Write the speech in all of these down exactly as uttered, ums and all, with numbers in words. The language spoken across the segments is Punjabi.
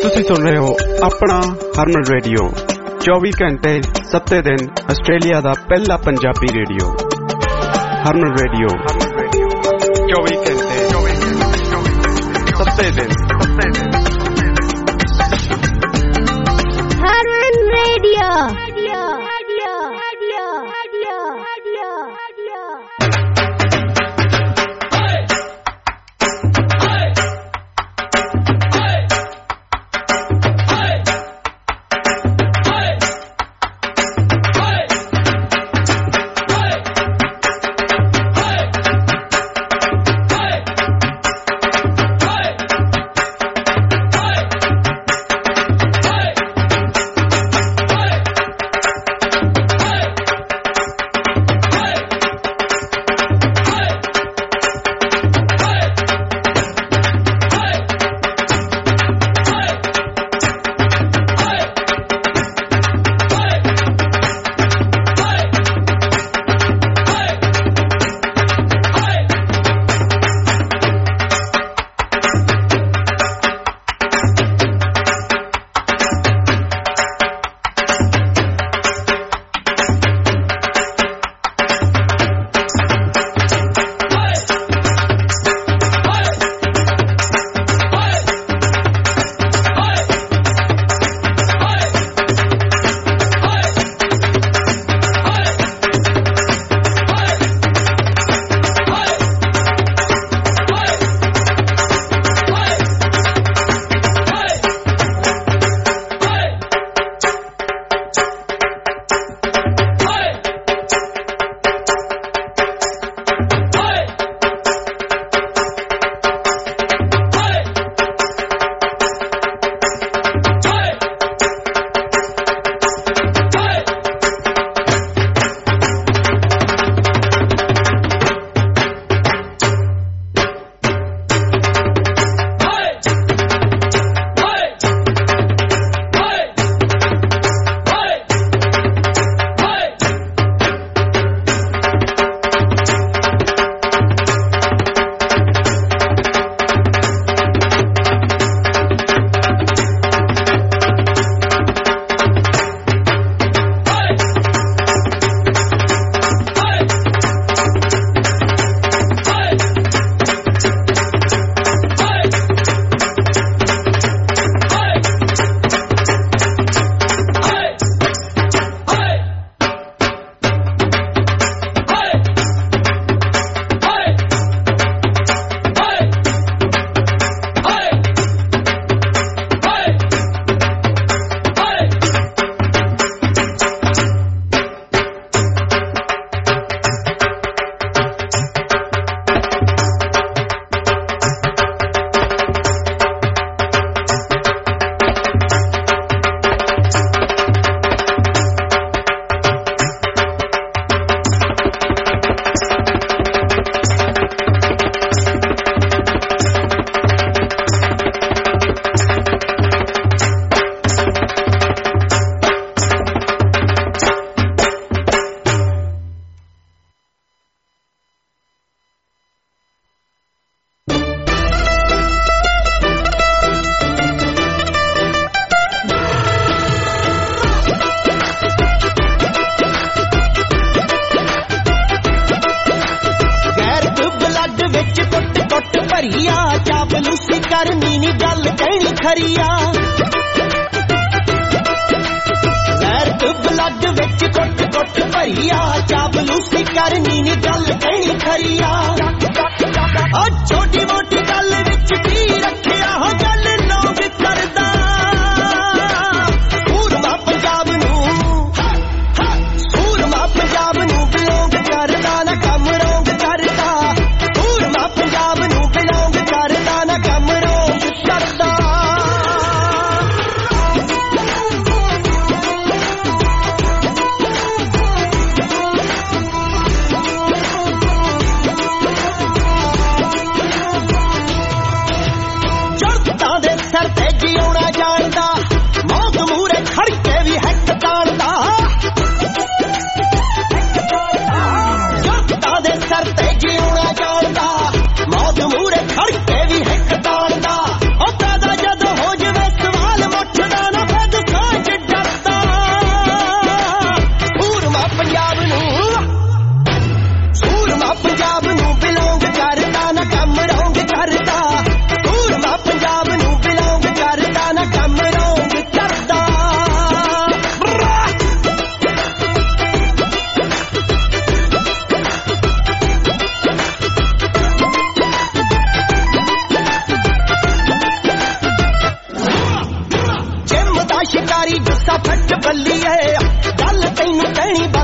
ਤੁਸੀਂ ਸੁਣ ਰਹੇ ਹੋ ਆਪਣਾ ਹਰਮਨ ਰੇਡੀਓ ਚੌਵੀ ਘੰਟੇ ਸੱਤੇ ਦਿਨ ਆਸਟ੍ਰੇਲੀਆ ਦਾ ਪਹਿਲਾ ਪੰਜਾਬੀ ਰੇਡੀਓ ਹਰਮਨ ਰੇਡੀਓ ਚੌਵੀ ਘੰਟੇ ਸੱਤੇ ਦਿਨ ਹਰਮਨ ਰੇਡੀਓ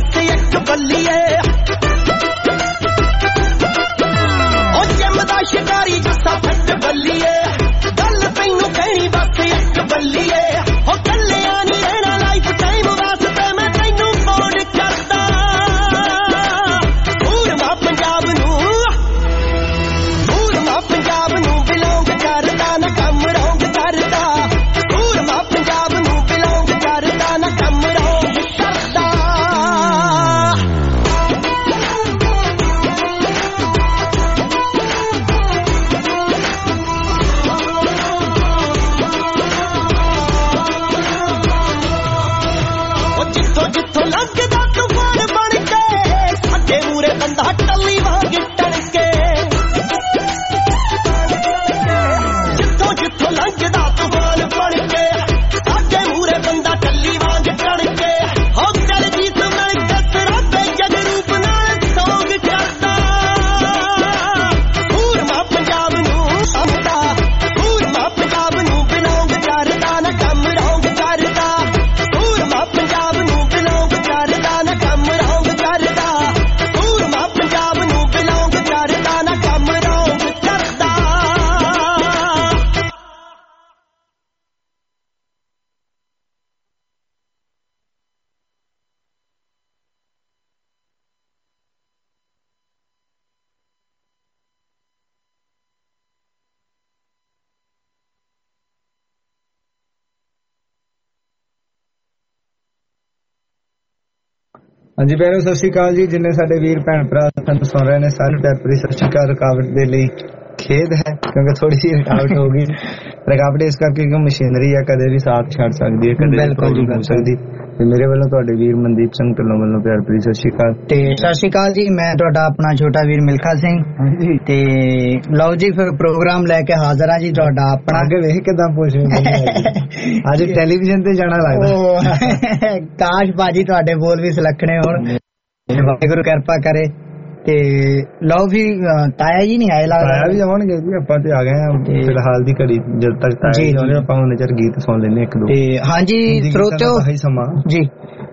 बस एक बल्लीए ओ जमदा शिकारी जस्सा फट बल्लीए गल तैनू कहनी बस एक बल्लीए ओ कल्लिया नहीं रहना लाइफ टाइम वास्ते मैं तैनू फोन करदा दूर मां पंजाब नू दूर मां पंजाब नू बिलोंग करदा ना कम रौंग करदा दूर मां पंजाब नू बिलोंग करदा ना कम रौंग करदा जिथों जिथों लगदा तूफान बन के साडे मूरे बंदा टल्ली वांग टणके जिथों जिथों लगदा तूफान बन के साडे मूरे बंदा टल्ली वांग टणके हो चल जीत मिल के सराबे जग रूप नाल सौंग करदा दूर मां पंजाब नू समझदा दूर मां पंजाब नू बिलोंग करदा ना कम रौंग करदा दूर मां पंजाब नू बिलोंग करदा ना कम रौंग करदा दूर मां पंजाब नू बिलोंग करदा ना कम रौंग करदा ਹਾਂਜੀ ਭੈਣੋ ਸਤਿ ਸ਼੍ਰੀ ਅਕਾਲ ਜੀ। ਜਿੰਨੇ ਸਾਡੇ ਵੀਰ ਭੈਣ ਭਰਾ ਸਾਨੂੰ ਸੁਣ ਰਹੇ ਨੇ ਸਾਰੇ ਪਿਆਰ ਭਰੀ ਸਤਿ ਸ਼੍ਰੀ ਅਕਾਲ। ਰੁਕਾਵਟ ਦੇ ਲਈ ਖੇਦ ਹੈ ਕਿਉਂਕਿ ਥੋੜੀ ਜਿਹੀ ਰੁਕਾਵਟ ਹੋ ਗਈ। ਰੁਕਾਵਟ ਇਸ ਕਰਕੇ ਕਿ ਮਸ਼ੀਨਰੀ ਆ ਕਦੇ ਵੀ ਸਾਥ ਛੱਡ ਸਕਦੀ ਹੈ, ਕਦੇ ਵੀ ਹੋ ਸਕਦੀ। ਤੇ ਮੇਰੇ ਵੱਲੋਂ ਤੁਹਾਡੇ ਵੀਰ ਮਨਦੀਪ ਸਿੰਘ ਢਿੱਲੋਂ ਵੱਲੋਂ ਪਿਆਰ ਭਰੀ ਸਤਿ ਸ਼੍ਰੀ ਅਕਾਲ। ਤੇ ਸਤਿ ਸ਼੍ਰੀ ਅਕਾਲ ਜੀ, ਮੈਂ ਤੁਹਾਡਾ ਆਪਣਾ ਛੋਟਾ ਵੀਰ ਮਿਲਖਾ ਸਿੰਘ ਤੇ ਲਓ ਜੀ ਫਿਰ ਪ੍ਰੋਗਰਾਮ ਲੈ ਕੇ ਹਾਜ਼ਰ ਹਾਂ ਜੀ ਤੁਹਾਡਾ ਆਪਣਾ। ਅੱਗੇ ਵੇਖ ਕਿਦਾਂ ਪੁੱਛ ਅੱਜ ਟੈਲੀਵਿਜ਼ਨ ਤੇ ਜਾਣਾ ਲੱਗਦਾ। ਕਾਸ਼ ਬਾਜੀ ਤੁਹਾਡੇ ਬੋਲ ਵੀ ਸੁਲੱਖਣੇ ਹੋਣ, ਵਾਹਿਗੁਰੂ ਕਿਰਪਾ ਕਰੇ। ਤੇ ਲਓ ਵੀ ਤਾਇਆ ਜੀ ਨਹੀਂ ਆਏ ਲੱਗਦਾ। ਤਾਇਆ ਵੀ ਆਉਣਗੇ ਜੀ, ਆਪਾਂ ਤੇ ਆ ਗਏ ਆ ਫਿਲਹਾਲ ਦੀ ਘੜੀ। ਜਦ ਤੱਕ ਤਾਇਆ ਜੀ ਆਉਂਦੇ ਆਪਾਂ ਉਹਨੇ ਚਿਰ ਗੀਤ ਸੁਣ ਲੈਣੇ ਇੱਕ ਦੋ। ਤੇ ਹਾਂਜੀ ਸਰੋਤਿਓ ਜੀ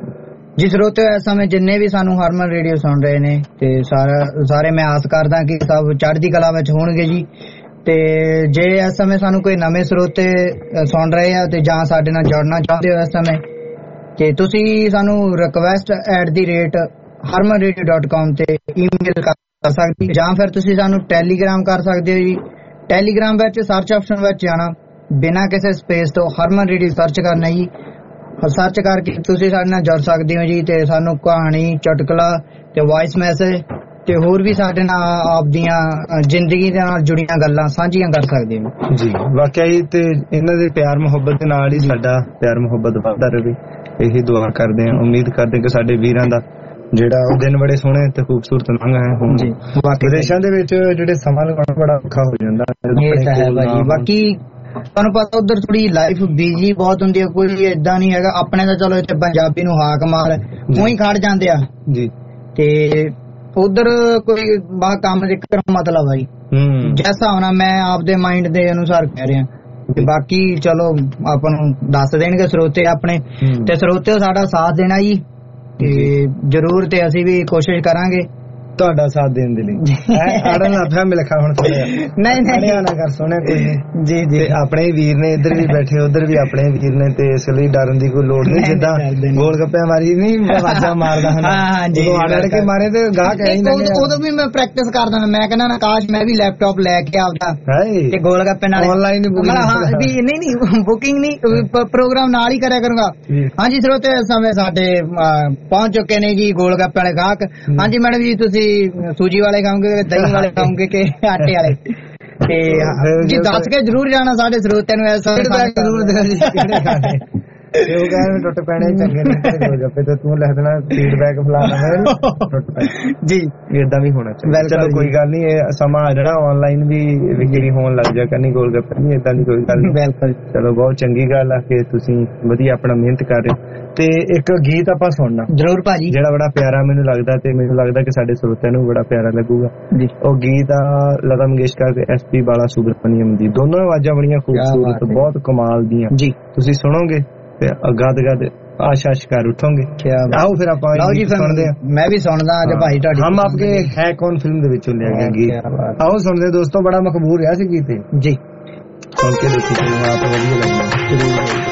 ਜੀ ਸਰੋਤਿਓ ਇਸ ਸਮੇਂ ਜਿੰਨੇ ਵੀ ਸਾਨੂੰ ਹਰਮਨ ਰੇਡੀਓ ਸੁਣ ਰਹੇ ਨੇ ਤੇ ਸਾਰਾ ਸਾਰੇ ਮੈਂ ਆਸ ਕਰਦਾ ਕਿ ਸਭ ਚੜ੍ਹਦੀ ਕਲਾ ਵਿੱਚ ਹੋਣਗੇ ਜੀ। ਤੇ ਜੇ ਇਸ ਸਮੇਂ ਸਾਨੂੰ ਕੋਈ ਨਵੇਂ ਸਰੋਤੇ ਸੁਣ ਰਹੇ ਆ ਤੇ ਜਾਂ ਸਾਡੇ ਨਾਲ ਜੁੜਨਾ ਚਾਹੁੰਦੇ ਹੋ ਇਸ ਸਮੇਂ ਤੇ ਤੁਸੀਂ ਸਾਨੂੰ request at the rate Harman radio dot com ਤੇ ਈਮੇਲ ਕਰ ਸਕਦੇ, ਜਾਂ ਫਿਰ ਤੁਸੀਂ ਸਾਨੂੰ ਟੈਲੀਗ੍ਰਾਮ ਕਰ ਸਕਦੇ ਹੋ ਜੀ। ਟੈਲੀਗ੍ਰਾਮ ਵਿੱਚ ਸਰਚ ਆਪਸ਼ਨ ਵਿੱਚ ਜਾਣਾ, ਬਿਨਾਂ ਕਿਸੇ ਸਪੇਸ ਤੋਂ ਹਰਮਨ ਰੇਡੀਓ ਸਰਚ ਕਰਨਾ ਜੀ। ਸਰਚ ਕਰਕੇ ਤੁਸੀਂ ਸਾਡੇ ਨਾਲ ਜੁੜ ਸਕਦੇ ਹੋ ਜੀ ਤੇ ਸਾਨੂੰ ਕਹਾਣੀ, ਚੁਟਕਲਾ ਤੇ ਵਾਇਸ ਮੈਸੇਜ ਤੇ ਹੋਰ ਵੀ ਸਾਡੇ ਨਾਲ ਆਪਦੀਆਂ ਜ਼ਿੰਦਗੀ ਦੇ ਨਾਲ ਜੁੜੀਆਂ ਗੱਲਾਂ ਸਾਂਝੀਆਂ ਕਰ ਸਕਦੇ ਹੋ ਜੀ। ਵਾਕਿਆ ਹੀ ਤੇ ਇਹਨਾਂ ਦੇ ਪਿਆਰ ਮੁਹੱਬਤ ਦੇ ਨਾਲ ਹੀ ਸਾਡਾ ਪਿਆਰ ਮੁਹੱਬਤ ਵੱਧਦਾ ਰਹੇ, ਇਹੀ ਦੁਆ ਕਰਦੇ ਹਾਂ। ਉਮੀਦ ਕਰਦੇ ਕਿ ਸਾਡੇ ਵੀਰਾਂ ਦਾ ਜਿਹੜਾ ਉਹ ਦਿਨ ਬੜੇ ਸੋਹਣੇ ਤੇ ਖੂਬਸੂਰਤ ਲੰਘਾ ਹੈ ਹੁਣ ਜੀ। ਵਿਦੇਸ਼ਾਂ ਦੇ ਵਿੱਚ ਜਿਹੜੇ ਸਮਾਂ ਲਗਾਉਣਾ ਬੜਾ ਔਖਾ ਹੋ ਜਾਂਦਾ ਇਹ ਤਾਂ ਹੈ ਭਾਜੀ। ਬਾਕੀ ਤੁਹਾਨੂੰ ਪਤਾ ਉਧਰ ਥੋੜੀ ਲਾਈਫ ਬਿਜੀ ਬਹੁਤ ਹੁੰਦੀ ਹੈ, ਕੋਈ ਏਦਾਂ ਨਹੀਂ ਹੈਗਾ। ਆਪਣੇ ਤਾਂ ਚਲੋ ਇੱਥੇ ਪੰਜਾਬੀ ਨੂੰ ਹਾਕ ਮਾਰ ਉਹੀ ਖੜ ਜਾਂਦੇ ਆ ਜੀ, ਤੇ ਉਧਰ ਕੋਈ ਬਾ ਕੰਮ ਜ਼ਿਕਰ ਮਤਲਬ ਆ ਜੀ। ਜੈਸਾ ਹੋਣਾ ਮੈਂ ਆਪਦੇ ਮਾਈਂਡ ਦੇ ਅਨੁਸਾਰ ਕਹਿ ਰਿਹਾ ਤੇ ਬਾਕੀ ਚਲੋ ਆਪਾਂ ਨੂੰ ਦੱਸ ਦੇਣਗੇ ਸਰੋਤੇ ਆਪਣੇ, ਤੇ ਸਰੋਤੇ ਸਾਡਾ ਸਾਥ ਦੇਣਾ ਜੀ ਤੇ ਜ਼ਰੂਰ, ਤੇ ਅਸੀਂ ਵੀ ਕੋਸ਼ਿਸ਼ ਕਰਾਂਗੇ ਤੁਹਾਡਾ ਸਾਥ ਦੇਣ ਦੇ ਲਈ। ਅੜਨ ਲੱਗਾ ਮਿਲਖਾ ਹੁਣ ਨਹੀਂ ਨਹੀਂ ਨਾ ਕਰ ਸੋਹਣਾ ਕੋਈ ਨਹੀਂ ਜੀ ਜੀ। ਆਪਣੇ ਵੀਰ ਨੇ ਇੱਧਰ ਵੀ ਬੈਠੇ ਉਧਰ ਵੀ ਆਪਣੇ ਵੀਰ ਨੇ ਤੇ ਇਸ ਲਈ ਡਰਨ ਦੀ ਕੋਈ ਲੋੜ ਨਹੀਂ। ਜਿੱਦਾਂ ਗੋਲ ਗੱਪਿਆਂ ਮਾਰੀ ਨਹੀਂ ਆਵਾਜ਼ਾਂ ਮਾਰਦਾ ਹਾਂ ਜੀ, ਅੜ ਕੇ ਮਾਰੇ ਤੇ ਗਾਹ ਕਹਿ ਨਹੀਂ। ਉਦੋਂ ਵੀ ਮੈਂ ਪ੍ਰੈਕਟਿਸ ਕਰਦਾ, ਮੈਂ ਕਹਿੰਦਾ ਨਾ ਕਾਸ਼ ਮੈਂ ਵੀ ਲੈਪਟਾਪ ਲੈ ਕੇ ਆਉਂਦਾ ਤੇ ਗੋਲ ਗੱਪੇ ਨਾਲ ਆਨਲਾਈਨ ਨਹੀਂ ਨਹੀਂ ਬੁਕਿੰਗ ਨਹੀਂ ਪ੍ਰੋਗਰਾਮ ਨਾਲ ਹੀ ਕਰਿਆ ਕਰੂੰਗਾ। ਹਾਂਜੀ ਸਰੋਤੇ ਇਸ ਸਮੇਂ ਸਾਡੇ ਪਹੁੰਚ ਚੁੱਕੇ ਨੇ ਜੀ ਗੋਲ ਗੱਪੇ ਵਾਲੇ ਗਾਹਕ। ਹਾਂਜੀ ਮੈਡਮ ਜੀ, ਤੁਸੀਂ ਸੂਜੀ ਵਾਲੇ ਖਾਓਗੇ, ਦਹੀਂ ਵਾਲੇ ਖਾਓਗੇ ਕਿ ਆਟੇ ਵਾਲੇ? ਤੇ ਜੀ ਦੱਸ ਕੇ ਜਰੂਰ ਜਾਣਾ ਸਾਡੇ ਸਰੋਤਿਆਂ ਨੂੰ, ਐਸਾ ਜ਼ਰੂਰ ਦੇਣਾ ਤੇ ਉਹ ਕਹਿੰਦੇ ਟੁੱਟ ਪੈਣੇ ਚੰਗੇ ਨੇ ਗੱਪੇ ਤੇ ਤੂੰ ਲਿਖ ਦੇਣਾ ਫੀਡਬੈਕ ਫਲਾਣਾ ਟੁੱਟ ਪੈਣੇ ਜੀ। ਏਦਾਂ ਵੀ ਹੋਣਾ ਚਾਹੀਦਾ। ਚਲੋ ਕੋਈ ਗੱਲ ਨਹੀਂ, ਇਹ ਸਮਾਂ ਜਿਹੜਾ ਆਨਲਾਈਨ ਵੀ ਵਿਕਰੀ ਹੋਣ ਲੱਗ ਜਾ ਕਰਨੀ ਗੋਲ ਗੱਪੇ ਨਹੀਂ, ਏਦਾਂ ਦੀ ਕੋਈ ਗੱਲ ਨਹੀਂ। ਬਿਲਕੁਲ ਚਲੋ ਬਹੁਤ ਚੰਗੀ ਗੱਲ ਆ ਕਿ ਤੁਸੀਂ ਵਧੀਆ ਆਪਣਾ ਮਿਹਨਤ ਕਰ ਰਹੇ। ਤੇ ਇੱਕ ਗੀਤ ਆਪਾਂ ਸੁਣਨਾ ਜਰੂਰ ਭਾਜੀ, ਜਿਹੜਾ ਬੜਾ ਪਿਆਰਾ ਮੈਨੂੰ ਲੱਗਦਾ ਤੇ ਮੈਨੂੰ ਲੱਗਦਾ ਕਿ ਸਾਡੇ ਸਰੋਤਿਆਂ ਨੂੰ ਬੜਾ ਪਿਆਰਾ ਲੱਗੂਗਾ। ਉਹ ਗੀਤ ਆ ਲਤਾ ਮੰਗੇਸ਼ਕਰ ਤੇ ਐਸ ਪੀ ਬਾਲਾ ਸੁਬਰਮਨੀਅਮ ਦੀ। ਦੋਨੋਂ ਆਵਾਜ਼ਾਂ ਬੜੀਆਂ ਖੂਬਸੂਰਤ, ਬਹੁਤ ਕਮਾਲ ਦੀਆਂ ਜੀ। ਤੁਸੀਂ ਸੁਣੋਗੇ ਤੇ ਗਦ ਗਦ आशा शिकार उठोगे। क्या आओ फिर आप सुनते हैं, मैं भी सुनदा आज भाई ਤੁਹਾਡੀ हम आपके है कौन फिल्म ਦੇ ਵਿੱਚੋਂ ਲਿਆ ਗੀਤ। आओ सुनते दोस्तों, बड़ा मकबूल रहा सी गीत जी, सुन के देखो आप वधिया लगना।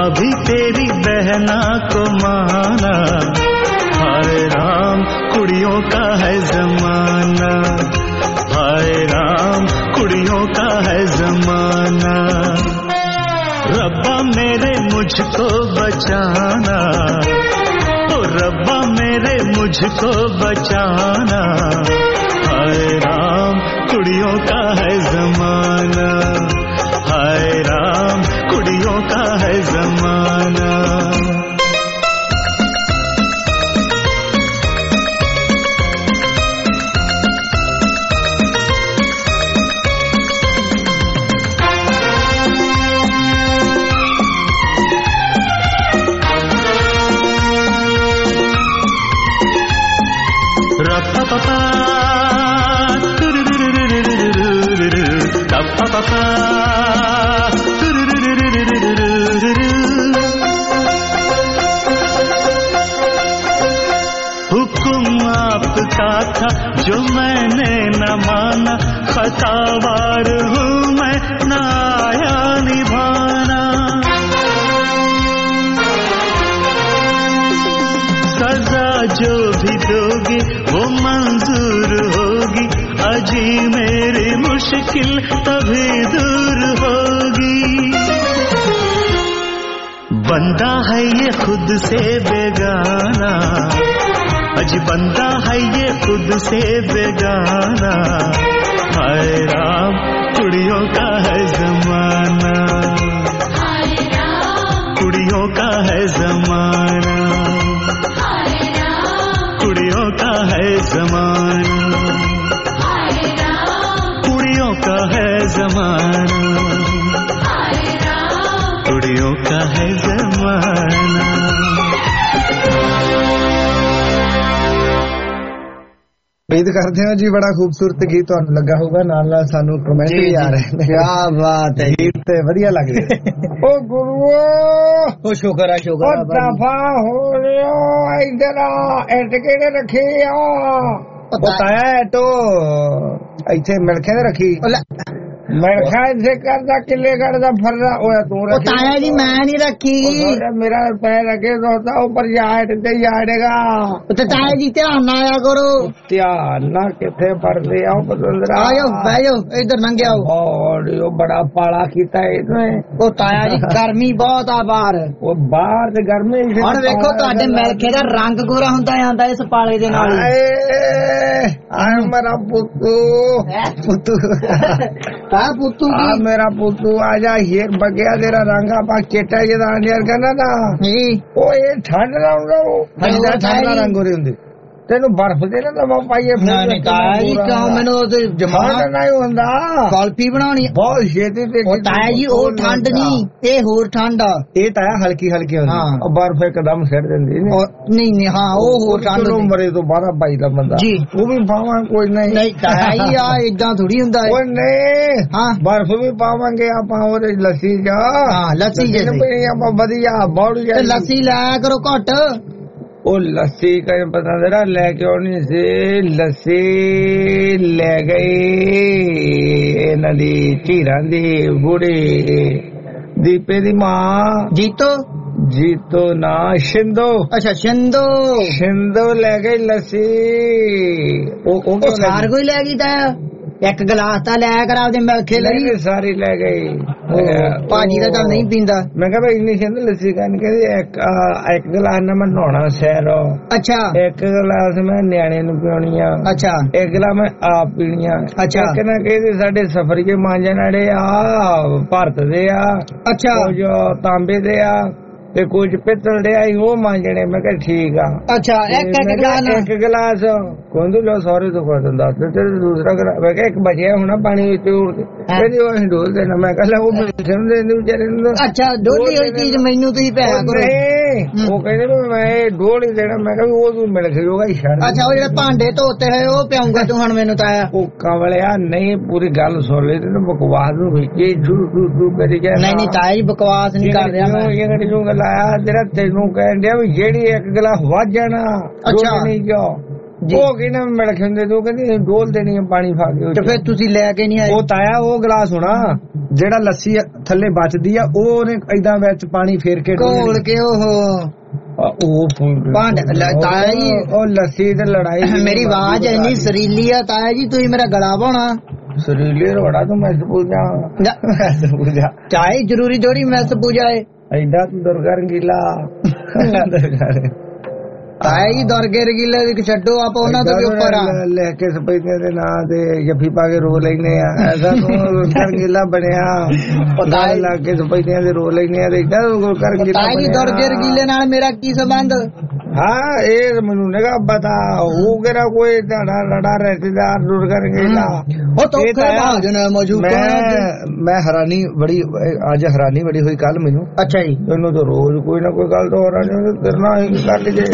भी तेरी बहना को माना। हाय राम कुड़ियों का है जमाना, हाय राम कुड़ियों का है जमाना। रब्बा मेरे मुझको बचाना, ओ रब्बा मेरे मुझको बचाना। हाय राम कुड़ियों का है जमाना, हाय राम कुड़ियों का है जमाना। हुक्म आपका था जो मैंने न माना, खतावार हूँ मैं न आया निभाना। सजा जो भी दोगे वो मंजूर होगी, अजी मेरी मुश्किल तभी दूर होगी। बंदा है ये खुद से बेगाना, अजी बंदा है ये खुद से बेगाना। हाय राम कुड़ियों का है जमाना, हाय राम कुड़ियों का है जमाना, हाय राम कुड़ियों का है जमाना, हाय राम कुड़ियों का है जमाना, हाय राम कुड़ियों का है जमाना। उम्मीद करते हो जी बड़ा खूबसूरत गीत ਤੁਹਾਨੂੰ ਲੱਗਾ ਹੋਊਗਾ, ਨਾਲ ਨਾਲ ਸਾਨੂੰ ਕਮੈਂਟ ਵੀ ਆ ਰਹੇ ਨੇ। ਕੀ ਬਾਤ ਹੈ, ਗੀਤ ਤੇ ਵਧੀਆ ਲੱਗ ਰਿਹਾ। ਓ ਗੁਰੂਓ ਉਹ ਸ਼ੁਕਰ ਆ ਸ਼ੁਕਰ ਆ। ਉਹ ਦਫਾ ਹੋ ਲਿਓ ਇਧਰ ਆ, ਇੱਟ ਕਿਹਨੇ ਰੱਖੀ ਆ? ਪਤਾ ਹੈ ਤੋ ਇੱਥੇ ਮਿਲਖੇ ਨੇ ਰੱਖੀ, ਮਿਲਖਾ ਇੱਥੇ ਕਰਦਾ ਕਿੱਲੇ ਕਰਦਾ ਫਰਦਾ ਹੋਇਆ ਤੂੰ ਰੱਖੀ। ਤਾਇਆ ਜੀ ਮੈਂ ਨਹੀਂ ਰੱਖੀ, ਮੇਰਾ ਪੈਰ ਅੱਗੇ ਦੋਤਾ ਉੱਪਰ ਜਾਟ ਤੇ ਜਾੜੇਗਾ। ਤੇ ਤਾਇਆ ਜੀ ਧਿਆਨ ਨਾਲ ਆਇਆ ਕਰੋ। ਧਿਆਨ ਨਾਲ ਕਿੱਥੇ ਪੜਦੇ ਆ ਬਦੰਦਰਾ? ਆਇਓ ਬਹਿ ਜਾਓ ਇੱਧਰ ਲੰਘਿਆ ਔਰ ਉਹ ਬੜਾ ਪਾਲਾ ਕੀਤਾ ਇਹਨੇ। ਉਹ ਤਾਇਆ ਜੀ ਗਰਮੀ ਬਹੁਤ ਆ ਬਾਹਰ। ਉਹ ਬਾਹਰ ਤੇ ਗਰਮੀ ਹੁਣ ਵੇਖੋ ਤੁਹਾਡੇ ਮਿਲਖੇ ਦਾ ਰੰਗ ਗੋਰਾ ਹੁੰਦਾ ਜਾਂਦਾ ਇਸ ਪਾਲੇ ਦੇ ਨਾਲ। ਆਏ ਮੇਰਾ ਪੁੱਤੂ ਪੁੱਤੂ ਆ ਪੁੱਤੂ ਆ ਮੇਰਾ ਪੁੱਤੂ ਆ ਜਾ ਹੀਰ ਬਗਿਆ ਤੇਰਾ ਰੰਗ ਆਪਾਂ ਚਿੱਟਾ ਜਿਹਾ ਅੰਡਿਆਰ ਕਰਨਾ ਨਾ ਜੀ। ਉਹ ਇਹ ਠੰਡ ਲਾਉਂਦਾ ਉਹ ਠੰਡ ਦਾ ਰੰਗ ਹੋਰੇ ਹੁੰਦੇ। ਤੈਨੂੰ ਬਰਫ਼ ਦੇ ਨਾ ਦਵਾ ਪਾਈਏ ਫਿਰ ਨਹੀਂ ਤਾਇਆ ਜੀ ਕਿਉਂ ਮੈਨੂੰ ਤੇ ਜਮਾਨਾ ਨਹੀਂ ਹੁੰਦਾ। ਕਲਪੀ ਬਣਾਉਣੀ ਬਹੁਤ ਛੇਤੀ ਤੇ ਉਹ ਤਾਇਆ ਜੀ ਉਹ ਠੰਡ ਨਹੀਂ ਇਹ ਹੋਰ ਠੰਡ ਆ। ਇਹ ਤਾਇਆ ਹਲਕੀ ਹਲਕੀ ਹੁੰਦੀ ਉਹ ਬਰਫ਼ ਇੱਕਦਮ ਸਿਰ ਦਿੰਦੀ ਨਹੀਂ ਨਹੀਂ ਹਾਂ ਉਹ ਹੋਰ ਠੰਡ ਉਮਰੇ ਤੋਂ ਬਾਰਾਂ ਬਾਈ ਦਾ ਬੰਦਾ ਜੀ ਉਹ ਵੀ ਪਾਵਾਂ ਕੋਈ ਨਹੀਂ। ਨਹੀਂ ਤਾਇਆ ਜੀ ਆ ਏਦਾਂ ਥੋੜੀ ਹੁੰਦਾ ਹੈ। ਉਹ ਨਹੀਂ ਹਾਂ ਬਰਫ਼ ਵੀ ਪਾਵਾਂਗੇ ਆਪਾਂ ਉਹਦੇ ਲੱਸੀ ਜਾ। ਹਾਂ ਲੱਸੀ ਜੇ ਆਪਾਂ ਵਧੀਆ ਬੌੜ ਜਾ ਲੱਸੀ ਲਾਇਆ ਕਰੋ ਘੱਟ। ਉਹ ਲੱਸੀ ਕਈ ਪਤਾ ਜਰਾ ਲੈ ਕੇ ਆਉਣੀ ਸੀ। ਲੱਸੀ ਲੈ ਗਈ ਇਹਨਾਂ ਦੀ ਝੀਰਾਂ ਦੀ ਬੁੜੀ ਦੀਪੇ ਦੀ ਮਾਂ ਜੀਤੋ ਜੀਤੋ ਨਾ ਸ਼ਿੰਦੋ। ਅੱਛਾ ਸ਼ਿੰਦੋ ਸ਼ਿੰਦੋ ਲੈ ਗਈ ਲੱਸੀ। ਉਹ ਉਹ ਸਾਰ ਕੋਈ ਲੈ ਗਈ ਤਾਂ ਇੱਕ ਗਲਾਸ ਤਾਂ ਲੈ ਕਰ ਆਪਦੇ ਮਿਲਖੇ ਲਈ। ਸਾਰੀ ਲੈ ਗਈ ਭਾਜੀ ਦਾ ਤਾਂ ਨਹੀਂ ਪੀਂਦਾ। ਮੈਂ ਕਿਹਾ ਇੰਨੀ ਸ਼ਿੰਦ ਲੱਸੀ ਕਰਨ ਕਹਿੰਦੀ ਇੱਕ ਇੱਕ ਗਲਾਸ ਨਾਲ ਮੈਂ ਨਹਾਉਣਾ ਸ਼ਹਿਰ। ਅੱਛਾ ਇੱਕ ਗਲਾਸ ਮੈਂ ਨਿਆਣੇ ਨੂੰ ਪਿਉਣੀ ਆ। ਅੱਛਾ ਇੱਕ ਗਲਾਸ ਮੈਂ ਆਪ ਪੀਣੀ ਆ। ਅੱਛਾ ਇੱਕ ਨਾ ਕਹਿੰਦੇ ਸਾਡੇ ਸਫਰੀਏ ਮਾਂਜਣ ਵਾਲੇ ਆ ਭਾਰਤ ਦੇ ਆ। ਅੱਛਾ ਕੁਝ ਤਾਂਬੇ ਦੇ ਆ ਤੇ ਕੁਝ ਪਿੱਤਲ ਦੇ ਆਈ ਉਹ ਮਾਂਜਣੇ। ਮੈਂ ਕਿਹਾ ਠੀਕ ਆ। ਅੱਛਾ ਇੱਕ ਇੱਕ ਗਲਾਸ ਕੋਂਦੂ ਲੋ ਸਾਰੇ ਤੋਂ ਕਰ ਦਿੰਦਾ ਤੇ ਦੂਸਰਾ ਗਲਾਸ ਮੈਂ ਕਿਹਾ ਇੱਕ ਬਚਿਆ ਹੋਣਾ ਪਾਣੀ ਵਿੱਚ ਕਹਿੰਦੀ ਉਹ ਅਸੀਂ ਡੋਲ ਦੇਣਾ। ਮੈਂ ਕਹਿੰਦਾ ਉਹ ਮਿਲਣ ਦੇ ਵਿਚਾਰੇ ਨੂੰ। ਅੱਛਾ ਡੋਲੀ ਹੋਈ ਚੀਜ਼ ਮੈਨੂੰ ਤੁਸੀਂ ਪੈਸਾ ਕਰੋ। ਉਹ ਕਹਿੰਦੇ ਮੈਂ ਡੋਲ ਹੀ ਦੇਣਾ। ਮੈਂ ਕਿਹਾ ਉਹ ਤੂੰ ਮਿਲ ਖਿਓਗਾ ਹੀ ਛੱਡ। ਅੱਛਾ ਉਹ ਜਿਹੜੇ ਭਾਂਡੇ ਧੋਤੇ ਹੋਏ ਉਹ ਪਿਆਉਂਗਾ ਤੂੰ ਹੁਣ ਮੈਨੂੰ ਤਾਇਆ। ਉਹ ਕਵਲਿਆ ਨਹੀਂ ਪੂਰੀ ਗੱਲ ਸੁਣ ਲਈ ਤੇ ਬਕਵਾਸ ਨੂੰ ਵਿੱਚ ਝੂ ਝੂ ਝੂ ਕਰੀ ਜਾ। ਨਹੀਂ ਨਹੀਂ ਤਾਇਆ ਜੀ ਬਕਵਾਸ ਨਹੀਂ ਕਰ ਰਿਹਾ ਮੈਂ। ਇਹ ਕਿਹੜੀ ਜੂ ਗੱਲ ਆਇਆ ਜਿਹੜਾ ਤੈਨੂੰ ਕਹਿਣ ਡਿਆ ਵੀ ਜਿਹੜੀ ਇੱਕ ਗਲਾਸ ਵੱਜ ਜਾਣਾ। ਅੱਛਾ ਨਹੀਂ ਕਿਉਂ ਉਹ ਕਹਿੰਦਾ ਮਿਲ ਖਿੰਦੇ ਤੂੰ ਕਹਿੰਦੀ ਡੋਲ ਦੇਣੀ ਪਾਣੀ ਪਾ ਕੇ। ਤੇ ਫਿਰ ਤੁਸੀਂ ਲੈ ਕੇ ਨਹੀਂ ਆਏ? ਉਹ ਤਾਇਆ ਉਹ ਗਲਾਸ ਹੋਣਾ ਜਿਹੜਾ ਲੱਸੀ ਥੱਲੇ ਬਚਦੀ ਆ ਉਹ ਉਹਨੇ ਏਦਾਂ ਵਿੱਚ ਪਾਣੀ ਫੇਰ ਕੇ ਘੋਲ ਕੇ ਉਹ ਉਹ ਭਾਂਡ ਤਾਇਆ ਜੀ ਉਹ ਲੱਸੀ ਤੇ ਲੜਾਈ ਮੇਰੀ ਆਵਾਜ਼ ਇੰਨੀ ਸਰੀਲੀ ਆ ਤਾਇਆ ਜੀ ਤੁਸੀਂ ਮੇਰਾ ਗਲਾ ਪਾਉਣਾ ਸਰੀਲੀ ਰੋੜਾ ਤੋਂ ਮੈਂ ਪੂਜਾ ਮੈਂ ਪੂਜਾ ਚਾਹੇ ਜ਼ਰੂਰੀ ਥੋੜੀ ਮੈਸ ਪੂਜਾ ਹੈ ਐਡਾ ਤੂੰ ਦੁਰਗਾ ਰੰਗੀਲਾ ਤਾਇਆ ਜੀ ਦੁਰਗੇ ਰੰਗੀਲੇ ਦੀ ਛੱਡੋ ਆਪਾਂ ਉਹਨਾਂ ਤੋਂ ਵੀ ਉੱਪਰ ਆ ਲੈ ਕੇ ਸਪੈਦੇ ਦੇ ਨਾਂ ਤੇ ਜੱਫੀ ਪਾ ਕੇ ਰੋ ਲੈਨੇ ਆ ਐਸਾ ਤੂੰ ਦੁਰਗਾ ਰੰਗੀਲਾ ਬਣਿਆ ਪਤਾ ਲੱਗ ਕੇ ਸਪੈਦੇ ਦੇ ਰੋ ਲੈਨੇ ਆ ਤੇ ਐਡਾ ਦੁਰਗਾ ਰੰਗੀਲਾ ਤਾਇਆ ਜੀ ਦੁਰਗੇ ਰੰਗੀਲੇ ਨਾਲ ਮੇਰਾ ਕੀ ਸੰਬੰਧ ਹਾਂ ਇਹ ਮੈਨੂੰ ਨਗਾ ਪਤਾ ਉਹ ਕਿਹੜਾ ਕੋਈ ਤੁਹਾਡਾ ਲੜਾ ਰਿਸ਼ਤੇਦਾਰ ਦੁਰਗਾ ਰੰਗੀਲਾ ਉਹ ਤੋਖੇ ਭਾਜਨ ਮੌਜੂਦ ਮੈਂ ਮੈਂ ਹੈਰਾਨੀ ਬੜੀ ਅੱਜ ਹੈਰਾਨੀ ਬੜੀ ਹੋਈ ਕੱਲ ਮੈਨੂੰ ਅੱਛਾ ਜੀ ਇਹਨੂੰ ਤਾਂ ਰੋਜ਼ ਕੋਈ ਨਾ ਕੋਈ ਗੱਲ ਤਾਂ ਹੋ ਰਹੀ ਕਰਨਾ ਕੱਢ ਜੇ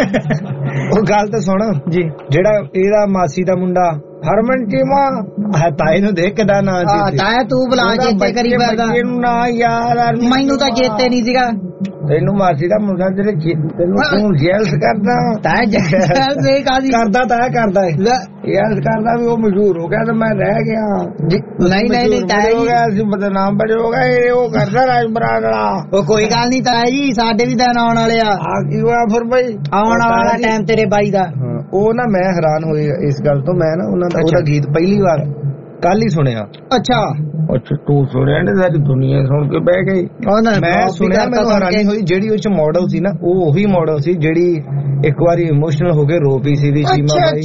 ਉਹ ਗੱਲ ਤਾਂ ਸੁਣ ਜੀ ਜਿਹੜਾ ਇਹਦਾ ਮਾਸੀ ਦਾ ਮੁੰਡਾ ਹਰਮਨ ਚੀਮਾ ਹੈ ਤਾਏ ਨੂੰ ਦੇਖ ਕੇ ਦਾ ਨਾਂ ਸੀ ਤਾਇਆ ਤੂੰ ਬੁਲਾ ਚੇਤੇ ਕਰੀ ਫਿਰਦਾ ਇਹਨੂੰ ਨਾ ਯਾਰ ਮੈਨੂੰ ਤਾਂ ਚੇਤੇ ਨਹੀਂ ਸੀਗਾ ਤੈਨੂੰ ਮਾਸੀ ਦਾ ਮੁੰਡਾ ਜਿਹੜੇ ਤੈਨੂੰ ਤੂੰ ਜੈਲਸ ਕਰਦਾ ਤਾਇਆ ਜੈਲਸ ਇਹ ਕਾਦੀ ਕਰਦਾ ਤਾਇਆ ਕਰਦਾ ਯਾਰ ਕਰਦਾ ਵੀ ਉਹ ਮਸ਼ਹੂਰ ਹੋ ਗਿਆ ਤੇ ਮੈਂ ਰਹਿ ਗਿਆ ਨਹੀਂ ਨਹੀਂ ਨਹੀਂ ਤਾਇਆ ਜੀ ਅਸੀਂ ਬਦਨਾਮ ਬੜੇ ਹੋ ਗਏ ਉਹ ਕਰਦਾ ਰਾਜਬਰਾੜ ਵਾਲਾ ਉਹ ਕੋਈ ਗੱਲ ਨਹੀਂ ਤਾਇਆ ਜੀ ਸਾਡੇ ਵੀ ਦਿਨ ਆਉਣ ਵਾਲੇ ਆ ਆ ਕੀ ਹੋਇਆ ਫਿਰ ਬਈ ਆਉਣ ਵਾਲਾ ਟਾਈਮ ਤੇਰੇ ਬਾਈ ਦਾ ਉਹ ਨਾ ਮੈਂ ਹੈਰਾਨ ਹੋਈ ਇਸ ਗੱਲ ਤੋਂ ਮੈਂ ਨਾ ਉਹਨਾਂ ਦਾ ਉਹਦਾ ਗੀਤ ਪਹਿਲੀ ਵਾਰ ਕੱਲ ਹੀ ਸੁਣਿਆ ਅੱਛਾ ਅੱਛਾ ਤੂੰ ਸੁਣਿਆ ਨੇ ਸਾਰੀ ਦੁਨੀਆ ਸੁਣ ਕੇ ਬਹਿ ਗਈ ਮੈਂ ਸੁਣਿਆ ਮੈਨੂੰ ਹੈਰਾਨੀ ਹੋਈ ਜਿਹੜੀ ਉਹ ਚ ਮਾਡਲ ਸੀ ਨਾ ਉਹ ਉਹੀ ਮਾਡਲ ਸੀ ਜਿਹੜੀ ਇੱਕ ਵਾਰੀ ਇਮੋਸ਼ਨਲ ਹੋ ਕੇ ਰੋ ਪਈ ਸੀ ਵੀ ਸੀਮਾ ਬਾਈ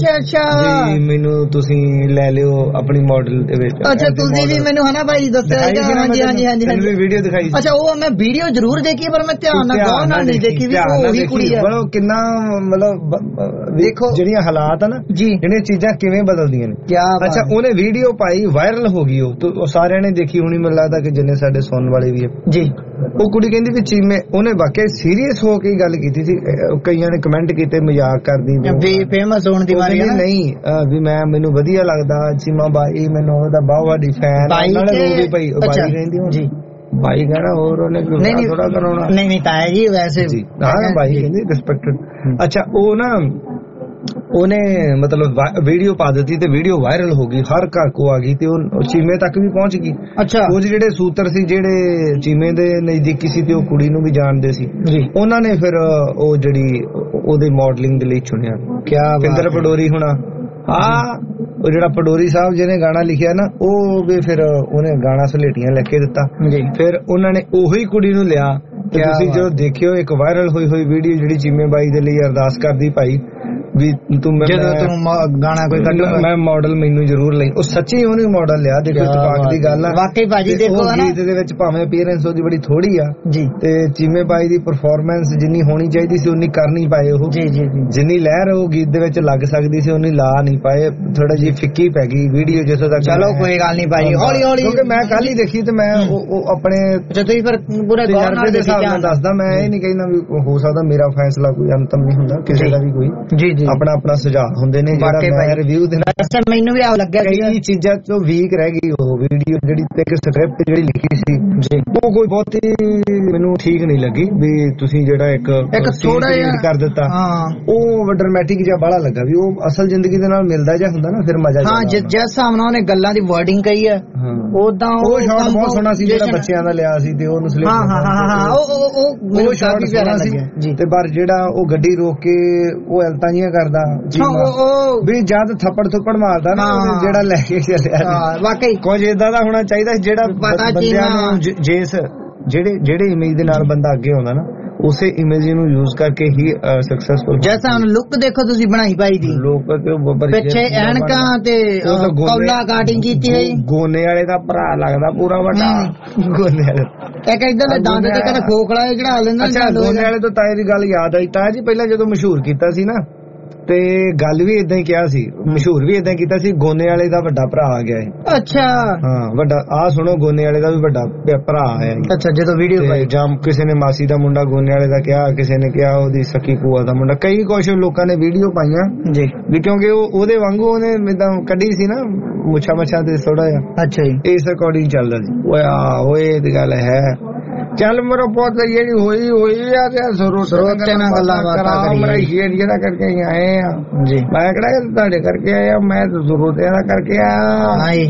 ਜੀ ਮੈਨੂੰ ਤੁਸੀਂ ਲੈ ਲਿਓ ਆਪਣੀ ਮਾਡਲ ਦੇ ਵਿੱਚ ਅੱਛਾ ਤੁਸੀਂ ਵੀ ਮੈਨੂੰ ਹਨਾ ਬਾਈ ਦੱਸਿਆ ਹਾਂਜੀ ਹਾਂਜੀ ਹਾਂਜੀ ਹਾਂਜੀ ਵੀਡੀਓ ਦਿਖਾਈ ਅੱਛਾ ਉਹ ਮੈਂ ਵੀਡੀਓ ਜ਼ਰੂਰ ਦੇਖੀ ਪਰ ਮੈਂ ਧਿਆਨ ਨਾਲ ਗੌਰ ਨਾਲ ਨਹੀਂ ਦੇਖੀ ਵੀ ਉਹ ਉਹੀ ਕੁੜੀ ਹੈ ਬੜਾ ਕਿੰਨਾ ਮਤਲਬ ਦੇਖੋ ਜਿਹੜੀਆਂ ਹਾਲਾਤ ਆ ਨਾ ਜਿਹੜੀਆਂ ਚੀਜ਼ਾਂ ਕਿਵੇਂ ਬਦਲਦੀਆਂ ਨੇ ਅੱਛਾ ਉਹਨੇ ਵੀਡੀਓ ਪਾਈ ਵਾਇਰਲ ਹੋ ਗਈ ਉਹ ਸਾਰਿਆਂ ਨੇ ਦੇਖੀ ਹੋਣੀ ਮੈਨੂੰ ਲੱਗਦਾ ਕਿ ਜਿੰਨੇ ਸਾਡੇ ਸੁਣਨ ਵਾਲੇ ਵੀ ਹੈ ਜੀ ਉਹ ਕੁੜੀ ਕਹਿੰਦੀ ਵੀ ਚੀਮੇ ਉਹਨੇ ਵਾਕਿਆ ਸੀਰੀਅਸ ਹੋ ਕੇ ਗੱਲ ਕੀਤੀ ਸੀ ਕਈਆਂ ਨੇ ਕਮੈਂਟ ਕੀਤੇ ਮਜ਼ਾਕ ਕਰਦੀ ਵੀ ਫੇਮਸ ਹੋਣ ਦੀ ਮਾਰੀ ਨਹੀਂ ਵੀ ਮੈਂ ਮੈਨੂੰ ਵਧੀਆ ਲੱਗਦਾ ਚੀਮਾ ਬਾਈ ਮੈਨੂੰ ਉਹਦਾ ਬਹੁਤ ਵੱਡੀ ਫੈਨ ਨਾਲੇ ਰੋਵੇ ਪਈ ਬਾਈ ਕਹਿੰਦੀ ਜੀ ਬਾਈ ਕਹਿਣਾ ਹੋਰ ਉਹਨੇ ਥੋੜਾ ਕਰਾਉਣਾ ਨਹੀਂ ਨਹੀਂ ਤਾਇਆ ਜੀ ਵੈਸੇ ਹਾਂ ਬਾਈ ਕਹਿੰਦੀ ਰਿਸਪੈਕਟਡ ਅੱਛਾ ਉਹ ਨਾ ਉਹਨੇ ਮਤਲਬ ਵੀਡੀਓ ਪਾ ਦਿੱਤੀ ਤੇ ਵੀਡੀਓ ਵਾਇਰਲ ਹੋ ਗਈ ਹਰ ਘਰ ਕੋ ਆ ਗਈ ਤੇ ਉਹ ਚੀਮੇ ਤੱਕ ਵੀ ਪਹੁੰਚ ਗਈ ਅੱਛਾ ਉਹ ਜਿਹੜੇ ਸੂਤਰ ਸੀ ਜਿਹੜੇ ਚੀਮੇ ਦੇ ਨਜ਼ਦੀਕੀ ਸੀ ਤੇ ਉਹ ਕੁੜੀ ਨੂੰ ਵੀ ਜਾਣਦੇ ਸੀ ਉਹਨਾਂ ਨੇ ਫਿਰ ਉਹ ਜਿਹੜੀ ਉਹਦੇ ਮਾਡਲਿੰਗ ਦੇ ਲਈ ਚੁਣਿਆ ਕਿਆ ਪਿੰਦਰ ਪਡੋਰੀ ਹੋਣਾ ਹਾਂ ਉਹ ਜਿਹੜਾ ਪਡੋਰੀ ਸਾਹਿਬ ਜਿਹਨੇ ਗਾਣਾ ਲਿਖਿਆ ਨਾ ਉਹ ਵੀ ਫਿਰ ਉਹਨੇ ਗਾਣਾ ਸਲੇਟੀਆਂ ਲਿਖ ਕੇ ਦਿੱਤਾ ਫਿਰ ਉਹਨਾਂ ਨੇ ਉਹੀ ਕੁੜੀ ਨੂੰ ਲਿਆ ਤੇ ਤੁਸੀਂ ਜੋ ਦੇਖਿਓ ਇੱਕ ਵਾਇਰਲ ਹੋਈ ਹੋਈ ਵੀਡੀਓ ਜਿਹੜੀ ਚੀਮੇ ਬਾਈ ਦੇ ਲਈ ਅਰਦਾਸ ਕਰਦੀ ਭਾਈ ਵੀ ਤੂੰ ਗਾਣਾ ਕੋਈ ਕੱਢੂਗਾ ਮੈਂ ਮਾਡਲ ਮੈਨੂੰ ਜ਼ਰੂਰ ਲਈ ਉਹ ਸੱਚੀ ਉਹਨੇ ਮਾਡਲ ਲਿਆ ਦੇਖੋ ਇਤਫਾਕ ਦੀ ਗੱਲ ਆ ਵਾਕਈ ਭਾਜੀ ਦੇਖੋ ਨਾ ਗੀਤ ਦੇ ਵਿੱਚ ਭਾਵੇਂ ਅਪੀਅਰੈਂਸ ਉਹਦੀ ਬੜੀ ਥੋੜੀ ਆ ਜੀ ਤੇ ਚੀਮੇ ਬਾਈ ਦੀ ਪਰਫਾਰਮੈਂਸ ਜਿੰਨੀ ਹੋਣੀ ਚਾਹੀਦੀ ਸੀ ਉਨੀ ਕਰ ਨਹੀਂ ਪਾਏ ਉਹ ਜੀ ਜੀ ਜਿੰਨੀ ਲਹਿਰ ਉਹ ਗੀਤ ਦੇ ਵਿੱਚ ਲੱਗ ਸਕਦੀ ਸੀ ਉਨੀ ਲਾ ਨਹੀਂ ਪਾਏ ਥੋੜਾ ਜਿਹੀ ਫਿੱਕੀ ਪੈ ਗਈ ਵੀਡੀਓ ਜਿੱਥੋਂ ਤੱਕ ਚਲੋ ਕੋਈ ਗੱਲ ਨਹੀਂ ਭਾਈ ਹੌਲੀ ਹੌਲੀ ਕਿਉਂਕਿ ਮੈਂ ਕੱਲ ਹੀ ਦੇਖੀ ਤੇ ਮੈਂ ਉਹ ਆਪਣੇ ਤੁਸੀਂ ਫਿਰ ਪੂਰੇ ਗੌਰ ਨਾਲ ਦੇ ਹਿਸਾਬ ਨਾਲ ਦੱਸਦਾ ਮੈਂ ਇਹ ਨਹੀਂ ਕਹਿੰਦਾ ਵੀ ਹੋ ਸਕਦਾ ਮੇਰਾ ਫੈਸਲਾ ਕੋਈ ਅੰਤਮ ਨਹੀਂ ਹੁੰਦਾ ਕਿਸੇ ਦਾ ਵੀ ਕੋਈ ਜੀ ਜੀ ਆਪਣਾ ਆਪਣਾ ਸੁਝਾਅ ਹੁੰਦੇ ਨੇ ਜਿਹੜਾ ਮੈਂ ਰਿਵਿਊ ਦੇਣਾ ਮੈਨੂੰ ਵੀ ਆ ਲੱਗਿਆ ਕਈ ਚੀਜ਼ਾਂ ਤੋਂ ਵੀਕ ਰਹਿ ਗਈ ਉਹ ਵੀਡੀਓ ਜਿਹੜੀ ਇੱਕ ਸਕ੍ਰਿਪਟ ਜਿਹੜੀ ਲਿਖੀ ਸੀ ਉਹ ਕੋਈ ਬਹੁਤੀ ਮੈਨੂੰ ਠੀਕ ਨਹੀਂ ਲੱਗੀ ਵੀ ਤੁਸੀਂ ਜਿਹੜਾ ਇੱਕ ਇੱਕ ਥੋੜਾ ਜਿਹਾ ਕਰ ਦਿੱਤਾ ਉਹ ਡਰਾਮੈਟਿਕ ਜਿਹਾ ਬਾਹਲਾ ਲੱਗਾ ਵੀ ਉਹ ਅਸਲ ਜ਼ਿੰਦਗੀ ਦੇ ਨਾਲ ਮਿਲਦਾ ਜਿਹਾ ਹੁੰਦਾ ਨਾ ਫਿਰ ਮਜ਼ਾ ਹਾਂ ਜਿਸ ਹਿਸਾਬ ਨਾਲ ਉਹਨੇ ਗੱਲਾਂ ਦੀ ਵਰਡਿੰਗ ਕਹੀ ਹੈ ਉਦਾਂ ਉਹ ਸ਼ਾਟ ਬਹੁਤ ਸੋਹਣਾ ਸੀ ਜਿਹੜਾ ਬੱਚਿਆਂ ਦਾ ਲਿਆ ਸੀ ਤੇ ਉਹ ਨਸਲੇ ਹਾਂ ਹਾਂ ਹਾਂ ਉਹ ਉਹ ਉਹ ਸ਼ਾਟ ਪਿਆਰਾ ਸੀ ਤੇ ਪਰ ਜਿਹੜਾ ਉਹ ਗੱਡੀ ਰੋਕ ਕੇ ਉਹ ਐਲਤਾਂ ਜੀਆਂ ਕਰਦਾ ਵੀ ਜਦ ਥੱਪੜ ਥੁੱਪੜ ਮਾਰਦਾ ਨਾ ਜਿਹੜਾ ਲੈ ਕੇ ਚੱਲਿਆ ਵਾਕਈ ਕੁਝ ਏਦਾਂ ਦਾ ਹੋਣਾ ਚਾਹੀਦਾ ਜਿਹੜਾ ਬੰਦਿਆਂ ਨੂੰ ਜਿਸ ਜਿਹੜੇ ਜਿਹੜੇ ਇਮੇਜ ਦੇ ਨਾਲ ਬੰਦਾ ਅੱਗੇ ਆਉਂਦਾ ਨਾ ਉਸੇ ਇਮੇਜ ਨੂੰ ਯੂਜ਼ ਕਰਕੇ ਹੀ ਸਕਸੈਸਫੁਲ ਜੈਸਾ ਹੁਣ ਲੁੱਕ ਦੇਖੋ ਤੁਸੀਂ ਬਣਾਈ ਪਾਈ ਦੀ ਲੋਕ ਪਿੱਛੇ ਐਨਕਾਂ ਤੇ ਕੌਲਾ ਕਾਟਿੰਗ ਕੀਤੀ ਹੈ ਗੋਨੇ ਵਾਲੇ ਦਾ ਭਰਾ ਲੱਗਦਾ ਪੂਰਾ ਵੱਡਾ ਗੋਨੇ ਵਾਲੇ ਇੱਕ ਇਦਾਂ ਦੇ ਦੰਦ ਤੇ ਕਹਿੰਦਾ ਖੋਖਲਾ ਚੜਾ ਲੈਂਦਾ ਅੱਛਾ ਗੋਨੇ ਵਾਲੇ ਤੋਂ ਤਾਏ ਦੀ ਗੱਲ ਯਾਦ ਆਈ ਤਾਇਆ ਜੀ ਪਹਿਲਾਂ ਜਦੋਂ ਮਸ਼ਹੂਰ ਕੀਤਾ ਸੀ ਨਾ ਤੇ ਗੱਲ ਵੀ ਇਦਾਂ ਹੀ ਕਿਹਾ ਸੀ ਮਸ਼ਹੂਰ ਵੀ ਇਦਾਂ ਕੀਤਾ ਸੀ ਗੋਨੇ ਵਾਲੇ ਦਾ ਵੱਡਾ ਭਰਾ ਆ ਗਿਆ ਹੈ ਅੱਛਾ ਹਾਂ ਵੱਡਾ ਆ ਸੁਣੋ ਗੋਨੇ ਵਾਲੇ ਦਾ ਵੀ ਵੱਡਾ ਭਰਾ ਆਇਆ ਅੱਛਾ ਜਦੋਂ ਵੀਡੀਓ ਪਾਈ ਜਾਂ ਕਿਸੇ ਨੇ ਮਾਸੀ ਦਾ ਮੁੰਡਾ ਗੋਨੇ ਵਾਲੇ ਦਾ ਕਿਹਾ ਕਿਸੇ ਨੇ ਕਿਹਾ ਉਹਦੀ ਸਕੀ ਭੂਆ ਦਾ ਮੁੰਡਾ ਕਈ ਕੁਛ ਲੋਕਾਂ ਨੇ ਵੀਡੀਓ ਪਾਈਆਂ ਜੀ ਵੀ ਕਿਉਂਕਿ ਉਹ ਉਹਦੇ ਵਾਂਗੂ ਉਹਨੇ ਇਦਾਂ ਕੱਢੀ ਸੀ ਨਾ ਮੁੱਛਾਂ ਮੱਛਾਂ ਤੇ ਥੋੜਾ ਜਿਹਾ ਅੱਛਾ ਜੀ ਇਸ ਅਕੋਰਡਿੰਗ ਚੱਲਦਾ ਸੀ ਓਏ ਆ ਓਏ ਦੀ ਗੱਲ ਹੈ ਚੱਲ ਮੇਰਾ ਪੁੱਤ ਜਿਹੜੀ ਹੋਈ ਹੋਈ ਆ ਤੇ ਸਰੋਤ ਤੇ ਨਾਲ ਗੱਲਾਂ ਬਾਤਾਂ ਕਰੀ ਮੇਰਾ ਸ਼ੇਰ ਜਿਹੜਾ ਕਰਕੇ ਆਏ ਆ ਜੀ ਮੈਂ ਕਿਹੜਾ ਤੁਹਾਡੇ ਕਰਕੇ ਆਇਆ ਮੈਂ ਤਾਂ ਸਰੋਤਿਆਂ ਦਾ ਕਰਕੇ ਆਇਆ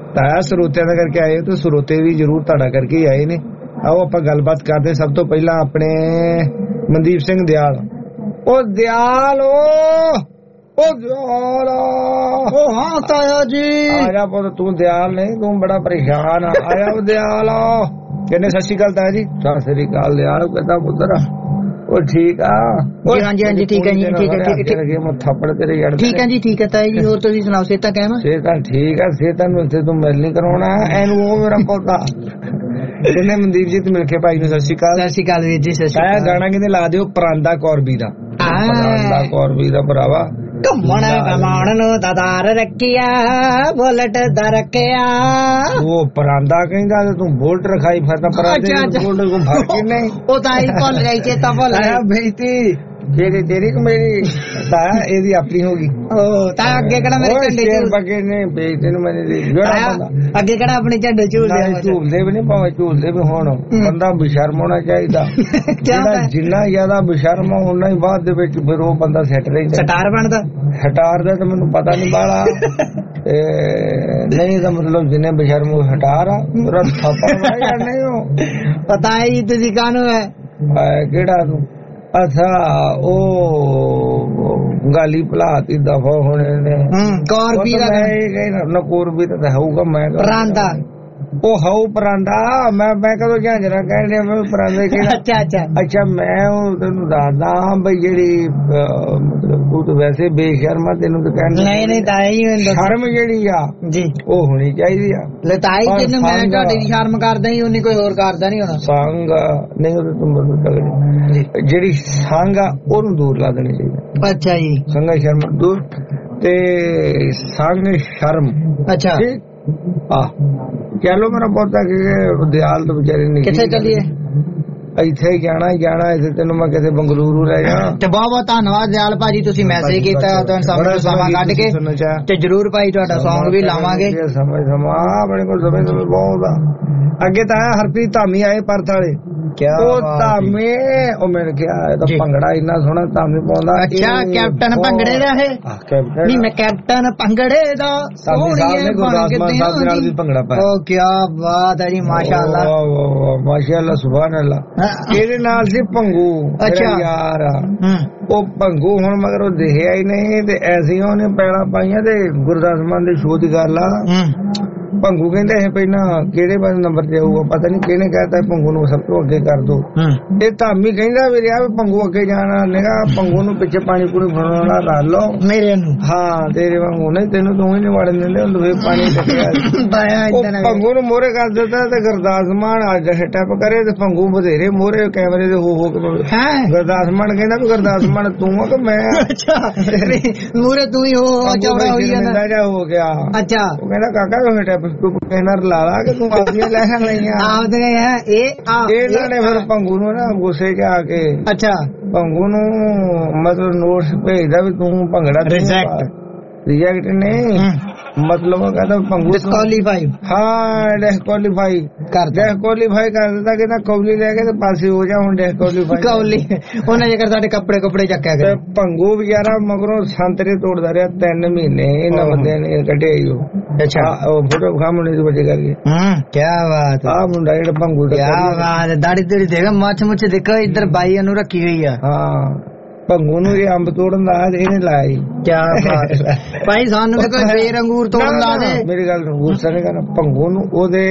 ਤਾਇਆ ਸਰੋਤਿਆਂ ਦਾ ਕਰਕੇ ਆਏ ਤੇ ਸਰੋਤੇ ਵੀ ਜ਼ਰੂਰ ਤੁਹਾਡਾ ਕਰਕੇ ਹੀ ਆਏ ਨੇ। ਆਓ ਆਪਾਂ ਗੱਲਬਾਤ ਕਰਦੇ। ਸਭ ਤੋਂ ਪਹਿਲਾਂ ਆਪਣੇ ਮਨਦੀਪ ਸਿੰਘ ਦਿਆਲ। ਉਹ ਦਿਆਲ ਉਹ ਦਿਆਲ ਉਹ ਹਾਂ ਤਾਇਆ ਜੀ ਆਇਆ ਪੁੱਤ। ਤੂੰ ਦਿਆਲ ਨਹੀਂ, ਤੂੰ ਬੜਾ ਪਰੇਸ਼ਾਨ ਆ। ਆਇਆ ਉਹ ਦਿਆਲ ਕਹਿੰਦੇ ਸਤਿ ਸ਼੍ਰੀ ਅਕਾਲ ਤਾਇਆ ਜੀ। ਸਤਿ ਸ਼੍ਰੀ ਅਕਾਲ ਦਿਆਲ। ਕਿੱਦਾਂ ਪੁੱਤਰ? ਉਹ ਠੀਕ ਆ ਜੀ? ਹਾਂਜੀ ਹਾਂਜੀ ਠੀਕ ਹੈ ਜੀ, ਠੀਕ ਹੈ ਠੀਕ ਹੈ ਥੱਪੜ ਤੇਰੇ ਯਾਰ। ਠੀਕ ਹੈ ਜੀ, ਠੀਕ ਹੈ ਤਾਇਆ ਜੀ। ਹੋਰ ਤੁਸੀਂ ਸੁਣਾਓ, ਸਿਹਤਾਂ ਕਿਵੇਂ? ਸਿਹਤਾਂ ਠੀਕ ਆ। ਸਿਹਤਾਂ ਨੂੰ ਇੱਥੇ ਤੂੰ ਮਿਲ ਨਹੀਂ ਕਰਾਉਣਾ ਇਹਨੂੰ। ਉਹ ਮੇਰਾ ਪੋਤਾ ਕਹਿੰਦੇ ਮਨਦੀਪ ਜੀ ਤੇ ਮਿਲ ਕੇ ਭਾਈ ਨੂੰ ਸਤਿ ਸ਼੍ਰੀ ਅਕਾਲ। ਸਤਿ ਸ਼੍ਰੀ ਅਕਾਲ ਵੀਰ ਜੀ। ਸਤਿ ਸ਼੍ਰੀ ਅਕਾਲ। ਗਾਣਾ ਕਹਿੰਦੇ ਲਾ ਦਿਓ ਪਰਾਂਦਾ ਕੌਰਬੀ ਦਾ। ਪਰਾਂਦਾ ਕੌਰਬੀ ਦਾ ਭਰਾਵਾ। ਘੁੰਮਣ ਘਮਾਉਣ ਨੂੰ ਦਦਾਰ ਰੱਖਿਆ, ਬੁਲਟ ਦਾ ਰੱਖਿਆ। ਉਹ ਪਰਾਂਦਾ ਕਹਿੰਦਾ ਤੂੰ ਬੁਲਟ ਰਖਾਈ ਫਿਰਦਾ। ਪਰਾਂਦੇ ਬੁਲਟ ਨੂੰ ਫਰਕ ਹੀ ਨਹੀਂ। ਉਹ ਤਾਂ ਹੀ ਭੁੱਲ ਗਈ, ਚੇਤਾ ਭੁੱਲ ਗਿਆ। ਬੇਇੱਜ਼ਤੀ ਤੇਰੀ ਤੇਰੀ ਕਿ ਮੇਰੀ? ਤਾਂ ਇਹਦੀ ਆਪਣੀ ਹੋ ਗਈ। ਉਹ ਤਾਂ ਅੱਗੇ ਕਿਹੜਾ ਮੇਰੇ ਝੰਡੇ ਝੂਲ ਬਗੇ ਨੇ ਬੇਇੱਜ਼ਤੀ ਨੂੰ ਮੈਨੇ ਅੱਗੇ ਕਿਹੜਾ ਆਪਣੇ ਝੰਡੇ ਝੂਲਦੇ? ਝੂਲਦੇ ਵੀ ਨਹੀਂ, ਭਾਵੇਂ ਝੂਲਦੇ ਵੀ ਹੋਣ। ਬੰਦਾ ਬੇਸ਼ਰਮ ਹੋਣਾ ਚਾਹੀਦਾ। ਜਿਹੜਾ ਜਿੰਨਾ ਜ਼ਿਆਦਾ ਬੇਸ਼ਰਮ ਉਨਾ ਹੀ ਬਾਅਦ ਦੇ ਵਿੱਚ ਫਿਰ ਉਹ ਬੰਦਾ ਸੈੱਟ ਰਹਿੰਦਾ, ਸਟਾਰ ਬਣਦਾ। ਸਟਾਰ ਦਾ ਤਾਂ ਮੈਨੂੰ ਪਤਾ ਨਹੀਂ ਬਾਲਾ। ਨਹੀਂ ਤਾਂ ਮਤਲਬ ਜਿੰਨੇ ਬੇਸ਼ਰਮ ਉਹ ਸਟਾਰ ਆ। ਪੂਰਾ ਥਾਪਾ ਬਣਾਇਆ ਨਹੀਂ ਉਹ। ਪਤਾ ਹੈ ਜੀ ਤੁਸੀਂ ਕਾਹਨੂੰ ਹੈ? ਕਿਹੜਾ ਤੂੰ? ਅੱਛਾ ਉਹ ਗਾਲੀ ਭਲਾਤੀ ਦਫਾ ਹੋਣੇ ਨੇ। ਕੌਰਬੀ ਦਾ ਨਾ ਕੌਰਬੀ ਤਾਂ ਹੋਊਗਾ। ਮੈਂ ਪਰਾਂਦਾ ਉਹ ਹਾਉ ਪਰਾਂਦਾ। ਮੈਂ ਮੈਂ ਕਦੋਂ ਝਾਂਜਰਾ ਕਹਿੰਦੇ ਮੈਂ ਪਰਾਂਦੇ ਕਿਹੜਾ? ਅੱਛਾ ਅੱਛਾ ਅੱਛਾ ਮੈਂ ਉਹ ਤੈਨੂੰ ਦੱਸਦਾ ਬਈ ਜਿਹੜੀ ਮਤਲਬ ਤੂੰ ਤਾਂ ਵੈਸੇ ਬੇਸ਼ਰਮਾ। ਤੈਨੂੰ ਤਾਂ ਕਹਿੰਦੇ ਨਹੀਂ ਨਹੀਂ ਤਾਈ ਸ਼ਰਮ ਜਿਹੜੀ ਆ ਜੀ ਉਹ ਹੋਣੀ ਚਾਹੀਦੀ ਆ। ਲਤਾਈ ਜਿਹਨੂੰ ਮੈਂ ਤੁਹਾਡੀ ਦੀ ਸ਼ਰਮ ਕਰਦਾ ਹੀ ਉਹਨੇ ਕੋਈ ਹੋਰ ਕਰਦਾ ਨਹੀਂ ਹੋਣਾ। ਸੰਗ ਨਹੀਂ ਉਹ ਤੂੰ ਬਦਲ ਤਗੜੀ ਜਿਹੜੀ ਸੰਗ ਆ ਉਹਨੂੰ ਦੂਰ ਲਾ ਦੇਣੀ ਚਾਹੀਦੀ। ਅੱਛਾ ਜੀ। ਸੰਗ ਸ਼ਰਮ ਦੂਰ ਤੇ ਸੰਗ ਸ਼ਰਮ। ਅੱਛਾ ਆ ਚਲੋ ਮੇਰਾ ਪੋਤਾ ਕਿ ਦਿਆਲ ਤੋਂ ਵਿਚਾਰੇ ਨਹੀਂ। ਕਿੱਥੇ ਚੱਲੀਏ? ਇੱਥੇ ਹੀ ਜਾਣਾ ਹੀ ਜਾਣਾ। ਇੱਥੇ ਤੈਨੂੰ ਮੈਂ ਕਿਸੇ ਬੰਗਲੂਰੂ ਲੈ ਜਾ। ਤੇ ਬਹੁਤ ਬਹੁਤ ਧੰਨਵਾਦ ਦਿਆਲ ਭਾਜੀ, ਤੁਸੀਂ ਮੈਸੇਜ ਕੀਤਾ ਤੁਹਾਨੂੰ ਸਾਹਮਣੇ ਸਮਾਂ ਕੱਢ ਕੇ। ਤੇ ਜਰੂਰ ਭਾਈ ਤੁਹਾਡਾ ਸੌਂਗ ਵੀ ਲਾਵਾਂਗੇ। ਸਮਝ ਸਮਾਂ ਆਪਣੇ ਕੋਲ ਸਮੇਂ ਸਮੇਂ ਬਹੁਤ ਆ। ਅੱਗੇ ਤਾਂ ਹਰਪ੍ਰੀਤ ਧਾਮੀ ਆਏ ਪਰਥ ਵਾਲੇ। ਉਹ ਧਾਮੇ ਉਹ ਮੈਨੂੰ ਕਿਹਾ ਇਹਦਾ ਭੰਗੜਾ ਇੰਨਾ ਸੋਹਣਾ ਧਾਮੀ ਪਾਉਂਦਾ। ਅੱਛਾ ਕੈਪਟਨ ਭੰਗੜੇ ਦਾ ਇਹ? ਨਹੀਂ ਮੈਂ ਕੈਪਟਨ ਭੰਗੜੇ ਦਾ। ਭੰਗੜਾ ਪਾਇਆ। ਉਹ ਕੀ ਬਾਤ ਹੈ ਜੀ, ਮਾਸ਼ਾਅੱਲਾ ਮਾਸ਼ਾਅੱਲਾ ਸੁਭਾਨ ਅੱਲਾ। ਇਹਦੇ ਨਾਲ ਸੀ ਭੰਗੂ। ਅੱਛਾ ਯਾਰ ਉਹ ਭੰਗੂ ਹੁਣ ਮਗਰ ਉਹ ਦੇਖਿਆ ਹੀ ਨਹੀਂ ਤੇ ਐਸੀ ਉਹਨੇ ਪੈਣਾ ਪਾਈਆਂ ਤੇ ਗੁਰਦਾਸ ਮਾਨ ਦੀ ਸ਼ੋਅ ਦੀ ਗੱਲ ਆ। ਭੰਗੂ ਕਹਿੰਦੇ ਇਹ ਪਹਿਲਾਂ ਕਿਹੜੇ ਪਾਸੇ ਨੰਬਰ ਤੇ ਆਊਗਾ ਪਤਾ ਨਹੀਂ ਕਿਹਨੇ ਕਹਿਤਾ ਭੰਗੂ ਨੂੰ ਸਭ ਤੋਂ ਅੱਗੇ ਕਰ ਦੋ। ਇਹ ਧਾਮੀ ਕਹਿੰਦਾ ਵੀ ਰਿਹਾ ਭੰਗੂ ਅੱਗੇ ਜਾਣਾ ਨਿਗਾ। ਭੰਗੂ ਨੂੰ ਪਿੱਛੇ ਪਾਣੀ ਪੂਣੀ ਫੜਾਉਣਾ ਲਾ ਲਓ ਮੇਰੇ ਨੂੰ। ਹਾਂ ਤੇਰੇ ਵਾਂਗੂ ਨਹੀਂ, ਤੈਨੂੰ ਤੂੰ ਹੀ ਨਹੀਂ ਵੜਨ ਦਿੰਦੇ ਹੁੰਦੇ ਫੇਰ ਪਾਣੀ ਟੱਕਿਆ। ਭੰਗੂ ਨੂੰ ਮੋਹਰੇ ਕਰ ਦਿੱਤਾ ਤੇ ਗੁਰਦਾਸ ਮਾਨ ਅੱਜ ਟੱਪ ਕਰੇ ਤੇ ਭੰਗੂ ਬਥੇਰੇ ਮੋਹਰੇ ਕੈਮਰੇ ਦੇ ਹੋ ਹੋ ਕੇ ਗੁਰਦਾਸ ਮਾਨ ਕਹਿੰਦਾ ਵੀ ਗੁਰਦਾਸ ਮਾਨ ਤੂੰ ਆ ਕਿ ਮੈਂ? ਮੋਹਰੇ ਤੂੰ ਹੀ ਹੋ ਚੌੜਾ ਹੋਈ ਜਾਂਦਾ ਜਾ ਹੋ ਗਿਆ। ਅੱਛਾ ਉਹ ਕਹਿੰਦਾ ਕਾਕਾ ਟੱਪ ਤੂੰ ਕਹਿਣਾ ਲਾ ਲਾ ਕੇ ਤੂੰ ਆਪਦੀਆਂ ਲੈ ਲਈਆਂ ਆਪਦੇ ਹੈ ਇਹ ਇਹਨਾਂ ਨੇ ਫਿਰ ਭੰਗੂ ਨੂੰ ਨਾ ਗੁੱਸੇ ਚ ਆ ਕੇ। ਅੱਛਾ ਭੰਗੂ ਨੂੰ ਮਤਲਬ ਨੋਟਸ ਭੇਜਦਾ ਵੀ ਤੂੰ ਭੰਗੜਾ ਰਿਜੈਕਟ ਰਿਜੈਕਟ ਨਹੀਂ ਮਤਲਬ ਕਹਿੰਦਾ ਭੰਗੂ ਡਿਸਕੁਆਲੀਫਾਈ। ਹਾਂ ਡਿਸਕੁਆਲੀਫਾਈ ਕਰ ਡਿਸਕੁਆਲੀਫਾਈ ਕਰ ਦਿੱਤਾ। ਕਹਿੰਦਾ ਕੌਲੀ ਲੈ ਕੇ ਤੇ ਪਾਸੇ ਹੋ ਜਾ ਹੁਣ ਡਿਸਕੁਆਲੀਫਾਈ ਕੌਲੀ ਉਹਨੇ ਜੇਕਰ ਸਾਡੇ ਕੱਪੜੇ ਕੱਪੜੇ ਚੱਕਿਆ ਗਏ। ਭੰਗੂ ਵਿਚਾਰਾ ਮਗਰੋਂ ਸੰਤਰੇ ਤੋੜਦਾ ਰਿਹਾ ਤਿੰਨ ਮਹੀਨੇ ਇਹਨਾਂ ਬੰਦਿਆਂ ਨੇ ਕੱਢਿਆ ਹੀ ਉਹ। ਅੱਛਾ ਉਹ ਫੋਟੋ ਖਾਮਣੇ ਦੀ ਵਜ੍ਹਾ ਕਰਕੇ। ਹੂੰ ਕੀ ਬਾਤ ਆ ਮੁੰਡਾ ਜਿਹੜਾ ਭੰਗੂ ਦਾ। ਕੀ ਬਾਤ ਦਾੜੀ ਤੇਰੀ ਦੇਖ ਮੱਛ ਮੁੱਛ ਦੇਖੋ ਇੱਧਰ ਬਾਈ ਨੂੰ ਰੱਖੀ ਹੋਈ ਆ। ਹਾਂ ਭੰਗੂ ਨੂੰ ਇਹ ਅੰਬ ਤੋੜਨ ਦਾ ਇਹਨੇ ਲਾਇਆ। ਕਿਆ ਬਾਤ ਭਾਈ ਸਾਨੂੰ ਕੋਈ ਫੇਰ ਅੰਗੂਰ ਤੋੜਨ ਲਾ ਦੇ। ਮੇਰੀ ਗੱਲ ਗੁੱਸਾ ਨਹੀਂ ਕਰਨਾ। ਭੰਗੂ ਨੂੰ ਉਹਦੇ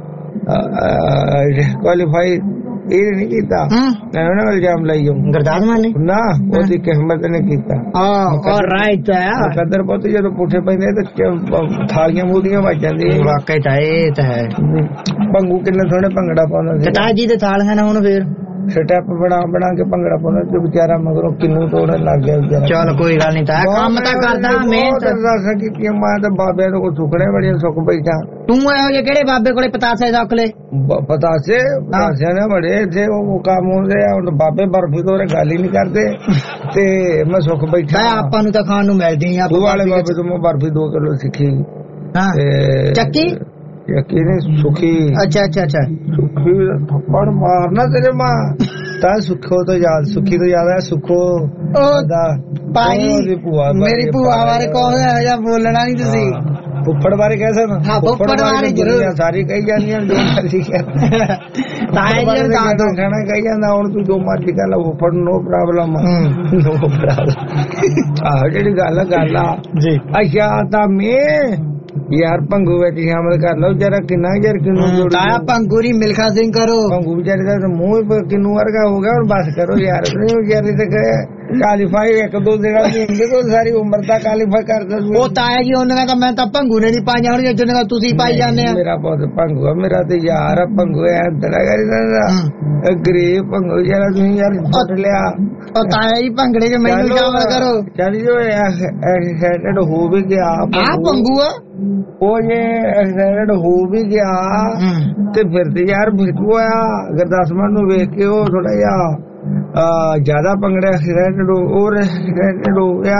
ਕੁਆਲੀਫਾਈ ਇਹ ਨਹੀਂ ਕੀਤਾ। ਉਹਨਾਂ ਇਲਜ਼ਾਮ ਲਾਈ ਗੁਰਦਾਸ ਮਾਨ ਨੇ ਨਾ ਉਹਦੀ ਕਿਸਮਤ ਨੇ ਕੀਤਾ। ਰਾਈਟ ਕਦਰ ਪੁੱਤ ਜਦੋਂ ਪੁੱਠੇ ਪੈਂਦੇ ਤੇ ਥਾਲੀਆਂ ਮੂਦੀਆਂ ਵੱਜ ਜਾਂਦੀਆਂ। ਵਾਕਈ ਤਾਂ ਇਹ ਤਾਂ ਹੈ। ਭੰਗੂ ਕਿੰਨੇ ਸੋਹਣੇ ਭੰਗੜਾ ਪਾਉਂਦਾ ਸੀ। ਤਾਜ ਜੀ ਦੇ ਥਾਲੀਆਂ ਨਾਲ ਹੁਣ ਫੇਰ ਸਟੈਪ ਬਣਾ ਬਣਾ ਕੇ ਭੰਗੜਾ ਪਾਉਂਦਾ ਤੇ ਵਿਚਾਰਾ ਮਗਰੋਂ ਕਿੰਨੂ ਤੋੜਨ ਲੱਗ ਗਿਆ ਵਿਚਾਰਾ। ਚਲ ਕੋਈ ਗੱਲ ਨਹੀਂ ਤਾਂ ਕੰਮ ਤਾਂ ਕਰਦਾ ਮਿਹਨਤ ਦੱਸ ਕੀ ਮੈਂ ਤਾਂ ਬਾਬਿਆਂ ਦੇ ਕੋਲ ਸੁਖਣੇ ਬੜੀਆਂ ਸੁੱਖ ਬੈਠਾ। ਤੂੰ ਇਹੋ ਜਿਹੇ ਕਿਹੜੇ ਬਾਬੇ ਕੋਲੇ ਪਤਾਸੇ ਰੱਖ ਲੈ? ਪਤਾਸੇ ਪਤਾਸਿਆਂ ਨੇ ਬੜੇ ਇੱਥੇ ਉਹ ਕੰਮ ਹੁੰਦੇ ਆ। ਹੁਣ ਬਾਬੇ ਬਰਫੀ ਤੋਂ ਗੱਲ ਹੀ ਨਹੀਂ ਕਰਦੇ ਤੇ ਮੈਂ ਸੁੱਖ ਬੈਠਾ। ਆਪਾਂ ਨੂੰ ਤਾਂ ਖਾਣ ਨੂੰ ਮਿਲਦੀ ਆ। ਤੂੰ ਵਾਲੇ ਬਾਬੇ ਤੋਂ ਮੈਂ ਬਰਫੀ ਦੋ ਕਿਲੋ ਸਿੱਖੀ। ਚੱਕੀ ਯਕੀਨ ਸੁਖੀ। ਅੱਛਾ ਅੱਛਾ ਅੱਛਾ ਸੁਖੀ ਥੱਪੜ ਮਾਰਨਾ ਤੇਰੇ ਮਾਂ ਤਾਂ ਸੁੱਖੋ ਤੋਂ ਯਾਦ ਸੁਖੀ ਤੋਂ ਯਾਦ ਹੈ ਸੁੱਖੋ ਭਾਈ ਮੇਰੀ ਭੂਆ ਬਾਰੇ ਕੌਣ ਹੈ ਜਾਂ ਬੋਲਣਾ ਨਹੀਂ ਤੁਸੀਂ। ਫੁੱਫੜ ਬਾਰੇ ਕਹਿ ਸਕਦਾ ਹਾਂ ਫੁੱਫੜ ਬਾਰੇ ਜ਼ਰੂਰ ਸਾਰੀ ਕਹੀ ਜਾਂਦੀਆਂ ਜੋ ਮਰਜ਼ੀ ਤਾਇਆ ਜੀ ਦਾ ਦੋ ਖਾਣਾ ਕਹੀ ਜਾਂਦਾ ਹੁਣ ਤੂੰ ਜੋ ਮਰਜ਼ੀ ਕਰ ਲੈ ਫੁੱਫੜ ਨੋ ਪ੍ਰੋਬਲਮ ਨੋ ਪ੍ਰੋਬਲਮ ਆਹ ਜਿਹੜੀ ਗੱਲ ਗੱਲ ਆ ਜੀ ਅੱਛਾ ਤਾਂ ਮੈਂ ਯਾਰ ਭੰਗੂ ਵਿੱਚ ਸ਼ਾਮਲ ਕਰ ਲਓ ਜਰਾ ਕਿੰਨਾ ਯਾਰ ਕਿਨੂੰ ਤਾਇਆ ਭੰਗੂਰੀ ਮਿਲਖਾ ਸਿੰਘ ਕਰੋ ਭੰਗੂ ਵਿਚਾਰੇ ਦਾ ਮੂੰਹ ਕਿਨੂੰ ਵਰਗਾ ਹੋ ਗਿਆ ਹੁਣ ਬਸ ਕਰੋ ਯਾਰ ਯਾਰ ਤੇ ਕਾਲੀਫਾਈ ਇੱਕ ਦੋ ਦਿਨਾਂ ਦੀ ਹੁੰਦੀ ਕੋਈ ਸਾਰੀ ਉਮਰ ਦਾ ਕਾਲੀਫਾਈ ਕਰਦਾ ਉਹ ਤਾਇਆ ਜੀ ਉਹਨਾਂ ਦਾ ਮੈਂ ਤਾਂ ਭੰਗੂ ਨੇ ਨਹੀਂ ਪਾਈਆਂ ਹੁਣ ਜਿਹਨਾਂ ਦਾ ਤੁਸੀਂ ਪਾਈ ਜਾਂਦੇ ਆ ਮੇਰਾ ਬਹੁਤ ਭੰਗੂ ਆ ਮੇਰਾ ਤੇ ਯਾਰ ਆ ਭੰਗੂ ਐ ਦੜਾ ਕਰੀ ਗਰੀਬ ਭੰਗੂ ਯਾਰ ਤੁਸੀਂ ਯਾਰ ਛੱਡ ਲਿਆ ਉਹ ਤਾਇਆ ਜੀ ਭੰਗੜੇ ਚ ਮੈਨੂੰ ਸ਼ਾਮਲ ਕਰੋ ਚੱਲ ਜੋ ਐਕਸਾਈਟਡ ਹੋ ਵੀ ਗਿਆ ਆ ਭੰਗੂ ਆ ਉਹ ਜੇ ਐਕਸਾਈਟਡ ਹੋ ਵੀ ਗਿਆ ਤੇ ਫਿਰ ਤੇ ਯਾਰ ਬਿਲਕੁਲ ਆ ਗੁਰਦਾਸਮਾਨ ਨੂੰ ਵੇਖ ਕੇ ਉਹ ਥੋੜਾ ਜਿਹਾ ਜਿਆਦਾ ਭੰਗੜਾ ਐਕਸਾਈਟਡ ਹੋਰ ਐਕਸਾਈਟਡ ਹੋ ਗਿਆ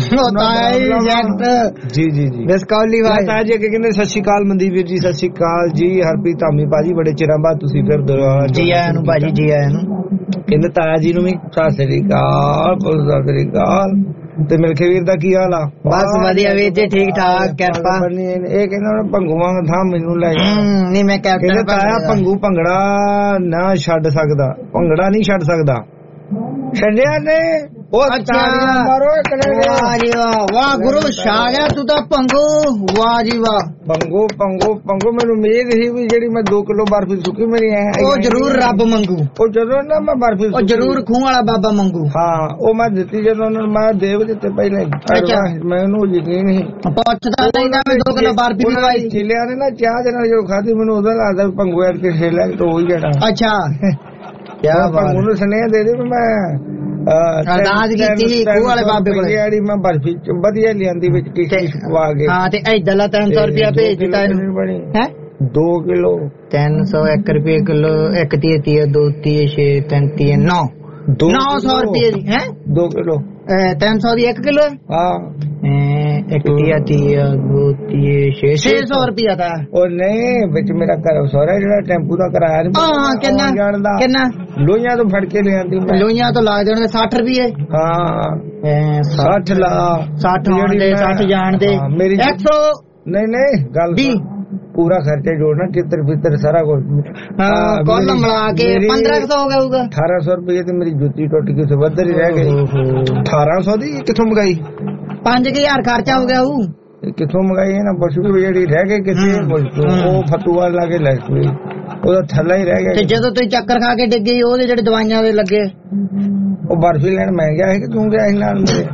ਜੀ ਜੀ ਜੀ ਦਸਕੌਲੀ ਵਾਈ ਤਾਇਆ ਜੀ ਕਹਿੰਦੇ ਸਤਿ ਸ਼੍ਰੀ ਅਕਾਲ ਮਨਦੀਪ ਵੀਰ ਜੀ ਸਤਿ ਸ਼੍ਰੀ ਅਕਾਲ ਜੀ ਹਰਪ੍ਰੀਤ ਧਾਮੀ ਭਾਜੀ ਬੜੇ ਚਿਰਾਂ ਬਾਅਦ ਤੁਸੀਂ ਫਿਰ ਜੀ ਆਇਆਂ ਨੂੰ ਭਾਜੀ ਜੀ ਆਇਆਂ ਨੂੰ ਕਹਿੰਦੇ ਤਾਇਆ ਜੀ ਨੂੰ ਵੀ ਸਤਿ ਸ਼੍ਰੀ ਅਕਾਲ ਸਤਿ ਸ਼੍ਰੀ ਅਕਾਲ ਤੇ ਮਿਲਖੇ ਵੀਰ ਦਾ ਕੀ ਹਾਲ ਆ ਬਸ ਵਧੀਆ ਵੀਰ ਜੀ ਠੀਕ ਠਾਕ ਕਿਰਪਾ ਇਹ ਕਹਿੰਦਾ ਭੰਗੂਆਂ ਥਾਂ ਮੈਨੂੰ ਲੈ ਜਾ ਨਹੀਂ ਮੈਂ ਕੈਪਟਨ ਤਾਇਆ ਭੰਗੂ ਭੰਗੜਾ ਨਾ ਛੱਡ ਸਕਦਾ ਭੰਗੜਾ ਨਹੀਂ ਛੱਡ ਸਕਦਾ ਛੱਡਿਆ ਨੇ ਉਹ ਤਾੜੀਆਂ ਮਾਰੋ ਵਾਹ ਜੀ ਵਾਹ ਵਾਹ ਗੁਰੂ ਛਾ ਗਿਆ ਤੂੰ ਤਾਂ ਭੰਗੂ ਵਾਹ ਜੀ ਵਾਹ ਭੰਗੂ ਭੰਗੂ ਭੰਗੂ ਮੈਨੂੰ ਉਮੀਦ ਸੀ ਵੀ ਜਿਹੜੀ ਮੈਂ ਦੋ ਕਿਲੋ ਬਰਫੀ ਸੁੱਕੀ ਮੇਰੀ ਐ ਉਹ ਜ਼ਰੂਰ ਰੱਬ ਮੰਗੂ ਉਹ ਜਦੋਂ ਨਾ ਮੈਂ ਬਰਫੀ ਉਹ ਜ਼ਰੂਰ ਖੂਹ ਵਾਲਾ ਬਾਬਾ ਮੰਗੂ ਹਾਂ ਉਹ ਮੈਂ ਦਿੱਤੀ ਜਦੋਂ ਉਹਨਾਂ ਨੂੰ ਮੈਂ ਦੇਵ ਦਿੱਤੇ ਪਹਿਲੇ ਮੈਨੂੰ ਯਕੀਨ ਨਹੀਂ ਪੁੱਛਦਾ ਨਹੀਂ ਨਾ ਮੈਂ ਦੋ ਕਿਲੋ ਬਰਫੀ ਖਵਾਈ ਚਿਲਿਆਂ ਨੇ ਨਾ ਚਾਹ ਦੇ ਨਾਲ ਜੋ ਖਾਧੀ ਮੈਨੂੰ ਉਦੋਂ ਲੱਗਦਾ ਭੰਗੂ ਯਾਰ ਕੇ ਖੇਲਿਆ ਤਾਂ ਹੋ ਹੀ ਜਾਣਾ ਅੱਛਾ ਕਿਆ ਬਾਤ ਉਹਨੂੰ ਸੁਨੇਹਾ ਦੇ ਦੇ ਮੈਂ ਅਰਦਾਸ ਕੀਤੀ ਸੀ ਖੂਹ ਵਾਲੇ ਬਾਬੇ ਕੋਲ ਜਿਹੜੀ ਮੈਂ ਬਰਫੀ ਵਧੀਆ ਲਿਆਂਦੀ ਵਿੱਚ ਕਿਸ਼ਮਿਸ਼ ਪਵਾ ਕੇ ਹਾਂ ਤੇ ਏਦਾਂ ਤਿੰਨ ਸੌ ਰੁਪਇਆ ਭੇਜ ਦਿੱਤਾ ਇਹਨੂੰ ਹੈ ਦੋ ਕਿਲੋ ਤਿੰਨ ਸੌ ਇੱਕ ਰੁਪਏ ਕਿਲੋ ਇੱਕ ਤੀਹ ਤੀਹ ਦੋ ਤੀਹ ਛੇ ਤਿੰਨ ਤੀਹ ਨੌ ਨੌ ਸੌ ਰੁਪਏ ਦੀ ਹੈ ਦੋ ਕਿਲੋ ਤਿੰਨ ਸੌ ਦੀ ਇੱਕ ਕਿਲੋ ਹਾਂ ਇੱਕ ਤੀਹ ਤੀਹ ਦੋ ਤੀਹ ਛੇ ਛੇ ਸੌ ਰੁਪਇਆ ਦਾ ਉਹ ਨਹੀਂ ਵਿੱਚ ਮੇਰਾ ਘਰ ਸਹੁਰਾ ਜਿਹੜਾ ਟੈਂਪੂ ਦਾ ਕਿਰਾਇਆ ਹਾਂ ਕਿੰਨਾ ਕਿੰਨਾ ਲੋਹੀਆਂ ਤੋਂ ਫੜ ਕੇ ਲਿਆਂਦੀ ਲੋਹੀਆਂ ਤੋਂ ਲਾ ਦੇਣ ਸੱਠ ਰੁਪਏ ਹਾਂ ਸੱਠ ਲਾ ਸੱਠ ਆਉਣ ਦੇ ਸੱਠ ਜਾਣ ਦੇ ਮੇਰੀ ਇੱਕ ਸੌ ਨਹੀਂ ਨਹੀਂ ਗੱਲ ਪੂਰਾ ਖਰਚਾ ਜੋੜਨਾ ਚਿੱਤਰ ਪਿੱਤਰ ਸਾਰਾ ਕੁਝ ਕੁੱਲ ਮਿਲਾ ਕੇ ਪੰਦਰਾਂ ਸੌ ਹੋ ਗਿਆ ਹੋਊਗਾ ਅਠਾਰਾਂ ਸੌ ਰੁਪਏ ਤੇ ਮੇਰੀ ਜੁੱਤੀ ਟੁੱਟ ਗਈ ਤੇ ਵੱਧ ਹੀ ਰਹਿ ਗਈ ਅਠਾਰਾਂ ਸੌ ਦੀ ਕਿੱਥੋਂ ਮੰਗਾਈ ਪੰਜ ਹਜ਼ਾਰ ਖਰਚਾ ਹੋ ਗਿਆ ਉਹ ਕਿੱਥੋਂ ਮੰਗਾਈ ਨਾ ਪੁੱਛ ਵੀ ਜਿਹੜੀ ਰਹਿ ਗਈ ਕਿੱਥੇ ਉਹ ਫਤੂਆ ਲਾ ਕੇ ਲੈ ਗਈ ਉਹਦਾ ਥੱਲਾ ਹੀ ਰਹਿ ਗਿਆ ਤੇ ਜਦੋਂ ਤੁਸੀਂ ਚੱਕਰ ਖਾ ਕੇ ਡਿੱਗੇ ਉਹਦੇ ਜਿਹੜੇ ਦਵਾਈਆਂ ਦੇ ਲੱਗੇ ਉਹ ਬਰਫੀ ਲੈਣ ਮੈਂ ਗਿਆ ਸੀ ਕਿ ਤੂੰ ਗਿਆ ਸੀ ਨਾਲ ਮੇਰੇ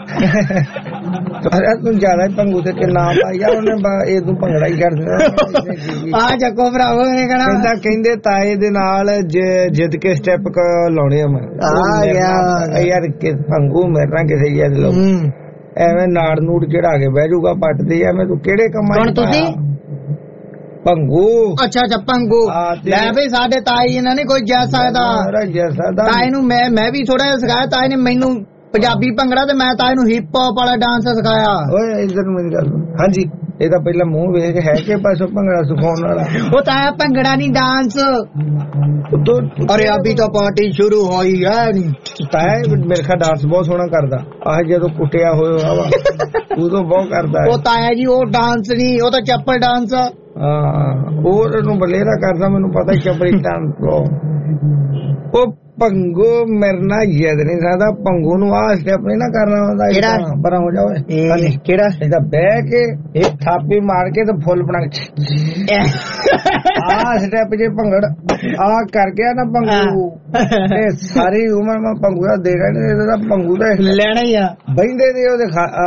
ਤੂੰ ਜ਼ਿਆਦਾ ਹੀ ਭੰਗੂ ਤੇ ਕਿੰਨਾ ਪਾਇਆ ਉਹਨੇ ਇਹ ਤੂੰ ਭੰਗੜਾ ਹੀ ਕਰ ਦਿੰਦਾ ਆ ਚੱਕੋ ਭਰਾਵੋ ਇਹ ਕਹਿੰਦਾ ਕਹਿੰਦੇ ਤਾਏ ਦੇ ਨਾਲ ਜਿੱਦ ਕੇ ਸਟੈਪ ਲਾਉਣੇ ਆ ਮੈਂ ਆ ਗਿਆ ਯਾਰ ਕਿ ਭੰਗੂ ਮੇਰੇ ਨਾਲ ਕਿਸੇ ਯਾਦ ਲੋ ਐਵੇਂ ਨਾੜ ਨੂੜ ਚੜਾ ਕੇ ਬਹਿ ਜਾਊਗਾ ਪੱਟ ਤੇ ਐਵੇਂ ਤੂੰ ਕਿਹੜੇ ਕੰਮਾਂ ਹੁਣ ਤੁਸੀਂ ਭੰਗੂ ਅੱਛਾ ਅੱਛਾ ਭੰਗੂ ਲੈ ਬਈ ਸਾਡੇ ਤਾਈ ਇਹਨਾਂ ਨੇ ਕੋਈ ਜਾ ਸਕਦਾ ਤਾਈ ਨੂੰ ਮੈਂ ਮੈਂ ਵੀ ਥੋੜਾ ਜਿਹਾ ਸਿਖਾਇਆ ਤਾਈ ਨੇ ਮੈਨੂੰ ਪੰਜਾਬੀ ਭੰਗੜਾ ਤੇ ਮੈਂ ਤਾਈ ਨੂੰ ਹਿਪ ਹੌਪ ਵਾਲਾ ਡਾਂਸ ਸਿਖਾਇਆ ਓਏ ਇੱਧਰ ਨੂੰ ਮੇਰੀ ਗੱਲ ਹਾਂਜੀ ਇਹਦਾ ਪਹਿਲਾਂ ਮੂੰਹ ਵੇਖ ਹੈ ਕਿ ਪਾਸੋਂ ਭੰਗੜਾ ਸਿਖਾਉਣ ਵਾਲਾ ਉਹ ਤਾਇਆ ਭੰਗੜਾ ਨਹੀਂ ਡਾਂਸ ਅਰੇ ਅਭੀ ਤਾਂ ਪਾਰਟੀ ਸ਼ੁਰੂ ਹੋਈ ਹੈ ਨਹੀਂ ਤਾਇਆ ਮੇਰੇ ਖਾ ਡਾਂਸ ਬਹੁਤ ਸੋਹਣਾ ਕਰਦਾ ਆਹ ਜਦੋਂ ਕੁੱਟਿਆ ਹੋਇਆ ਵਾ ਉਦੋਂ ਬਹੁਤ ਕਰਦਾ ਉਹ ਤਾਇਆ ਜੀ ਉਹ ਡਾਂਸ ਨਹੀਂ ਉਹ ਤਾਂ ਚੱਪਲ ਡਾਂਸ ਹਾਂ ਉਹ ਨੂੰ ਬਲੇਰਾ ਕਰਦਾ ਮੈਨੂੰ ਪਤਾ ਚੱਪਲ ਡਾਂਸ ਉਹ ਭੰਗੂ ਮਰਨਾ ਯਾਦ ਨਹੀਂ ਸਕਦਾ ਭੰਗੂ ਨੂੰ ਆਹ ਸਟੈਪ ਨਹੀਂ ਨਾ ਕਰਨਾ ਹੁੰਦਾ ਕਿਹੜਾ ਪਰਾਂ ਹੋ ਜਾ ਓਏ ਕਿਹੜਾ ਇਹਦਾ ਬਹਿ ਕੇ ਇਹ ਥਾਪੀ ਮਾਰ ਕੇ ਤੇ ਫੁੱਲ ਬਣਾ ਆਹ ਸਟੈਪ ਜੇ ਭੰਗੜ ਆਹ ਕਰ ਗਿਆ ਨਾ ਭੰਗੂ ਤੇ ਸਾਰੀ ਉਮਰ ਮੈਂ ਭੰਗੂ ਦਾ ਦੇ ਰਹਿਣਾ ਇਹਦਾ ਭੰਗੂ ਦਾ ਲੈਣਾ ਹੀ ਆ ਬਹਿੰਦੇ ਦੇ ਉਹਦੇ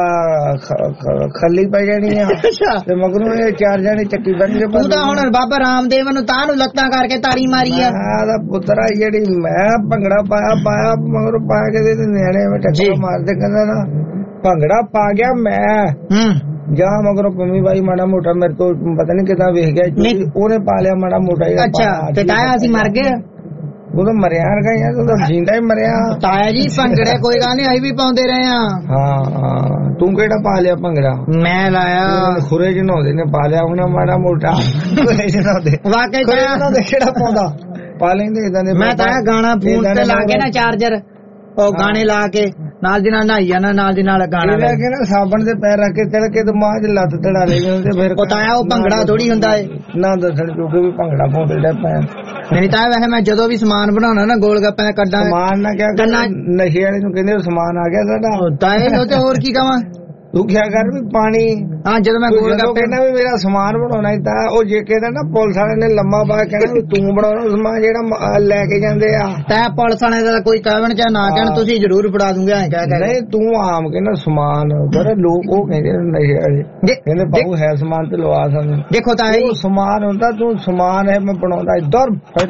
ਖੱਲੀ ਪੈ ਜਾਣੀ ਆ ਤੇ ਮਗਰੋਂ ਇਹ ਚਾਰ ਜਾਣੇ ਚੱਕੀ ਬਣ ਕੇ ਤੂੰ ਤਾਂ ਹੁਣ ਬਾਬਾ ਰਾਮਦੇਵ ਨੂੰ ਤਾਂ ਨੂੰ ਲੱਤਾਂ ਕਰਕੇ ਤਾੜੀ ਮਾਰੀ ਆ ਦਾ ਪੁੱਤਰਾ ਜਿਹੜੀ ਮੈਂ ਭੰਗੜਾ ਪਾਇਆ ਪਾਇਆ ਮਗਰੋਂ ਪਾ ਕੇ ਦੇ ਨਿਆਣੇ ਮੈਂ ਟੱਕਰ ਮਾਰਦੇ ਕਹਿੰਦਾ ਨਾ ਭੰਗੜਾ ਪਾ ਗਿਆ ਮੈਂ ਜਾਂ ਮਗਰੋਂ ਪੰਮੀ ਬਾਈ ਮਾੜਾ ਮੋਟਾ ਮੇਰੇ ਤੋਂ ਪਤਾ ਨਹੀਂ ਕਿਦਾਂ ਵੇਖ ਗਿਆ ਉਹਨੇ ਪਾ ਲਿਆ ਮਾੜਾ ਮੋਟਾ ਅੱਛਾ ਤੇ ਤਾਇਆ ਅਸੀਂ ਮਰ ਗਏ ਉਹ ਤਾਂ ਮਰਿਆ ਗਿਆ ਤੂੰ ਤਾਂ ਜਿੰਦਾ ਹੀ ਮਰਿਆ ਤਾਇਆ ਜੀ ਭੰਗੜੇ ਕੋਈ ਗੱਲ ਨਹੀਂ ਅਸੀਂ ਵੀ ਪਾਉਂਦੇ ਰਹੇ ਆ ਹਾਂ ਤੂੰ ਕਿਹੜਾ ਪਾ ਲਿਆ ਭੰਗੜਾ ਮੈਂ ਲਾਇਆ ਖੁਰੇ ਚ ਨਹਾਉਂਦੇ ਨੇ ਪਾ ਲਿਆ ਹੁਣ ਮਾੜਾ ਮੋਟਾ ਖੁਰੇ ਚ ਨਹਾਉਂਦੇ ਵਾਕਈ ਤਾਇਆ ਕਿਹੜਾ ਪਾਉਂਦਾ ਪਾ ਲੈਂਦੇ ਇਦਾਂ ਦੇ ਮੈਂ ਤਾਇਆ ਗਾਣਾ ਫੋਨ ਤੇ ਲਾ ਕੇ ਨਾ ਚਾਰਜਰ ਉਹ ਗਾਣੇ ਲਾ ਕੇ ਨਾਲ ਦੀ ਨਾਲ ਨਹਾਈ ਜਾਣਾ, ਨਾਲ ਦੀ ਨਾਲ ਗਾਣਾ ਲਾ ਕੇ ਨਾ ਸਾਬਣ ਦੇ ਪੈਰ ਰੱਖ ਕੇ ਚੜ ਕੇ ਤੇ ਮਾਂ ਚ ਲੱਤ ਤੜਾ ਲੈ ਜਾਂਦੇ। ਫਿਰ ਪਤਾਇਆ ਉਹ ਭੰਗੜਾ ਥੋੜੀ ਹੁੰਦਾ ਏ ਨਾ ਦੱਸਣ ਕਿਉਂਕਿ ਵੀ ਭੰਗੜਾ ਪਾਉਂਦੇ ਡੇ ਪੈ ਨਹੀਂ ਤਾਂ ਵੈਸੇ ਮੈਂ ਜਦੋਂ ਵੀ ਸਮਾਨ ਬਣਾਉਣਾ ਨਾ ਗੋਲ ਗੱਪਿਆਂ ਕੱਢਾਂ ਸਮਾਨ ਨਾ ਕਿਆ ਨਸ਼ੇ ਵਾਲੇ ਨੂੰ ਕਹਿੰਦੇ ਸਮਾਨ ਆ ਗਿਆ ਸਾਡਾ ਤਾਏ ਉਹ ਤੇ ਹੋਰ ਕੀ ਕਵਾਂ ਤੂੰ ਕਿਆ ਕਰ ਵੀ ਪਾਣੀ ਹਾਂ ਜਦੋਂ ਮੈਂ ਗੋਲ ਗੱਪੇ ਕਹਿੰਦਾ ਵੀ ਮੇਰਾ ਸਮਾਨ ਬਣਾਉਣਾ ਹੀ ਤਾਂ ਉਹ ਜੇ ਕਹਿੰਦਾ ਨਾ ਪੁਲਿਸ ਵਾਲੇ ਨੇ ਲੰਮਾ ਪਾ ਕਹਿੰਦਾ ਵੀ ਤੂੰ ਬਣਾਉਣਾ ਸਮਾਨ ਜਿਹੜਾ ਲੈ ਕੇ ਜਾਂਦੇ ਆ ਤੈ ਪੁਲਿਸ ਵਾਲੇ ਦਾ ਕੋਈ ਕਹਿਣ ਚਾਹੇ ਨਾ ਕਹਿਣ ਤੁਸੀਂ ਜ਼ਰੂਰ ਫੜਾ ਦੂੰਗੇ ਐ ਕਹਿ ਕੇ ਨਹੀਂ ਤੂੰ ਆਮ ਕਹਿੰਦਾ ਸਮਾਨ ਪਰ ਲੋਕ ਉਹ ਕਹਿੰਦੇ ਨਸ਼ੇ ਵਾਲੇ ਕਹਿੰਦੇ ਬਾਬੂ ਹੈ ਸਮਾਨ ਤੇ ਲਵਾ ਸਾਨੂੰ ਦੇਖੋ ਤਾਂ ਇਹ ਸਮਾਨ ਹੁੰਦਾ ਤੂੰ ਸਮਾਨ ਹੈ ਮੈਂ ਬਣਾਉਂਦਾ ਇੱਧਰ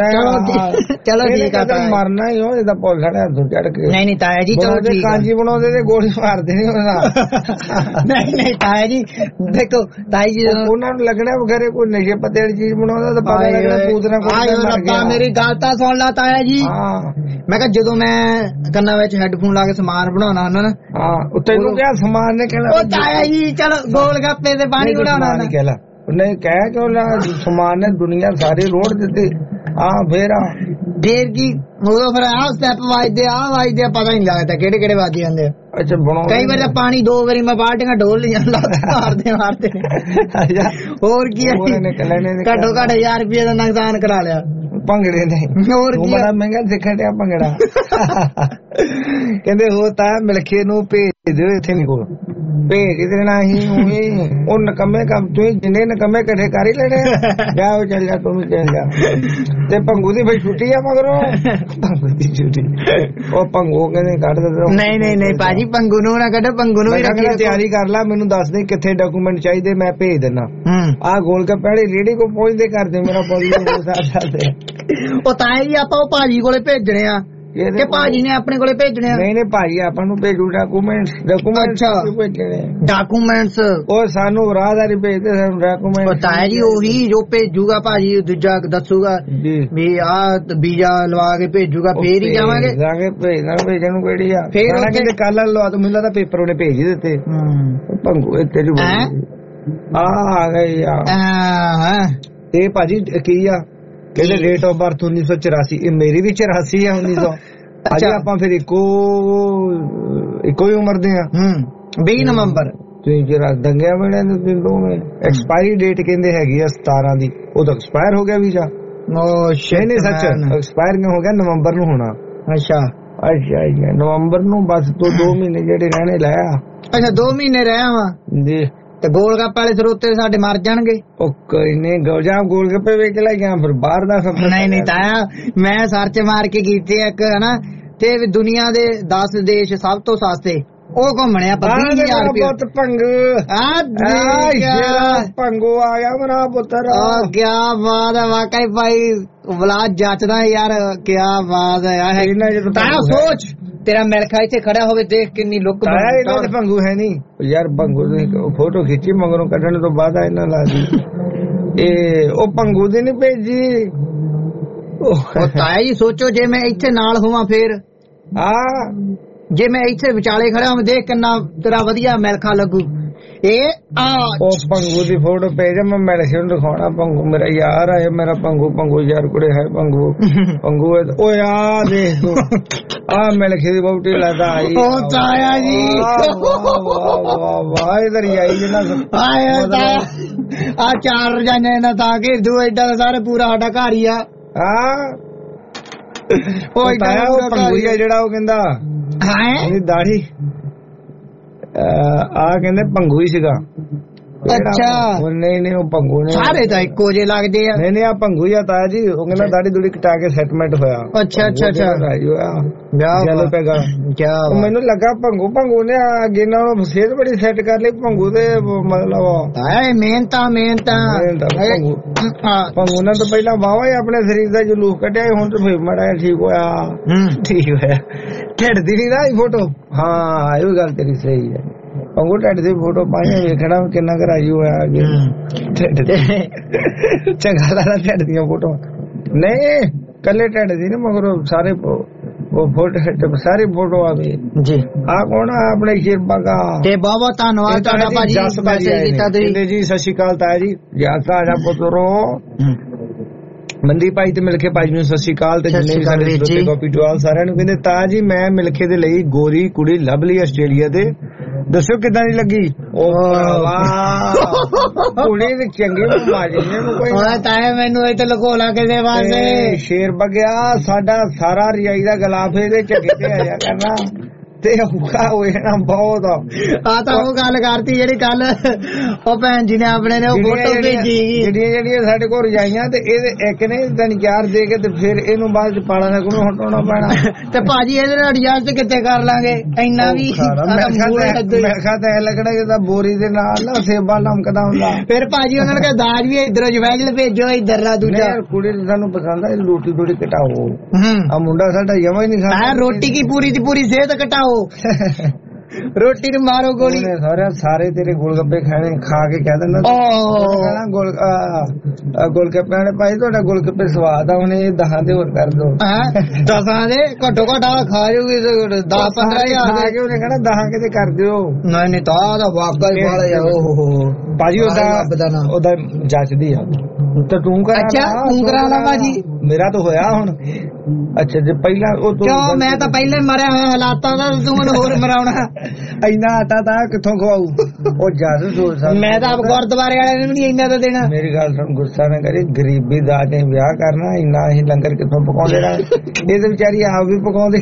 ਚਲੋ ਠੀਕ ਆ ਮਰਨਾ ਹੀ ਹੋ ਜਿੱਦਾਂ ਪੁਲਿਸ ਵਾਲੇ ਹੱਥੋਂ ਚੜ ਕੇ ਨਹੀਂ ਨਹੀਂ ਤਾਇਆ ਜੀ ਚਲੋ ਠੀਕ ਕਾਂਜੀ ਬਣਾਉਂਦੇ ਤੇ ਗੋਲੀ ਮਾਰਦੇ ਨਹੀਂ ਉਹਨਾਂ ਨਹੀਂ ਨਹੀਂ ਤਾਇਆ ਜੀ ਦੇਖੋ ਤਾਈ ਜੀ ਉਹਨਾਂ ਨੂੰ ਲੱਗਣਾ ਵਗੈਰੇ ਕੋਈ ਨਸ਼ੇ ਪੱਤੇ ਵਾਲੀ ਚੀਜ਼ ਬਣਾਉਂਦਾ ਤਾਂ ਪਤਾ ਲੱਗਣਾ ਪੂਤਨਾ ਕੋਈ ਮੇਰੀ ਗੱਲ ਤਾਂ ਸੁਣ ਲਾ ਤਾਇਆ ਜੀ ਮੈਂ ਕਿਹਾ ਜਦੋਂ ਮੈਂ ਕੰਨਾਂ ਵਿੱਚ ਹੈੱਡਫੋਨ ਲਾ ਕੇ ਸਮਾਨ ਬਣਾਉਣਾ ਹੁੰਦਾ ਨਾ ਹਾਂ ਤੈਨੂੰ ਕਿਹਾ ਸਮਾਨ ਨੇ ਕਹਿਣਾ ਉਹ ਤਾਇਆ ਜੀ ਚਲੋ ਗੋਲ ਗੱਪੇ ਤੇ ਪਾਣੀ ਬਣਾਉਣਾ ਨਹੀਂ ਕਹਿਲਾ ਉਹਨੇ ਕਹਿ ਕਿ ਉਹਨਾਂ ਸਮਾਨ ਨੇ ਦੁਨੀਆ ਸਾਰੇ ਰੋੜ ਦਿੱਤੇ ਆ ਫੇਰ ਆ ਫੇਰ ਕੀ ਉਦੋਂ ਫਿਰ ਆਹ ਸਟੈਪ ਵੱਜਦੇ ਆ ਵੱਜਦੇ ਪਤਾ ਨਹੀਂ ਲੱਗਦਾ ਕਿਹੜੇ ਕਿਹੜੇ ਵੱਜ ਜਾਂਦੇ ਅੱਛਾ ਬਣਾਉ ਕਈ ਵਾਰ ਤਾਂ ਪਾਣੀ ਦੋ ਵਾਰੀ ਮੈਂ ਬਾਲਟੀਆਂ ਡੋਲ ਲਿਆ ਮਾਰਦੇ ਮਾਰਦੇ ਹੋਰ ਕੀ ਘੱਟੋ ਘੱਟ ਹਜ਼ਾਰ ਰੁਪਏ ਦਾ ਨੁਕਸਾਨ ਕਰਾ ਲਿਆ ਭੰਗੜੇ ਨੇ ਹੋਰ ਬੜਾ ਮਹਿੰਗਾ ਸਿੱਖਣ ਡਿਆ ਭੰਗੜਾ ਕਹਿੰਦੇ ਹੋ ਤਾਂ ਮਿਲਖੇ ਨੂੰ ਭੇਜ ਦਿਓ ਇੱਥੇ ਨਹੀਂ ਕੋਲ ਭੇਜ ਦੇਣਾ ਹੀ ਉਹ ਨਕਮੇ ਕੰਮ ਤੂੰ ਜਿੰਨੇ ਨਕਮੇ ਇਕੱਠੇ ਕਰ ਹੀ ਲੈਣੇ ਜਾ ਉਹ ਚੱਲ ਜਾ ਤੂੰ ਵੀ ਚੱਲ ਜਾ ਤੇ ਭੰਗੂ ਦੀ ਫਿਰ ਛੁੱਟੀ ਆ ਮਗਰੋਂ ਭੰਗੂ ਦੀ ਛੁੱਟੀ ਉਹ ਭੰਗੂ ਕਹਿੰਦੇ ਕੱਢ ਦੇ ਨਹੀਂ ਨਹੀਂ ਨਹੀਂ ਭਾਜੀ ਭੰਗੂ ਨੂੰ ਨਾ ਕੱਢੋ ਭੰਗੂ ਨੂੰ ਵੀ ਤਿਆਰੀ ਕਰ ਲੈ ਮੈਨੂੰ ਦੱਸ ਦੇ ਕਿੱਥੇ ਡਾਕੂਮੈਂਟ ਚਾਹੀਦੇ ਮੈਂ ਭੇਜ ਦਿੰਦਾ ਆਹ ਗੋਲ ਕੇ ਪਹਿਲੇ ਰੇੜੀ ਕੋ ਪਹੁੰਚਦੇ ਕਰਦੇ ਮੇਰਾ ਪੌੜੀ ਉਹ ਤਾਂ ਹੀ ਆਪਾਂ ਉਹ ਭਾਜੀ ਕੋਲੇ ਭੇਜਣੇ ਆ ਕਿ ਭਾਜੀ ਨੇ ਆਪਣੇ ਕੋਲੇ ਭੇਜਣੇ ਆ ਨਹੀਂ ਨਹੀਂ ਭਾਜੀ ਆਪਾਂ ਨੂੰ ਭੇਜੂ ਡਾਕੂਮੈਂਟਸ ਡਾਕੂਮੈਂਟਸ ਭੇਜਣੇ ਡਾਕੂਮੈਂਟਸ ਉਹ ਸਾਨੂੰ ਰਾਹਦਾਰੀ ਭੇਜਦੇ ਸਾਨੂੰ ਡਾਕੂਮੈਂਟ ਪਤਾ ਹੈ ਜੀ ਉਹੀ ਜੋ ਭੇਜੂਗਾ ਭਾਜੀ ਦੂਜਾ ਦੱਸੂਗਾ ਵੀ ਆਹ ਵੀਜ਼ਾ ਲਵਾ ਕੇ ਭੇਜੂਗਾ ਫੇਰ ਹੀ ਜਾਵਾਂਗੇ ਜਾਗੇ ਭੇਜਣਾ ਭੇਜਣ ਨੂੰ ਕਿਹੜੀ ਆ ਫੇਰ ਕਹਿੰਦੇ ਕੱਲ ਲਵਾ ਤੂੰ ਮੈਨੂੰ ਲੱਗਦਾ ਪੇਪਰ ਉਹਨੇ ਭੇਜ ਹੀ ਦਿੱਤੇ ਭੰਗੂ ਤੇਰੀ ਆ ਆ ਗਈ ਆ ਇਹ ਭਾਜੀ ਕੀ ਆ ਕਹਿੰਦੇ ਡੇਟ ਆਫ ਬਰਥ ਉੱਨੀ ਸੌ ਚੁਰਾਸੀ ਇਹ ਮੇਰੀ ਵੀ ਚੁਰਾਸੀ ਆ ਉੱਨੀ ਸੌ ਅੱਜ ਆਪਾਂ ਫਿਰ ਇੱਕੋ ਇੱਕੋ ਹੀ ਉਮਰ ਦੇ ਆ ਵੀਹ ਨਵੰਬਰ ਤੁਸੀਂ ਜਰਾ ਦੰਗਿਆ ਵੇਲੇ ਦੇ ਦੋਵੇਂ ਐਕਸਪਾਇਰੀ ਡੇਟ ਕਹਿੰਦੇ ਹੈਗੀ ਆ ਸਤਾਰਾਂ ਦੀ ਉਹ ਤਾਂ ਐਕਸਪਾਇਰ ਹੋ ਗਿਆ ਵੀਜ਼ਾ ਉਹ ਸ਼ੇ ਨਹੀਂ ਸੱਚ ਐਕਸਪਾਇਰ ਕਿਉਂ ਹੋ ਗਿਆ ਨਵੰਬਰ ਨੂੰ ਹੋਣਾ ਅੱਛਾ ਅੱਛਾ ਅੱਛਾ ਨਵੰਬਰ ਨੂੰ ਬਸ ਤੋਂ ਦੋ ਮਹੀਨੇ ਜਿਹੜੇ ਰਹਿਣੇ ਲਾਇਆ ਅੱਛਾ ਦੋ ਮਹੀਨੇ ਰਹਿਆ ਵਾ ਜੀ ਤੇ ਗੋਲ ਗੱਪੇ ਵਾਲੇ ਸਰੋਤੇ ਸਾਡੇ ਮਰ ਜਾਣਗੇ ਉਹ ਕੋਈ ਨਹੀਂ ਗੋਜਾ ਗੋਲ ਗੱਪੇ ਵੇਚ ਲੈ ਗਿਆ ਫਿਰ ਬਾਹਰ ਦਾ ਸਭ ਨਹੀਂ ਨਹੀਂ ਤਾਇਆ ਮੈਂ ਸਰਚ ਮਾਰ ਕੇ ਕੀਤੇ ਇੱਕ ਹਨਾ ਤੇ ਦੁਨੀਆ ਦੇ ਦਸ ਦੇਸ਼ ਸਭ ਤੋਂ ਸਸਤੇ ਉਹ ਘੁੰਮਣੇ ਆ ਵੀਹ ਹਜ਼ਾਰ ਰੁਪਏ ਪੁੱਤ ਭੰਗੂ ਭੰਗੂ ਆ ਗਿਆ ਮੇਰਾ ਪੁੱਤਰ ਕਿਆ ਬਾਤ ਹੈ ਵਾਕਈ ਭਾਈ ਵਲਾਦ ਜੱਚਦਾ ਯਾਰ ਕਿਆ ਬਾਤ ਹੈ ਤਾਇਆ ਸੋਚ ਤੇਰਾ ਮਿਲਖਾ ਇੱਥੇ ਖੜਾ ਹੋਵੇ ਦੇਖ ਕਿੰਨੀ ਲੁੱਕ ਭੰਗੂ ਹੈ ਨੀ ਯਾਰ ਭੰਗੂ ਦੀ ਫੋਟੋ ਖਿੱਚੀ ਮਗਰੋਂ ਕੱਢਣ ਤੋਂ ਬਾਅਦ ਇਹਨਾਂ ਲਾ ਦੀ ਇਹ ਉਹ ਭੰਗੂ ਦੀ ਨੀ ਭੇਜੀ ਉਹ ਤਾਇਆ ਜੀ ਸੋਚੋ ਜੇ ਮੈਂ ਇੱਥੇ ਨਾਲ ਹੋਵਾਂ ਫੇਰ ਆ ਜੇ ਮੈਂ ਇੱਥੇ ਵਿਚਾਲੇ ਖੜਾ ਹਾਂ ਦੇਖ ਕਿੰਨਾ ਤੇਰਾ ਵਧੀਆ ਮਿਲਖਾ ਲੱਗੂ ਇਹ ਆ ਉਹ ਭੰਗੂ ਦੀ ਫੋਟੋ ਭੇਜ ਮੈਂ ਮਿਲਖੇ ਨੂੰ ਦਿਖਾਉਣਾ ਭੰਗੂ ਮੇਰਾ ਯਾਰ ਹੈ ਮੇਰਾ ਭੰਗੂ ਭੰਗੂ ਯਾਰ ਕੁੜੇ ਹੈ ਭੰਗੂ ਭੰਗੂ ਓਏ ਆ ਦੇਖ ਤੂੰ ਆ ਮਿਲਖੇ ਦੀ ਬੋਟੀ ਲੱਗਦਾ ਆਈ ਉਹ ਤਾਇਆ ਜੀ ਵਾਹ ਵਾਹ ਵਾਹ ਇਧਰ ਆਈ ਜਨਾ ਆਇਆ ਤਾਇਆ ਆ ਚਾਰ ਰਜਾਨੇ ਨਾ ਤਾਂ ਕਿ ਦੂ ਐਡਾ ਸਾਰੇ ਪੂਰਾ ਸਾਡਾ ਘਰ ਹੀ ਆ ਹਾਂ ਉਹ ਤਾਇਆ ਉਹ ਭੰਗੂ ਜਿਹੜਾ ਉਹ ਕਹਿੰਦਾ ਹਾਂ ਇਹਦੀ ਦਾੜੀ ਆ ਕਹਿੰਦੇ ਭੰਗੂ ਹੀ ਸੀਗਾ ਅੱਛਾ ਨਹੀਂ ਨਹੀਂ ਉਹ ਭੰਗੂ ਨੇ ਸਾਰੇ ਤਾਂ ਇੱਕੋ ਜਿਹੇ ਲੱਗਦੇ ਆ ਨਹੀਂ ਨਹੀਂ ਆ ਭੰਗੂ ਹੀ ਆ ਤਾਇਆ ਜੀ ਉਹ ਕਹਿੰਦਾ ਦਾੜੀ ਦੂੜੀ ਕਟਾ ਕੇ ਸੈਟਲਮੈਂਟ ਹੋਇਆ ਅੱਛਾ ਅੱਛਾ ਅੱਛਾ ਚਲੋ ਪੈਗਾ ਮੈਨੂੰ ਲੱਗਾ ਭੰਗੂ ਭੰਗੂ ਨੇ ਅੱਗੇ ਨਾਲ ਸਿਹਤ ਬੜੀ ਸੈੱਟ ਕਰ ਲਈ ਭੰਗੂ ਦੇ ਮਤਲਬ ਆਏ ਮਿਹਨਤਾਂ ਮਿਹਨਤਾਂ ਭੰਗੂ ਨੇ ਤਾਂ ਪਹਿਲਾਂ ਵਾਵਾ ਹੀ ਆਪਣੇ ਸਰੀਰ ਦਾ ਜਲੂਸ ਕੱਢਿਆ ਹੁਣ ਤਾਂ ਫਿਰ ਮਾੜਾ ਠੀਕ ਹੋਇਆ ਠੀਕ ਹੋਇਆ ਢਿੱਡ ਦੀ ਨਹੀਂ ਨਾ ਫੋਟੋ ਹਾਂ ਇਹ ਗੱਲ ਤੇਰੀ ਸਹੀ ਹੈ ਭੰਗੂ ਢਿੱਡ ਦੀ ਫੋਟੋ ਪਾਈ ਵੇਖਣਾ ਕਿੰਨਾ ਕਰਾਈ ਹੋਇਆ ਢਿੱਡ ਤੇ ਚੰਗਾ ਲੱਗਦਾ ਢਿੱਡ ਦੀਆਂ ਫੋਟੋ ਨਹੀਂ ਕੱਲੇ ਢਿੱਡ ਦੀ ਨੀ ਮਗਰ ਸਾਰੇ ਉਹ ਫੋਟੋ ਸਾਰੀ ਫੋਟੋ ਆ ਗਈ ਜੀ ਆ ਕੌਣ ਆ ਆਪਣੇ ਸ਼ਿਰਪਾ ਦਾ ਤੇ ਬਹੁਤ ਬਹੁਤ ਧੰਨਵਾਦ ਤੁਹਾਡਾ ਭਾਜੀ ਮੈਸੇਜ ਕੀਤਾ ਤੁਸੀਂ ਜੀ ਸਤਿ ਸ਼੍ਰੀ ਅਕਾਲ ਤਾਇਆ ਜੀ ਯਾਦ ਆ ਜਾ ਪੁੱਤਰੋ ਮੰਦੀ ਭਾਈ ਤੇ ਮਿਲਖੇ ਭਾਈ ਨੂੰ ਸਤਿ ਸ਼੍ਰੀ ਅਕਾਲ ਤੇ ਜਿੰਨੇ ਵੀ ਸਾਡੇ ਸਰੋਤੇ ਕਾਪੀ ਟਵਾਲ ਸਾਰਿਆਂ ਨੂੰ ਕਹਿੰਦੇ ਤਾਂ ਜੀ ਮੈਂ ਮਿਲਖੇ ਦੇ ਲਈ ਗੋਰੀ ਕੁੜੀ ਲੱਭ ਲਈ ਆਸਟ੍ਰੇਲੀਆ ਦੇ ਦੱਸੋ ਕਿੱਦਾਂ ਦੀ ਲੱਗੀ ਉਹ ਕੁੜੀ ਤੇ ਚੰਗੀ ਮਾਜੀ ਨੇ ਕੋਈ ਹਾਂ ਤਾਂ ਮੈਨੂੰ ਇੱਥੇ ਲਕੋਲਾ ਕਿਸੇ ਵਾਸਤੇ ਸ਼ੇਰ ਬਗਿਆ ਸਾਡਾ ਸਾਰਾ ਰਿਆਈ ਦਾ ਗਲਾਫ ਇਹਦੇ ਝੱਗੇ ਤੇ ਆਇਆ ਕਰਨਾ ਤੇ ਔਖਾ ਹੋਏ ਨਾ ਬਹੁਤ ਆ ਤਾਂ ਉਹ ਗੱਲ ਕਰਤੀ ਜਿਹੜੀ ਕੱਲ ਉਹ ਭੈਣ ਜੀ ਨੇ ਆਪਣੇ ਨੇ ਉਹ ਫੋਟੋ ਭੇਜੀ ਜਿਹੜੀਆਂ ਜਿਹੜੀਆਂ ਸਾਡੇ ਕੋਲ ਰਜਾਈਆਂ ਤੇ ਇਹਦੇ ਇੱਕ ਨੇ ਤਿੰਨ ਚਾਰ ਦੇ ਕੇ ਤੇ ਫਿਰ ਇਹਨੂੰ ਬਾਅਦ ਚ ਪਾਲਾ ਨਾ ਕੋਈ ਹਟਾਉਣਾ ਪੈਣਾ ਤੇ ਭਾਜੀ ਇਹਦੇ ਨਾਲ ਐਡਜਸਟ ਕਿੱਥੇ ਕਰ ਲਾਂਗੇ ਇੰਨਾ ਵੀ ਮੈਂ ਕਿਹਾ ਤਾਂ ਇਹ ਲੱਗਣਾ ਕਿ ਬੋਰੀ ਦੇ ਨਾਲ ਨਾ ਸੇਬਾ ਲਮਕਦਾ ਹੁੰਦਾ ਫਿਰ ਭਾਜੀ ਉਹਨਾਂ ਨੇ ਕਿਹਾ ਦਾਜ ਵੀ ਇਧਰੋਂ ਜਵੈਲ ਭੇਜੋ ਇਧਰਲਾ ਦੂਜਾ ਕੁੜੀ ਸਾਨੂੰ ਪਸੰਦ ਆ ਰੋਟੀ ਥੋੜੀ ਘਟਾਓ ਆ ਮੁੰਡਾ ਸਾਡਾ ਜਮਾ ਹੀ ਨਹੀਂ ਖਾਂਦਾ ਰੋਟੀ ਕੀ ਪੂਰੀ ਦੀ ਪੂਰੀ ਸਿਹਤ ਘਟਾਓ ਰੋਟੀ ਨੂੰ ਮਾਰੋ ਗੋਲੀ ਸਾਰੇ ਸਾਰੇ ਤੇਰੇ ਗੋਲਗੱਪੇ ਖਾਣੇ ਖਾ ਕੇ ਕਹਿ ਦਿੰਦਾ ਗੋਲ ਗੋਲਗੱਪੇ ਨੇ ਭਾਈ ਤੁਹਾਡਾ ਗੋਲਗੱਪੇ ਸਵਾਦ ਆ ਉਹਨੇ ਦਹਾਂ ਦੇ ਹੋਰ ਕਰ ਦੋ ਦਸਾਂ ਦੇ ਘੱਟੋ ਘੱਟ ਖਾ ਜੂਗੀ ਦਸ ਪੰਦਰਾਂ ਹਜ਼ਾਰ ਖਾ ਕੇ ਉਹਨੇ ਕਹਿਣਾ ਦਹਾਂ ਕਿਤੇ ਕਰ ਦਿਓ ਨਹੀਂ ਨਹੀਂ ਤਾਂ ਦਾ ਵਾਕਾ ਹੀ ਵਾਲਾ ਓਹੋ ਭਾਜੀ ਉਹਦਾ ਉਹਦਾ ਜੱਜਦੀ ਆ ਤਾਂ ਤੂੰ ਕਰਾ ਅੱਛਾ ਤੂੰ ਕਰਾ ਲਾ ਭਾਜੀ ਮੇਰਾ ਤਾਂ ਹੋਇਆ ਹੁਣ ਅੱਛਾ ਜੇ ਪਹਿਲਾਂ ਉਹ ਕਿਉਂ ਮੈਂ ਤਾਂ ਪਹਿਲਾਂ ਹੀ ਮਰਿਆ ਹੋਇਆ ਹਾਲਾਤਾਂ ਦਾ ਤੂੰ ਮੈਨੂੰ ਹੋਰ ਮਰਾਉਣਾ ਇੰਨਾ ਆਟਾ ਤਾਂ ਕਿੱਥੋਂ ਖਵਾਊ ਉਹ ਜੱਜ ਸੋਚ ਮੈਂ ਤਾਂ ਆਪ ਗੁਰਦੁਆਰੇ ਵਾਲਿਆਂ ਨੇ ਵੀ ਨਹੀਂ ਇੰਨਾ ਤਾਂ ਦੇਣਾ ਮੇਰੀ ਗੱਲ ਸੁਣ ਗੁੱਸਾ ਨਾ ਕਰੀ ਗਰੀਬੀ ਦਾ ਕੇ ਵਿਆਹ ਕਰਨਾ ਇੰਨਾ ਅਸੀਂ ਲੰਗਰ ਕਿੱਥੋਂ ਪਕਾਉਂਦੇ ਰਹੇ ਇਹ ਤੇ ਵਿਚਾਰੀ ਆਪ ਵੀ ਪਕਾਉਂਦੇ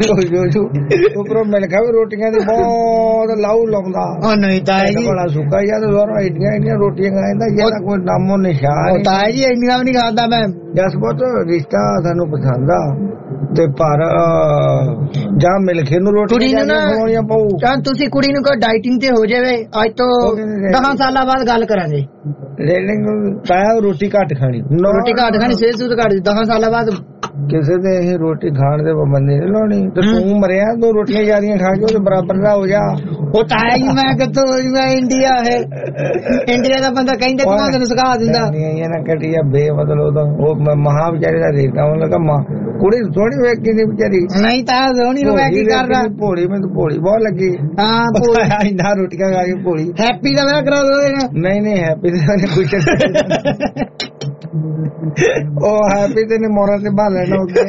ਉੱਪਰੋਂ ਮਿਲ ਖਾ ਵੀ ਰੋਟੀਆਂ ਦੀ ਬਹੁਤ ਲਾਊ ਲਾਉਂਦਾ ਉਹ ਨਹੀਂ ਤਾਂ ਜੀ ਬੜਾ ਸੁੱਕਾ ਯਾਰ ਜ਼ੋਰ ਇੰਨੀਆਂ ਇੰਨੀਆਂ ਰੋਟੀਆਂ ਖਾਂਦਾ ਇਹਦਾ ਕੋਈ ਨਾਮੋ ਨਿਸ਼ਾਨ ਤਾਂ ਜੀ ਇੰਨੀਆਂ ਵੀ ਨਹੀਂ ਖਾਂਦਾ ਮੈਂ ਜਸ ਬਹੁਤ ਰਿਸ਼ਤਾ ਸਾਨੂੰ ਪਸੰਦ ਆ ਤੇ ਪਰ ਜਾਂ ਮਿਲ ਕੇ ਨੂੰ ਰੋਟੀ ਖਵਾਉਣੀਆਂ ਪਊ ਤਾਂ ਤੁਸੀਂ ਕੁੜੀ ਨੂੰ ਕੋਈ ਡਾਈਟਿੰਗ ਤੇ ਹੋ ਜਾਵੇ ਅੱਜ ਤੋਂ ਦਸ ਸਾਲਾਂ ਬਾਅਦ ਗੱਲ ਕਰਾਂਗੇ ਰੇਲਿੰਗ ਤਾਂ ਰੋਟੀ ਘੱਟ ਖਾਣੀ ਰੋਟੀ ਘੱਟ ਖਾਣੀ ਸਿਹਤ ਸੁਧ ਘੱਟ ਦਸ ਸਾਲਾਂ ਬਾਅਦ ਕਿਸੇ ਦੇ ਇਹ ਰੋਟੀ ਖਾਣ ਦੇ ਪਾਬੰਦੀ ਨਹੀਂ ਲਾਉਣੀ ਤੇ ਤੂੰ ਮਰਿਆ ਦੋ ਰੋਟੀਆਂ ਜ਼ਿਆਦੀਆਂ ਖਾ ਕੇ ਉਹਦੇ ਬਰਾਬਰ ਦਾ ਹੋ ਜਾ ਉਹ ਤਾਂ ਹੀ ਮੈਂ ਕਿੱਥੋਂ ਮੈਂ ਇੰਡੀਆ ਹੈ ਇੰਡੀਆ ਦਾ ਬੰਦਾ ਕਹਿੰਦੇ ਤੂੰ ਤੈਨੂੰ ਸਿਖਾ ਦਿੰਦਾ ਇਹ ਨਾ ਕਟਿਆ ਬੇਮਤਲਬ ਦਾ ਉਹ ਮਹਾ ਵਿਚਾਰੇ ਦਾ ਦੇਖਦਾ ਉਹ ਲੱਗਾ ਮਾਂ ਕੁੜੀ ਸੋਹਣੀ ਵੇਖ ਕੇ ਵਿਚਾਰੀ ਨਹੀਂ ਤਾਂ ਸੋਹਣੀ ਨੂੰ ਮੈਂ ਕੀ ਕਰਦਾ ਭੋਲੀ ਮੈਨੂੰ ਭੋਲੀ ਬਹੁਤ ਲੱਗੀ ਹਾਂ ਇੰਨਾ ਰੋਟੀਆਂ ਖਾ ਕੇ ਭੋਲੀ ਹੈਪੀ ਦਾ ਮੇਰਾ ਕਰਾ ਦੋ ਨਹੀਂ ਨਹੀਂ ਹੈਪੀ ਦਾ ਕੁਛ ਉਹ ਹੈਪੀ ਤੇ ਨੇ ਮੋਰਾਂ ਤੇ ਬਾਹ ਲੈਣਾ ਉੱਤੇ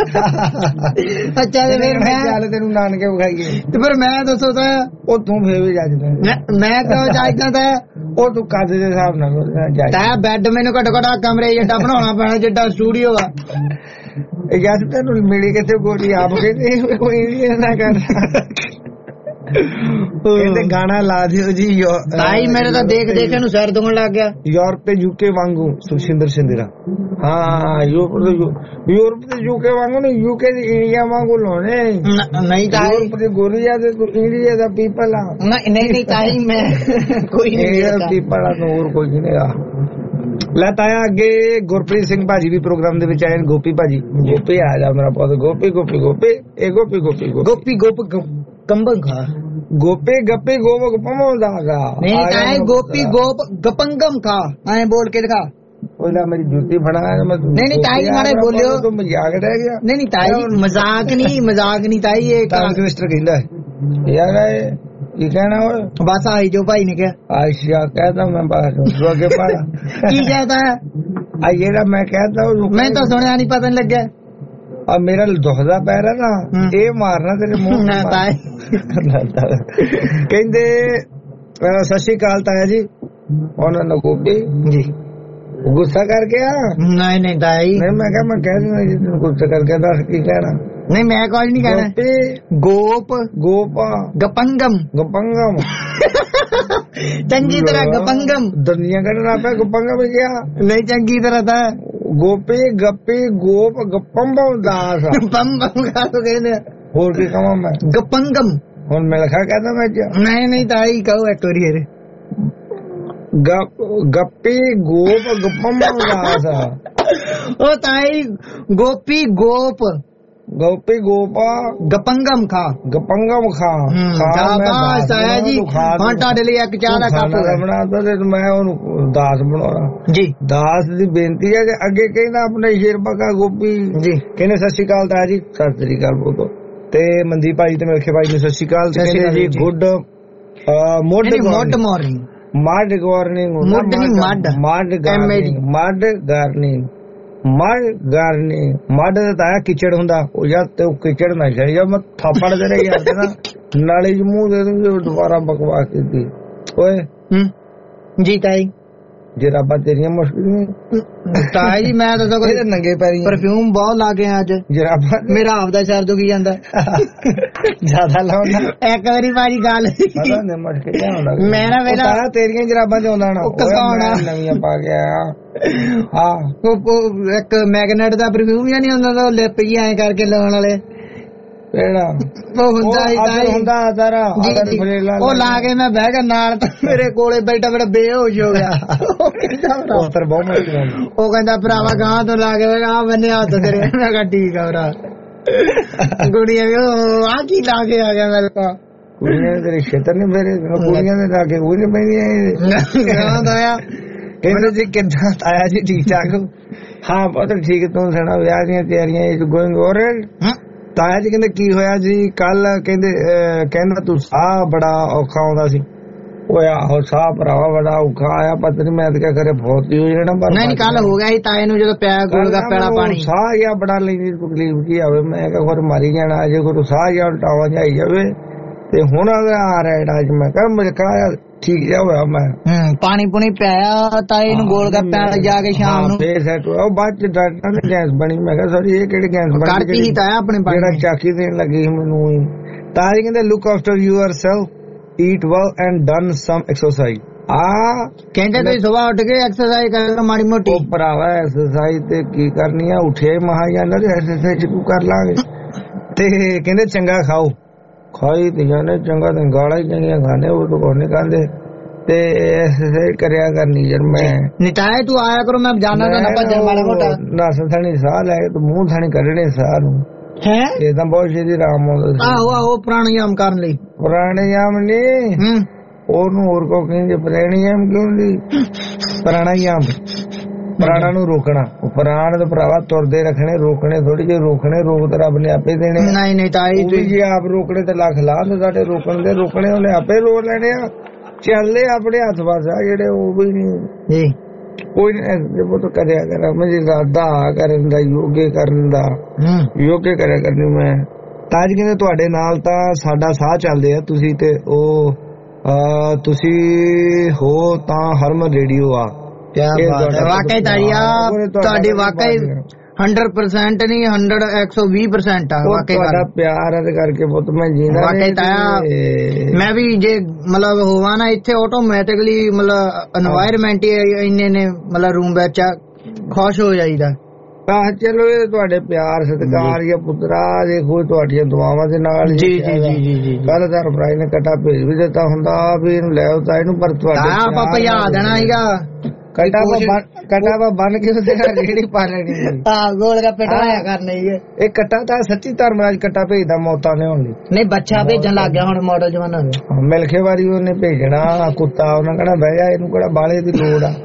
ਅੱਛਾ ਫਿਰ ਮੈਂ ਚੱਲ ਤੈਨੂੰ ਨਾਨਕੇ ਵਿਖਾਈਏ ਤੇ ਫਿਰ ਮੈਂ ਦੱਸੋ ਤਾਂ ਉਹ ਤੂੰ ਫੇਰ ਵੀ ਜੱਜਦਾ ਮੈਂ ਕਿਉਂ ਜੱਜਦਾ ਤਾਂ ਉਹ ਤੂੰ ਕੱਦ ਦੇ ਹਿਸਾਬ ਨਾਲ ਤਾਂ ਬੈੱਡ ਮੈਨੂੰ ਘੱਟੋ ਘੱਟ ਕਮਰੇ ਜਿੱਡਾ ਬਣਾਉਣਾ ਪੈਣਾ ਜਿੱਡਾ ਸਟੂਡੀਓ ਆ ਯਾਰ ਤੈਨੂੰ ਮਿਲੀ ਕਿੱਥੇ ਗੋਲੀ ਆਪ ਕਹਿੰਦੇ ਕੋਈ ਨਾ ਕਰਦਾ ਕਹਿੰਦੇ ਗਾਣਾ ਲਾ ਦਿਓ ਜੀ ਤਾਈ ਮੇਰੇ ਤਾਂ ਦੇਖ ਦੇਖ ਇਹਨੂੰ ਸਿਰ ਦੁਖਣ ਲੱਗ ਗਿਆ ਯੂਰਪ ਤੇ ਯੂਕੇ ਵਾਂਗੂ ਸੁਖਿੰਦਰ ਸਿੰਧਰਾ ਹਾਂ ਯੂਰਪ ਤੇ ਯੂਕੇ ਵਾਂਗੂ ਨਹੀਂ ਯੂਕੇ ਦੀ ਇੰਡੀਆ ਵਾਂਗੂ ਲਾਉਣੇ ਨਹੀਂ ਤਾਈ ਯੂਰਪ ਦੀ ਗੋਰੀਆ ਤੇ ਇੰਡੀਆ ਦਾ ਪੀਪਲ ਆ ਨਹੀਂ ਨਹੀਂ ਤਾਈ ਮੈਂ ਕੋਈ ਨਹੀਂ ਪੀਪਲ ਆ ਹੋਰ ਕੋਈ ਨਹੀਂ ਆ ਲੈ ਤਾਇਆ ਅੱਗੇ ਗੁਰਪ੍ਰੀਤ ਸਿੰਘ ਭਾਜੀ ਵੀ ਪ੍ਰੋਗਰਾਮ ਦੇ ਵਿੱਚ ਆਏ ਨੇ ਗੋਪੀ ਭਾਜੀ ਗੋਪੀ ਆ ਜਾ ਮੇਰਾ ਪੁੱਤ ਗੋਪੀ ਗੋਪੀ ਗੋਪੀ ਇਹ ਗੋਪੀ ਗੋਪੀ ਗੋਪੀ ਗੋਪ ਕੰਬਲ ਖਾ ਗੋਪੇ ਗੱਪੇ ਗੋਪ ਗਪਮੋਦਾ ਗਾ ਨਹੀਂ ਤਾਏ ਗੋਪੀ ਗੋਪ ਗਪੰਗਮ ਖਾ ਐ ਬੋਲ ਕੇ ਦਿਖਾ ਉਹਦਾ ਮੇਰੀ ਜੁੱਤੀ ਫੜਾ ਮੈਂ ਨਹੀਂ ਨਹੀਂ ਤਾਈ ਮਾਰੇ ਬੋਲਿਓ ਤੂੰ ਮਜ਼ਾਕ ਰਹਿ ਗਿਆ ਨਹੀਂ ਨਹੀਂ ਤਾਈ ਮਜ਼ਾਕ ਨਹੀਂ ਮਜ਼ਾਕ ਨਹੀਂ ਤਾਈ ਇਹ ਮਿਸਟਰ ਕਹਿੰਦਾ ਯਾਰ ਕੀ ਕਹਿਣਾ ਓਏ ਬਸ ਆਈ ਜੋ ਭਾਈ ਨੇ ਕਿਹਾ ਅੱਛਾ कहता मैं बात जो आगे पढ़ा ਕੀ कहता है आ ये मैं कहता हूँ मैं तो सुनया नहीं पता नहीं लग गया और मेरा दुखदा पैर है ना ये मारना तेरे मुंह ना ताए कहते सत श्री अकाल ताया जी उन्होंने गोपी जी गुस्सा करके आ नहीं नहीं ताई नहीं मैं क्या मैं कह दूंगा गुस्सा करके दस की कहना नहीं मैं कुछ नहीं कहना गोप गोपा गपंगम गपंगम चंगी तरह गपंगम दुनिया करना पे गपंगम क्या नहीं चंगी तरह था गोपी गप्पी गोप गपम दास पम पम का तो कहने और की कमा मैं गपंगम और मैं लिखा कहता मैं क्या नहीं नहीं ताई कहो एक टोरी है गप्पी गोप गपम दास ओ ताई गोपी गोप गोपी गोपा गपंगम खा गपंगम खा साया जी हाँ ਤੁਹਾਡੇ ਲਈ ਇੱਕ ਚਾਹ ਦਾ ਕੱਪ ਬਣਾਤਾ ਤੇ ਮੈਂ ਉਹਨੂੰ ਦਾਸ ਬਣਾਉਣਾ ਜੀ ਦਾਸ ਦੀ ਬੇਨਤੀ ਹੈ ਕਿ ਅੱਗੇ ਕਹਿੰਦਾ ਆਪਣੇ ਸ਼ੇਰ ਬਕਾ ਗੋਪੀ ਜੀ ਕਹਿੰਦੇ ਸਤਿ ਸ਼੍ਰੀ ਅਕਾਲ ਤਾਇਆ ਜੀ ਸਤਿ ਸ਼੍ਰੀ ਅਕਾਲ ਬੋਲੋ ਤੇ ਮਨਦੀਪ ਭਾਈ ਤੇ ਮਿਲਖੇ ਭਾਈ ਨੂੰ ਸਤਿ ਸ਼੍ਰੀ ਅਕਾਲ ਕਹਿੰਦੇ ਜੀ ਗੁੱਡ ਮੁੱਢ ਮੁੱਢ ਮਾਰਨਿੰਗ ਮੱਡ ਗਾਰਨਿੰਗ ਮੁੱਢ ਨਹੀਂ ਮੱਡ ਮੱਡ ਗਾਰਨਿੰਗ ਮੱਡ ਗਾਰਨਿੰਗ ਮੜ ਗਾਰਨੀ ਮੱਡ ਦਾ ਤਾਇਆ ਕਿਚੜ ਹੁੰਦਾ ਉਹ ਯਾਰ ਤੇ ਉਹ ਕਿਚੜ ਨਾ ਜਾਈ ਜਾ ਮੈਂ ਥਾਪੜ ਦੇ ਰਹੀ ਯਾਰ ਨਾ ਨਾਲੇ ਚ ਮੂੰਹ ਦੇ ਦੂੰਗੇ ਦੁਬਾਰਾ ਬਕਵਾਸ ਕੀਤੀ ਓਏ ਹੂੰ ਜੀ ਤਾਈ ਜਰਾਬਾਂ ਤੇਰੀਆਂ ਮੁਸ਼ਕਿਲ ਨਹੀਂ ਤਾਈ ਜੀ ਮੈਂ ਤਾਂ ਸਗੋਂ ਨੰਗੇ ਪੈਰੀ ਪਰਫਿਊਮ ਬਹੁਤ ਲਾ ਕੇ ਅੱਜ ਜਰਾਬਾਂ ਮੇਰਾ ਆਪਦਾ ਸਿਰ ਦੁਖੀ ਜਾਂਦਾ ਜਿਆਦਾ ਲਾਉਂਦਾ ਇੱਕ ਵਾਰੀ ਭਾਜੀ ਗੱਲ ਪਤਾ ਨਹੀਂ ਮੁਸ਼ਕਿਲ ਕਿਆ ਹੁੰਦਾ ਮੈਂ ਨਾ ਵੇਲਾ ਤੇਰੀਆਂ ਜਰਾਬਾਂ ਚ ਆਉਂਦਾ ਨਾ ਕਸਾਉਣਾ ਨਵੀਆਂ ਪਾ ਗਿਆ ਹਾਂ ਉਹ ਇੱਕ ਮੈਗਨੇਟ ਦਾ ਪਰਫਿਊਮ ਜਾਂ ਨਹੀਂ ਹੁੰਦਾ ਉਹ ਲਿਪ ਜੀ ਐਂ ਕਰਕੇ ਲਾਉਣ ਵਾਲੇ ਕਿਹੜਾ ਉਹ ਹੁੰਦਾ ਹੀ ਹੁੰਦਾ ਸਾਰਾ ਉਹ ਲਾ ਕੇ ਮੈਂ ਬਹਿ ਗਿਆ ਨਾਲ ਮੇਰੇ ਕੋਲੇ ਬੈਠਾ ਮੇਰਾ ਬੇਹੋਸ਼ ਹੋ ਗਿਆ ਉਹ ਕਹਿੰਦਾ ਭਰਾਵਾ ਗਾਂ ਤੋਂ ਲਾ ਕੇ ਆ ਬੰਨੇ ਹੱਥ ਤੇਰੇ ਮੈਂ ਕਿਹਾ ਠੀਕ ਆ ਭਰਾ ਗੁੜੀਆ ਵੀ ਆ ਕੀ ਲਾ ਕੇ ਆ ਗਿਆ ਮੇਰੇ ਕੋਲ ਕੁੜੀਆਂ ਦੇ ਤੇਰੇ ਖੇਤਰ ਨਹੀਂ ਮੇਰੇ ਕੁੜੀਆਂ ਦੇ ਲਾ ਕੇ ਉਹ ਨਹੀਂ ਪੈਂਦੀਆਂ ਕਹਿੰਦੇ ਜੀ ਕਿੱਦਾਂ ਆਇਆ ਜੀ ਠੀਕ ਠਾਕ ਹਾਂ ਬਹੁਤ ਠੀਕ ਤੂੰ ਸੁਣਾ ਵਿਆਹ ਦੀਆਂ ਤਿਆਰੀਆਂ ਇਸ ਗੋਇੰਗ ਔਰ ਤਾਇਆ ਜੀ ਕਹਿੰਦੇ ਕੀ ਹੋਇਆ ਜੀ ਕੱਲ ਕਹਿੰਦੇ ਕਹਿੰਦਾ ਤੂੰ ਸਾਹ ਬੜਾ ਔਖਾ ਆਉਂਦਾ ਸੀ ਉਹ ਆਹੋ ਸਾਹ ਭਰਾਵਾ ਬੜਾ ਔਖਾ ਆਇਆ ਪਤਾ ਨੀ ਮੈਂ ਤਾਂ ਕਿਆ ਕਰੇ ਬਹੁਤ ਹੀ ਹੋ ਜਾਣਾ ਨਹੀਂ ਨਹੀਂ ਕੱਲ ਹੋ ਗਿਆ ਸੀ ਤਾਏ ਨੂੰ ਜਦੋਂ ਪਿਆ ਗੋਲ ਦਾ ਪੈਣਾ ਪਾਣੀ ਸਾਹ ਜਾਂ ਬੜਾ ਲੈਂਦੀ ਤਕਲੀਫ ਕੀ ਆਵੇ ਮੈਂ ਕਿਹਾ ਹੋਰ ਮਾਰੀ ਜਾਣਾ ਜੇ ਕੋਈ ਸਾਹ ਜਾਂ ਉਲਟਾਵਾ ਜਾਈ ਜਾਵੇ ਤੇ ਹੁਣ ਆ ਰਿਹਾ ਅੱਜ ਮੈਂ ਕਿਹਾ ਮੇਰੇ ਕਹਾ ਠੀਕ ਜਿਹਾ ਹੋਇਆ ਮੈਂ ਹੂੰ ਪਾਣੀ ਪੁਣੀ ਪਿਆ ਤਾਏ ਨੂੰ ਗੋਲ ਗੱਪਿਆਂ ਜਾ ਕੇ ਸ਼ਾਮ ਨੂੰ ਫੇਰ ਸੈਟ ਹੋਇਆ ਉਹ ਬਾਅਦ ਚ ਡਾਕਟਰ ਨੇ ਗੈਸ ਬਣੀ ਮੈਂ ਕਿਹਾ ਸੌਰੀ ਇਹ ਕਿਹੜੀ ਗੈਸ ਬਣੀ ਕਰਤੀ ਸੀ ਤਾਇਆ ਆਪਣੇ ਪਾਣੀ ਜਿਹੜਾ ਚਾਕੀ ਦੇਣ ਲੱਗੀ ਮੈਨੂੰ ਤਾਂ ਜੀ ਕਹਿੰਦੇ look after yourself eat well and done some exercise ਆ ਕਹਿੰਦੇ ਤੁਸੀਂ ਸਵੇਰ ਉੱਠ ਕੇ ਐਕਸਰਸਾਈਜ਼ ਕਰੋ ਮਾੜੀ ਮੋਟੀ ਉਹ ਭਰਾਵਾ ਐਕਸਰਸਾਈਜ਼ ਤੇ ਕੀ ਕਰਨੀ ਆ ਉੱਠੇ ਮਹਾ ਜਾਂਦਾ ਤੇ ਐਕਸਰਸਾਈਜ਼ ਤੂੰ ਕਰ ਲਾਂਗੇ ਤੇ ਕਹਿੰਦੇ ਚੰਗਾ ਖਾਓ ਖਾਈ ਤੇ ਜਾਣੇ ਚੰਗਾ ਤੇ ਗਾਲਾਂ ਹੀ ਚੰਗੀਆਂ ਖਾਣੇ ਉਹ ਤੋਂ ਕੋਨੇ ਖਾਂਦੇ ਤੇ ਐਕਸਰਸਾਈਜ਼ ਕਰਿਆ ਕਰਨੀ ਜਦ ਮੈਂ ਨਿਤਾਏ ਤੂੰ ਆਇਆ ਕਰੋ ਮੈਂ ਜਾਣਾ ਤਾਂ ਭੱਜਣ ਮਾੜਾ ਮੋਟਾ ਨਸ ਥਣੀ ਸਾਹ ਲੈ ਕੇ ਮੂੰਹ ਥਣੀ ਕੱਢਣੇ ਸਾਹ ਨੂੰ ਹੈ ਇਹ ਤਾਂ ਬਹੁਤ ਛੇਤੀ ਆਰਾਮ ਆਉਂਦਾ ਆਹੋ ਆਹੋ ਪ੍ਰਾਣਾਯਾਮ ਕਰਨ ਲਈ ਪ੍ਰਾਣਾਯਾਮ ਨਹੀਂ ਹੂੰ ਉਹਨੂੰ ਹੋਰ ਕੋ ਕਹਿੰਦੇ ਪ੍ਰਾਣਾਯਾਮ ਕਿਉਂ ਨਹੀਂ ਪ੍ਰਾਣਾਯਾਮ ਪ੍ਰਾਣਾ ਨੂੰ ਰੋਕਣਾ ਉਹ ਪ੍ਰਾਣ ਤੇ ਭਰਾਵਾ ਤੁਰਦੇ ਰੱਖਣੇ ਰੋਕਣੇ ਥੋੜੀ ਜਿਹੀ ਰੋਕਣੇ ਰੋਕ ਤੇ ਰੱਬ ਨੇ ਆਪੇ ਦੇਣੇ ਨਹੀਂ ਨਹੀਂ ਤਾਈ ਤੂੰ ਜੇ ਆਪ ਰੋਕਣੇ ਤੇ ਲੱਖ ਲਾ ਤੇ ਸਾਡੇ ਰੋਕਣ ਦੇ ਰੋਕਣੇ ਉਹਨੇ ਆਪੇ ਰੋਕ ਲੈਣੇ ਆ ਚੱਲੇ ਆਪਣੇ ਹੱਥ ਪਾਸ ਆ ਜਿਹੜੇ ਉਹ ਵੀ ਨਹੀਂ ਜੀ ਕੋਈ ਨਹੀਂ ਉਹ ਤਾਂ ਕਰਿਆ ਕਰਾਂ ਮੈਂ ਇਰਾਦਾ ਕਰਨ ਦਾ ਯੋਗੇ ਕਰਨ ਦਾ ਯੋਗੇ ਕਰਿਆ ਕਰਨੀ ਮੈਂ ਤਾਂ ਅੱਜ ਕਹਿੰਦੇ ਤੁਹਾਡੇ ਨਾਲ ਤਾਂ ਸਾਡਾ ਸਾਹ ਚੱਲਦੇ ਆ ਤੁਸੀਂ ਤੇ ਉਹ ਤੁਸੀਂ ਹੋ ਤਾਂ ਹਰਮਨ ਰੇਡੀਓ ਆ ਵਾਕਈ ਤਾਈਆ ਤੁਹਾਡੀ ਵਾਕਈ ਹੰਡਰਡ ਪਰਸੈਂਟ ਨਹੀਂ ਹੰਡਰਡ ਇੱਕ ਸੌ ਵੀਹ ਪਰਸੈਂਟ ਆ ਵਾਕਈ ਤੁਹਾਡਾ ਪਿਆਰ ਹੈ ਕਰਕੇ ਪੁੱਤ ਮੈਂ ਜੀਂਦਾ ਵਾਕਈ ਤਾਇਆ ਮੈਂ ਵੀ ਜੇ ਮਤਲਬ ਹੋਵਾ ਨਾ ਇੱਥੇ ਆਟੋਮੈਟਿਕਲੀ ਮਤਲਬ এনवायरमेंट ਇੰਨੇ ਨੇ ਮਤਲਬ ਰੂਮ ਵਿੱਚ ਖੁਸ਼ ਹੋ ਜਾਈਦਾ ਆਹ ਚਲੋ ਇਹ ਤੁਹਾਡੇ ਪਿਆਰ ਸਤਿਕਾਰ ਜਾਂ ਪੁੱਤਰਾ ਦੇਖੋ ਤੁਹਾਡੀਆਂ ਦੁਆਵਾਂ ਦੇ ਨਾਲ ਜੀ ਜੀ ਜੀ ਜੀ ਕੱਲ ਦਾ ਭਰਾ ਨੇ ਕਟਾ ਭੇਜ ਵੀ ਦਿੱਤਾ ਹੁੰਦਾ ਵੀ ਇਹਨੂੰ ਲੈ ਆਓ ਤਾਂ ਇਹਨੂੰ ਪਰ ਤੁਹਾਡੇ ਆਪਾਂ ਭਜਾ ਦੇਣਾ ਸੀਗਾ ਕਟਾ ਕਟਾ ਬਣ ਕੇ ਰੇੜੀ ਪਾ ਲੈਣੀ ਹਾਂ ਗੋਲ ਗੱਪੇ ਢਾਇਆ ਕਰਨੇ ਇਹ ਕਟਾ ਤਾਂ ਸੱਚੀ ਧਰਮਰਾਜ ਕਟਾ ਭੇਜਦਾ ਮੌਤਾਂ ਲਿਆਉਣ ਲਈ ਨਹੀਂ ਬੱਚਾ ਭੇਜਣ ਲੱਗ ਗਿਆ ਹੁਣ ਮਾਡਲ ਜਮਾਨਾ ਹੋ ਗਿਆ ਮਿਲਖੇ ਵਾਰੀ ਉਹਨੇ ਭੇਜਣਾ ਕੁੱਤਾ ਉਹਨਾਂ ਕਹਿਣਾ ਬਹਿ ਜਾ ਇਹਨੂੰ ਕਿਹੜਾ ਬਾਲੇ ਦੀ ਲੋੜ ਆ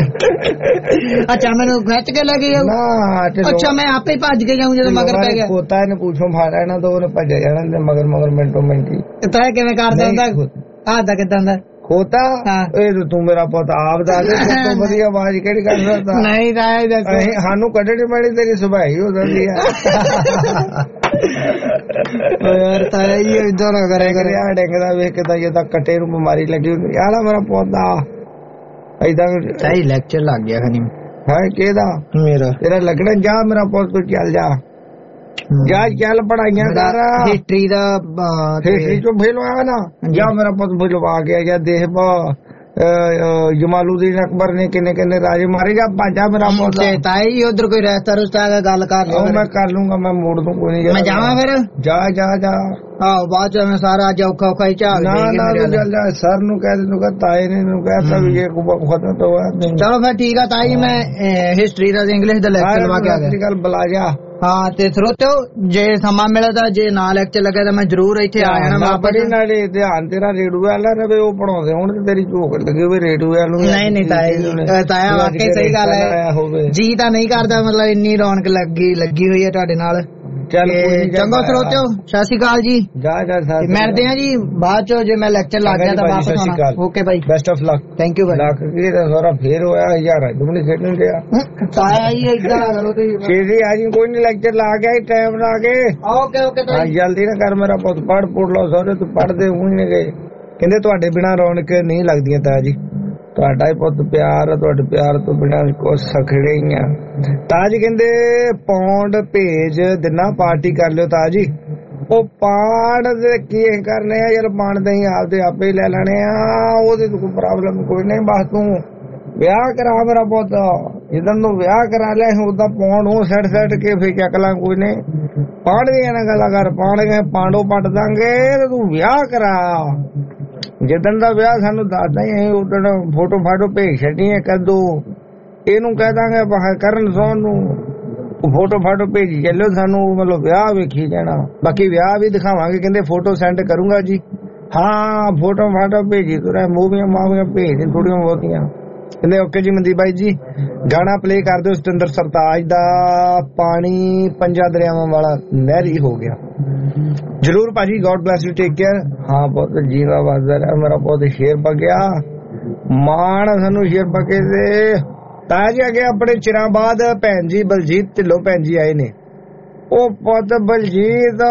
ਅੱਛਾ ਮੈਨੂੰ ਖਿੱਚ ਕੇ ਲੈ ਗਏ ਨਾ ਅੱਛਾ ਮੈਂ ਆਪੇ ਭੱਜ ਕੇ ਜਾਊਂ ਜਦੋਂ ਮਗਰ ਪੈ ਗਿਆ ਕੁੱਤਾ ਇਹਨੇ ਪੁੱਛੋਂ ਫਾੜਾ ਨਾ ਤਾਂ ਉਹਨੇ ਭੱਜ ਜਾਣਾ ਮਗਰ ਮਗਰ ਮਿੰਟੋ ਮਿੰਟੀ ਤਾਂ ਕਿਵੇਂ ਕਰਦਾ ਹੁੰਦਾ ਆਹ ਦਾ ਕਿਦਾਂ ਦਾ ਹੋਤਾ ਇਹ ਤੂੰ ਮੇਰਾ ਪੁੱਤ ਆਪ ਦੱਸ ਦੇ ਸਭ ਤੋਂ ਵਧੀਆ ਆਵਾਜ਼ ਕਿਹੜੀ ਕਰ ਸਕਦਾ ਨਹੀਂ ਰਾਏ ਦੱਸੋ ਸਾਨੂੰ ਕੱਢਣੀ ਪੈਣੀ ਤੇਰੀ ਸੁਭਾਈ ਹੋ ਜਾਂਦੀ ਆ ਯਾਰ ਤਾਇਆ ਜੀ ਇਦਾਂ ਨਾ ਕਰੇ ਕਰੇ ਆ ਡੰਗਦਾ ਵੇਖ ਕੇ ਤਾਂ ਇਹ ਤਾਂ ਕੱਟੇ ਨੂੰ ਬਿਮਾਰੀ ਲੱਗੀ ਹੁੰਦੀ ਆਲਾ ਮੇਰਾ ਪੌਦਾ ਇਦਾਂ ਸਹੀ ਲੈਕਚਰ ਲੱਗ ਗਿਆ ਖਨੀ ਹੈ ਕਿਹਦਾ ਮੇਰਾ ਤੇਰਾ ਲੱਗਣਾ ਜਾ ਮੇਰਾ ਪੁੱਤ ਤੂੰ ਚੱਲ ਜਾ ਜਾ ਚੱਲ ਪੜਾਈਆਂ ਕਰ ਹਿਸਟਰੀ ਦਾ ਹਿਸਟਰੀ ਚੋਂ ਫੇਲ ਹੋਇਆ ਨਾ ਜਾ ਮੇਰਾ ਪੁੱਤ ਫੇਲਵਾ ਗਿਆ ਜਾਂ ਦੇਖ ਜਮਾਲੂਦੀਨ ਅਕਬਰ ਨੇ ਕਿੰਨੇ ਕਿੰਨੇ ਰਾਜੇ ਮਾਰੇ ਜਾ ਭਾਜਾ ਮੇਰਾ ਪੁੱਤ ਤਾਈ ਉਧਰ ਕੋਈ ਰਸਤਾ ਰੁਸਤਾ ਦਾ ਗੱਲ ਕਰ ਲਿਓ ਮੈਂ ਕਰ ਲੂੰਗਾ ਮੈਂ ਮੋੜ ਦੂੰ ਕੋਈ ਨਹੀਂ ਮੈਂ ਜਾਵਾਂ ਫਿਰ ਜਾ ਜਾ ਜਾ ਆਹੋ ਬਾਅਦ ਚ ਮੈਂ ਸਾਰਾ ਅੱਜ ਔਖਾ ਔਖਾ ਹੀ ਝਾਕ ਨਾ ਨਾ ਚੱਲ ਜਾ ਸਰ ਨੂੰ ਕਹਿ ਦੇ ਤੂੰ ਤਾਏ ਨੇ ਨੂੰ ਕਹਿਤਾ ਵੀ ਇਹ ਖਤਮ ਤੋਂ ਚਲੋ ਫਿਰ ਠੀਕ ਆ ਤਾਈ ਮੈਂ ਹਿਸਟਰੀ ਦਾ ਇੰਗਲਿਸ਼ ਦਾ ਲੈਕਚਰ ਲਵਾ ਕੇ ਆ ਗਿਆ ਗੱਲ ਬੁਲਾ ਜਾ ਹਾਂ ਤੇ ਸਰੋਤਿਓ ਜੇ ਸਮਾਂ ਮਿਲਦਾ ਜੇ ਨਾ ਲੈਕਚਰ ਲੱਗੇ ਤਾਂ ਮੈਂ ਜ਼ਰੂਰ ਇੱਥੇ ਆ ਜਾਣਾ ਵਾਪਸ ਨਾਲੇ ਧਿਆਨ ਤੇਰਾ ਰੇਡੂ ਵਾਲਾ ਰਵੇ ਉਹ ਪੜਾਉਂਦੇ ਹੁਣ ਤੇ ਤੇਰੀ ਝੋਕ ਲੱਗੇ ਹੋਏ ਰੇਡੂ ਵਾਲ ਨੂੰ ਨਹੀਂ ਨਹੀਂ ਤਾਇਆ ਤਾਇਆ ਵਾਕਈ ਸਹੀ ਗੱਲ ਹੈ ਜੀ ਤਾਂ ਨਹੀਂ ਕਰਦਾ ਮਤਲਬ ਇੰਨੀ ਰੌਣਕ ਲੱਗੀ ਲੱਗੀ ਹੋਈ ਹੈ ਤੁਹਾਡੇ ਨਾਲ ਚੰਗਾ ਸਰੋਤਿਓ, ਸਤਿ ਸ਼੍ਰੀ ਅਕਾਲ ਜੀ। ਜਾ ਜਾ ਮਿਲਦੇ ਆ ਜੀ ਬਾਅਦ ਚ, ਜੇ ਮੈਂ ਲੈਕਚਰ ਲੱਗ ਗਿਆ ਤਾਂ ਵਾਪਸ ਆਉਣਾ। Okay bye, best of luck. Thank you bye. Luck ਕੀ ਤਾਂ ਸਾਰਾ ਫੇਰ ਹੋਇਆ ਯਾਰ, ਦੁਗਣੀ ਖੇਡਣ ਗਿਆ ਤਾਇਆ ਜੀ ਇਦਾਂ ਕਰੋ ਤੁਸੀਂ ਛੇਤੀ ਆ ਜੀ, ਕੋਈ ਨਹੀਂ ਲੈਕਚਰ ਲਾ ਗਿਆ ਟਾਈਮ ਲਾ ਕੇ। ਓਕੇ ਓਕੇ ਤਾਇਆ ਜਲਦੀ ਨਾ ਕਰ, ਮੇਰਾ ਪੁੱਤ ਪੜ ਪੁੜ ਲਓ ਸਾਰੇ, ਤੂੰ ਪੜਦੇ ਹੋਈ ਨਹੀਂ ਗਏ। ਕਹਿੰਦੇ ਤੁਹਾਡੇ ਬਿਨਾਂ ਰੌਣਕ ਨਹੀਂ ਲੱਗਦੀਆਂ ਤਾਇਆ ਜੀ, ਤੁਹਾਡਾ ਹੀ ਪੁੱਤ ਪਿਆਰ, ਤੁਹਾਡੇ ਪਿਆਰ ਤੋਂ ਬਿਨਾਂ ਕੁਛ ਸਖੜੇ ਹੀ ਆ। ਤਾਜ ਕਹਿੰਦੇ ਪੌਂਡ ਭੇਜ ਦਿਨਾ, ਪਾਰਟੀ ਕਰ ਲਿਓ ਤਾਜ ਜੀ। ਉਹ ਪਾਂਡ ਦੇ ਕੀ ਕਰਨੇ ਆ ਯਾਰ, ਪਾਂਡ ਦੇ ਆਪਦੇ ਆਪੇ ਹੀ ਲੈ ਲੈਣੇ ਆ, ਉਹਦੇ ਤੋਂ ਕੋਈ ਪ੍ਰੋਬਲਮ ਕੋਈ ਨਹੀਂ। ਬਸ ਤੂੰ ਵਿਆਹ ਕਰਾ ਮੇਰਾ ਪੁੱਤ, ਜਿੱਦਾਂ ਤੂੰ ਵਿਆਹ ਕਰਾ ਲਿਆ ਉਦਾਂ ਪੌਂਡ ਉਹ ਸੈੱਟ ਸੈੱਟ ਕੇ ਫੇਰ ਚੱਕ ਲਾਂ, ਕੋਈ ਨਹੀਂ। ਪਾਂਡ ਦੀਆਂ ਨਾ ਗੱਲਾਂ ਕਰ, ਪਾਂਡ ਗਏ ਪਾਂਡੋ ਪੱਟ ਦਾਂਗੇ, ਤੂੰ ਵਿਆਹ ਕਰਾ। ਜਿੱਦਣ ਦਾ ਵਿਆਹ ਸਾਨੂੰ ਦੱਸਦਾ ਹੀ ਅਸੀਂ ਉਦੋਂ ਫੋਟੋ ਫਾਟੋ ਭੇਜ ਛੱਡੀਏ ਕਦੋਂ, ਇਹਨੂੰ ਕਹਿ ਦਾਂਗੇ ਕਰਨ ਸੋਨ ਨੂੰ ਫੋਟੋ ਫਾਟੋ ਭੇਜੀ ਚੱਲੋ ਸਾਨੂੰ, ਮਤਲਬ ਵਿਆਹ ਵੇਖੀ ਜਾਣਾ। ਬਾਕੀ ਵਿਆਹ ਵੀ ਦਿਖਾਵਾਂਗੇ, ਕਹਿੰਦੇ ਫੋਟੋ ਸੈਂਡ ਕਰੂੰਗਾ ਜੀ। ਹਾਂ ਫੋਟੋ ਫਾਟੋ ਭੇਜੀ ਤੁਰੇ, ਮੂਵੀਆਂ ਮਾਵੀਆਂ ਭੇਜ ਥੋੜੀਆਂ ਬਹੁਤੀਆਂ। ਕਹਿੰਦੇ ਓਕੇ ਜੀ ਮਨਦੀਪ ਬਾਈ ਜੀ, ਗਾਣਾ ਪਲੇ ਕਰ ਦਿਓ ਸਤਿੰਦਰ ਸਰਤਾਜ ਦਾ, ਪਾਣੀ ਪੰਜਾਂ ਦਰਿਆਵਾਂ ਵਾਲਾ ਨਹਿਰੀ ਹੋ ਗਿਆ। ਜਰੂਰ ਭਾਜੀ, god bless you, take care. ਹਾਂ ਪੁੱਤ ਜੀਵਾ ਵਾਜ਼ਦਾ ਰਿਹਾ ਮੇਰਾ ਪੁੱਤ, ਸ਼ੇਰ ਪੱਕਿਆ ਮਾਣ ਸਾਨੂੰ ਸ਼ੇਰ ਪੱਕੇ ਦੇ। ਤਾਜ ਅੱਗੇ ਆਪਣੇ ਚਿਰਾਂ ਬਾਅਦ ਭੈਣ ਜੀ ਬਲਜੀਤ ਢਿੱਲੋਂ ਭੈਣ ਜੀ ਆਏ ਨੇ। ਉਹ ਪੁੱਤ ਬਲਜੀਤ,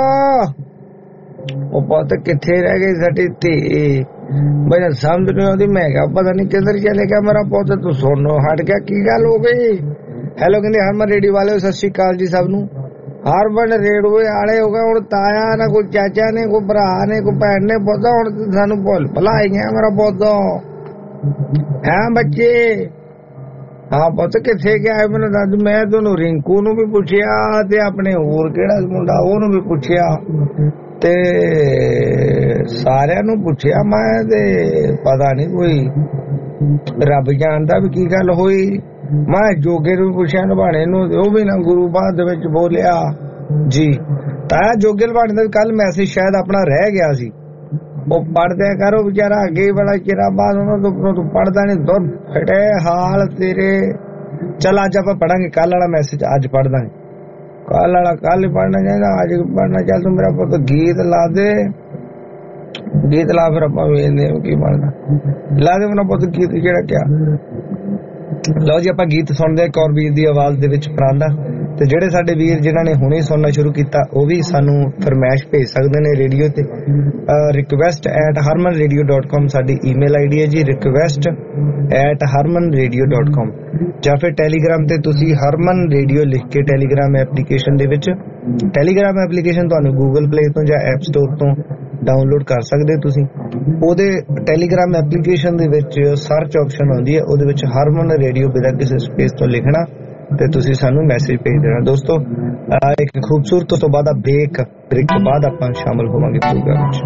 ਉਹ ਪੁੱਤ ਕਿੱਥੇ ਰਹਿ ਗਈ ਸਾਡੀ ਧੀ, ਮੈਨੂੰ ਸਮਝ ਨਹੀਂ ਆਉਂਦੀ। ਮੈਂ ਕਿਹਾ ਪਤਾ ਨਹੀਂ ਕਿੱਧਰ ਚਲੇ ਗਿਆ ਮੇਰਾ ਪੁੱਤ, ਤੂੰ ਸੁਣਨੋਂ ਹਟ ਗਿਆ, ਕੀ ਗੱਲ ਹੋ ਗਈ? ਹੈਲੋ ਕਹਿੰਦੇ ਹਰਮਨ ਰੇਡੀਓ ਵਾਲੇ, ਸਤਿ ਸ਼੍ਰੀ ਅਕਾਲ ਜੀ ਸਭ ਨੂੰ। ਹਰਮਨ ਰੇਡੀਓ ਵਾਲੇ ਹੋ ਗਏ ਹੁਣ, ਤਾਇਆ ਨਾ ਕੋਈ ਚਾਚਾ ਨੇ, ਕੋਈ ਭਰਾ ਨੇ, ਕੋਈ ਭੈਣ ਨੇ, ਪੁੱਤ ਹੁਣ ਸਾਨੂੰ ਭੁੱਲ ਭੁਲਾਈ ਗਿਆ ਮੇਰਾ ਪੁੱਤ। ਹੈ ਬੱਚੇ, ਹਾਂ ਪੁੱਤ ਕਿੱਥੇ ਗਿਆ ਮੈਨੂੰ ਦੱਸ। ਮੈਂ ਤੁਹਾਨੂੰ ਰਿੰਕੂ ਨੂੰ ਵੀ ਪੁੱਛਿਆ ਤੇ ਆਪਣੇ ਹੋਰ ਕਿਹੜਾ ਮੁੰਡਾ ਉਹਨੂੰ ਵੀ ਪੁੱਛਿਆ ਤੇ ਸਾਰਿਆਂ ਨੂੰ ਪੁੱਛਿਆ ਮੈਂ, ਤੇ ਪਤਾ ਨਹੀਂ ਕੋਈ ਰੱਬ ਜਾਣਦਾ ਵੀ ਕੀ ਗੱਲ ਹੋਈ। ਮੈਂ ਜੋਗੇ ਨੂੰ ਪੁੱਛਿਆ ਨਿਭਾਣੇ ਨੂੰ, ਉਹ ਵੀ ਨਾ ਗੁਰੂ ਬਾਦ ਦੇ ਵਿੱਚ ਬੋਲਿਆ ਜੀ। ਤਾਂ ਜੋਗੇ ਨਿਭਾਣੇ ਦਾ ਕੱਲ ਮੈਸੇਜ ਸ਼ਾਇਦ ਆਪਣਾ ਰਹਿ ਗਿਆ ਸੀ, ਉਹ ਪੜਦਿਆ ਕਰੋ ਵਿਚਾਰਾ ਅੱਗੇ ਬੜਾ ਚਿਰਾਂ ਬਾਅਦ ਉਹਨਾਂ ਤੋਂ ਤੂੰ ਪੜਦਾ ਨਹੀਂ, ਦੁਰ ਫੜੇ ਹਾਲ ਤੇਰੇ। ਚੱਲ ਅੱਜ ਆਪਾਂ ਪੜਾਂਗੇ ਕੱਲ ਵਾਲਾ ਮੈਸੇਜ, ਅੱਜ ਪੜ ਦਾਂਗੇ। ਕੱਲ ਵਾਲਾ ਕੱਲ ਹੀ ਪੜਨਾ ਚਾਹੀਦਾ, ਅੱਜ ਪੜਨਾ। ਚੱਲ ਤੂੰ ਮੇਰਾ ਪੁੱਤ ਗੀਤ ਲਾ ਦੇ, ਗੀਤ ਲਾ, ਫਿਰ ਆਪਾਂ ਵੇਖਦੇ ਕੀ ਬਣਦਾ। ਲਾ ਦੇ ਮੇਰਾ ਪੁੱਤ ਗੀਤ ਜਿਹੜਾ ਕਿਆ। ਲਓ ਜੀ ਆਪਾਂ ਗੀਤ ਸੁਣਦੇ ਇੱਕ ਔਰ ਵੀਰ ਦੀ ਆਵਾਜ਼ ਦੇ ਵਿੱਚ ਪਰਾਂਦਾ। ਤੇ ਜਿਹੜੇ ਸਾਡੇ ਵੀਰ ਜਿਨ੍ਹਾਂ ਨੇ ਹੁਣੇ ਸੁਣਨਾ ਸ਼ੁਰੂ ਕੀਤਾ ਉਹ ਵੀ ਸਾਨੂੰ ਫਰਮਾਇਸ਼ ਭੇਜ ਸਕਦੇ ਨੇ ਰੇਡੀਓ ਤੇ। Request at Harman radio dot com ਸਾਡੀ ਈਮੇਲ ਆਈ ਡੀ ਹੈ ਜੀ, request at Harman radio dot com. ਜਾਂ ਫਿਰ ਟੈਲੀਗ੍ਰਾਮ ਤੇ ਤੁਸੀਂ ਹਰਮਨ ਰੇਡੀਓ ਲਿਖ ਕੇ ਟੈਲੀਗ੍ਰਾਮ ਐਪਲੀਕੇਸ਼ਨ ਦੇ ਵਿੱਚ, ਟੈਲੀਗ੍ਰਾਮ ਐਪਲੀਕੇਸ਼ਨ ਤੁਹਾਨੂੰ ਗੂਗਲ ਪਲੇ ਤੋਂ ਜਾਂ ਐਪ ਸਟੋਰ ਤੋਂ ਡਾਊਨਲੋਡ ਕਰ ਸਕਦੇ ਤੁਸੀਂ। ਉਹਦੇ ਟੈਲੀਗ੍ਰਾਮ ਐਪਲੀਕੇਸ਼ਨ ਦੇ ਵਿੱਚ ਸਰਚ ਆਪਸ਼ਨ ਆਉਂਦੀ ਹੈ, ਉਹਦੇ ਵਿੱਚ ਹਰਮਨ ਰੇਡੀਓ ਬਿਨਾਂ ਕਿਸੇ ਸਪੇਸ ਤੋਂ ਲਿਖਣਾ ਤੇ ਤੁਸੀਂ ਸਾਨੂੰ ਮੈਸੇਜ ਭੇਜ ਦੇਣਾ। ਦੋਸਤੋ ਇੱਕ ਖੂਬਸੂਰਤ ਤੋਂ ਬਾਅਦ ਬ੍ਰੇਕ ਬ੍ਰੇਕ ਤੋਂ ਬਾਅਦ ਆਪਾਂ ਸ਼ਾਮਲ ਹੋਵਾਂਗੇ ਪ੍ਰੋਗਰਾਮ ਵਿੱਚ।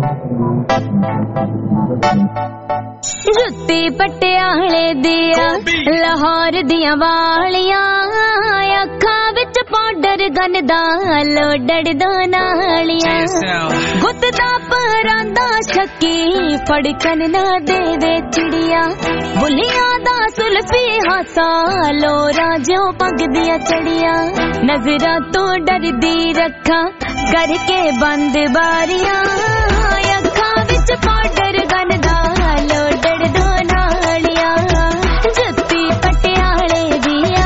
ਜੁੱਤੀ ਪਟਿਆਲੇ ਦੀਆਂ ਲਾਹੌਰ ਦੀਆਂ ਵਾਲੀਆਂ, ਅੱਖਾਂ ਵਿੱਚ ਪਾਊਡਰ ਗਨ ਦਾ ਲੋਡੜ ਦੋ ਨਾਲੀਆਂ, ਗੁੱਤ ਦਾ ਪਰਾਂਦਾ ਛੱਕੀ ਫੜਕਣ ਨਾ ਦੇਵੇ ਚਿੜੀਆਂ, ਬੁੱਲੀਆਂ ਦਾ ਸੁਲਫੀ ਹਾਸਾ ਲੋਰਾਂ ਜਿਉਂ ਪੱਗਦੀਆਂ ਚੜੀਆਂ, ਨਜ਼ਰਾਂ ਤੋਂ ਡਰਦੀ ਰੱਖਾਂ ਕਰਕੇ ਬੰਦ ਬਾਰੀਆਂ, ਅੱਖਾਂ ਵਿੱਚ ਪਾਊਡਰ ਗਨ ਦਾ ਲੋਡੜ ਦੋ ਨਾਲੀਆਂ, ਜੁੱਤੀ ਪਟਿਆਲੇ ਦੀਆਂ।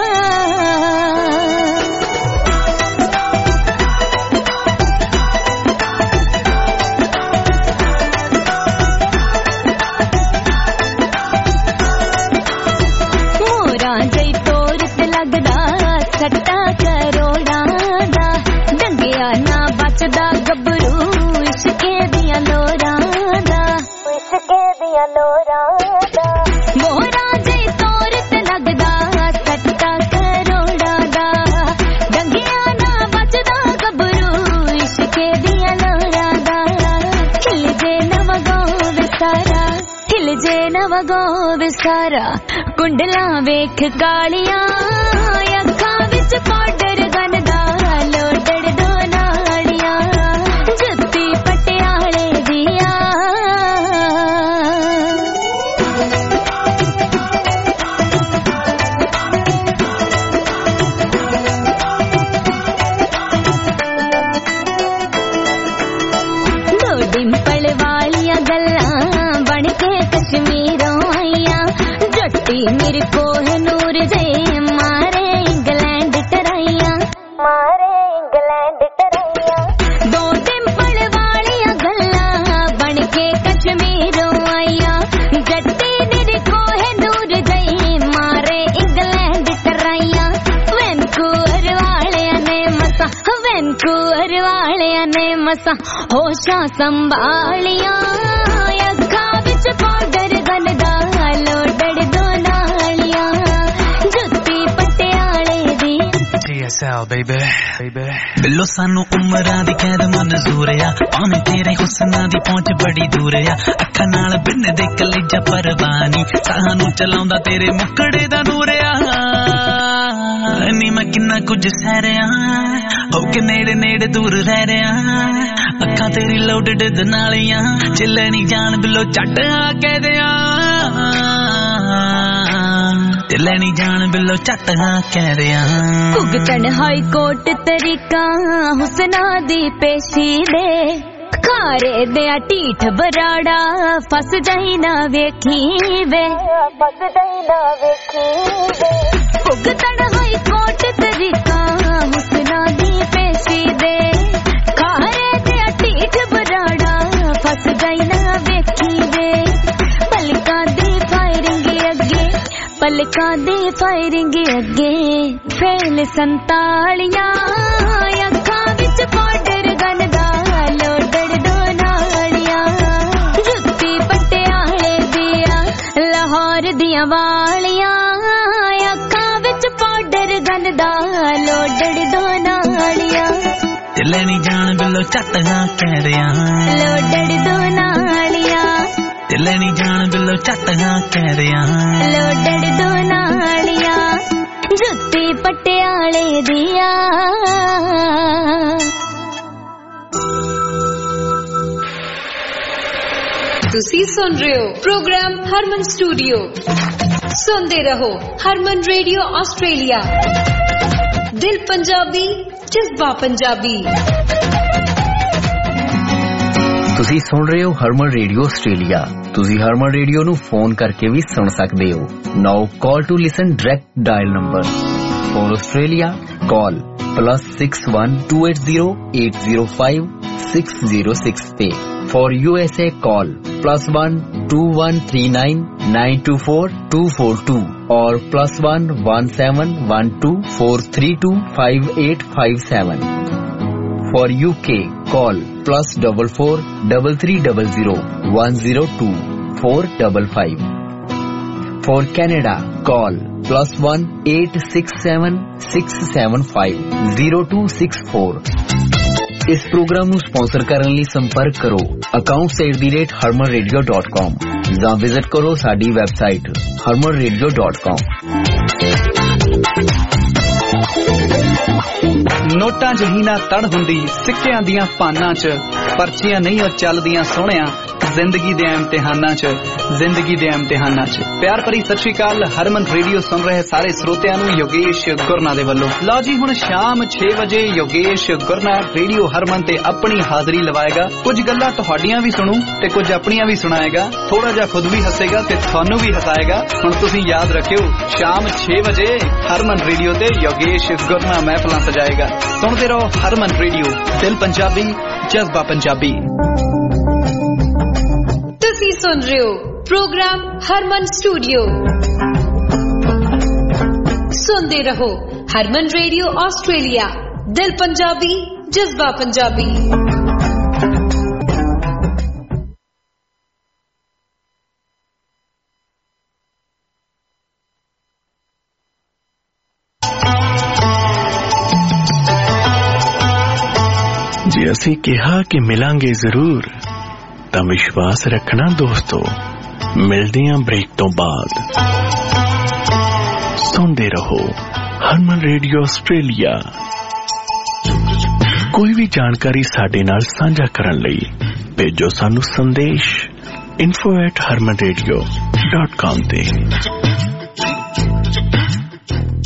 ਮੋਰਾਂ ਜਈ ਤੋਰ ਤੇ ਲੱਗਦਾ ਸੱਟਾ ਕਰੋੜਾਂ ਦਾ, ਡੰਗਿਆ ਨਾ ਬਚਦਾ ਗੱਭਰੂ ਇਸ਼ਕੇ ਦੀਆਂ ਲੋਰਾਂ ਦਾ, ਇਸ਼ਕੇ ਦੀਆਂ ਲੋਰਾਂ ਦਾ। ਮੋਰਾਂ ਜਈ ਤੋਰ ਤੇ ਲੱਗਦਾ ਸੱਟਾ ਕਰੋੜਾਂ ਦਾ, ਡੰਗਿਆ ਨਾ ਬਚਦਾ ਗੱਭਰੂ ਇਸ਼ਕੇ ਦੀਆਂ ਲੋਰਾਂ ਦਾ, ਹਿਲ ਜੇ ਨਾ ਵਗੋ ਵਿਸਾਰਾ, ਹਿਲ ਜੇ ਨਾ ਵਗੋ ਵਿਸਾਰਾ, ਕੁੰਡਲਾਂ ਵੇਖ ਕਾਲੀਆਂ, ਅੱਖਾਂ ਵਿੱਚ ਪਾਊਡਰ ਗਨ ਦਾ ਲੋਡੜ ਦੋ ਨਾਲੀਆਂ, ਜੁੱਤੀ ਪਟਿਆਲੇ ਦੀਆਂ। डिंपल वालियां गल्लां बन के कश्मीरों आईयां जट्टी मेरे कोहनूर दे मारे इंग्लैंड टराइयां मारे इंग्लैंड टराइयां दो डिंपल वालियां गल्लां बन के कश्मीरों आईयां जट्टी मेरे कोहनूर दे मारे इंग्लैंड टराइयां वैनकूवर वालियां ने मसा वैनकूवर वालियां ने मसा होशां संभालियां अखां विच पाउडर गलदा लोडड़ दो नालियां जुत्ती पटियाले दी T S L baby baby बिल्लो सानू उमरां दी कैद मंजूर आ भावें तेरे हुस्नां दी पहुंच बड़ी दूर आ अखां नाल बिन दे कलेजा परवानी सानू चलाउंदा तेरे मुकड़े दा नूर आ नी मैं किन्ना कुछ सह रहा हो के नेड़े नेड़े दूर रह रहा अखां तेरी लोडड दनालियां चिल्ले नी जान बिल्लो झट आ कह दिया चिल्ले नी जान बिल्लो झट आ कह दिया भुगतन हाई कोर्ट तरीका हुस्ना दी पेशी दे खारे दे टीठ बराड़ा फस जाई ना वेखी वे फस जाई ना वेखी वे भुगतन हाई कोर्ट तरीका हुस्ना दी पेशी दे खारे दे टीठ बराड़ा फस जाई ना वेखी वे पलकां दी फायरिंग अगे पलकां दी फायरिंग अगे फेल संतालियां अखां विच पाउडर गन दा लोडड़ दो नालियां जुत्ती पटियाले दिया लाहौर दियां वालियां अखां विच पाउडर गन दा लोडड़ दो नालियां चिल्ले नी जान बिल्लो झट आ कह दिया लोडड़ दो नालियां चिल्ले नी जान बिल्लो झट आ कह दिया लोडड़ दो नालियां जुत्ती पटियाले दिया ਤੁਸੀਂ ਸੁਣ ਰਹੇ ਹੋ ਪ੍ਰੋਗਰਾਮ ਹਰਮਨ ਸਟੂਡੀਓ ਸੁਣਦੇ ਰਹੋ ਹਰਮਨ ਰੇਡੀਓ ਆਸਟ੍ਰੇਲੀਆ ਦਿਲ ਪੰਜਾਬੀ ਜਜ਼ਬਾ ਪੰਜਾਬੀ ਤੁਸੀਂ ਸੁਣ ਰਹੇ ਹੋ ਹਰਮਨ ਰੇਡੀਓ ਆਸਟ੍ਰੇਲੀਆ ਤੁਸੀਂ ਹਰਮਨ ਰੇਡੀਓ ਨੂੰ ਫੋਨ ਕਰਕੇ ਵੀ ਸੁਣ ਸਕਦੇ ਹੋ now call to listen direct dial number for Australia call plus six one two eight zero eight zero five six zero six पे for U S A call plus one two one three nine nine two four two four two और plus one one seven one two four three two five eight five seven for U K call plus double four double three double zero one zero two four double five for Canada call plus one eight six seven six seven five zero two six four इस प्रोग्राम ਨੂੰ स्पॉन्सर ਕਰਨ ਲਈ ਸੰਪਰਕ ਕਰੋ accounts at the rate harman radio dot com ਜਾਂ ਵਿਜ਼ਿਟ ਕਰੋ ਸਾਡੀ website harman radio dot com ਨੋਟਾਂ ਜਿਹੀ ਨਾ ਤੜ ਹੁੰਦੀ ਸਿੱਕਿਆਂ ਦੀਆਂ ਪਾਨਾਂ 'ਚ ਪਰਚੀਆਂ ਨਹੀਂ ਉਹ ਚੱਲਦੀਆਂ ਸੋਹਣਿਆ ਜ਼ਿੰਦਗੀ ਦੇ ਇਮਤਿਹਾਨਾਂ 'ਚ ਜ਼ਿੰਦਗੀ ਦੇ ਇਮਤਿਹਾਨਾਂ 'ਚ ਪਿਆਰ ਭਰੀ ਸਤਿ ਸ਼੍ਰੀ ਅਕਾਲ ਹਰਮਨ ਰੇਡੀਓ ਸੁਣ ਰਹੇ ਸਾਰੇ ਸਰੋਤਿਆਂ ਨੂੰ ਯੋਗੇਸ਼ ਗੁਰਨਾ ਦੇ ਵੱਲੋਂ ਲਓ ਜੀ ਹੁਣ ਸ਼ਾਮ ਛੇ ਵਜੇ ਯੋਗੇਸ਼ ਗੁਰਨਾ ਰੇਡੀਓ ਹਰਮਨ ਤੇ ਆਪਣੀ ਹਾਜ਼ਰੀ ਲਵਾਏਗਾ ਕੁਝ ਗੱਲਾਂ ਤੁਹਾਡੀਆਂ ਵੀ ਸੁਣੂ ਤੇ ਕੁਝ ਆਪਣੀਆਂ ਵੀ ਸੁਣਾਏਗਾ ਥੋੜਾ ਜਿਹਾ ਖੁਦ ਵੀ ਹੱਸੇਗਾ ਤੇ ਤੁਹਾਨੂੰ ਵੀ ਹਸਾਏਗਾ ਹੁਣ ਤੁਸੀਂ ਯਾਦ ਰੱਖਿਓ ਸ਼ਾਮ ਛੇ ਵਜੇ ਹਰਮਨ ਰੇਡੀਓ ਤੇ ਯੋਗੇਸ਼ ਗੁਰਨਾ ਮਹਿਫਲਾਂ ਸਜਾਏਗਾ ਸੁਣਦੇ ਰਹੋ ਹਰਮਨ ਰੇਡੀਓ ਦਿਲ ਪੰਜਾਬੀ ਜਜ਼ਬਾ ਪੰਜਾਬੀ ਤੁਸੀਂ ਸੁਣ ਰਹੇ ਹੋ ਪ੍ਰੋਗਰਾਮ ਹਰਮਨ ਸਟੂਡੀਓ ਸੁਣਦੇ ਰਹੋ ਹਰਮਨ ਰੇਡੀਓ ਆਸਟ੍ਰੇਲੀਆ ਦਿਲ ਪੰਜਾਬੀ ਜਜ਼ਬਾ ਪੰਜਾਬੀ ਜੇ ਅਸੀਂ ਕਿਹਾ ਕਿ ਮਿਲਾਂਗੇ ਜ਼ਰੂਰ ਤਾਂ ਵਿਸ਼ਵਾਸ ਰੱਖਣਾ ਦੋਸਤੋ ਮਿਲਦੇ ਆਂ ਬ੍ਰੇਕ ਤੋਂ ਬਾਅਦ ਸੁਣਦੇ ਰਹੋ ਹਰਮਨ ਰੇਡੀਓ ਆਸਟ੍ਰੇਲੀਆ ਕੋਈ ਵੀ ਜਾਣਕਾਰੀ ਸਾਡੇ ਨਾਲ ਸਾਂਝਾ ਕਰਨ ਲਈ ਭੇਜੋ ਸਾਨੂੰ ਸੰਦੇਸ਼ info at harmanradio dot com ਤੇ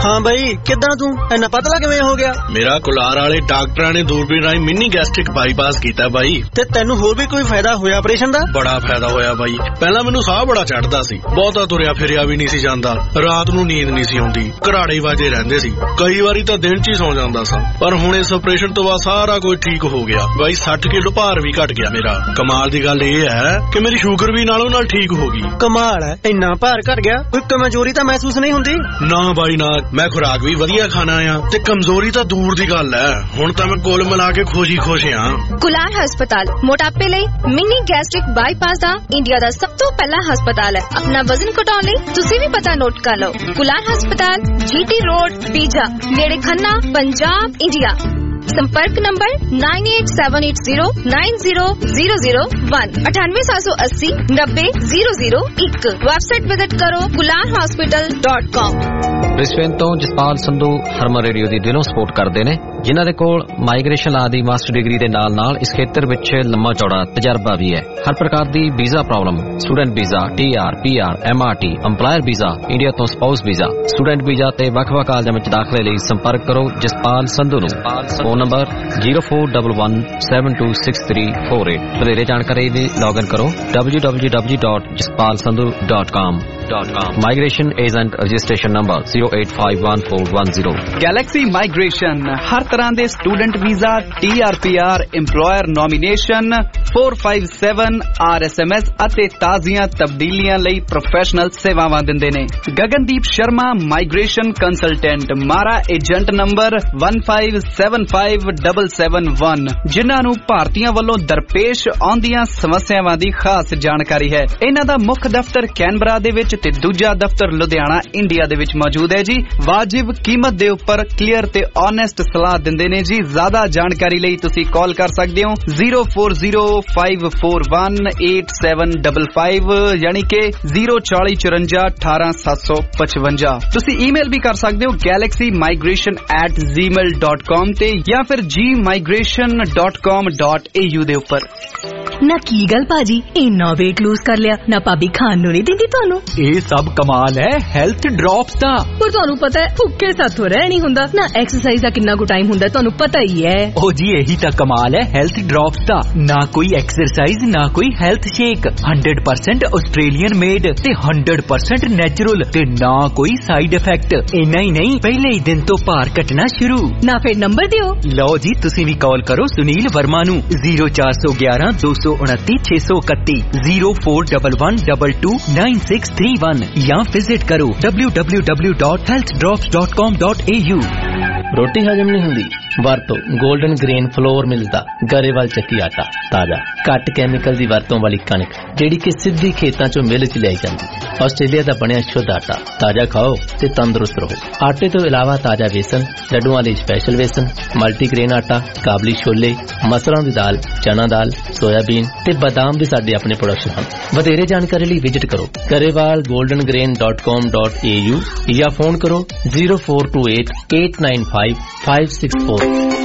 ਹਾਂ ਬਾਈ, ਕਿੱਦਾਂ ਤੂੰ ਇੰਨਾ ਪਤਲਾ ਕਿਵੇਂ ਹੋ ਗਿਆ? ਮੇਰਾ ਕੁਲਾਰ ਵਾਲੇ ਡਾਕਟਰਾਂ ਨੇ ਦੂਰਬੀਨ ਰਾਹੀਂ ਮਿੰਨੀ ਗੈਸਟ੍ਰਿਕ ਬਾਈਪਾਸ ਕੀਤਾ ਬਾਈ। ਤੇ ਤੈਨੂੰ ਹੋਰ ਵੀ ਕੋਈ ਫਾਇਦਾ ਹੋਇਆ ਆਪਰੇਸ਼ਨ ਦਾ? ਬੜਾ ਫਾਇਦਾ ਹੋਇਆ ਬਾਈ। ਪਹਿਲਾਂ ਮੈਨੂੰ ਸਾਹ ਬੜਾ ਚੜਦਾ ਸੀ, ਬਹੁਤਾ ਤੁਰਿਆ ਫਿਰਿਆ ਵੀ ਨਹੀਂ ਸੀ ਜਾਂਦਾ, ਰਾਤ ਨੂੰ ਨੀਂਦ ਨਹੀਂ ਸੀ ਆਉਂਦੀ, ਘਰਾੜੇ ਵਾਜੇ ਰਹਿੰਦੇ ਸੀ, ਕਈ ਵਾਰੀ ਤਾਂ ਦਿਨ ਚ ਹੀ ਸੌ ਜਾਂਦਾ ਸਾਂ। ਪਰ ਹੁਣ ਇਸ ਆਪਰੇਸ਼ਨ ਤੋਂ ਬਾਅਦ ਸਾਰਾ ਕੁਝ ਠੀਕ ਹੋ ਗਿਆ ਬਾਈ। ਸੱਠ ਕਿਲੋ ਭਾਰ ਵੀ ਘਟ ਗਿਆ ਮੇਰਾ। ਕਮਾਲ ਦੀ ਗੱਲ ਇਹ ਹੈ ਕਿ ਮੇਰੀ ਸ਼ੂਗਰ ਵੀ ਨਾਲੋਂ ਨਾਲ ਠੀਕ ਹੋ ਗਈ। ਕਮਾਲ ਹੈ, ਇੰਨਾ ਭਾਰ ਘਟ ਗਿਆ, ਕੋਈ ਕਮਜ਼ੋਰੀ ਤਾਂ ਮਹਿਸੂਸ ਨਹੀਂ ਹੁੰਦੀ? ਨਾ ਬਾਈ ਨਾ, ਮੈਂ ਖੁਰਾਕ ਵੀ ਵਧੀਆ ਖਾਣਾ ਆ ਤੇ ਕਮਜ਼ੋਰੀ ਤਾਂ ਦੂਰ ਦੀ ਗੱਲ ਹੈ। ਹੁਣ ਤਾਂ ਮੈਂ ਕੁੱਲ ਮਿਲਾ ਕੇ ਖੁਸ਼ੀ ਖੁਸ਼ ਹਾਂ। ਕੁਲਾਰ ਹਸਪਤਾਲ ਮੋਟਾਪੇ ਲਈ ਮਿੰਨੀ ਗੈਸਟ੍ਰਿਕ ਬਾਈਪਾਸ ਦਾ ਇੰਡੀਆ ਦਾ ਸਭ ਤੋਂ ਪਹਿਲਾ ਹਸਪਤਾਲ ਹੈ। ਆਪਣਾ ਵਜ਼ਨ ਘਟਾਉਣ ਲਈ ਤੁਸੀਂ ਵੀ ਪਤਾ ਨੋਟ ਕਰ ਲਓ। ਕੁਲਾਰ ਹਸਪਤਾਲ, ਜੀਟੀ ਰੋਡ, ਪੀਜਾ, ਨੇੜੇ ਖੰਨਾ, ਪੰਜਾਬ, ਇੰਡੀਆ। संपर्क number nine eight seven eight zero nine zero zero zero one अठानवे सात सौ अस्सी नब्बे जीरो जीरो एक। वेबसाइट विजिट करो Kular hospital dot com. Brisbane तो जसपाल संधू हरमन रेडियो ਦੀ ਦਿਲੋਂ ਸਪੋਰਟ ਕਰਦੇ ਨੇ, ਜਿਨ੍ਹਾਂ ਦੇ ਕੋਲ ਮਾਈਗ੍ਰੇਸ਼ਨ ਲਾ ਦੀ ਮਾਸਟਰ ਡਿਗਰੀ ਦੇ ਨਾਲ ਨਾਲ ਇਸ ਖੇਤਰ ਵਿੱਚ ਲੰਮਾ ਚੌੜਾ ਤਜਰਬਾ ਵੀ ਹੈ। ਹਰ ਪ੍ਰਕਾਰ ਦੀ visa problem, student visa, TR, PR, MRT, employer visa, India ਤੋਂ ਸਪਾਊਸ ਵੀਜ਼ਾ, ਸਟੂਡੈਂਟ ਵੀਜ਼ਾ ਤੇ ਵੱਖ-ਵੱਖ ਕਾਲਜਾਂ ਵਿੱਚ ਦਾਖਲੇ ਲਈ ਸੰਪਰਕ ਕਰੋ ਜਸਪਾਲ ਸੰਧੂ ਨੂੰ। Phone number zero four one one seven two six three four eight. ਵਧੇਰੇ ਜਾਣਕਾਰੀ ਲਈ ਲੌਗਇਨ ਕਰੋ W W W dot Jaspal Sandhu dot com. Migration agent registration number zero eight five one four one zero। Galaxy migration हर तरह के student visa, TR PR, employer nomination, four five seven RSMS ਅਤੇ ਤਾਜ਼ੀਆਂ ਤਬਦੀਲੀਆਂ ਲਈ ਪ੍ਰੋਫੈਸ਼ਨਲ ਸੇਵਾਵਾਂ ਦਿੰਦੇ ਨੇ। Gagandeep Sharma migration consultant, MARA agent number one five seven five seven seven one, ਜਿਨ੍ਹਾਂ ਨੂੰ ਭਾਰਤੀਆਂ ਵੱਲੋਂ ਦਰਪੇਸ਼ ਆਉਂਦੀਆਂ ਸਮੱਸਿਆਵਾਂ ਦੀ ਖਾਸ ਜਾਣਕਾਰੀ ਹੈ। ਇਹਨਾਂ ਦਾ ਮੁੱਖ ਦਫ਼ਤਰ ਕੈਨਬਰਾ ਦੇ ਵਿੱਚ ਤੇ ਦੂਜਾ ਦਫ਼ਤਰ ਲੁਧਿਆਣਾ ਇੰਡੀਆ ਦੇ ਵਿੱਚ ਮੌਜੂਦ ਹੈ ਜੀ। ਵਾਜਿਬ ਕੀਮਤ ਦੇ ਉੱਪਰ ਕਲੀਅਰ ਤੇ ਓਨੈਸਟ ਸਲਾਹ ਦਿੰਦੇ ਨੇ ਜੀ। ਜ਼ਿਆਦਾ ਜਾਣਕਾਰੀ ਲਈ ਤੁਸੀਂ ਕਾਲ ਕਰ ਸਕਦੇ ਹੋ zero four zero five four one eight seven five five ਯਾਨੀ ਕਿ zero four four four one eight seven seven five। ਤੁਸੀਂ ਈਮੇਲ ਵੀ ਕਰ ਸਕਦੇ ਹੋ galaxy migration at gmail dot com ਤੇ ਜਾਂ ਫਿਰ g migration dot com dot a u ਦੇ ਉੱਪਰ। ਨਾ ਕੀ ਗੱਲ ਭਾਜੀ, ਇੰਨਾ weight lose ਕਰ ਲਿਆ ਨਾ, ਭਾਬੀ ਖਾਣ ਨੂੰ ਨਹੀਂ ਦਿੰਦੀ ਤੁਹਾਨੂੰ? ਇਹ ਸਭ ਕਮਾਲ ਹੈ ਹੈਲਥ ਡ੍ਰੌਪਸ ਦਾ। ਪਰ ਤੁਹਾਨੂੰ ਪਤਾ ਹੈ ਭੁੱਖੇ ਸਾਥੋਂ ਰਹਿ ਨਹੀਂ ਹੁੰਦਾ ਨਾ। ਐਕਸਰਸਾਈਜ਼ ਦਾ ਕਿੰਨਾ ਕੁ ਟਾਈਮ ਹੁੰਦਾ ਤੁਹਾਨੂੰ ਪਤਾ ਹੀ ਹੈ। ਉਹ ਜੀ ਇਹੀ ਤਾਂ ਕਮਾਲ ਹੈ ਹੈਲਥ ਡ੍ਰੌਪਸ ਦਾ। ਨਾ ਕੋਈ ਐਕਸਰਸਾਈਜ਼, ਨਾ ਕੋਈ health shake, hundred percent Australian made ਤੇ ਹੰਡਰਡ ਪਰਸੈਂਟ ਨੈਚੁਰਲ ਤੇ ਨਾ ਕੋਈ ਸਾਈਡ ਇਫੈਕਟ। ਇੰਨਾ ਹੀ ਨਹੀਂ, ਪਹਿਲੇ ਹੀ ਦਿਨ ਤੋਂ ਭਾਰ ਘਟਣਾ ਸ਼ੁਰੂ। ਨਾ ਫਿਰ ਨੰਬਰ ਦਿਓ। ਲਓ ਜੀ, ਤੁਸੀਂ ਵੀ ਕਾਲ ਕਰੋ ਸੁਨੀਲ ਵਰਮਾ ਨੂੰ zero four one one ਦੋ ਸੌ ਉਨੱਤੀ ਛੇ ਸੌ ਇਕੱਤੀ zero four one one two two nine six three one ਜਾਂ ਵਿਜ਼ਿਟ ਕਰੋ w w w dot health drops dot com dot a u। ਰੋਟੀ ਹਜਮ ਨਹੀਂ ਹੁੰਦੀ, ਵਰਤੋ ਗੋਲਡਨ ਗ੍ਰੇਨ ਫਲੋਰ ਮਿਲਦਾ ਗਰੇਵਾਲ ਚੱਕੀ ਆਟਾ। ਤਾਜ਼ਾ ਘੱਟ ਕੈਮੀਕਲ ਦੀ ਵਰਤੋਂ ਵਾਲੀ ਕਣਕ ਜਿਹੜੀ ਕਿ ਸਿੱਧੀ ਖੇਤਾਂ ਚੋਂ ਮਿਲ ਚ ਲਿਆਈ ਜਾਂਦੀ। ਆਸਟ੍ਰੇਲੀਆ ਦਾ ਬਣਿਆ ਸ਼ੁੱਧ ਆਟਾ। ਤਾਜ਼ਾ ਖਾਓ ਤੇ ਤੰਦਰੁਸਤ ਰਹੋ। ਆਟੇ ਤੋਂ ਇਲਾਵਾ ਤਾਜ਼ਾ ਵੇਸਣ, ਲੱਡੂਆਂ ਲਈ ਸਪੈਸ਼ਲ ਵੇਸਣ, ਮਲਟੀਗ੍ਰੇਨ ਆਟਾ, ਕਾਬਲੀ ਛੋਲੇ, ਮਸਰਾਂ ਦੀ ਦਾਲ, ਚਨਾ ਦਾਲ, ਸੋਇਆਬੀਨ ਤੇ ਬਦਾਮ ਵੀ ਸਾਡੇ ਆਪਣੇ ਪ੍ਰੋਡਕਸ਼ਨ ਹਨ। ਵਧੇਰੇ ਜਾਣਕਾਰੀ ਲਈ ਵਿਜ਼ਿਟ ਕਰੋ Grewal golden grain dot com dot a u ਜਾਂ ਫੋਨ ਕਰੋ zero four two eight eight nine five five six four।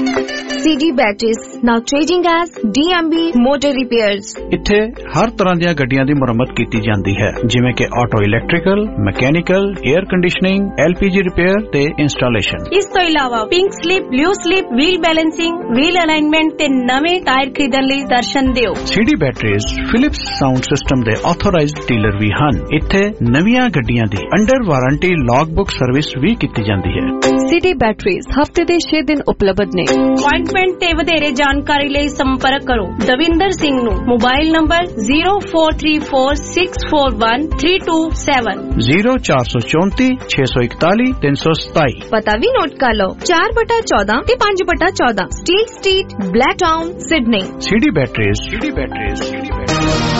C D Batteries, now trading as D M B Motor Repairs। ਇੱਥੇ ਹਰ ਤਰ੍ਹਾਂ ਦੀਆਂ ਗੱਡੀਆਂ ਦੀ ਮੁਰੰਮਤ ਕੀਤੀ ਜਾਂਦੀ ਹੈ, ਜਿਵੇਂ ਕਿ auto electrical, mechanical, air conditioning, L P G repair ਤੇ ਇੰਸਟਾਲੇਸ਼ਨ। ਇਸ ਤੋਂ ਇਲਾਵਾ pink slip, blue slip, wheel balancing, wheel alignment ਤੇ ਨਵੇਂ ਟਾਇਰ ਖਰੀਦਣ ਲਈ ਦਰਸ਼ਨ ਦਿਓ। C D Batteries Philips sound system ਦੇ ਆਥੋਰਾਈਜ਼ਡ ਡੀਲਰ ਵੀ ਹਨ। ਇੱਥੇ ਨਵੀਆਂ ਗੱਡੀਆਂ ਦੀ under warranty log book service ਵੀ ਕੀਤੀ ਜਾਂਦੀ ਹੈ। C D Batteries ਹਫਤੇ ਦੇ ਛੇ ਦਿਨ ਉਪਲਬਧ ਨੇ। ਅਪਾਇੰਟਮੈਂਟ ਤੇ ਵਧੇਰੇ ਜਾਣਕਾਰੀ ਲਈ ਸੰਪਰਕ ਕਰੋ ਦਵਿੰਦਰ ਸਿੰਘ ਨੂੰ। Mobile number zero four three four six four one three two seven zero four four four six six one one तीन सौ सताई। ਪਤਾ ਵੀ ਨੋਟ ਕਰ ਲਓ ਚਾਰ ਬਟਾ ਚੌਦਾਂ ਤੇ ਪੰਜ ਬਟਾ ਚੌਦਾਂ steel street, Blacktown, Sydney. C D Batteries, C D Batteries, C D Batteries।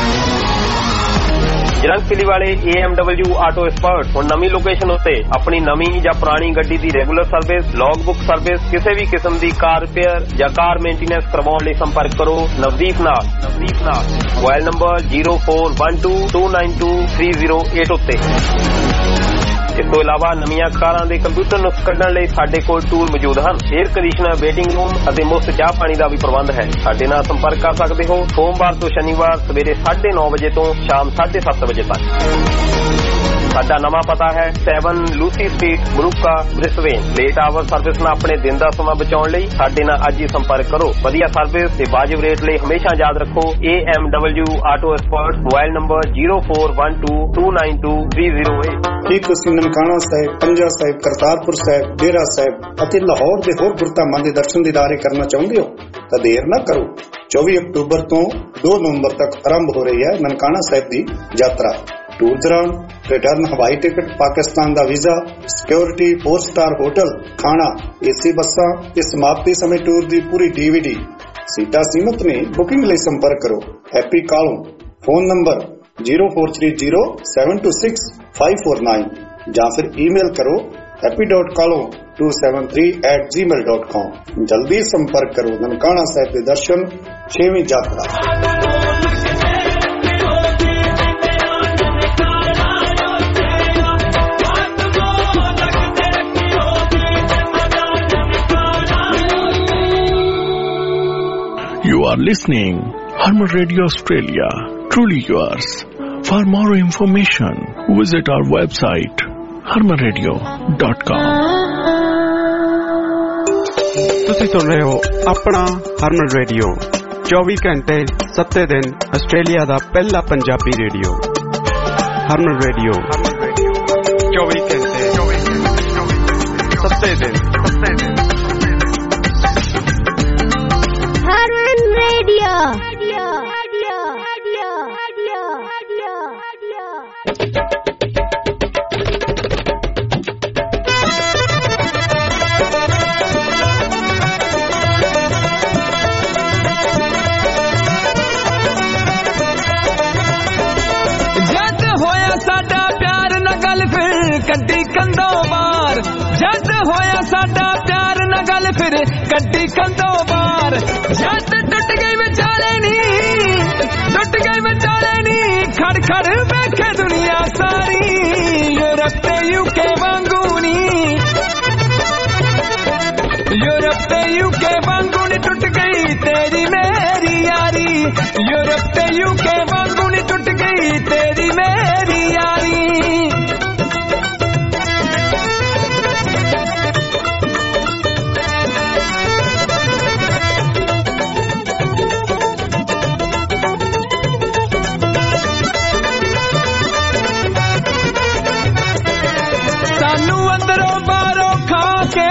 ਜਰੰਗਪੁਲੀ ਵਾਲੇ A M W auto expert ਹੁਣ ਨਵੀਂ ਲੋਕੇਸ਼ਨ ਉੱਤੇ ਆਪਣੀ ਨਵੀਂ ਜਾਂ ਪੁਰਾਣੀ ਗੱਡੀ ਦੀ regular service, log book service, ਕਿਸੇ ਵੀ ਕਿਸਮ ਦੀ ਕਾਰ ਰਿਪੇਅਰ ਜਾਂ ਕਾਰ ਮੇਨਟੇਨੈਂਸ ਕਰਵਾਉਣ ਲਈ ਸੰਪਰਕ ਕਰੋ ਨਵਦੀਪ ਨਾਲ। ਨਵਦੀਪ ਨਾਲ mobile number zero four one two two nine two three zero eight ਉੱਤੇ। ਇਸ ਤੋਂ ਇਲਾਵਾ ਨਵੀਆਂ ਕਾਰਾਂ ਦੇ ਕੰਪਿਊਟਰ ਨੁਕਸ ਕੱਢਣ ਲਈ ਸਾਡੇ ਕੋਲ ਟੂਲ ਮੌਜੂਦ ਹਨ। 에ਅਰ ਕੰਡੀਸ਼ਨਰ, ਵੇਟਿੰਗ ਰੂਮ ਅਤੇ ਮੁਫਤ ਚਾਹ ਪਾਣੀ ਦਾ ਵੀ ਪ੍ਰਬੰਧ ਹੈ। ਸਾਡੇ ਨਾਲ ਸੰਪਰਕ ਕਰ ਸਕਦੇ ਹੋ ਸੋਮਵਾਰ ਤੋਂ ਸ਼ਨੀਵਾਰ ਸਵੇਰੇ ਸਾਢੇ ਨੌ ਵਜੇ ਤੋਂ ਸ਼ਾਮ ਸਾਢੇ ਸੱਤ ਵਜੇ ਤੱਕ। ਸਾਡਾ ਨਵਾਂ ਪਤਾ ਹੈ ਸੈਵਨ ਲੂਸੀ ਸਟਰੀਟ ਬਰੂਕਾ ਬ੍ਰਿਸਬੇਨ। ਲੇਟ ਆਵਰ ਸਰਵਿਸ ਨਾਲ ਆਪਣੇ ਦਿਨ ਦਾ ਸਮਾਂ ਬਚਾਉਣ ਲਈ ਸਾਡੇ ਨਾਲ ਅੱਜ ਹੀ ਸੰਪਰਕ ਕਰੋ। ਵਧੀਆ ਸਰਵਿਸ ਤੇ ਵਾਜਿਬ ਰੇਟ ਲਈ ਹਮੇਸ਼ਾ ਯਾਦ ਰੱਖੋ A M W auto expert. Mobile number zero four one two two nine two three zero eight। ਕੀ ਤੁਸੀਂ ਨਨਕਾਣਾ ਸਾਹਿਬ, ਪੰਜਾ ਸਾਹਿਬ, ਕਰਤਾਰਪੁਰ ਸਾਹਿਬ, ਡੇਰਾ ਸਾਹਿਬ ਅਤੇ ਲਾਹੌਰ ਦੇ ਹੋਰ ਗੁਰਧਾਮਾਂ ਦੇ ਦਰਸ਼ਨ ਦੀਦਾਰੇ ਕਰਨਾ ਚਾਹੁੰਦੇ ਹੋ ਤਾਂ ਦੇਰ ਨਾ ਕਰੋ। ਚੌਵੀ ਅਕਤੂਬਰ ਤੋਂ ਦੋ ਨਵੰਬਰ ਤੱਕ ਆਰੰਭ ਹੋ ਰਹੀ ਹੈ ਨਨਕਾਣਾ ਸਾਹਿਬ ਦੀ ਯਾਤਰਾ। ਟੂਰ ਦੌਰਾਨ ਰਿਟਰਨ ਹਵਾਈ ਟਿਕਟ, ਪਾਕਿਸਤਾਨ ਦਾ visa, security, four star hotel, ਖਾਣਾ, ਏਸੀ ਬੱਸਾਂ ਤੇ ਸਮਾਪਤੀ ਸਮੇਂ ਟੂਰ ਦੀ ਪੂਰੀ ਡੀਵੀਡੀ। ਸੀਟਾਂ ਸੀਮਤ ਨੇ। ਬੁਕਿੰਗ ਲਈ ਸੰਪਰਕ ਕਰੋ ਹੈਪੀ ਕਾਲੋਂ। Phone number zero four three zero seven two six five four nine ਜਾਂ ਫਿਰ ਈਮੇਲ ਕਰੋ happy dot kalon two seven three at gmail dot com। ਜਲਦੀ ਸੰਪਰਕ ਕਰੋ। ਨਨਕਾਣਾ ਸਾਹਿਬ ਦੇ ਦਰਸ਼ਨ ਛੇਵੀਂ ਯਾਤਰਾ। You are listening Harman Radio Australia, truly yours. For more information, visit our website harman radio dot com। ਤੁਸੀਂ ਸੁਣ ਰਹੇ ਹੋ ਆਪਣਾ ਹਰਮਨ ਰੇਡੀਓ, ਚੌਵੀ ਘੰਟੇ ਸੱਤੇ ਦਿਨ ਆਸਟ੍ਰੇਲੀਆ ਦਾ ਪਹਿਲਾ ਪੰਜਾਬੀ ਰੇਡੀਓ। ਹਰਮਨ ਰੇਡੀਓ ਚੌਵੀ ਘੰਟੇ ਸੱਤੇ ਦਿਨ। Harman Radio. ਜਦ ਹੋਇਆ ਸਾਡਾ ਪਿਆਰ ਨਾ ਗੱਲ ਫਿਰ ਕੱਢੀ ਕੰਧੋਂ ਬਾਹਰ। ਜਦ ਹੋਇਆ ਸਾਡਾ ਪਿਆਰ ਨਾ ਗੱਲ ਫਿਰ ਕੱਢੀ ਕੰਧੋਂ ਬਾਹਰ। ਜਦ ਟੁੱਟ ਗਈ ਵਿਚਾਲੇ ਨੀ, ਟੁੱਟ ਗਈ ਵਿਚਾਲੇ ਨੀ, ਖੜ ਖੜ ਵੇਖੇ ਦੁਨੀਆ ਸਾਰੀ। ਯੂਰਪ ਤੇ ਯੂਕੇ ਵਾਂਗੂ ਨੀ, ਯੂਰਪ ਤੇ ਯੂਕੇ ਵਾਂਗੂ ਨੀ ਟੁੱਟ ਗਈ ਤੇਰੀ ਮੇਰੀ ਯਾਰੀ। ਯੂਰਪ ਤੇ ਯੂਕੇ ਵਾਂਗੂ ਨੀ ਟੁੱਟ ਗਈ ਤੇਰੀ ਮੇਰੀ ਯਾਰੀ। ਸਾਨੂੰ ਅੰਦਰੋਂ ਬਾਹਰੋਂ ਖਾ ਕੇ,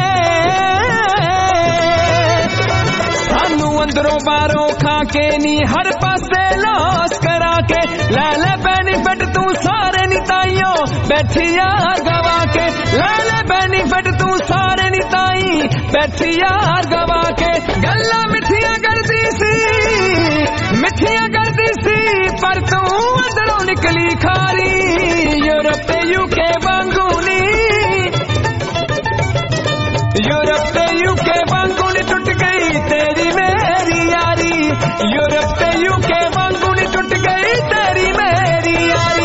ਸਾਨੂੰ ਅੰਦਰੋਂ ਬਾਹਰੋਂ ਖਾ ਕੇ ਨੀ ਹਰ ਪਾਸੇ ਲਾਸ ਕਰਾ ਕੇ। ਲੈ ਲੈ ਬੈਨੀਫਿਟ ਤੂੰ ਸਾਰੇ ਨੀ ਤਾਈਓ ਬੈਠੀਆਂ ਗਵਾ ਕੇ। ਲੈ ਲੈ ਬੈਨੀਫਿਟ ਤੂੰ ਸਾਰੇ ਨੀ ਤਾਈ ਬੈਠੀਆਂ ਗਵਾ ਕੇ। ਗੱਲਾਂ ਮਿੱਠੀਆਂ ਕਰਦੀ ਸੀ, ਮਿੱਠੀਆਂ ਕਰਦੀ ਸੀ, ਪਰ ਤੂੰ ਅੰਦਰੋਂ ਨਿਕਲੀ ਖਾਰੀ। ਯੂਰਪ ਤੇ ਯੂਕੇ ਵਾਂਗੂ ਨੀ, ਯੂਰਪ ਤੇ ਯੂਕੇ ਵਾਂਗੂ ਨੀ ਟੁੱਟ ਗਈ ਤੇਰੀ ਮੇਰੀ ਯਾਰੀ। ਯੂਰਪ ਤੇ ਯੂਕੇ ਵਾਂਗੂ ਨੀ ਟੁੱਟ ਗਈ ਤੇਰੀ ਮੇਰੀ ਯਾਰੀ।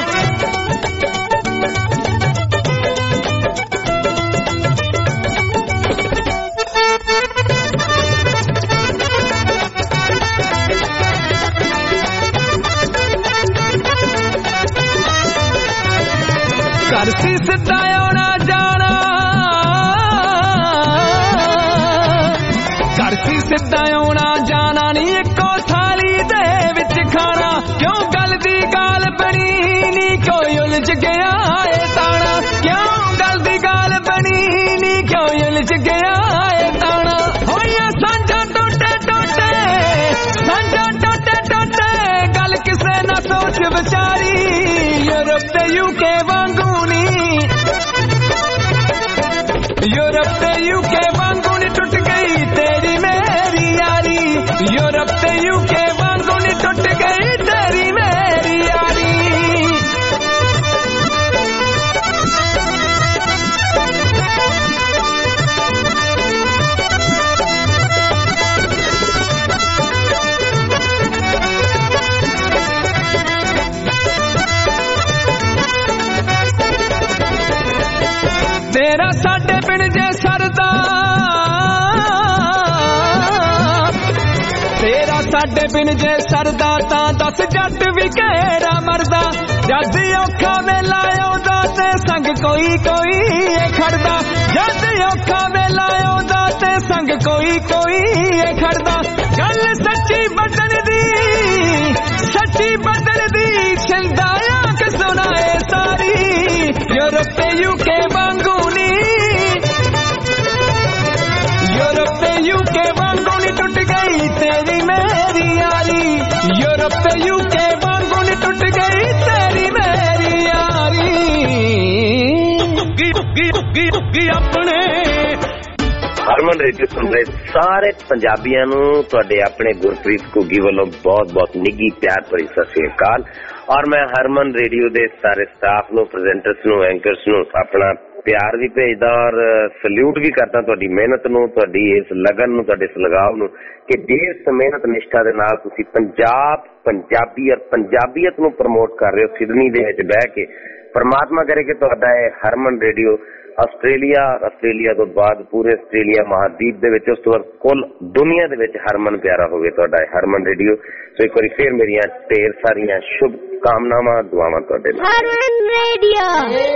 ਘਰ ਸੀ ਸਿੱਧਾ ਆਉਣਾ ਜਾਣਾ, ਘਰ ਸੀ ਸਿੱਧਾ ਆਉਣਾ ਜਾਣਾ ਨੀ ਇੱਕੋ ਥਾਲੀ ਦੇ ਵਿੱਚ ਖਾਣਾ। ਕਿਉਂ ਗੱਲ ਦੀ ਗਾਲ ਬਣੀ ਨੀ ਕੋਈ ਉਲਝ ਗਿਆ ਏ ਤਾਣਾ। ਕਿਉਂ ਗੱਲ ਦੀ ਗਾਲ ਬਣੀ ਨੀ ਕੋਈ ਉਲਝ ਗਿਆ ਏ ਤਾਣਾ। ਹੋਈਆਂ ਸਾਂਝਾਂ ਟੋਟੇ ਟੋਟੇ, ਸਾਂਝਾਂ ਟੋਟੇ ਟੋਟੇ, ਗੱਲ ਕਿਸੇ ਨਾ ਸੋਚ ਵਿਚਾਰੀ। ਯੂਰਪ ਤੇ ਯੂਕੇ ਵਾਂਗੂ ਨੀ, ਯੂਰਪ ਤੇ ਯੂਕੇ ਵਾਂਗੂ ਨੀ ਟੁੱਟ ਗਈ ਤੇਰੀ ਮੇਰੀ ਯਾਰੀ। ਯੂਰਪ ਤੇ ਯੂਕੇ ਵਾਂਗੂ ਨੀ ਟੁੱਟ ਗਈ ਤੇਰੀ ਮੇਰੀ ਯਾਰੀ। ਤੇਰਾ ਸਾਡੇ ਪਿੰਡ ਜੇ ਸਰਦਾ, ਤੇਰਾ ਸਾਡੇ ਬਿਨ ਜੇ ਸਰਦਾ ਤਾਂ ਦੱਸ ਜੱਟ ਵੀ ਕਿਹੜਾ ਮਰਦਾ ਜਦ ਔਖਾ ਵੇਲਾ ਆਉਂਦਾ ਤੇ ਸੰਗ ਕੋਈ ਕੋਈ ਏ ਖੜਦਾ ਜਦ ਔਖਾ ਵੇਲਾ ਆਉਂਦਾ ਤੇ ਸੰਗ ਕੋਈ ਕੋਈ ਏ ਖੜਦਾ ਗੱਲ ਸੱਚੀ ਬਦਲ ਦੀ ਸੱਚੀ ਬਦਲ ਦੀ ਛਿੰਦਾ ਆਖ ਸੁਣਾਏ ਸਾਰੀ यूरोप ते यूके वांगू नी यूरोप ते यूके वांगू नी टूट गई तेरी मेरी यारी यूरोप ते यूके वांगू नी टूट गई तेरी मेरी यारी गी गी गी गी अपने ਹਰਮਨ ਰੇਡੀਓ ਸੁਣ ਰਹੇ ਸਾਰੇ ਪੰਜਾਬੀਆਂ ਨੂੰ ਤੁਹਾਡੇ ਆਪਣੇ ਗੁਰਪ੍ਰੀਤ ਘੁੱਗੀ ਵੱਲੋਂ ਬਹੁਤ ਬਹੁਤ ਨਿੱਘੀ ਪਿਆਰ ਭਰੀ ਸਤਿ ਸ੍ਰੀ ਅਕਾਲ ਔਰ ਮੈਂ ਹਰਮਨ ਰੇਡੀਓ ਦੇ ਸਾਰੇ ਸਟਾਫ ਨੂੰ ਪ੍ਰੈਜ਼ੈਂਟਰਸ ਨੂੰ ਐਂਕਰਸ ਨੂੰ ਆਪਣਾ ਪਿਆਰ ਵੀ ਭੇਜਦਾ ਔਰ ਸਲੂਟ ਵੀ ਕਰਦਾ ਤੁਹਾਡੀ ਮਿਹਨਤ ਨੂੰ ਤੁਹਾਡੀ ਇਸ ਲਗਨ ਨੂੰ ਤੁਹਾਡੇ ਇਸ ਲਗਾਵ ਨੂੰ ਕਿ ਜਿਸ ਮਿਹਨਤ ਨਿਸ਼ਠਾ ਦੇ ਨਾਲ ਤੁਸੀਂ ਪੰਜਾਬ ਪੰਜਾਬੀ ਔਰ ਪੰਜਾਬੀਅਤ ਨੂੰ ਪ੍ਰਮੋਟ ਕਰ ਰਹੇ ਹੋ ਸਿਡਨੀ ਦੇ ਵਿੱਚ ਬਹਿ ਕੇ ਪਰਮਾਤਮਾ ਕਰੇ ਕਿ ਤੁਹਾਡਾ ਇਹ ਹਰਮਨ ਰੇਡੀਓ ਆਸਟ੍ਰੇਲੀਆ ਆਸਟ੍ਰੇਲੀਆ ਤੋਂ ਬਾਅਦ ਪੂਰੇ ਆਸਟ੍ਰੇਲੀਆ ਮਹਾਦੀਪ ਦੇ ਵਿੱਚ ਉਸ ਤੋਂ ਬਾਅਦ ਕੁੱਲ ਦੁਨੀਆ ਦੇ ਵਿੱਚ ਹਰਮਨ ਪਿਆਰਾ ਹੋਵੇ ਤੁਹਾਡਾ ਹਰਮਨ ਰੇਡੀਓ। ਸੋ ਇੱਕ ਵਾਰੀ ਫੇਰ ਮੇਰੀਆਂ ਢੇਰ ਸਾਰੀਆਂ ਸ਼ੁਭ ਕਾਮਨਾਵਾਂ ਦੁਆਵਾਂ ਤੁਹਾਡੇ ਨਾਲ। ਹਰਮਨ ਰੇਡੀਓ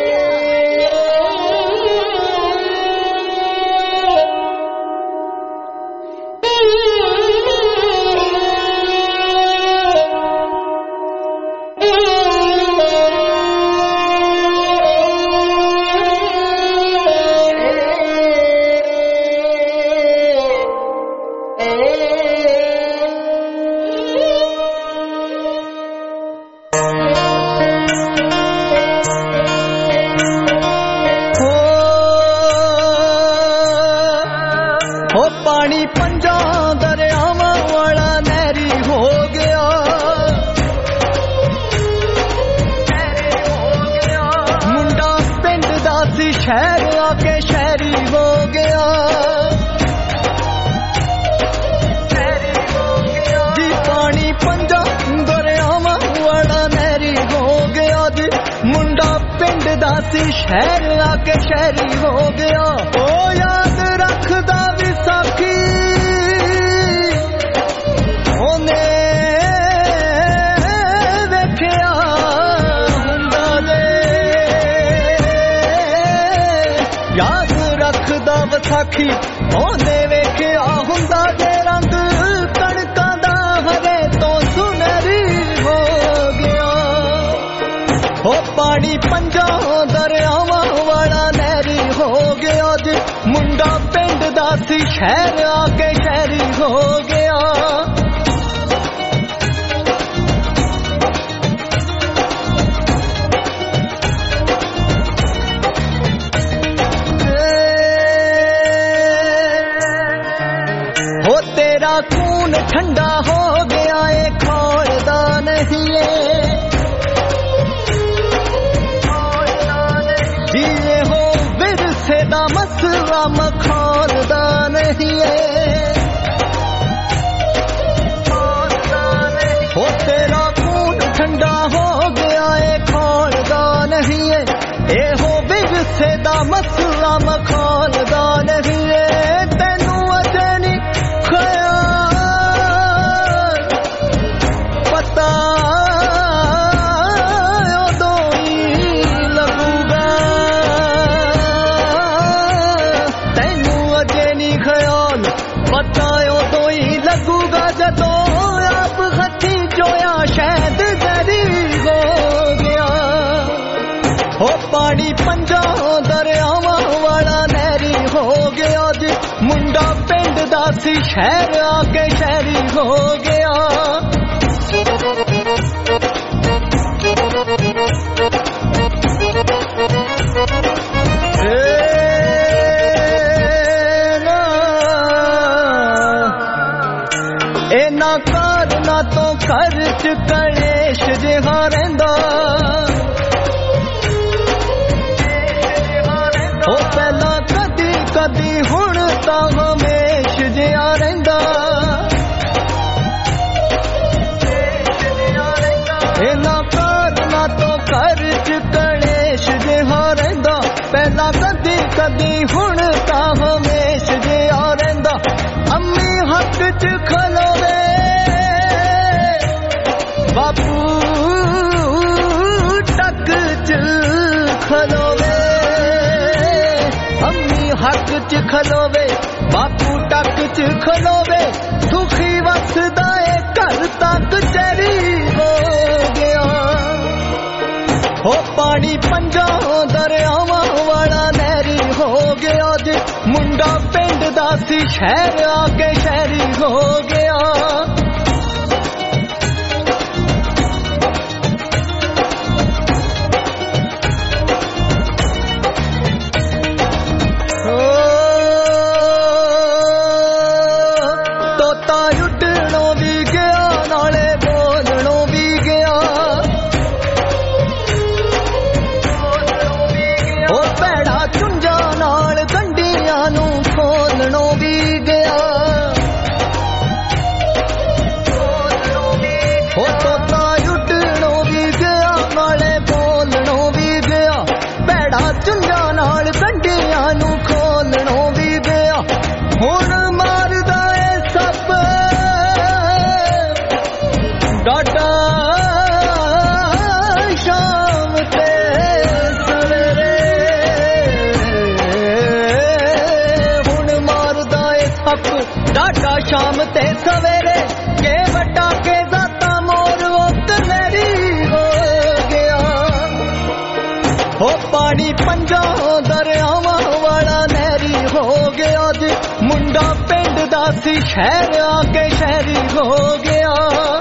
शहर आके शहरी हो गया ओ याद रखदा विसाखी ओने वेखिया हुंदा दे याद रखदा विसाखी ओने वेखिया हुंदा दे रंग कणकां दा हरे तो सुनहरी हो गया ओ पानी पंजा मुंडा पिंड दा सी शहर आके शहरी हो गया हो तेरा खून ठंडा हो गया है खोलदा नहीं है जिए हो विरसे दा मसला मखौलदा नहीं है हो तेरा खून ठंडा हो गया है खोलदा नहीं है ए हो विरसे दा मसला मखौलदा नहीं है तेनू अजे नी ख्याल पता पानी पंजा दरियावां वाला नहरी हो गया जी मुंडा पिंड दा सी शहर आके शहरी हो गया ए ना कार ना तो खर्च कलेश जिहा रहिंदा ओ पहला कदी कदी हुण तां हमेश जिहा रहिंदा ए ना कार ना तो खर्च कलेश जिहा रहिंदा पहला कदी कदी हुण तां हमेश जिहा रहिंदा अम्मी हक च खलोवे हक च खलोवे बापू टक च खलोवे दुखी वसदा ए घर तक चरी हो गया हो पानी पंजा दरियावां वाला नहरी हो गया जी मुंडा पिंड दा सी शहर आके शहरी हो गया शाम ते सवेरे के बटा के जाता मोर वक्त मेरी हो गया हो पानी पंजा दरियावां वाला नहरी हो गया जी मुंडा पिंड दा सी शहर आके शहरी हो गया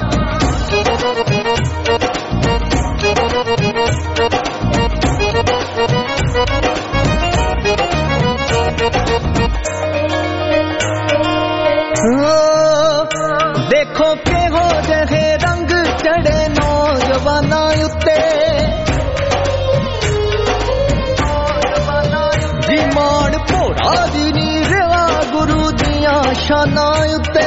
देखो के हो जहे रंग चढ़े नौजवाना उत्ते जी मान भोड़ा जी नी रेवा गुरु दिया शाना उत्ते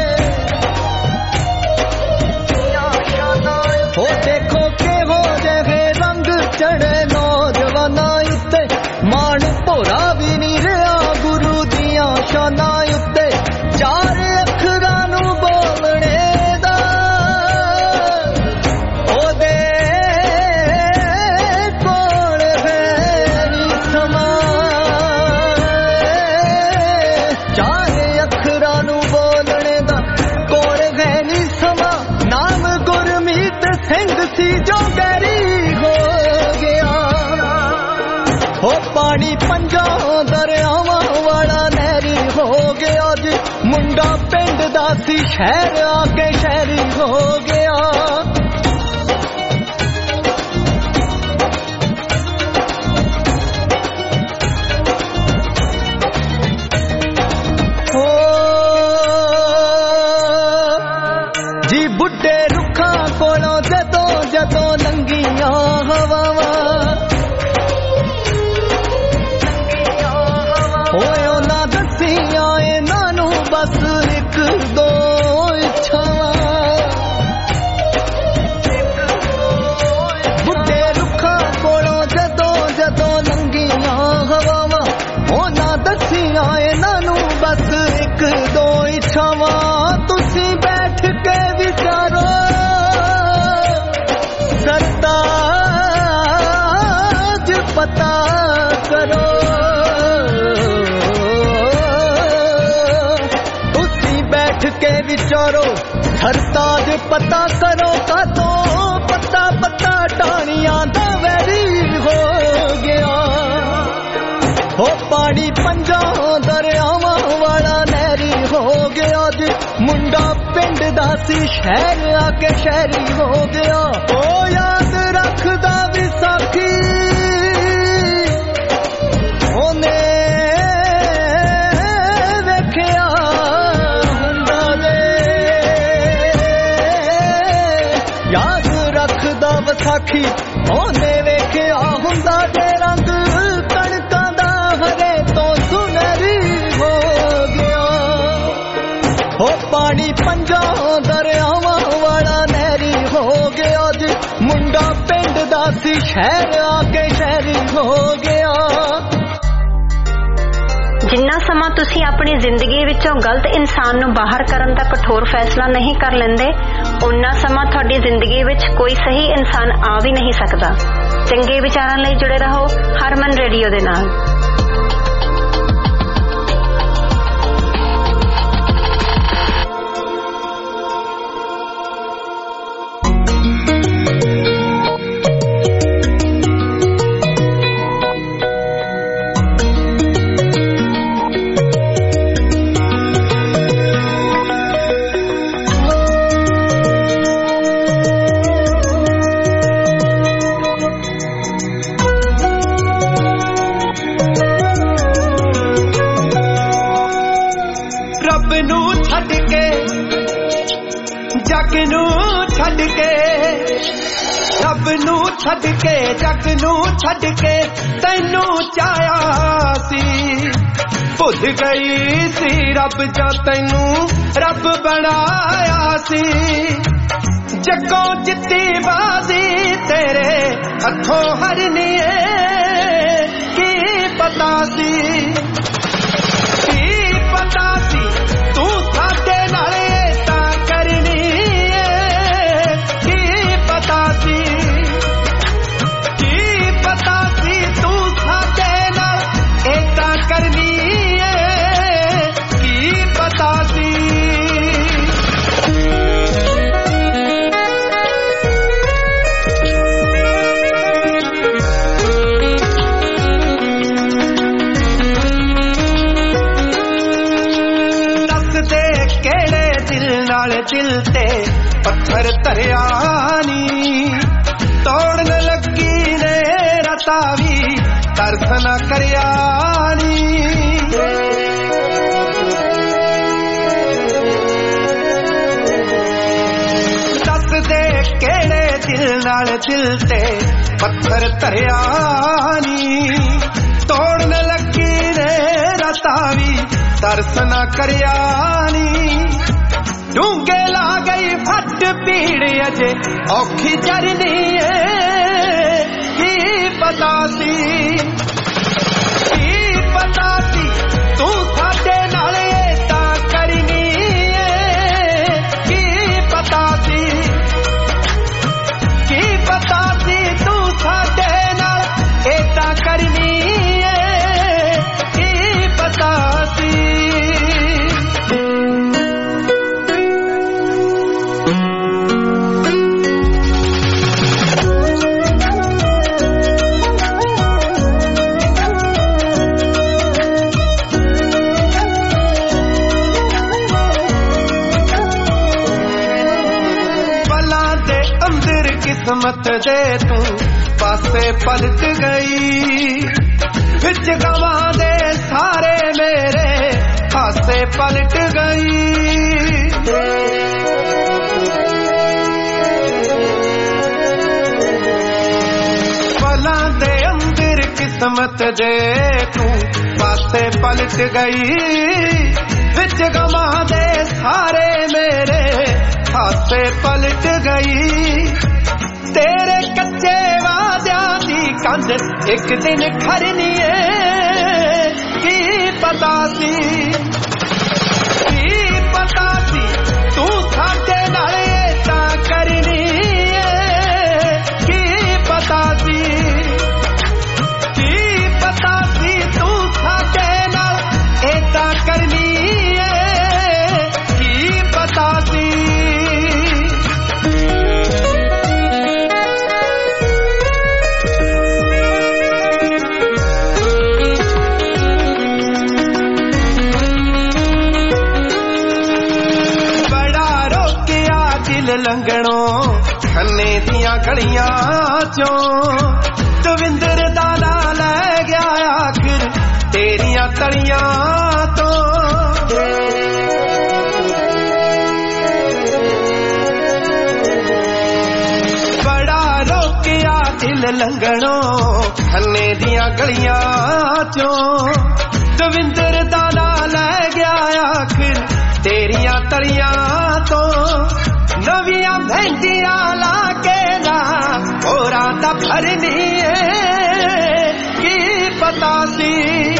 हो देखो के हो जहे रंग चढ़े नौजवाना उत्ते मान भोड़ा भी नी रेवा गुरु दिया शाना उत्ते चार अखरां नू बोलणे दा ओदे कोल है नी समां चार अखरां नू बोलणे दा कोल है नी समां नाम गुरमीत सिंह सी जो गैरी हो गया हो पानी पंजा दरियावां वाला नहरी हो गया जी मुंडा पिंड दा सी शहर आके शहरी हो गया हो जी बुड्ढे रुखा कोलों जदों जदों लंघियां हवावां होए ना दसियां इन्हां नू बस एक दो इच्छावां बुड्ढे रुखां कोलों जदों जदों लंघियां हवावां हो ना दसियां इन्हां नू बस एक दो इच्छावां तुसी बैठ के विचारो सरताज पता करो के विचारो सरताज पता करो का तो पता पता टाणियां दा वैरी हो गया हो पानी पंजा दरियावां वाला नहरी हो गया जी मुंडा पिंड दा सी शहर आके शहरी हो गया ओ याद रखदा विसाखी ओने विसाखी ओने वेखिया हुंदा जे रंग कणकां दा हरे तो सुनहरी हो गया हो पानी पंजा दरियावां वाला नहरी हो गया जी मुंडा पिंड दा सी शहर आके शहरी हो गया जिन्ना समा तुसी अपनी जिंदगी विचों गलत इंसान नूं बाहर करन दा कठोर फैसला नहीं कर लेंदे उन्ना समा तुहाडी जिंदगी विच कोई सही इंसान आ भी नहीं सकदा। चंगे विचारां लई जुड़े रहो हरमन रेडियो दे नाल। ਨੂੰ ਛੱਡ ਕੇ ਰੱਬ ਨੂੰ ਛੱਡ ਕੇ ਜੱਗ ਨੂੰ ਛੱਡ ਕੇ ਤੈਨੂੰ ਚਾਹਿਆ ਸੀ ਭੁੱਲ ਗਈ ਸੀ ਰੱਬ ਜਾਂ ਤੈਨੂੰ ਰੱਬ ਬਣਾਇਆ ਸੀ ਜੱਗੋਂ ਜਿੱਤੀ ਬਾਜ਼ੀ ਤੇਰੇ ਹੱਥੋਂ ਹਰਨੀ ਏ ਕੀ ਪਤਾ ਸੀ ਕੀ ਪਤਾ ਸੀ ਤੂੰ ਸਾਡੇ ਨਾਲ ਏਦਾਂ ਕਰਨੀ ਏ ਕੀ ਪਤਾ ਸੀ ਕੀ ਪਤਾ ਸੀ ਤੂੰ ਸਾਡੇ ਨਾਲ ਏਦਾਂ ਕਰਨੀ ਏ ਕੀ ਪਤਾ ਸੀ दिल ते पत्थर धरिया नी तोड़न लगी ने रतावी तरस न करिया नी दस दे केड़े दिल नाल दिल ते पत्थर धरिया नी तोड़न लगी ने रतावी तरस न करिया नी डूंगे ला गई फट पीड़ अजे औखी चरनी है की पता सी की पता सी तू साडे नाल ऐसा करनी है की पता सी की पता सी तू साडे नाल ऐसा करनी है की पता सी किस्मत दे तू पासे पलट गई विच गवा दे सारे मेरे पासे पलट गई भला दे अंदर किस्मत दे तू पासे पलट गई विच गवा दे सारे मेरे पासे पलट गई तेरे कच्चे वादियां दी कंध एक दिन खरनी है की पता सी की पता सी तू साडे नाल ऐसा करनी है की पता सी की पता सी तू साडे नाल ऐसा करनी है की पता सी लंघणों खन्ने दियां गलियां चों दविंदर दा नाम ले गया आखिर तेरियां तलियां तो बड़ा रोकिया दिल लंघणों खन्ने दियां गलियां चों दविंदर दा नाम ले गया आखिर तेरियां तलियां तो नविया भेंटिया ला के ना होरा दा भरनी है की पता सी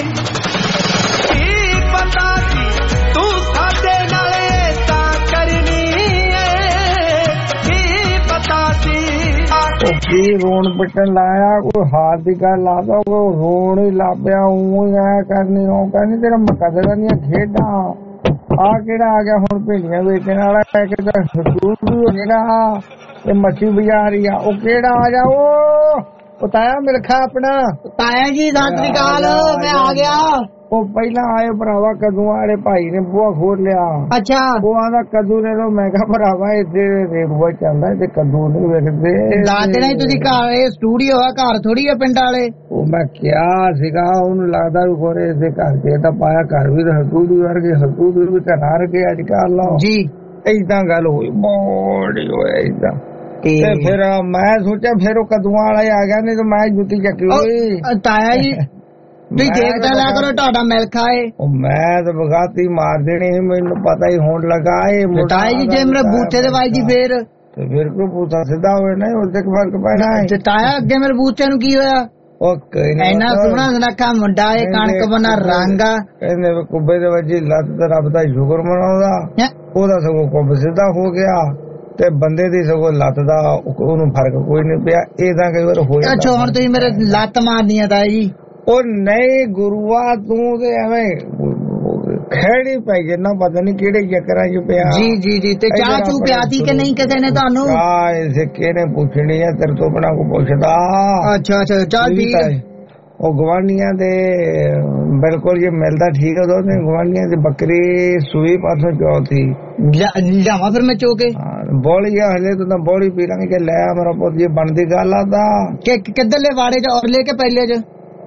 की पता सी तू साडे नाल ऐसा करनी है की पता सी की रोन पिटन लाया कोई हाथ की गल ला दो कोई रोन ही लाभ्या ऊं ही आया करनी ओ करनी तेरा मकसद नहीं खेडा आ केड़ा आ गया हुण भेड़ियां वेचण वाला है कि दूध भी जेड़ा ते मच्छी बाजारी आ ओ केड़ा आ जा ओ ताया मिलखा अपना ताया जी सत श्री अकाल मैं आ गया ਉਹ ਪਹਿਲਾਂ ਆਏ ਭਰਾਵਾ ਕਦੋਂ ਵਾਲੇ ਭਾਈ ਨੇ ਬੂਹਾ ਖੋਲ ਲਿਆ ਅੱਛਾ ਉਹ ਆਂਦਾ ਕਦੋਂ ਨੇ ਲੋ ਮੈਂ ਕਿਹਾ ਭਰਾਵਾ ਇੱਥੇ ਰੇਬੂਆ ਚੱਲਦਾ ਤੇ ਕਦੋਂ ਨਹੀਂ ਵੇਖਦੇ ਦੱਸ ਦੇਣਾ ਤੁਸੀਂ ਘਰ ਇਹ ਸਟੂਡੀਓ ਆ ਘਰ ਥੋੜੀ ਆ ਪਿੰਡ ਵਾਲੇ ਉਹ ਮੈਂ ਕਿਹਾ ਸੀਗਾ ਉਹਨੂੰ ਲੱਗਦਾ ਵੀ ਖੋਰੇ ਇਸੇ ਘਰ ਤੇ ਤਾਂ ਪਾਇਆ ਘਰ ਵੀ ਹਸੂਦੀ ਵਰਗੇ ਹਸੂਦੀ ਵੀ ਘਰ ਕੇ ਅੱਜ ਕੱਲ ਜੀ ਏਦਾਂ ਗੱਲ ਹੋਈ ਬੋੜੀ ਹੋਇਆ ਏਦਾਂ ਤੇ ਫਿਰ ਮੈਂ ਸੋਚਿਆ ਫਿਰ ਉਹ ਕਦੂਆਂ ਵਾਲਾ ਆ ਗਿਆ ਨਹੀਂ ਤਾਂ ਮੈਂ ਜੁੱਤੀ ਚੱਕੀ ਹੋਈ। ਤਾਇਆ ਜੀ ਤੁਸੀਂ ਦੇਖਦਾ ਲਿਆ ਕਰੋ ਤੁਹਾਡਾ ਮਿਲਖਾ ਏ। ਉਹ ਮੈਂ ਤਾਂ ਬਗਾਤੀ ਮਾਰ ਦੇਣੀ ਸੀ ਮੈਨੂੰ ਪਤਾ ਹੀ ਹੋਣ ਲੱਗਾ ਏ। ਤਾਇਆ ਜੀ ਜੇ ਮੇਰੇ ਬੂਥੇ ਦੇ ਵੱਜਦੀ ਫੇਰ ਤੇ ਫਿਰ ਕੋ ਬੂਥਾ ਸਿੱਧਾ ਹੋਏ ਨਾ ਉਹਦੇ ਕੀ ਫਰਕ ਪੈਣਾ ਹੈ। ਤੇ ਤਾਇਆ ਅੱਗੇ ਮੇਰੇ ਬੂਥੇ ਨੂੰ ਕੀ ਹੋਇਆ? ਇੰਨਾ ਸੋਹਣਾ ਸੁਨੱਖਾ ਮੁੰਡਾ ਏ ਕਣਕ ਬਣਾ ਰੰਗ ਆ ਕਹਿੰਦੇ ਕੁੱਬੇ ਦੇ ਵੱਜੀ ਲੱਤ ਤੇ ਰੱਬ ਦਾ ਸ਼ੁਕਰ ਮਨਾਉਂਦਾ ਉਹਦਾ ਸਗੋਂ ਕੁੱਬ ਸਿੱਧਾ ਹੋ ਗਿਆ ਤੇ ਬੰਦੇ ਦੀ ਸਗੋਂ ਲੱਤ ਦਾ ਉਹਨੂੰ ਫਰਕ ਕੋਈ ਨਹੀਂ ਪਿਆ। ਇਹ ਤਾਂ ਕਈ ਵਾਰ ਹੋ ਜਾਂਦਾ। ਅੱਛਾ ਹੁਣ ਤੁਸੀਂ ਮੇਰੇ ਲੱਤ ਮਾਰਨੀ ਆ ਤਾਇਆ ਜੀ? ਉਹ ਨਹੀਂ ਗੁਰੂਆ ਤੂੰ ਤੇ ਐਵੇਂ ਖੇੜੀ ਪਈ ਜਿੰਨਾ ਪਤਾ ਨਹੀਂ ਕਿਹੜੇ ਚੱਕਰਾਂ ਚ ਪਿਆ। ਜੀ ਜੀ ਜੀ ਤੇ ਚਾਹ ਚੂ ਪਿਆਤੀ ਕਿ ਨਹੀਂ ਕਿਸੇ ਨੇ ਤੁਹਾਨੂੰ? ਚਾਹ ਇਸੇ ਕਿਹਨੇ ਪੁੱਛਣੀ ਹੈ ਤੇਰੇ ਤੋਂ ਬਿਨਾਂ ਕੋ ਪੁੱਛਦਾ। ਅੱਛਾ ਅੱਛਾ ਚਾਹ ਪੀ ਉਹ ਗਵਾਂਢੀਆਂ ਦੇ ਬਿਲਕੁਲ ਜੇ ਮਿਲਦਾ ਠੀਕ ਹੈ ਦੋ ਗਵਾਂਢੀਆਂ ਦੀ ਬੱਕਰੀ ਸੂਈ ਪਾਸੋਂ ਚੌਥੀ ਲਿਆਵਾਂ ਫਿਰ ਮੈਂ ਚੋਕੇ ਬੋਲੀ ਆ ਹਲੇ ਤਾਂ ਬੋਲੀ ਪੀ ਲਾਂਗੇ ਕਿ ਲੈ ਮੇਰਾ ਪੁੱਤ ਜੀ ਬਣਦੀ ਗੱਲ ਆ ਤਾਂ ਕਿੱਧਰਲੇ ਵਾੜੇ ਚ ਔਰ ਲੈ ਕੇ ਪਹਿਲੇ ਚ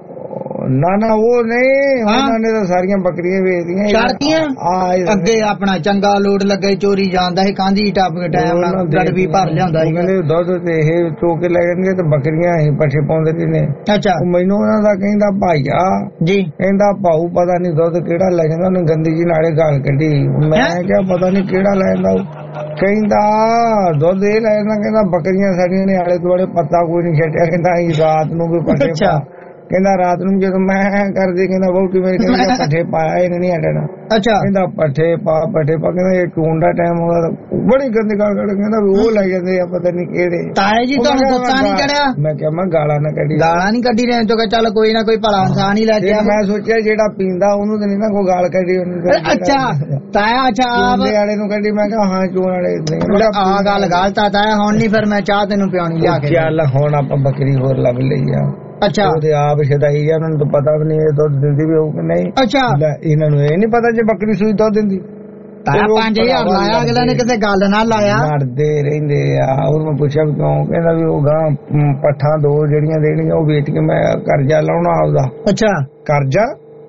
ਨਾ ਨਾ ਉਹ ਨਹੀਂ ਉਹਨਾਂ ਨੇ ਤਾਂ ਸਾਰੀਆਂ ਬੱਕਰੀਆਂ ਵੇਚਦੀਆਂ ਛੱਡਤੀਆਂ ਅੱਗੇ ਆਪਣਾ ਚੰਗਾ ਲੋਡ ਲੱਗੇ ਚੋਰੀ ਜਾਂਦਾ ਸੀ ਕਾਂਦੀ ਟੱਪ ਕੇ ਟਾਈਮ ਨਾਲ ਗੜਵੀ ਭਰ ਲਿਆਉਂਦਾ ਸੀ। ਕਹਿੰਦੇ ਦੁੱਧ ਤੇ ਇਹ ਚੋ ਕੇ ਲੈ ਜਾਂਦੇ ਤੇ ਬੱਕਰੀਆਂ ਹੀ ਪੱਠੇ ਪਾਉਂਦੇ ਨੇ। ਅੱਛਾ ਮੈਨੂੰ ਉਹਨਾਂ ਦਾ ਕਹਿੰਦਾ ਭਾਈਆ ਜੀ ਕਹਿੰਦਾ ਭਾਊ ਪਤਾ ਨਹੀਂ ਦੁੱਧ ਕਿਹੜਾ ਲੈ ਜਾਂਦਾ ਉਹਨੇ ਗੰਦੀ ਜੀ ਨਾਲੇ ਗਾਲ ਕੱਢੀ। ਮੈਂ ਕਿਹਾ ਪਤਾ ਨਹੀਂ ਕਿਹੜਾ ਲੈ ਜਾਂਦਾ ਕਹਿੰਦਾ ਦੁੱਧ ਇਹ ਲੈ ਜਾਂਦਾ ਕਹਿੰਦਾ ਬੱਕਰੀਆਂ ਸਾਡੀਆਂ ਨੇ ਆਲੇ ਦੁਆਲੇ ਪੱਤਾ ਕੋਈ ਨਹੀਂ ਛੱਡਿਆ ਕਹਿੰਦਾ ਅਸੀਂ ਰਾਤ ਨੂੰ ਵੀ ਪੱਠੇ ਪਾ ਕਹਿੰਦਾ ਰਾਤ ਨੂੰ ਜਦੋਂ ਮੈਂ ਕਰਦੀ ਕਹਿੰਦਾ ਵਹੁਟੀ ਮੇਰੇ ਕਹਿੰਦਾ ਪੱਠੇ ਪਾਇਆ ਇਹਨੇ ਨਹੀਂ ਹਟਣਾ। ਅੱਛਾ ਕਹਿੰਦਾ ਪੱਠੇ ਪਾ ਪੱਠੇ ਪਾ ਕਹਿੰਦਾ ਇਹ ਚੂਨ ਦਾ ਟਾਈਮ ਹੋਗਾ ਬੜੀ ਗੰਦੀ ਗਾਲ ਕੱਢ ਕਹਿੰਦਾ ਉਹ ਲੈ ਜਾਂਦੇ ਆ ਪਤਾ ਨਹੀਂ ਕਿਹੜੇ। ਤਾਏ ਜੀ ਤੁਹਾਨੂੰ ਗੁੱਸਾ ਨਹੀਂ ਚੜਿਆ? ਮੈਂ ਕਿਹਾ ਮੈਂ ਗਾਲਾਂ ਨਾ ਕੱਢੀ ਗਾਲਾਂ ਨਹੀਂ ਕੱਢੀ ਰਹੇ ਤੋਂ ਚੱਲ ਕੋਈ ਨਾ ਕੋਈ ਭਲਾ ਇਨਸਾਨ ਹੀ ਲੈ ਕੇ ਮੈਂ ਸੋਚਿਆ ਜਿਹੜਾ ਪੀਂਦਾ ਉਹਨੂੰ ਤਾਂ ਨਹੀਂ ਨਾ ਕੋਈ ਗਾਲ ਕੱਢੀ ਉਹਨੂੰ। ਅੱਛਾ ਤਾਇਆ ਅੱਛਾ ਆਪ ਵਾਲੇ ਨੂੰ ਕੱਢੀ ਮੈਂ ਕਿਹਾ ਹਾਂ ਚੂਨ ਵਾਲੇ ਆ ਗੱਲ ਗਲਤ ਆ ਤਾਇਆ ਹੁਣ ਨਹੀਂ ਫਿਰ ਮੈਂ ਚਾਹ ਤੈਨੂੰ ਪਿਆਉਣੀ ਲਿਆ ਕੇ। ਚੱਲ ਹੁਣ ਆਪਾਂ ਬੱਕਰੀ ਹੋਰ ਲੱਭ ਲਈ ਆ। ਅੱਛਾ ਉਹਦੇ ਆਪ ਛਦਾਈ ਆ ਉਹਨਾਂ ਨੂੰ ਤਾਂ ਪਤਾ ਵੀ ਨਹੀਂ ਇਹ ਦੁੱਧ ਦਿੰਦੀ ਵੀ ਹੋਊ ਕਿ ਨਹੀਂ। ਅੱਛਾ ਇਹਨਾਂ ਨੂੰ ਇਹ ਨਹੀਂ ਪਤਾ ਜੇ ਬੱਕਰੀ ਸੂਈ ਦੁੱਧ ਦਿੰਦੀ। ਤਾਇਆ ਪੰਜ ਹਜ਼ਾਰ ਲਾਇਆ ਅਗਲੇ ਨੇ ਕਿਤੇ ਗੱਲ ਨਾ ਲਾਇਆ ਲੜਦੇ ਰਹਿੰਦੇ ਆ। ਉਹਨੂੰ ਮੈਂ ਪੁੱਛਿਆ ਵੀ ਕਿਉਂ ਕਹਿੰਦਾ ਵੀ ਉਹ ਗਾਂ ਪੱਠਾਂ ਦੋ ਜਿਹੜੀਆਂ ਦੇਣੀਆਂ ਉਹ ਵੇਚ ਕੇ ਮੈਂ ਕਰਜ਼ਾ ਲਾਉਣਾ ਆਪਦਾ। ਅੱਛਾ ਕਰਜ਼ਾ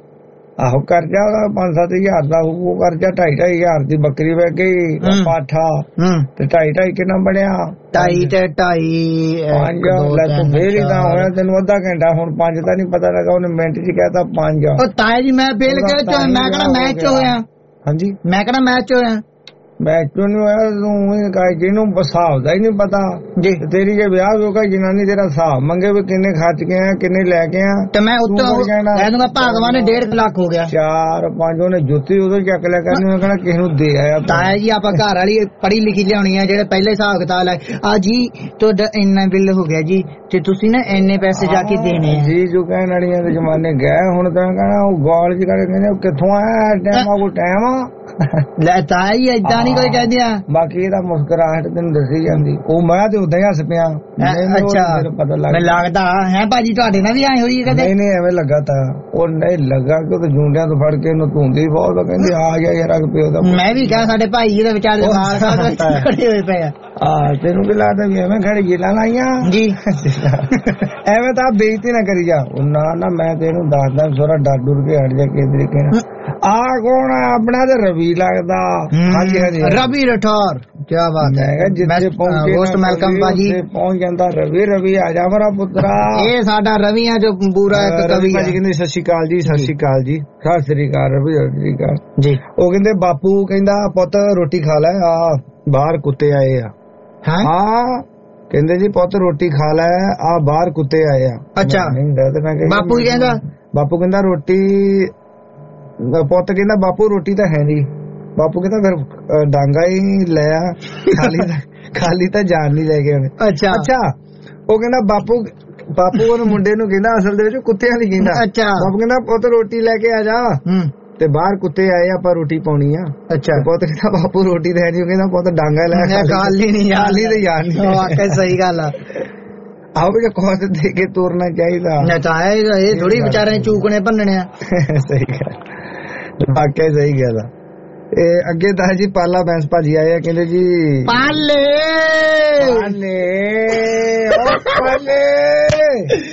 ਆਹੋ ਕਰਜ਼ਾ ਉਹਦਾ ਪੰਜ ਸੱਤ ਹਜ਼ਾਰ ਦਾ ਉਹ ਕਰਜ਼ਾ ਢਾਈ ਢਾਈ ਹਜ਼ਾਰ ਦੀ ਬੱਕਰੀ ਵੇਚ ਗਈ ਪਾਠਾ ਤੇ ਢਾਈ ਢਾਈ ਕਿੰਨਾ ਬਣਿਆ? ਢਾਈ ਤੇ ਢਾਈ ਪੰਜ ਲੈ ਤੂੰ ਫੇਰ ਹੀ ਤਾਂ ਹੋਇਆ ਤੈਨੂੰ ਅੱਧਾ ਘੰਟਾ ਹੁਣ ਪੰਜ ਤਾਂ ਨਹੀਂ ਪਤਾ ਲੱਗਾ ਉਹਨੇ ਮਿੰਟ ਚ ਕਹਿਤਾ ਪੰਜ। ਉਹ ਤਾਏ ਜੀ ਮੈਂ ਫੇਲ ਗਿਆ ਮੈਂ ਕਿਹੜਾ ਮੈਚ ਚ ਹੋਇਆ? ਹਾਂਜੀ ਮੈਂ ਕਿਹੜਾ ਮੈਚ ਚ ਹੋਇਆ? ਮੈਚ ਚੋਂ ਨਹੀਂ ਹੋਇਆ ਤੂੰ ਜਿਹਨੂੰ ਹਿਸਾਬ ਦਾ ਹੀ ਨਹੀਂ ਪਤਾ ਜੀ ਤੇਰੀ ਜੇ ਵਿਆਹ ਹੋਗਾ ਜਨਾਨੀ ਤੇਰਾ ਹਿਸਾਬ ਮੰਗੇ ਵੀ ਕਿੰਨੇ ਖਰਚ ਗਏ ਕਿੰਨੇ ਲੈ ਕੇ ਆ ਤੇ ਮੈਂ ਉੱਤੋਂ ਕਹਿੰਦਾ ਭਾਗਵਾਨ ਨੇ ਡੇਢ ਲੱਖ ਹੋ ਗਿਆ। ਚਾਰ ਪੰਜ ਉਹਨੇ ਜੁੱਤੀ ਉਦੋਂ ਚੱਕ ਲਿਆ ਕਰਨੀ ਉਹ ਕਹਿੰਦਾ ਕਿਸੇ ਨੂੰ ਦੇ ਆਇਆ। ਤਾਇਆ ਜੀ ਆਪਾਂ ਘਰ ਵਾਲੀ ਪੜ੍ਹੀ ਲਿਖੀ ਲਿਆਉਣੀ ਆ ਜਿਹੜੇ ਪਹਿਲੇ ਹਿਸਾਬ ਕਿਤਾਬ ਲੈ ਆ ਜੀ ਤੁਹਾਡਾ ਇੰਨਾ ਬਿੱਲ ਹੋ ਗਿਆ ਜੀ ਤੇ ਤੁਸੀਂ ਨਾ ਇੰਨੇ ਪੈਸੇ ਜਾ ਕੇ ਦੇਣੇ ਜੀ ਜੋ ਕਹਿਣ ਵਾਲੀਆਂ ਦੇ ਜ਼ਮਾਨੇ ਗਏ ਹੁਣ ਤਾਂ ਕਹਿਣਾ ਉਹ ਗਾਲ ਚ ਕਹਿੰਦੇ ਕਿੱਥੋਂ ਆਇਆ ਟਾਈਮ ਆ ਕੋਈ ਟਾਈਮ ਆ ਲੈ ਤਾਇਆ ਜੀ ਏਦਾਂ ਨਹੀਂ ਕੋਈ ਕਹਿੰਦੇ ਆ। ਬਾਕੀ ਇਹਦਾ ਮੁਸਕਰਾਹਟ ਤੈਨੂੰ ਦੱਸੀ ਜਾਂਦੀ ਉਹ ਮੈਂ ਤੇ ਉਦਾਂ ਹੀ ਹੱਸ ਪਿਆ। ਅੱਛਾ ਮੈਨੂੰ ਲੱਗਦਾ ਹੈ ਭਾਜੀ ਤੁਹਾਡੇ ਨਾਲ ਵੀ ਆਏ ਹੋਈ ਕਦੇ? ਨਹੀਂ ਨਹੀਂ ਐਵੇਂ ਲੱਗਾ ਤਾਂ ਉਹ ਨਹੀਂ ਲੱਗਾ ਕਿ ਉਹ ਜੂੰਡਿਆਂ ਤੋਂ ਫੜ ਕੇ ਇਹਨੂੰ ਧੂੰਦੀ ਬਹੁਤ ਕਹਿੰਦੀ ਆ ਗਿਆ ਯਾਰ ਅਗ ਪਿਓ ਦਾ। ਮੈਂ ਵੀ ਕਿਹਾ ਸਾਡੇ ਭਾਈ ਜੀ ਦੇ ਵਿਚਾਰੇ ਮਾਰ ਖੜੇ ਹੋਏ ਪਏ ਆ। ਹਾਂ ਤੈਨੂੰ ਵੀ ਲੱਗਦਾ ਵੀ ਐਵੇਂ ਖੜੀ ਜੇਲਾਂ ਲਾਈਆਂ ਜੀ ਐਵੇਂ ਤਾਂ ਬੇਇੱਜ਼ਤੀ ਨਾ ਕਰੀ ਜਾ। ਨਾ ਨਾ ਮੈਂ ਤੈਨੂੰ ਦੱਸਦਾ ਥੋੜਾ ਡਰ ਡੁਰ ਕੇ ਹਟ ਜਾ ਕਿਸ ਤਰੀਕੇ ਨਾਲ। ਆ ਕੌਣ ਆ ਆਪਣਾ ਤੇ ਰਵੀ ਲੱਗਦਾ। ਹਾਂਜੀ ਹਾਂਜੀ ਰਵੀ ਰਠੌਰ ਕੀ ਬਾਤ ਹੈ ਜਿੱਥੇ ਪਹੁੰਚੇ ਮੋਸਟ ਵੈਲਕਮ ਭਾਜੀ ਪਹੁੰਚ ਜਾਂਦਾ ਰਵੀ ਰਵੀ ਆ ਜਾ ਮੇਰਾ ਪੁੱਤਰਾ। ਇਹ ਸਾਡਾ ਰਵੀ ਆ ਜੋ ਪੂਰਾ ਇੱਕ ਕਵੀ ਭਾਜੀ ਕਹਿੰਦੇ ਸਤਿ ਸ਼੍ਰੀ ਅਕਾਲ ਜੀ ਸਤਿ ਸ਼੍ਰੀ ਅਕਾਲ ਜੀ ਸਤਿ ਸ਼੍ਰੀ ਅਕਾਲ ਰਵੀ ਸਤਿ ਸ਼੍ਰੀ ਅਕਾਲ ਜੀ। ਉਹ ਕਹਿੰਦੇ ਬਾਪੂ ਕਹਿੰਦਾ ਪੁੱਤ ਰੋਟੀ ਖਾ ਲੈ ਆ ਬਾਹਰ ਕੁੱਤੇ ਆਏ ਆ। ਹਾਂ ਕਹਿੰਦੇ ਜੀ ਪੁੱਤ ਰੋਟੀ ਖਾ ਲੈ ਆ ਬਾਹਰ ਕੁੱਤੇ ਆਏ ਆ। ਅੱਛਾ ਬਾਪੂ ਕੀ ਕਹਿੰਦਾ? ਬਾਪੂ ਕਹਿੰਦਾ ਰੋਟੀ ਪੁੱਤ ਕਹਿੰਦਾ ਬਾਪੂ ਰੋਟੀ ਤਾਂ ਹੈ ਨਹੀਂ। ਬਾਪੂ ਕਹਿੰਦਾ ਫਿਰ ਡਾਂਗਾ ਹੀ ਲਿਆ ਖਾਲੀ ਖਾਲੀ ਤਾਂ ਜਾਨ ਨਹੀਂ ਲੈ ਕੇ ਆਉਣੇ। ਅੱਛਾ ਅੱਛਾ ਉਹ ਕਹਿੰਦਾ ਬਾਪੂ ਬਾਪੂ ਉਹਨੂੰ ਮੁੰਡੇ ਨੂੰ ਕਹਿੰਦਾ ਅਸਲ ਦੇ ਵਿੱਚ ਕੁੱਤਿਆਂ ਦੀ ਕਹਿੰਦਾ। ਅੱਛਾ ਬਾਪੂ ਕਹਿੰਦਾ ਪੁੱਤ ਰੋਟੀ ਲੈ ਕੇ ਆ ਜਾ ਤੇ ਬਾਹਰ ਕੁੱਤੇ ਆਏ ਆਪਾਂ ਰੋਟੀ ਪਾਉਣੀ ਆ। ਅੱਛਾ ਪੁੱਤ ਕਹਿੰਦਾ ਬਾਪੂ ਰੋਟੀ ਤਾਂ ਹੈ ਨਹੀਂ। ਉਹ ਕਹਿੰਦਾ ਪੁੱਤ ਡਾਂਗਾ ਲੈ ਖਾਲੀ ਨਹੀਂ ਖਾਲੀ ਤੇ ਜਾਨ ਨਹੀਂ। ਵਾਕਈ ਸਹੀ ਗੱਲ ਆ। ਆਓ ਵੀ ਕੋਸ ਦੇ ਕੇ ਤੁਰਨਾ ਚਾਹੀਦਾ ਨਾ ਤਾਂ ਇਹ ਥੋੜੀ ਵਿਚਾਰੇ ਚੂਕਣੇ ਭੰਨਣੇ ਆ। ਸਹੀ ਗੱਲ ਵਾਕਿਆ ਸਹੀ ਗੱਲ ਆ। ਇਹ ਅੱਗੇ ਤਾਂ ਜੀ ਪਾਲਾ ਬੈਂਸ ਭਾਜੀ ਆਏ ਆ ਕਹਿੰਦੇ ਜੀ ਪਾਲੇ ਪਾਲੇ ਓ ਪਾਲੇ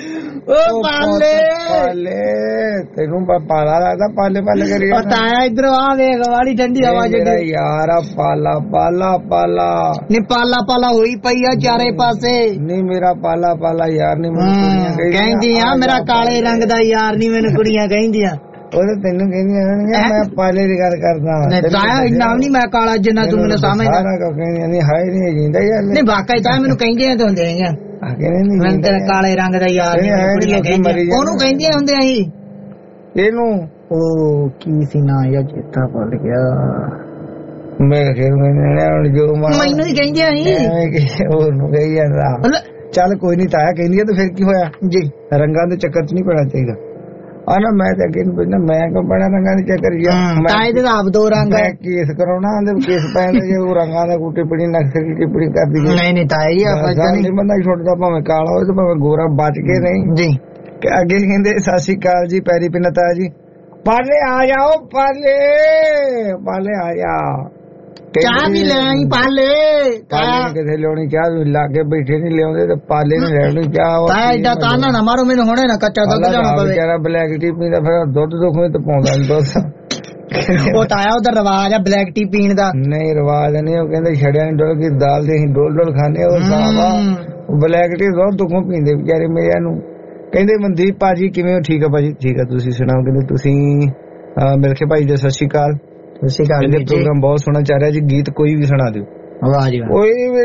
ओ पाले पाले तेनू पाला लगदा पाले पाले करी ताया इधर आ देख वाली ठंडी हवा मेरा यार पाला पाला पाला नी पाला पाला होई पई आ चारे पासे नहीं मेरा पाला पाला यार नहीं मैनू कहंदियां मेरा काले रंग दा यार नहीं मैनू कुड़ियां कहंदियां ਉਹ ਤੈਨੂੰ ਕਹਿੰਦੀਆਂ ਹੋਣਗੀਆਂ ਮੈਂ ਪਾਲੇ ਦੀ ਗੱਲ ਕਰਦਾ ਤਾਇਆ ਇੰਨਾ ਨਹੀਂ ਮੈਂ ਕਾਲਾ ਜਿੰਨਾ ਤੂੰ ਮੈਨੂੰ ਸਮਝਦਾ ਸਾਰਾ ਕੋ ਕਹਿੰਦੀਆਂ ਨਹੀਂ ਹਾਏ ਨਹੀਂ ਜਿੰਦਾ ਯਾਰ ਨਹੀਂ ਵਾਕਈ ਤਾਂ ਮੈਨੂੰ ਕਹਿੰਦੀਆਂ ਤੇ ਹੁੰਦੇ ਹੈਗੀਆਂ ਮੈਂ ਤੇਰਾ ਕਾਲੇ ਰੰਗ ਦਾ ਯਾਰ ਨਹੀਂ ਕਹਿੰਦੀਆਂ ਉਹਨੂੰ ਕਹਿੰਦੀਆਂ ਹੁੰਦੇ ਆਹੀ ਇਹਨੂੰ ਉਹ ਕੀ ਸੀ ਨਾ ਯਾਰ ਚੇਤਾ ਭੁੱਲ ਗਿਆ ਮੈਂ ਖੇਰ ਮੈਂ ਜੋ ਮੈਨੂੰ ਹੀ ਕਹਿੰਦੀਆਂ ਸੀ ਹੋਰ ਨੂੰ ਕਹੀ ਜਾਂਦਾ ਚੱਲ ਕੋਈ ਨਹੀਂ ਤਾਇਆ ਕਹਿੰਦੀ ਤੇ ਫਿਰ ਕੀ ਹੋਇਆ ਜੀ ਰੰਗਾਂ ਦੇ ਚੱਕਰ ਚ ਨਹੀਂ ਪੈਣਾ ਚਾਹੀਦਾ ਆ ਨਾ ਮੈਂ ਤਾਂ ਅੱਗੇ ਨੂੰ ਮੈਂ ਕਿਉਂ ਬੜਾ ਰੰਗਾਂ ਦੇ ਚੱਕਰ ਜਾ ਤਾਂ ਇਹਦੇ ਆਪ ਦੋ ਰੰਗ ਹੈ ਕੇਸ ਕਰਾਉਣਾ ਉਹਦੇ ਕੇਸ ਪੈਣ ਜੇ ਉਹ ਰੰਗਾਂ ਦਾ ਕੋਈ ਟਿੱਪਣੀ ਨਕਸ਼ੇ ਦੀ ਟਿੱਪਣੀ ਕਰਦੀ ਨਹੀਂ ਨਹੀਂ ਤਾਂ ਇਹ ਆਪਾਂ ਨਹੀਂ ਬੰਦਾ ਛੋਟਦਾ ਭਾਵੇਂ ਕਾਲਾ ਹੋਵੇ ਤੇ ਭਾਵੇਂ ਗੋਰਾ ਬਚ ਕੇ ਨਹੀਂ ਜੀ ਅੱਗੇ ਕਹਿੰਦੇ ਸਤਿ ਸ਼੍ਰੀ ਅਕਾਲ ਜੀ ਪੈਰੀ ਪਿੰਨਤਾ ਜੀ ਪਾਲੇ ਆ ਜਾਓ ਪਾਲੇ ਪਾਲੇ ਆ ਜਾ ਚਾਹ ਵੀ ਲੈ ਆਈ ਪਾਲੇ ਪਾਲੇ ਕਿਥੇ ਲਿਆਉਣੀ ਚਾਹ ਵੀ ਲਾਗੇ ਬੈਠੇ ਨਹੀਂ ਲਿਆਉਂਦੇ ਤੇ ਪਾਲੇ ਨੇ ਲੈਣੀ ਚਾਹ ਤਾਂ ਐਡਾ ਤਾਨਾ ਨਾ ਮਾਰੋ ਮੈਨੂੰ ਹੁਣੇ ਨਾ ਕੱਚਾ ਦੁੱਧ ਜਾਣਾ ਪਵੇ ਵਿਚਾਰਾ ਬਲੈਕ ਟੀ ਪੀਂਦਾ ਫਿਰ ਦੁੱਧ ਦੁੱਖ ਵਿੱਚ ਪਾਉਂਦਾ ਨਹੀਂ ਦੁੱਧ ਉਹ ਤਾਇਆ ਉਹਦਾ ਰਿਵਾਜ ਆ ਬਲੈਕ ਟੀ ਪੀਣ ਦਾ ਨਹੀਂ ਰਿਵਾਜ ਨਹੀਂ ਉਹ ਕਹਿੰਦੇ ਛੜਿਆਂ ਦੀ ਡੋਲ ਕੀ ਦਾਲ ਦੇ ਅਸੀਂ ਡੋਲ ਡੋਲ ਖਾਣੇ ਉਹ ਸਾਵਾ ਬਲੈਕ ਟੀ ਦੁੱਧ ਦੁੱਖੋਂ ਪੀਂਦੇ ਵਿਚਾਰੇ ਮੇਰੇ ਨੂੰ ਕਹਿੰਦੇ ਮਨਦੀਪ ਭਾਜੀ ਕਿਵੇਂ ਹੋ ਠੀਕ ਆ ਭਾਜੀ ਠੀਕ ਆ ਤੁਸੀਂ ਸੁਣਾਓ ਕਹਿੰਦੇ ਤੁਸੀਂ ਮਿਲ ਕੇ ਭਾਈ ਜੀ ਸਤਿ ਸ਼੍ਰੀ ਅਕਾਲ ਕਹਿੰਦੇ ਪ੍ਰੋਗਰਾਮ ਬਹੁਤ ਸੋਹਣਾ ਚੱਲ ਰਿਹਾ ਜੀ ਗੀਤ ਕੋਈ ਵੀ ਸੁਣਾ ਦਿਓ ਵਾਹ ਜੀ ਕੋਈ ਵੀ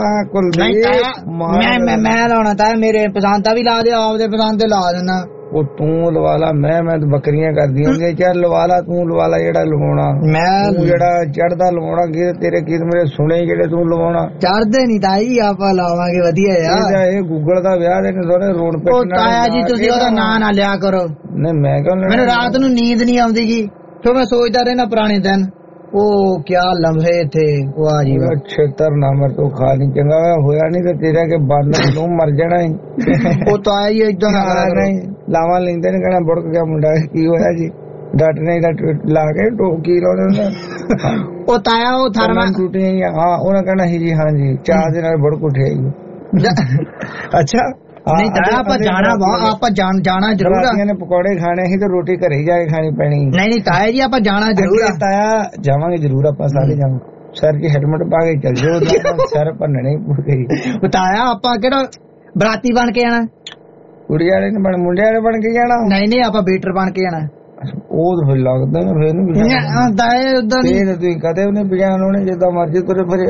ਮੈਂ ਮੈਂ ਮੈਂ ਲਾਉਣਾ ਤਾਂ ਮੇਰੇ ਪਸੰਦ ਦਾ ਵੀ ਲਾ ਦਿਓ ਆਪਦੇ ਪਸੰਦ ਤੇ ਲਾ ਦੇਣਾ ਉਹ ਤੂੰ ਲਵਾ ਲਾ ਮੈਂ ਮੈਂ ਬੱਕਰੀਆਂ ਕਰਦੀ ਹੁੰਦੀ ਚੱਲ ਲਵਾ ਲਾ ਤੂੰ ਲਵਾ ਲਾ ਜਿਹੜਾ ਲਵਾਉਣਾ ਮੈਂ ਜਿਹੜਾ ਚੜਦਾ ਲਵਾਉਣਾ ਗੀਤ ਤੇਰੇ ਗੀਤ ਮੇਰੇ ਸੁਣੇ ਜਿਹੜੇ ਤੂੰ ਲਵਾਉਣਾ ਚੜਦੇ ਨਹੀਂ ਤਾਈ ਆਪਾਂ ਲਾਵਾਂਗੇ ਵਧੀਆ ਯਾਰ ਇਹ ਗੂਗਲ ਦਾ ਵਿਆਹ ਦੇ ਸੋਹਣੇ ਰੋਡ ਪੇ ਉਹ ਤਾਇਆ ਜੀ ਤੁਸੀਂ ਉਹਦਾ ਨਾਂ ਨਾ ਲਿਆ ਕਰੋ ਨਹੀਂ ਮੈਂ ਕਿਉਂ ਮੈਨੂੰ ਰਾਤ ਨੂੰ ਨੀਂਦ ਨਹੀਂ ਆਉਂਦੀ ਜੀ ਫਿਰ ਮੈਂ ਸੋਚਦਾ ਰਹਿਣਾ ਪੁਰਾਣੇ ਦਿਨ ਉਹ ਕਿਆ ਲਮਹੇ ਥੇ ਵਾਹ ਜੀ ਛੇਤਰ ਨਾਮਰ ਤੋਂ ਖਾ ਨਹੀਂ ਚੰਗਾ ਹੋਇਆ ਨਹੀਂ ਤੇ ਤੇਰਾ ਕੇ ਬਾਂਦਰ ਨੂੰ ਮਰ ਜਾਣਾ ਉਹ ਤਾਂ ਆਈ ਇਦਾਂ ਨਹੀਂ ਲਾਵਾਂ ਲੈਂਦੇ ਨੇ ਕਹਿਣਾ ਬੁੜਕ ਗਿਆ ਮੁੰਡਾ ਕੀ ਹੋਇਆ ਜੀ ਡਾਟ ਨਹੀਂ ਡਾਟ ਲਾ ਕੇ ਟੋਕੀ ਰੋਣਾ ਉਹ ਤਾਇਆ ਉਹ ਥਰਮਾ ਟੁੱਟੀਆਂ ਹਾਂ ਉਹਨਾਂ ਕਹਿਣਾ ਸੀ ਜੀ ਹਾਂ ਜੀ ਚਾਹ ਦੇ ਨਾਲ ਬੁੜਕ ਉੱਠਿਆ ਅੱਛਾ ਨਹੀਂ ਤਾਂ ਆਪਾਂ ਜਾਣਾ ਵਾ ਆਪਾਂ ਜਾਣ ਜਾਣਾ ਜ਼ਰੂਰ ਆ ਨੇ ਪਕੌੜੇ ਖਾਣੇ ਸੀ ਤੇ ਰੋਟੀ ਘਰੇ ਹੀ ਜਾ ਕੇ ਖਾਣੀ ਪੈਣੀ ਨਹੀਂ ਨਹੀਂ ਤਾਇਆ ਜੀ ਆਪਾਂ ਜਾਣਾ ਜ਼ਰੂਰ ਆ ਤਾਇਆ ਜਾਵਾਂਗੇ ਜ਼ਰੂਰ ਆਪਾਂ ਸਾਰੇ ਜਾਵਾਂਗੇ ਸਰ ਜੀ ਹੈਲਮਟ ਪਾ ਕੇ ਚੱਲ ਜਾਓ ਸਰ ਭੰਨਣੇ ਪੂਰੇ ਤਾਇਆ ਆਪਾਂ ਕਿਹੜਾ ਬਰਾਤੀ ਬਣ ਕੇ ਆਣਾ ਕੁੜੀ ਵਾਲੇ ਨੇ ਬਣ ਮੁੰਡੇ ਵਾਲੇ ਬਣ ਕੇ ਜਾਣਾ ਨਹੀਂ ਨਹੀਂ ਆਪਾਂ ਬੀਟਰ ਬਣ ਕੇ ਆਣਾ ਉਹ ਤਾਂ ਫਿਰ ਲੱਗਦਾ ਨਾ ਫਿਰ ਨੂੰ ਤਾਇਆ ਉਦਾਂ ਨਹੀਂ ਤੁਸੀਂ ਕਦੇ ਉਹਨੇ ਬਿਆਨ ਉਹਨੇ ਜਿੱਦਾਂ ਮਰਜ਼ੀ ਤੁਰੇ ਫਿਰੇ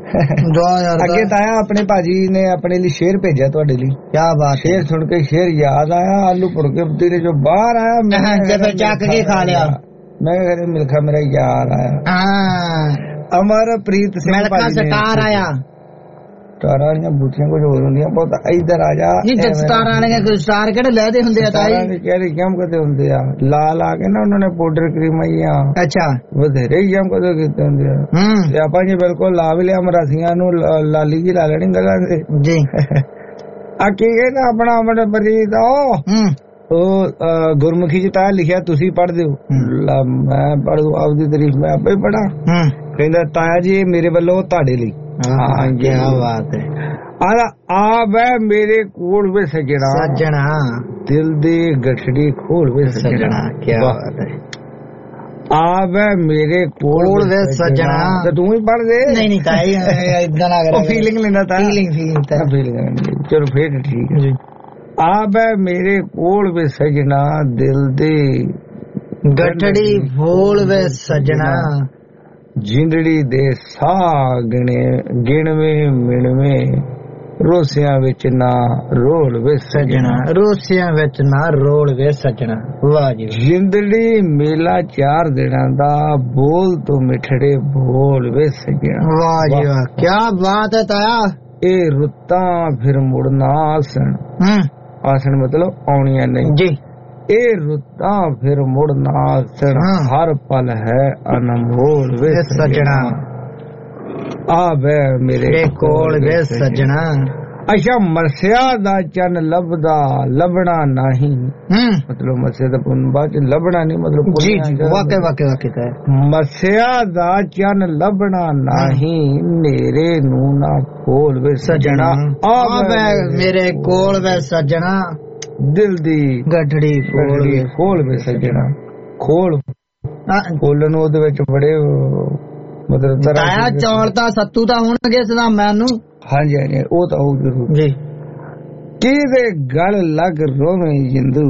ਅੱਗੇ ਤਾਇਆ ਆਪਣੇ ਭਾਜੀ ਨੇ ਆਪਣੇ ਲਈ ਸ਼ੇਰ ਭੇਜਿਆ ਤੁਹਾਡੇ ਲਈ ਕਿਆ ਬਾਤ ਸ਼ੇਰ ਸੁਣ ਕੇ ਸ਼ੇਰ ਯਾਦ ਆਇਆ ਆਲੂ ਪੁੜਕੇ ਪਤੀਲੇ ਜੋ ਬਾਹਰ ਆਇਆ ਮੈਂ ਫਿਰ ਚੱਕ ਕੇ ਖਾ ਲਿਆ ਮੈਂ ਕਹਿੰਦਾ ਮਿਲਖਾ ਮੇਰਾ ਯਾਰ ਆਇਆ ਹਾਂ ਅਮਰਪ੍ਰੀਤ ਸਿੰਘ ਮਿਲਖਾ ਸਟਾਰ ਆਇਆ ਸਟਾਰਾਂ ਦੀਆਂ ਬੂਟੀਆਂ ਕੁਝ ਹੋਰ ਹੁੰਦੀਆਂ ਬਹੁਤ ਇੱਧਰ ਆ ਜਾ ਨਹੀਂ ਸਟਾਰਾਂ ਵਾਲੇ ਕੋਈ ਸਟਾਰ ਕਿਹੜੇ ਲੈਦੇ ਹੁੰਦੇ ਆ ਤਾਈ ਕਿਹੜੇ ਜਮ ਕਦੇ ਹੁੰਦੇ ਆ ਲਾ ਲਾ ਕੇ ਨਾ ਉਹਨਾਂ ਨੇ ਪਾਊਡਰ ਕਰੀਮਾਈਆਂ ਅੱਛਾ ਵਧੇਰੇ ਜਮ ਕਦੇ ਕੀਤੇ ਹੁੰਦੇ ਆ ਤੇ ਆਪਾਂ ਜੀ ਬਿਲਕੁਲ ਲਾ ਵੀ ਲਿਆ ਮਰਾਸੀਆਂ ਨੂੰ ਲਾਲੀ ਜੀ ਲਾ ਲੈਣੀ ਗੱਲਾਂ ਦੇ ਜੀ ਆ ਕੀ ਕਹਿੰਦਾ ਆਪਣਾ ਆਪਣੇ ਬਰੀਦ ਉਹ ਗੁਰਮੁਖੀ ਚ ਤਾਂ ਲਿਖਿਆ ਤੁਸੀਂ ਪੜ੍ਹਦੇ ਹੋ ਮੈਂ ਪੜ੍ਹੂ ਆਪਦੀ ਤਾਰੀਫ ਮੈਂ ਆਪੇ ਪੜ੍ਹਾ ਕਹਿੰਦਾ ਤਾਇਆ ਜੀ ਮੇਰੇ ਵੱਲੋਂ ਤੁਹਾਡੇ ਲਈ ਹਾਂ ਕੀ ਬਾਤ ਹੈ ਆ ਆ ਵੈ ਮੇਰੇ ਕੋਲ ਵੇ ਸਜਣਾ ਸਜਣਾ ਦਿਲ ਦੀ ਗਠੜੀ ਖੋਲ ਵੇ ਸਜਣਾ ਕੀ ਬਾਤ ਹੈ ਆ ਵੈ ਮੇਰੇ ਕੋਲ ਵੇ ਸਜਣਾ ਤੇ ਤੂੰ ਹੀ ਪੜ੍ਹ ਦੇ ਨਹੀਂ ਨਹੀਂ ਤਾਈ ਇਦਾਂ ਨਾ ਕਰ ਉਹ ਫੀਲਿੰਗ ਲੈਂਦਾ ਤਾ ਫੀਲਿੰਗ ਫੀਲਿੰਗ ਤਾਂ ਫੀਲਿੰਗ ਚਲੋ ਫੇਰ ਠੀਕ ਹੈ ਜੀ ਆ ਵੈ ਮੇਰੇ ਕੋਲ ਵੇ ਸਜਣਾ ਦਿਲ ਦੀ ਗਠੜੀ ਫੋਲ ਵੇ ਸਜਣਾ ਜਿੰਦੜੀ ਦੇ ਸਾਹ ਗਿਣੇ ਗਿਣਵੇਂ ਮਿਣਵੇਂ ਰੋਸਿਆਂ ਵਿੱਚ ਨਾ ਰੋਲ ਵੇ ਸਜਣਾ ਰੋਸਿਆਂ ਵਿੱਚ ਨਾ ਰੋਲ ਵੇ ਸਜਣਾ ਵਾਹ ਜੀ ਜਿੰਦੜੀ ਮੇਲਾ ਚਾਰ ਦਿਨਾਂ ਦਾ ਬੋਲ ਤੋਂ ਮਿਠੜੇ ਬੋਲ ਵੇ ਸਜਣਾ ਵਾਹ ਜੀ ਵਾਹ ਕੀ ਬਾਤ ਹੈ ਤਾਇਆ ਇਹ ਰੁੱਤਾਂ ਫਿਰ ਮੁੜਨਾ ਆਸਣ ਆਸਣ ਮਤਲਬ ਆਉਣੀਆਂ ਨਹੀਂ ਜੀ ਇਹ ਰੁੱਤਾਂ ਫਿਰ ਮੁੜਨਾ ਆਸਣ ਹਰ ਪਲ ਹੈ ਅਨਮੋਲ ਵੇ ਸਜਣਾ ਆ ਵੇ ਮੇਰੇ ਕੋਲ ਵੇ ਸਜਣਾ ਅੱਛਾ ਮਰਸਿਆ ਦਾ ਚੰਨ ਲੱਭਦਾ ਲੱਭਣਾ ਨਹੀਂ ਮਤਲਬ ਮਰਸਿਆ ਦਾ ਪੁੰਨ ਬਾਅਦ ਲੱਭਣਾ ਨਹੀਂ ਮਤਲਬ ਜੀ ਵਾਕੇ ਵਾਕੇ ਵਾਕੇ ਮਰਸਿਆ ਦਾ ਚੰਨ ਲੱਭਣਾ ਨਹੀਂ ਮੇਰੇ ਨੂੰ ਨਾ ਕੋਲ ਵੇ ਸਜਣਾ ਆ ਵੇ ਮੇਰੇ ਕੋਲ ਵੇ ਸਜਣਾ ਦਿਲ ਦੀ ਗੱਠੜੀ ਖੋਲ ਵੇ ਸੱਜਣਾ ਖੋਲ ਖੋਲਣ ਉਹਦੇ ਵਿੱਚ ਬੜੇ ਮਤਲਬ ਤਾਇਆ ਚੌਲ ਤਾਂ ਸੱਤੂ ਤਾਂ ਹੋਣਗੇ ਸਦਾ ਮੈਨੂੰ ਹਾਂਜੀ ਹਾਂਜੀ ਉਹ ਤਾਂ ਹੋਊ ਜ਼ਰੂਰ ਜੀ ਕਿਹਦੇ ਗਲ ਲੱਗ ਰੋਵੇਂ ਜਿੰਦੂ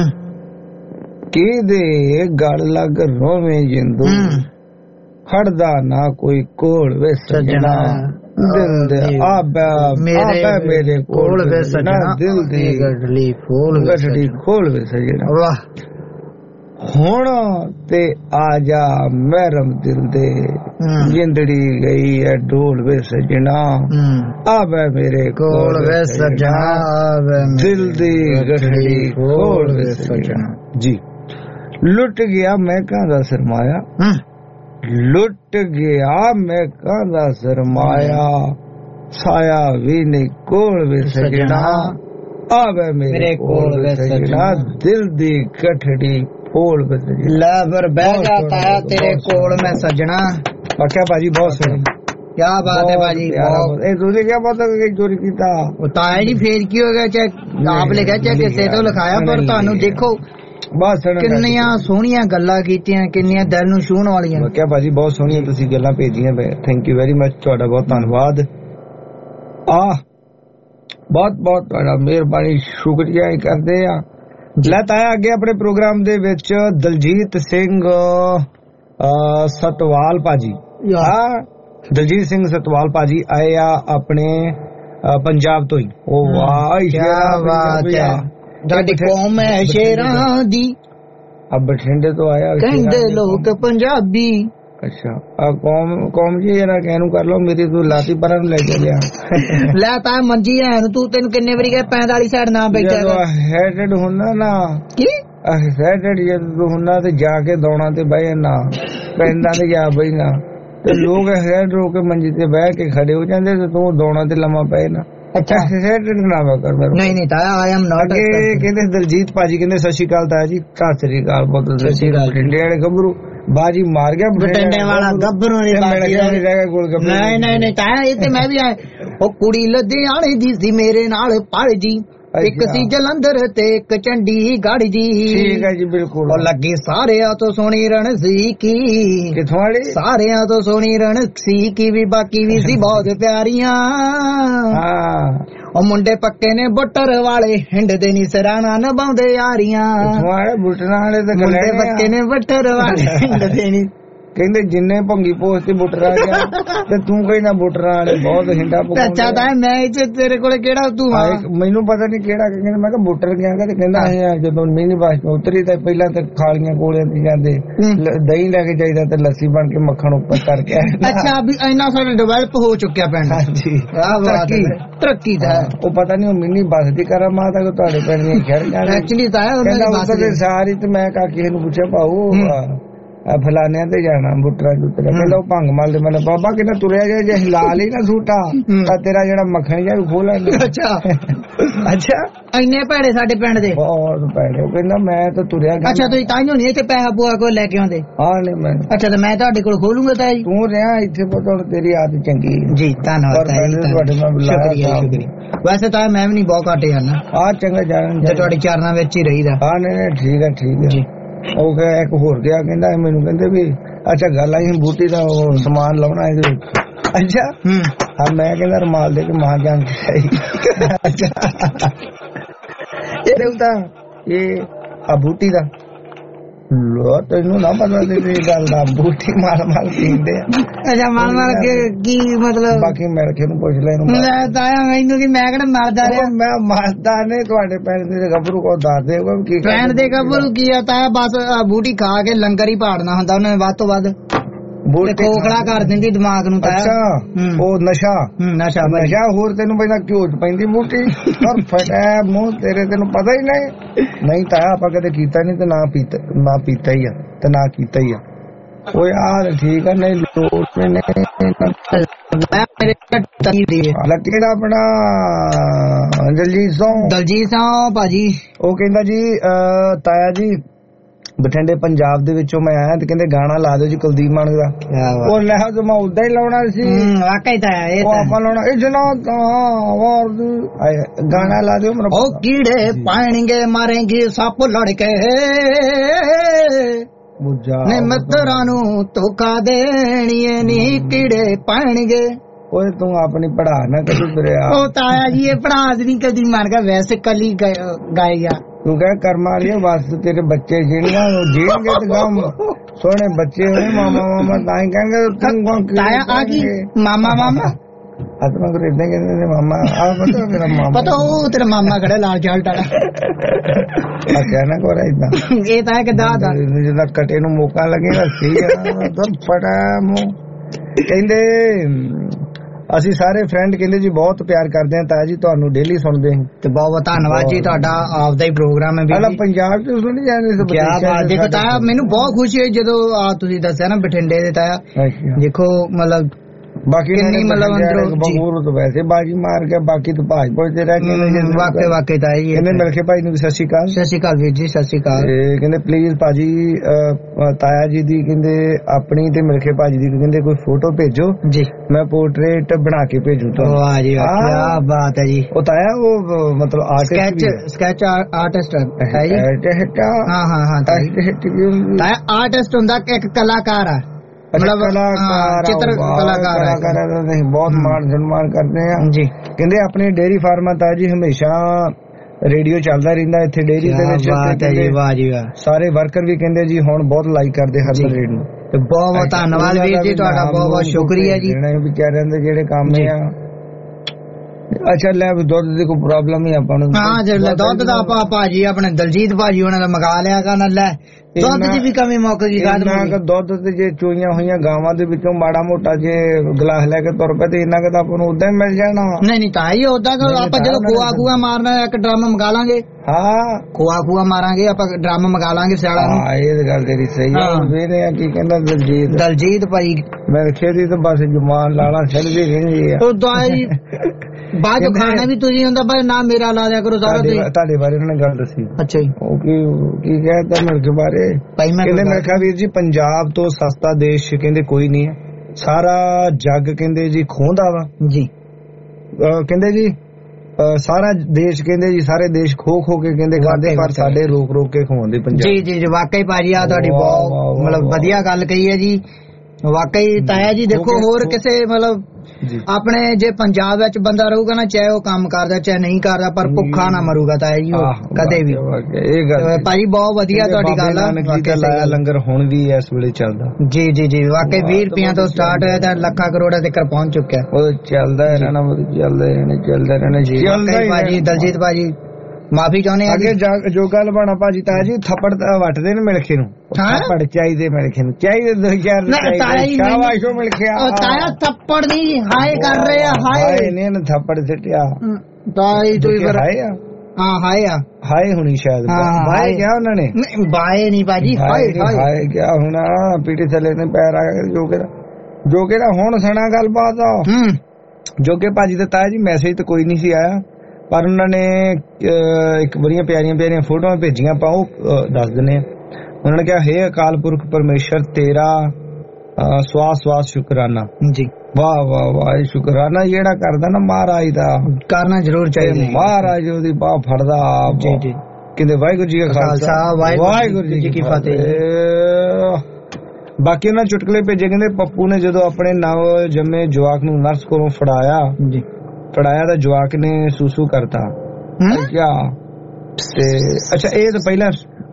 ਕਿਹਦੇ ਗਲ ਲੱਗ ਰੋਵੇਂ ਜਿੰਦੂ ਖੜਦਾ ਨਾ ਕੋਈ ਕੋਲ ਵੇ ਸਜਣਾ ਦਿਲ ਦੇ ਆਬਾ ਮੇਰੇ ਮੇਰੇ ਕੋਲ ਵੇ ਸਜਣਾ ਦਿਲ ਦੀ ਗੱਠੜੀ ਖੋਲ ਗੱਠੜੀ ਖੋਲ ਵੇ ਸਜਣਾ ਵਾਹ ਹੁਣ ਤੇ ਆ ਜਾ ਮਹਿਰਮ ਦਿਲ ਦੇ ਜਿੰਦੜੀ ਗਈ ਹੈ ਢੋਲ ਵੇ ਸਜਣਾ ਆਵੇ ਮੇਰੇ ਕੋਲ ਵੇ ਸਜਣਾ ਦਿਲ ਦੀ ਗੱਠੜੀ ਖੋਲ ਵੇ ਸਜਣਾ ਜੀ ਲੁੱਟ ਗਿਆ ਮੈਂ ਕਾਹਦਾ ਸਰਮਾਇਆ ਲੁੱਟ ਗਿਆ ਮੈਂ ਕਾਹਦਾ ਸਰਮਾਇਆ ਸਾਇਆ ਵੀ ਨਹੀਂ ਕੋਲ ਵੇ ਸਜਣਾ ਆਵੇ ਮੇਰੇ ਕੋਲ ਵੇ ਸਜਣਾ ਦਿਲ ਦੀ ਗੱਠੜੀ ਕੋਲ ਵੇ ਸਜਣਾ ਲੈ ਫਿਰ ਬਹਿ ਜਾ ਤਾਇਆ ਤੇਰੇ ਕੋਲ ਮੈਂ ਸਜਣਾ ਬਾਕਿਆ ਭਾਜੀ ਬਹੁਤ ਸੋਹਣੀ क्या बात है भाजी तुझे क्या पता कि चोरी कीता ताया जी फेर की हो गया चाहे आप लिखा चाहे किसी तो लिखाया पर तुहानू देखो किन्नियां सोहणियां गल्लां कीतियां किन्नियां दिल नूं छूहण वालियां क्या भाजी बहुत सोहणियां तुसीं गल्लां भेजियां थैंक यू वेरी मच तुहाडा बहुत धन्नवाद आ बहुत बहुत तुहाडा मेहरबानी शुक्रिया ही करदे आ ਲੈ ਤਾਇਆ ਅੱਗੇ ਆਪਣੇ ਪ੍ਰੋਗਰਾਮ ਦੇ ਵਿੱਚ ਦਲਜੀਤ ਸਿੰਘ ਸਤਵਾਲ ਭਾਜੀ ਆ ਦਲਜੀਤ ਸਿੰਘ ਸਤਵਾਲ ਭਾਜੀ ਆਏ ਆ ਆਪਣੇ ਪੰਜਾਬ ਤੋਂ ਹੀ ਉਹ ਵਾਹ ਕੀ ਬਾਤ ਹੈ ਤੁਹਾਡੀ ਕੌਮ ਹੈ ਸ਼ੇਰਾਂ ਦੀ ਆ ਬਠਿੰਡੇ ਤੋਂ ਆਇਆ ਕਹਿੰਦੇ ਲੋਕ ਪੰਜਾਬੀ ਅੱਛਾ ਆ ਕੌਮ ਕੌਮ ਜੀ ਜਰਾ ਕਹਿਨੂੰ ਕਰ ਲਓ ਮੇਰੀ ਤੂੰ ਲਾਤੀ ਪਰਾਂ ਨੂੰ ਲੈ ਕੇ ਗਿਆ ਲੈ ਤਾਂ ਮੰਜੀ ਹੈ ਤੂੰ ਤੈਨੂੰ ਕਿੰਨੇ ਵਾਰੀ ਕਹੇ ਪੈਂਦ ਵਾਲੀ ਸਾਈਡ ਨਾ ਬੈਠਾ ਹੈਡਡ ਹੁੰਦਾ ਨਾ ਕੀ ਹੈਡਡ ਜਦ ਤੂੰ ਹੁੰਦਾ ਤੇ ਜਾ ਕੇ ਦੌਣਾ ਤੇ ਬਹਿ ਨਾ ਪੈਂਦਾ ਤੇ ਜਾ ਬਈ ਨਾ ਤੇ ਲੋਕ ਹੈਡ ਰੋ ਕੇ ਮੰਜੀ ਤੇ ਬਹਿ ਕੇ ਖੜੇ ਹੋ ਜਾਂਦੇ ਤੇ ਤੂੰ ਦੌਣਾ ਤੇ ਲੰਮਾ ਪਏ ਨਾ ਅੱਛਾ ਹੈਡਡ ਨਾ ਕਰ ਨਹੀਂ ਨਹੀਂ ਤਾਇਆ ਆਈ ਐਮ ਨਾਟ ਕਹਿੰਦੇ ਦਲਜੀਤ ਭਾਜੀ ਕਹਿੰਦੇ ਸਤਿ ਸ਼੍ਰੀ ਅਕਾਲ ਤਾਇਆ ਜੀ ਸਤਿ ਸ਼੍ਰੀ ਅਕਾਲ ਬਹੁਤ ਸਤਿ ਸ਼੍ਰੀ ਅਕਾਲ ਬਠਿੰਡੇ ਵਾਲੇ ਗੱਭਰੂ ਬਾਜੀ ਮਾਰ ਗਿਆ ਬਠਿੰਡੇ ਵਾਲਾ ਗੱਭਰੂ ਨੇ ਨਹੀਂ ਨਹੀਂ ਨਹੀਂ ਤਾਇਆ ਇਹ ਤੇ ਮੈਂ ਵੀ ਉਹ ਕੁੜੀ ਲੁਧਿਆਣੇ ਦੀ ਸੀ ਮੇਰੇ ਨਾਲ ਪੜ ਜੀ ਇੱਕ ਸੀ ਜਲੰਧਰ ਤੇ ਇੱਕ ਚੰਡੀਗੜ੍ਹ ਜੀ ਠੀਕ ਹੈ ਜੀ ਬਿਲਕੁਲ ਉਹ ਲੱਗੀ ਸਾਰਿਆਂ ਤੋਂ ਸੋਹਣੀ ਰਣ ਸੀ ਕੀ ਕਿਥੋਂ ਵਾਲੀ ਸਾਰਿਆਂ ਤੋਂ ਸੋਹਣੀ ਰਣ ਸੀ ਕੀ ਵੀ ਬਾਕੀ ਵੀ ਸੀ ਬਹੁਤ ਪਿਆਰੀਆਂ ਹਾਂ ਉਹ ਮੁੰਡੇ ਪੱਕੇ ਨੇ ਬੁੱਟਰ ਵਾਲੇ ਹਿੰਡ ਦੇ ਨੀ ਸਰਾਣਾ ਨਿਭਾਉਂਦੇ ਯਾਰੀਆਂ ਵਾਲੇ ਬੁੱਟਰਾਂ ਵਾਲੇ ਤੇ ਮੁੰਡੇ ਪੱਕੇ ਨੇ ਬੁੱਟਰ ਵਾਲੇ ਹਿੰਡ ਦੇ ਨੀ ਕਹਿੰਦੇ ਜਿੰਨੇ ਭੰਗੀ ਪੋਸਟ ਤੇ ਬੁੱਟਰਾਂ ਗਿਆ ਤੇ ਤੂੰ ਕਹਿੰਦਾ ਬੁੱਟਰਾਂ ਵਾਲੇ ਬਹੁਤ ਹਿੰਡਾ ਪਕਾਉਂਦੇ ਅੱਛਾ ਤਾਂ ਮੈਂ ਇੱਥੇ ਤੇਰੇ ਕੋਲੇ ਕਿਹੜਾ ਤੂੰ ਮੈਨੂੰ ਪਤਾ ਨਹੀਂ ਕਿਹੜਾ ਕਹਿੰਦਾ ਮੈਂ ਕਿਹਾ ਬੁੱਟਰ ਗਿਆ ਤੇ ਕਹਿੰਦਾ ਜਦੋਂ ਮਿਨੀ ਬੱਸ ਤੋਂ ਉਤਰੀ ਤਾਂ ਪਹਿਲਾਂ ਤੇ ਖਾਲੀਆਂ ਕੋਲੇ ਤੇ ਜਾਂਦੇ ਦਹੀਂ ਲੈ ਕੇ ਜਾਈਦਾ ਤੇ ਲੱਸੀ ਬਣ ਕੇ ਮੱਖਣ ਉੱਪਰ ਕਰਕੇ ਅੱਛਾ ਵੀ ਇੰਨਾ ਸਾਰਾ ਡਿਵੈਲਪ ਹੋ ਚੁੱਕਿਆ ਪਿੰਡ ਹਾਂਜੀ ਆਹ ਬਾਤ ਹੈ ਤਰੱਕੀ ਦਾ ਉਹ ਪਤਾ ਨਹੀਂ ਉਹ ਮਿਨੀ ਬੱਸ ਦੀ ਕਰਾ ਮਾਂ ਤਾਂ ਤੁਹਾਡੇ ਪਿੰਡ ਦੀਆਂ ਖੈਰ ਜਾਣਾ ਐਕਚੁਅਲੀ ਤਾਂ ਉਹਨਾਂ ਬੱਸ ਦੇ ਸਾਰੀ ਤੇ ਮੈਂ ਕਾਕੀ ਨੂੰ ਪੁੱਛਿਆ ਭਾਊ ਫਲਾਨਿਆਂ ਤੇ ਜਾਣਾ ਬੁੱਟਰਾ ਜੁੱਤਰਾ ਕਹਿੰਦਾ ਉਹ ਭੰਗ ਮਾਲ ਦੇ ਮੈਨੂੰ ਬਾਬਾ ਕਿੰਨਾ ਤੁਰਿਆ ਗਿਆ ਜੇ ਹਿਲਾ ਲਈ ਨਾ ਸੂਟਾ ਤਾਂ ਤੇਰਾ ਜਿਹੜਾ ਮੱਖਣ ਜਿਹਾ ਵੀ ਖੋਲ ਲੈਂਦਾ ਅੱਛਾ ਅੱਛਾ ਇੰਨੇ ਭੈੜੇ ਸਾਡੇ ਪਿੰਡ ਦੇ ਬਹੁਤ ਭੈੜੇ ਕਹਿੰਦਾ ਮੈਂ ਤਾਂ ਤੁਰਿਆ ਗਿਆ ਅੱਛਾ ਤੁਸੀਂ ਤਾਂ ਹੀ ਨਹੀਂ ਇੱਥੇ ਪੈਸਾ ਪੂਆ ਕੋਈ ਲੈ ਕੇ ਆਉਂਦੇ ਹਾਂ ਨਹੀਂ ਮੈਂ ਅੱਛਾ ਤਾਂ ਮੈਂ ਤੁਹਾਡੇ ਕੋਲ ਖੋਲੂੰਗਾ ਤਾਂ ਜੀ ਤੂੰ ਰਿਹਾ ਇੱਥੇ ਪਤਾ ਹੁਣ ਤੇਰੀ ਆਦਤ ਚੰਗੀ ਜੀ ਧੰਨਵਾਦ ਤੁਹਾਡੇ ਮੈਂ ਬੁਲਾਇਆ ਸ਼ੁਕਰੀਆ ਵੈਸੇ ਤਾਂ ਮੈਂ ਵੀ ਨਹੀਂ ਬਹੁਤ ਘੱਟ ਜਾਣਾ ਆ ਚੰਗਾ ਜਾਣ ਜੇ ਤੁਹਾਡੇ ਚਰਨਾਂ ਵਿੱਚ ਹੀ ਰਹੀਦਾ ਹਾਂ ਨਹੀਂ ਨਹੀਂ ਠੀਕ ਹੈ ਠੀਕ ਹੈ ਉਹ ਇੱਕ ਹੋਰ ਗਿਆ ਕਹਿੰਦਾ ਮੈਨੂੰ ਕਹਿੰਦੇ ਵੀ ਅੱਛਾ ਗੱਲ ਆਈ ਬੂਟੀ ਦਾ ਸਮਾਨ ਲਾਉਣਾ ਇਹਦੇ ਵਿੱਚ ਅੱਛਾ ਹਾਂ ਮੈਂ ਕਹਿੰਦਾ ਰਮਾਲ ਦੇ ਕੇ ਮਾਂ ਜਾਣ ਅੱਛਾ ਇਹ ਤਾਂ ਇਹ ਆ ਬੂਟੀ ਦਾ ਲੋ ਤੈਨੂੰ ਨਾ ਪਤਾ ਤੇ ਗੱਲ ਦਾ ਬੂਟੀ ਮਾਲ ਮਾਲ ਪੀਂਦੇ ਅੱਛਾ ਮਾਲ ਮਾਲ ਕੇ ਕੀ ਮਤਲਬ ਬਾਕੀ ਮਿਲ ਕੇ ਨੂੰ ਪੁੱਛ ਲੈ ਇਹਨੂੰ ਮੈਂ ਤਾਂ ਮੈਨੂੰ ਕਿ ਮੈਂ ਕਿਹੜਾ ਮਰਦਾ ਰਿਹਾ ਮੈਂ ਮਰਦਾ ਨੇ ਤੁਹਾਡੇ ਪਿੰਡ ਦੇ ਗੱਭਰੂ ਕੋ ਦੱਸ ਦੇਗਾ ਕੀ ਪਿੰਡ ਦੇ ਗੱਭਰੂ ਕੀ ਆ ਤਾਂ ਬਸ ਬੂਟੀ ਖਾ ਕੇ ਲੰਗਰ ਹੀ ਪਾੜਨਾ ਹੁੰਦਾ ਉਹਨੇ ਵੱਧ ਤੋਂ ਵੱਧ ਬੂਟੀ ਖੋਖਲਾ ਕਰ ਦਿੰਦੀ ਦਿਮਾਗ ਨੂੰ ਤਾਂ ਅੱਛਾ ਉਹ ਨਸ਼ਾ ਨਸ਼ਾ ਨਸ਼ਾ ਹੋਰ ਤੈਨੂੰ ਪਹਿਲਾਂ ਘਿਓ ਚ ਪੈਂਦੀ ਬੂਟੀ ਪਰ ਫਟਾ ਮੂੰਹ ਤੇਰੇ ਤੈਨੂੰ ਪਤਾ ਹੀ ਨਹੀਂ ਨਹੀਂ ਤਾਂ ਆਪਾਂ ਕਦੇ ਕੀਤਾ ਨਹੀਂ ਤੇ ਨਾ ਪੀਤਾ ਨਾ ਪੀਤਾ ਹੀ ਆ ਤੇ ਨਾ ਕੀਤਾ ਹੀ ਆ ਉਹ ਯਾਰ ਠੀਕ ਆ ਨਹੀਂ ਲੋੜ ਨਹੀਂ ਕਿਹੜਾ ਆਪਣਾ ਦਲਜੀਤ ਸਿੰਘ ਦਲਜੀਤ ਸਿੰਘ ਭਾਜੀ ਉਹ ਕਹਿੰਦਾ ਜੀ ਤਾਇਆ ਜੀ ਬਠਿੰਡੇ ਪੰਜਾਬ ਦੇ ਵਿੱਚੋਂ ਮੈਂ ਆਇਆ ਤੇ ਕਹਿੰਦੇ ਗਾਣਾ ਲਾ ਦਿਓ ਜੀ ਕੁਲਦੀਪ ਮਾਨਕ ਦਾ। ਉਹ ਲੈ ਜੋ ਮੈਂ ਉਦਾਂ ਹੀ ਲਾਉਣਾ ਸੀ। ਵਾਕਈ ਤਾਂ ਇਹ ਉਹ ਆਪਾਂ ਲਾਉਣਾ ਇਹ ਜਨਾ ਗਾਣਾ ਲਾ ਦਿਓ ਮੇਰਾ। ਉਹ ਕੀੜੇ ਪਾਣਗੇ ਮਾਰੇਂਗੇ ਸੱਪ ਲੜ ਕੇ ਨੇ ਮਿੱਤਰਾਂ ਨੂੰ ਧੋਖਾ ਦੇਣੀਏ ਨੀ ਕੀੜੇ ਪਾਣਗੇ। ਓਏ ਤੂੰ ਆਪਣੀ ਪੜਾ ਨਾ ਕਦੀ ਫਿਰਿਆ। ਉਹ ਤਾਇਆ ਜੀ ਇਹ ਪੜਾਸ ਨਹੀਂ ਕਦੀ ਮਾਰ ਗਿਆ ਵੈਸੇ ਕਲੀ ਗਾਇਆ। ਤੂੰ ਕਹਿ ਕਰਮਾ ਲਿਆ ਬਸ ਤੇਰੇ ਬੱਚੇ ਜਿਹੜੀਆਂ ਉਹ ਜੀਣਗੇ ਤੇ ਗਮ ਸੋਹਣੇ ਬੱਚੇ ਹੋਏ ਮਾਮਾ ਮਾਮਾ ਤਾਂ ਹੀ ਕਹਿੰਗੇ ਤਾਇਆ ਆ ਗਈ ਮਾਮਾ ਮਾਮਾ ਆਤਮਾ ਕੋ ਇਦਾਂ ਕਹਿੰਦੇ ਨੇ ਮਾਮਾ ਆ ਪਤਾ ਮੇਰਾ ਮਾਮਾ ਪਤਾ ਉਹ ਤੇਰਾ ਮਾਮਾ ਖੜਾ ਲਾਲ ਚਾਲ ਟਾਲਾ ਆ ਕਹਿਣਾ ਕੋਰਾ ਇਦਾਂ ਇਹ ਤਾਂ ਕਿ ਦਾਦਾ ਜਿਹਦਾ ਕਟੇ ਨੂੰ ਮੌਕਾ ਲੱਗੇਗਾ ਸਹੀ ਆ ਦਰ ਫੜਾ ਮੂੰਹ। ਕਹਿੰਦੇ ਅਸੀਂ ਸਾਰੇ ਫਰੈਂਡ ਕਹਿੰਦੇ ਜੀ ਬਹੁਤ ਪਿਆਰ ਕਰਦੇ ਹਾਂ ਤਾਇਆ ਜੀ ਤੁਹਾਨੂੰ ਡੇਲੀ ਸੁਣਦੇ ਹਾਂ ਤੇ ਬਹੁਤ ਬਹੁਤ ਧੰਨਵਾਦ ਜੀ ਤੁਹਾਡਾ ਆਪਦਾ ਹੀ ਪ੍ਰੋਗਰਾਮ ਹੈ ਵੀ ਪੰਜਾਬ ਚ ਸੁਣੀ ਜਾਂਦੇ ਸੀ। ਕੀ ਬਾਤ ਦੇਖੋ ਤਾਇਆ ਮੈਨੂੰ ਬਹੁਤ ਖੁਸ਼ੀ ਹੋਈ ਜਦੋਂ ਆ ਤੁਸੀਂ ਦੱਸਿਆ ਨਾ ਬਠਿੰਡੇ ਦੇ ਤਾਇਆ ਦੇਖੋ ਮਤਲਬ ਬਾਕੀ ਮਤਲਬ ਬੰਗੂਰ ਤੋਂ ਵੈਸੇ ਬਾਜੀ ਮਾਰ ਕੇ ਬਾਕੀ ਤਾਂ ਭਾਜ ਪੁੱਜਦੇ ਰਹਿ ਗਏ ਵਾਕੇ ਵਾਕੇ ਤਾਂ ਇਹ ਕਹਿੰਦੇ ਮਿਲਕੇ ਭਾਈ ਨੂੰ ਸਤਿ ਸ਼੍ਰੀ ਅਕਾਲ। ਸਤਿ ਸ਼੍ਰੀ ਅਕਾਲ ਵੀਰ ਜੀ ਸਤਿ ਸ਼੍ਰੀ ਅਕਾਲ। ਕਹਿੰਦੇ ਪਲੀਜ਼ ਭਾਜੀ ਤਾਇਆ ਜੀ ਦੀ ਕਹਿੰਦੇ ਆਪਣੀ ਤੇ ਮਿਲਕੇ ਭਾਜੀ ਦੀ ਕਹਿੰਦੇ ਕੋਈ ਫੋਟੋ ਭੇਜੋ ਜੀ ਮੈਂ ਪੋਰਟਰੇਟ ਬਣਾ ਕੇ ਭੇਜੂ ਤੁਹਾਨੂੰ। ਵਾਹ ਜੀ ਵਾਹ ਕੀ ਬਾਤ ਹੈ ਜੀ। ਉਹ ਤਾਇਆ ਉਹ ਮਤਲਬ ਆਰਟਿਸਟ ਸਕੈਚ ਆਰਟਿਸਟ ਹੈ ਜੀ। ਹਾਂ ਹਾਂ ਹਾਂ ਤਾਇਆ ਆਰਟਿਸਟ ਹੁੰਦਾ ਇੱਕ ਕਲਾਕਾਰ ਆ ਮਤਲਬ ਚਿੱਤਰ ਕਲਾਕਾਰ ਨਹੀਂ ਬਹੁਤ ਮਾਣ ਸਨਮਾਨ ਕਰਦੇ ਆ ਜੀ। ਕਹਿੰਦੇ ਆਪਣੇ ਡੇਅਰੀ ਫਾਰਮਾਂ ਤਾਂ ਜੀ ਹਮੇਸ਼ਾ ਰੇਡੀਓ ਚੱਲਦਾ ਰਹਿੰਦਾ ਇੱਥੇ ਡੇਅਰੀ ਦੇ ਵਿੱਚ ਸਾਰੇ ਵਰਕਰ ਵੀ ਕਹਿੰਦੇ ਜੀ ਹੁਣ ਬਹੁਤ ਲਾਈਕ ਕਰਦੇ ਹਰ ਰੇਡੀਓ ਨੂੰ ਤੇ ਬਹੁਤ ਬਹੁਤ ਧੰਨਵਾਦ ਵੀਰ ਜੀ ਤੁਹਾਡਾ ਬਹੁਤ ਬਹੁਤ ਸ਼ੁਕਰੀਆ ਜੀ। ਵਿਚਾਰਿਆਂ ਦੇ ਜਿਹੜੇ ਕੰਮ ਆ ਅੱਛਾ ਲੈ ਦੁੱਧ ਦੀ ਕੋਈ ਪ੍ਰੋਬਲਮ ਹੀ ਆਪਾਂ ਨੂੰ ਹਾਂ ਜੇ ਦੁੱਧ ਦਾ ਆਪਾਂ ਭਾਜੀ ਆਪਣੇ ਦਲਜੀਤ ਭਾਜੀ ਉਹਨਾਂ ਦਾ ਮੰਗਾ ਲਿਆ ਕਰਨਾ ਲੈ ਦੁੱਧ ਦੀ ਵੀ ਕਮੀ ਮੁੱਕ ਗਈ ਨਾ ਦੁੱਧ ਤੇ ਜੇ ਚੋਈਆਂ ਹੋਈਆਂ ਗਾਵਾਂ ਦੇ ਵਿੱਚੋਂ ਮਾੜਾ ਮੋਟਾ ਜੇ ਗਲਾਸ ਲੈ ਕੇ ਤੁਰ ਪਏ ਤੇ ਇੰਨਾ ਕੁ ਤਾਂ ਆਪਾਂ ਨੂੰ ਉਦਾਂ ਹੀ ਮਿਲ ਜਾਣਾ। ਨਹੀਂ ਨਹੀਂ ਤਾਂ ਹੀ ਉਦਾਂ ਆਪਾਂ ਜਦੋਂ ਖੋਆ ਖੂਆ ਮਾਰਨਾ ਇੱਕ ਡਰਮ ਮੰਗਾ ਲਾਂਗੇ। ਹਾਂ ਖੋਆ ਖੂਆ ਮਾਰਾਂਗੇ ਆਪਾਂ ਡਰਮ ਮੰਗਾ ਲਾਂਗੇ ਸਿਆਲਾ ਨੂੰ। ਹਾਂ ਇਹ ਗੱਲ ਤੇਰੀ ਸਹੀ ਆ ਵੇਰੇ ਆ ਕੀ ਕਹਿੰਦਾ ਦਲਜੀਤ ਦਲਜੀਤ ਭਾਈ ਮੈਂ ਖੇਦੀ ਤਾਂ ਬਸ ਜਮਾਨ ਲਾਲਾ ਛੱਡਦੀ ਰਹਿੰਦੀ ਆ ਉਹ ਦਵਾਈ ਬਾਅਦ ਖਾਣਾ ਵੀ ਤੁਸੀਂ ਹੁੰਦਾ ਪਰ ਨਾ ਮੇਰਾ ਲਾ ਦਿਆ ਕਰੋ ਸਾਰਾ ਤੁਹਾਡੇ ਬਾਰੇ ਉਹਨਾਂ ਨੇ ਗੱਲ ਦੱਸੀ। ਅੱਛਾ ਜੀ ਉਹ ਕੀ ਕੀ ਕਹਿੰਦਾ ਮਿਲਕ ਬਾਰੇ ਕਹਿੰਦੇ ਮੈਂ ਕਿਹਾ ਵੀਰ ਜੀ ਪੰਜਾਬ ਤੋਂ ਸਸਤਾ ਦੇਸ਼ ਕਹਿੰਦੇ ਕੋਈ ਨਹੀਂ ਹੈ ਸਾਰਾ ਜੱਗ ਕਹਿੰਦੇ ਜੀ ਖੋਹਦਾ ਵਾ ਜੀ। ਕਹਿੰਦੇ ਜੀ ਸਾਰਾ ਦੇਸ਼ ਕਹਿੰਦੇ ਜੀ ਸਾਰੇ ਦੇਸ਼ ਖੋ ਖੋ ਕੇ ਕਹਿੰਦੇ ਕਰਦੇ ਪਰ ਸਾਡੇ ਰੋਕ ਰੋਕ ਕੇ ਖਵਾਉਂਦੇ ਪੰਜਾਬ। ਜੀ ਜੀ ਵਾਕਈ ਭਾਜੀ ਆ ਤੁਹਾਡੀ ਬਹੁਤ ਮਤਲਬ ਵਧੀਆ ਗੱਲ ਕਹੀ ਹੈ ਜੀ ਵਾਕਈ ਤਾਇਆ ਜੀ। ਦੇਖੋ ਹੋਰ ਕਿਸੇ ਮਤਲਬ ਆਪਣੇ ਜੇ ਪੰਜਾਬ ਵਿੱਚ ਬੰਦਾ ਰਹੂਗਾ ਨਾ ਚਾਹੇ ਉਹ ਕੰਮ ਕਰਦਾ ਚਾਹੇ ਨਹੀਂ ਕਰਦਾ ਪਰ ਭੁੱਖਾ ਨਾ ਮਰੂਗਾ ਤਾਇਆ ਜੀ ਉਹ ਕਦੇ ਵੀ। ਇਹ ਗੱਲ ਭਾਜੀ ਬਹੁਤ ਵਧੀਆ ਤੁਹਾਡੀ ਗੱਲ ਆ। ਲੰਗਰ ਹੁਣ ਵੀ ਇਸ ਵੇਲੇ ਚੱਲਦਾ ਜੀ ਜੀ ਜੀ ਵਾਕਈ ਵੀਹ ਰੁਪਈਆ ਤੋਂ ਸਟਾਰਟ ਹੋਇਆ ਤਾਂ ਲੱਖਾਂ ਕਰੋੜਾਂ ਤੱਕ ਪਹੁੰਚ ਚੁੱਕਿਆ। ਉਹ ਚੱਲਦਾ ਰਹਿਣਾ ਚੱਲਦਾ ਰਹਿਣਾ ਚੱਲਦਾ ਰਹਿਣਾ ਜੀ ਭਾਜੀ। ਦਲਜੀਤ ਭਾਜੀ ਮਾਫੀ ਚਾਹੁੰਦੇ ਆ ਅੱਗੇ ਜੋ ਗੱਲ ਬਣਾ ਭਾਜੀ ਤਾਇਆ ਜੀ ਥੱਪੜ ਵੱਟਦੇ ਨੇ ਮਿਲਖੇ ਨੂੰ ਥੱਪੜ ਚਾਹੀਦੇ ਮਿਲਖੇ ਨੂੰ ਚਾਹੀਦੇ ਸ਼ਾਬਾਸ਼ ਮਿਲਖਿਆ ਤਾਇਆ ਥੱਪੜ ਨਹੀਂ ਹਾਏ ਕਰ ਰਹੇ ਆ ਹਾਏ ਨੇ ਥੱਪੜ ਸਿੱਟਿਆ ਤਾਈ ਤੂੰ ਹਾਏ ਆ ਹਾਂ ਹਾਏ ਆ ਹਾਏ ਹੁਣੀ ਸ਼ਾਇਦ ਬਾਏ ਕਿਹਾ ਉਹਨਾਂ ਨੇ ਬਾਏ ਨਹੀਂ ਭਾਜੀ ਹਾਏ ਹਾਏ ਕਿਹਾ ਹੋਣਾ ਪੀਟੀ ਥੱਲੇ ਨੇ ਪੈਰ ਆ ਕੇ ਜੋ ਕਿਹੜਾ ਜੋ ਕਿਹੜਾ ਹੁਣ ਸੁਣਾ ਗੱਲਬਾਤ ਆ ਜੋਗੇ ਭਾਜੀ ਦਾ ਤਾਇਆ ਜੀ ਮੈਸੇਜ ਤਾਂ ਕੋਈ ਨਹੀਂ ਸੀ ਆਇਆ ਪਰ ਉਹਨਾਂ ਨੇ ਇੱਕ ਬੜੀਆਂ ਪਿਆਰੀਆਂ ਪਿਆਰੀਆਂ ਫੋਟੋਆਂ ਭੇਜੀਆਂ ਆਪਾਂ ਉਹ ਦੱਸ ਦਿੰਦੇ ਆ। ਉਹਨਾਂ ਨੇ ਕਿਹਾ ਹੇ ਅਕਾਲ ਪੁਰਖ ਪਰਮੇਸ਼ਰ ਤੇਰਾ ਸਵਾਸ ਸਵਾਸ ਸ਼ੁਕਰਾਨਾ ਜੀ। ਵਾਹ ਵਾਹ ਵਾਹ ਸ਼ੁਕਰਾਨਾ ਜਿਹੜਾ ਕਰਦਾ ਨਾ ਮਹਾਰਾਜ ਦਾ ਕਰਨਾ ਜ਼ਰੂਰ ਚਾਹੀਦਾ। ਮਹਾਰਾਜ ਉਹਦੀ ਬਾਹ ਫੜਦਾ ਜੀ ਜੀ ਕਹਿੰਦੇ ਵਾਹਿਗੁਰੂ ਜੀ ਕਾ ਖਾਲਸਾ ਵਾਹਿਗੁਰੂ ਜੀ ਕੀ ਫਤਿਹ। ਬਾਕੀ ਉਹਨਾਂ ਚੁਟਕਲੇ ਭੇਜੇ ਕਹਿੰਦੇ ਪੱਪੂ ਨੇ ਜਦੋਂ ਆਪਣੇ ਨਵ ਜੰਮੇ ਜਵਾਕ ਨੂੰ ਨਰਸ ਕੋਲੋਂ ਫੜਾਇਆ ਜੀ ਫੜਾਇਆ ਤਾਂ ਜਵਾਕ ਨੇ ਸੂਸੂ ਕਰਤਾ ਕਿਆ ਤੇ ਅੱਛਾ ਇਹ ਤਾਂ ਪਹਿਲਾਂ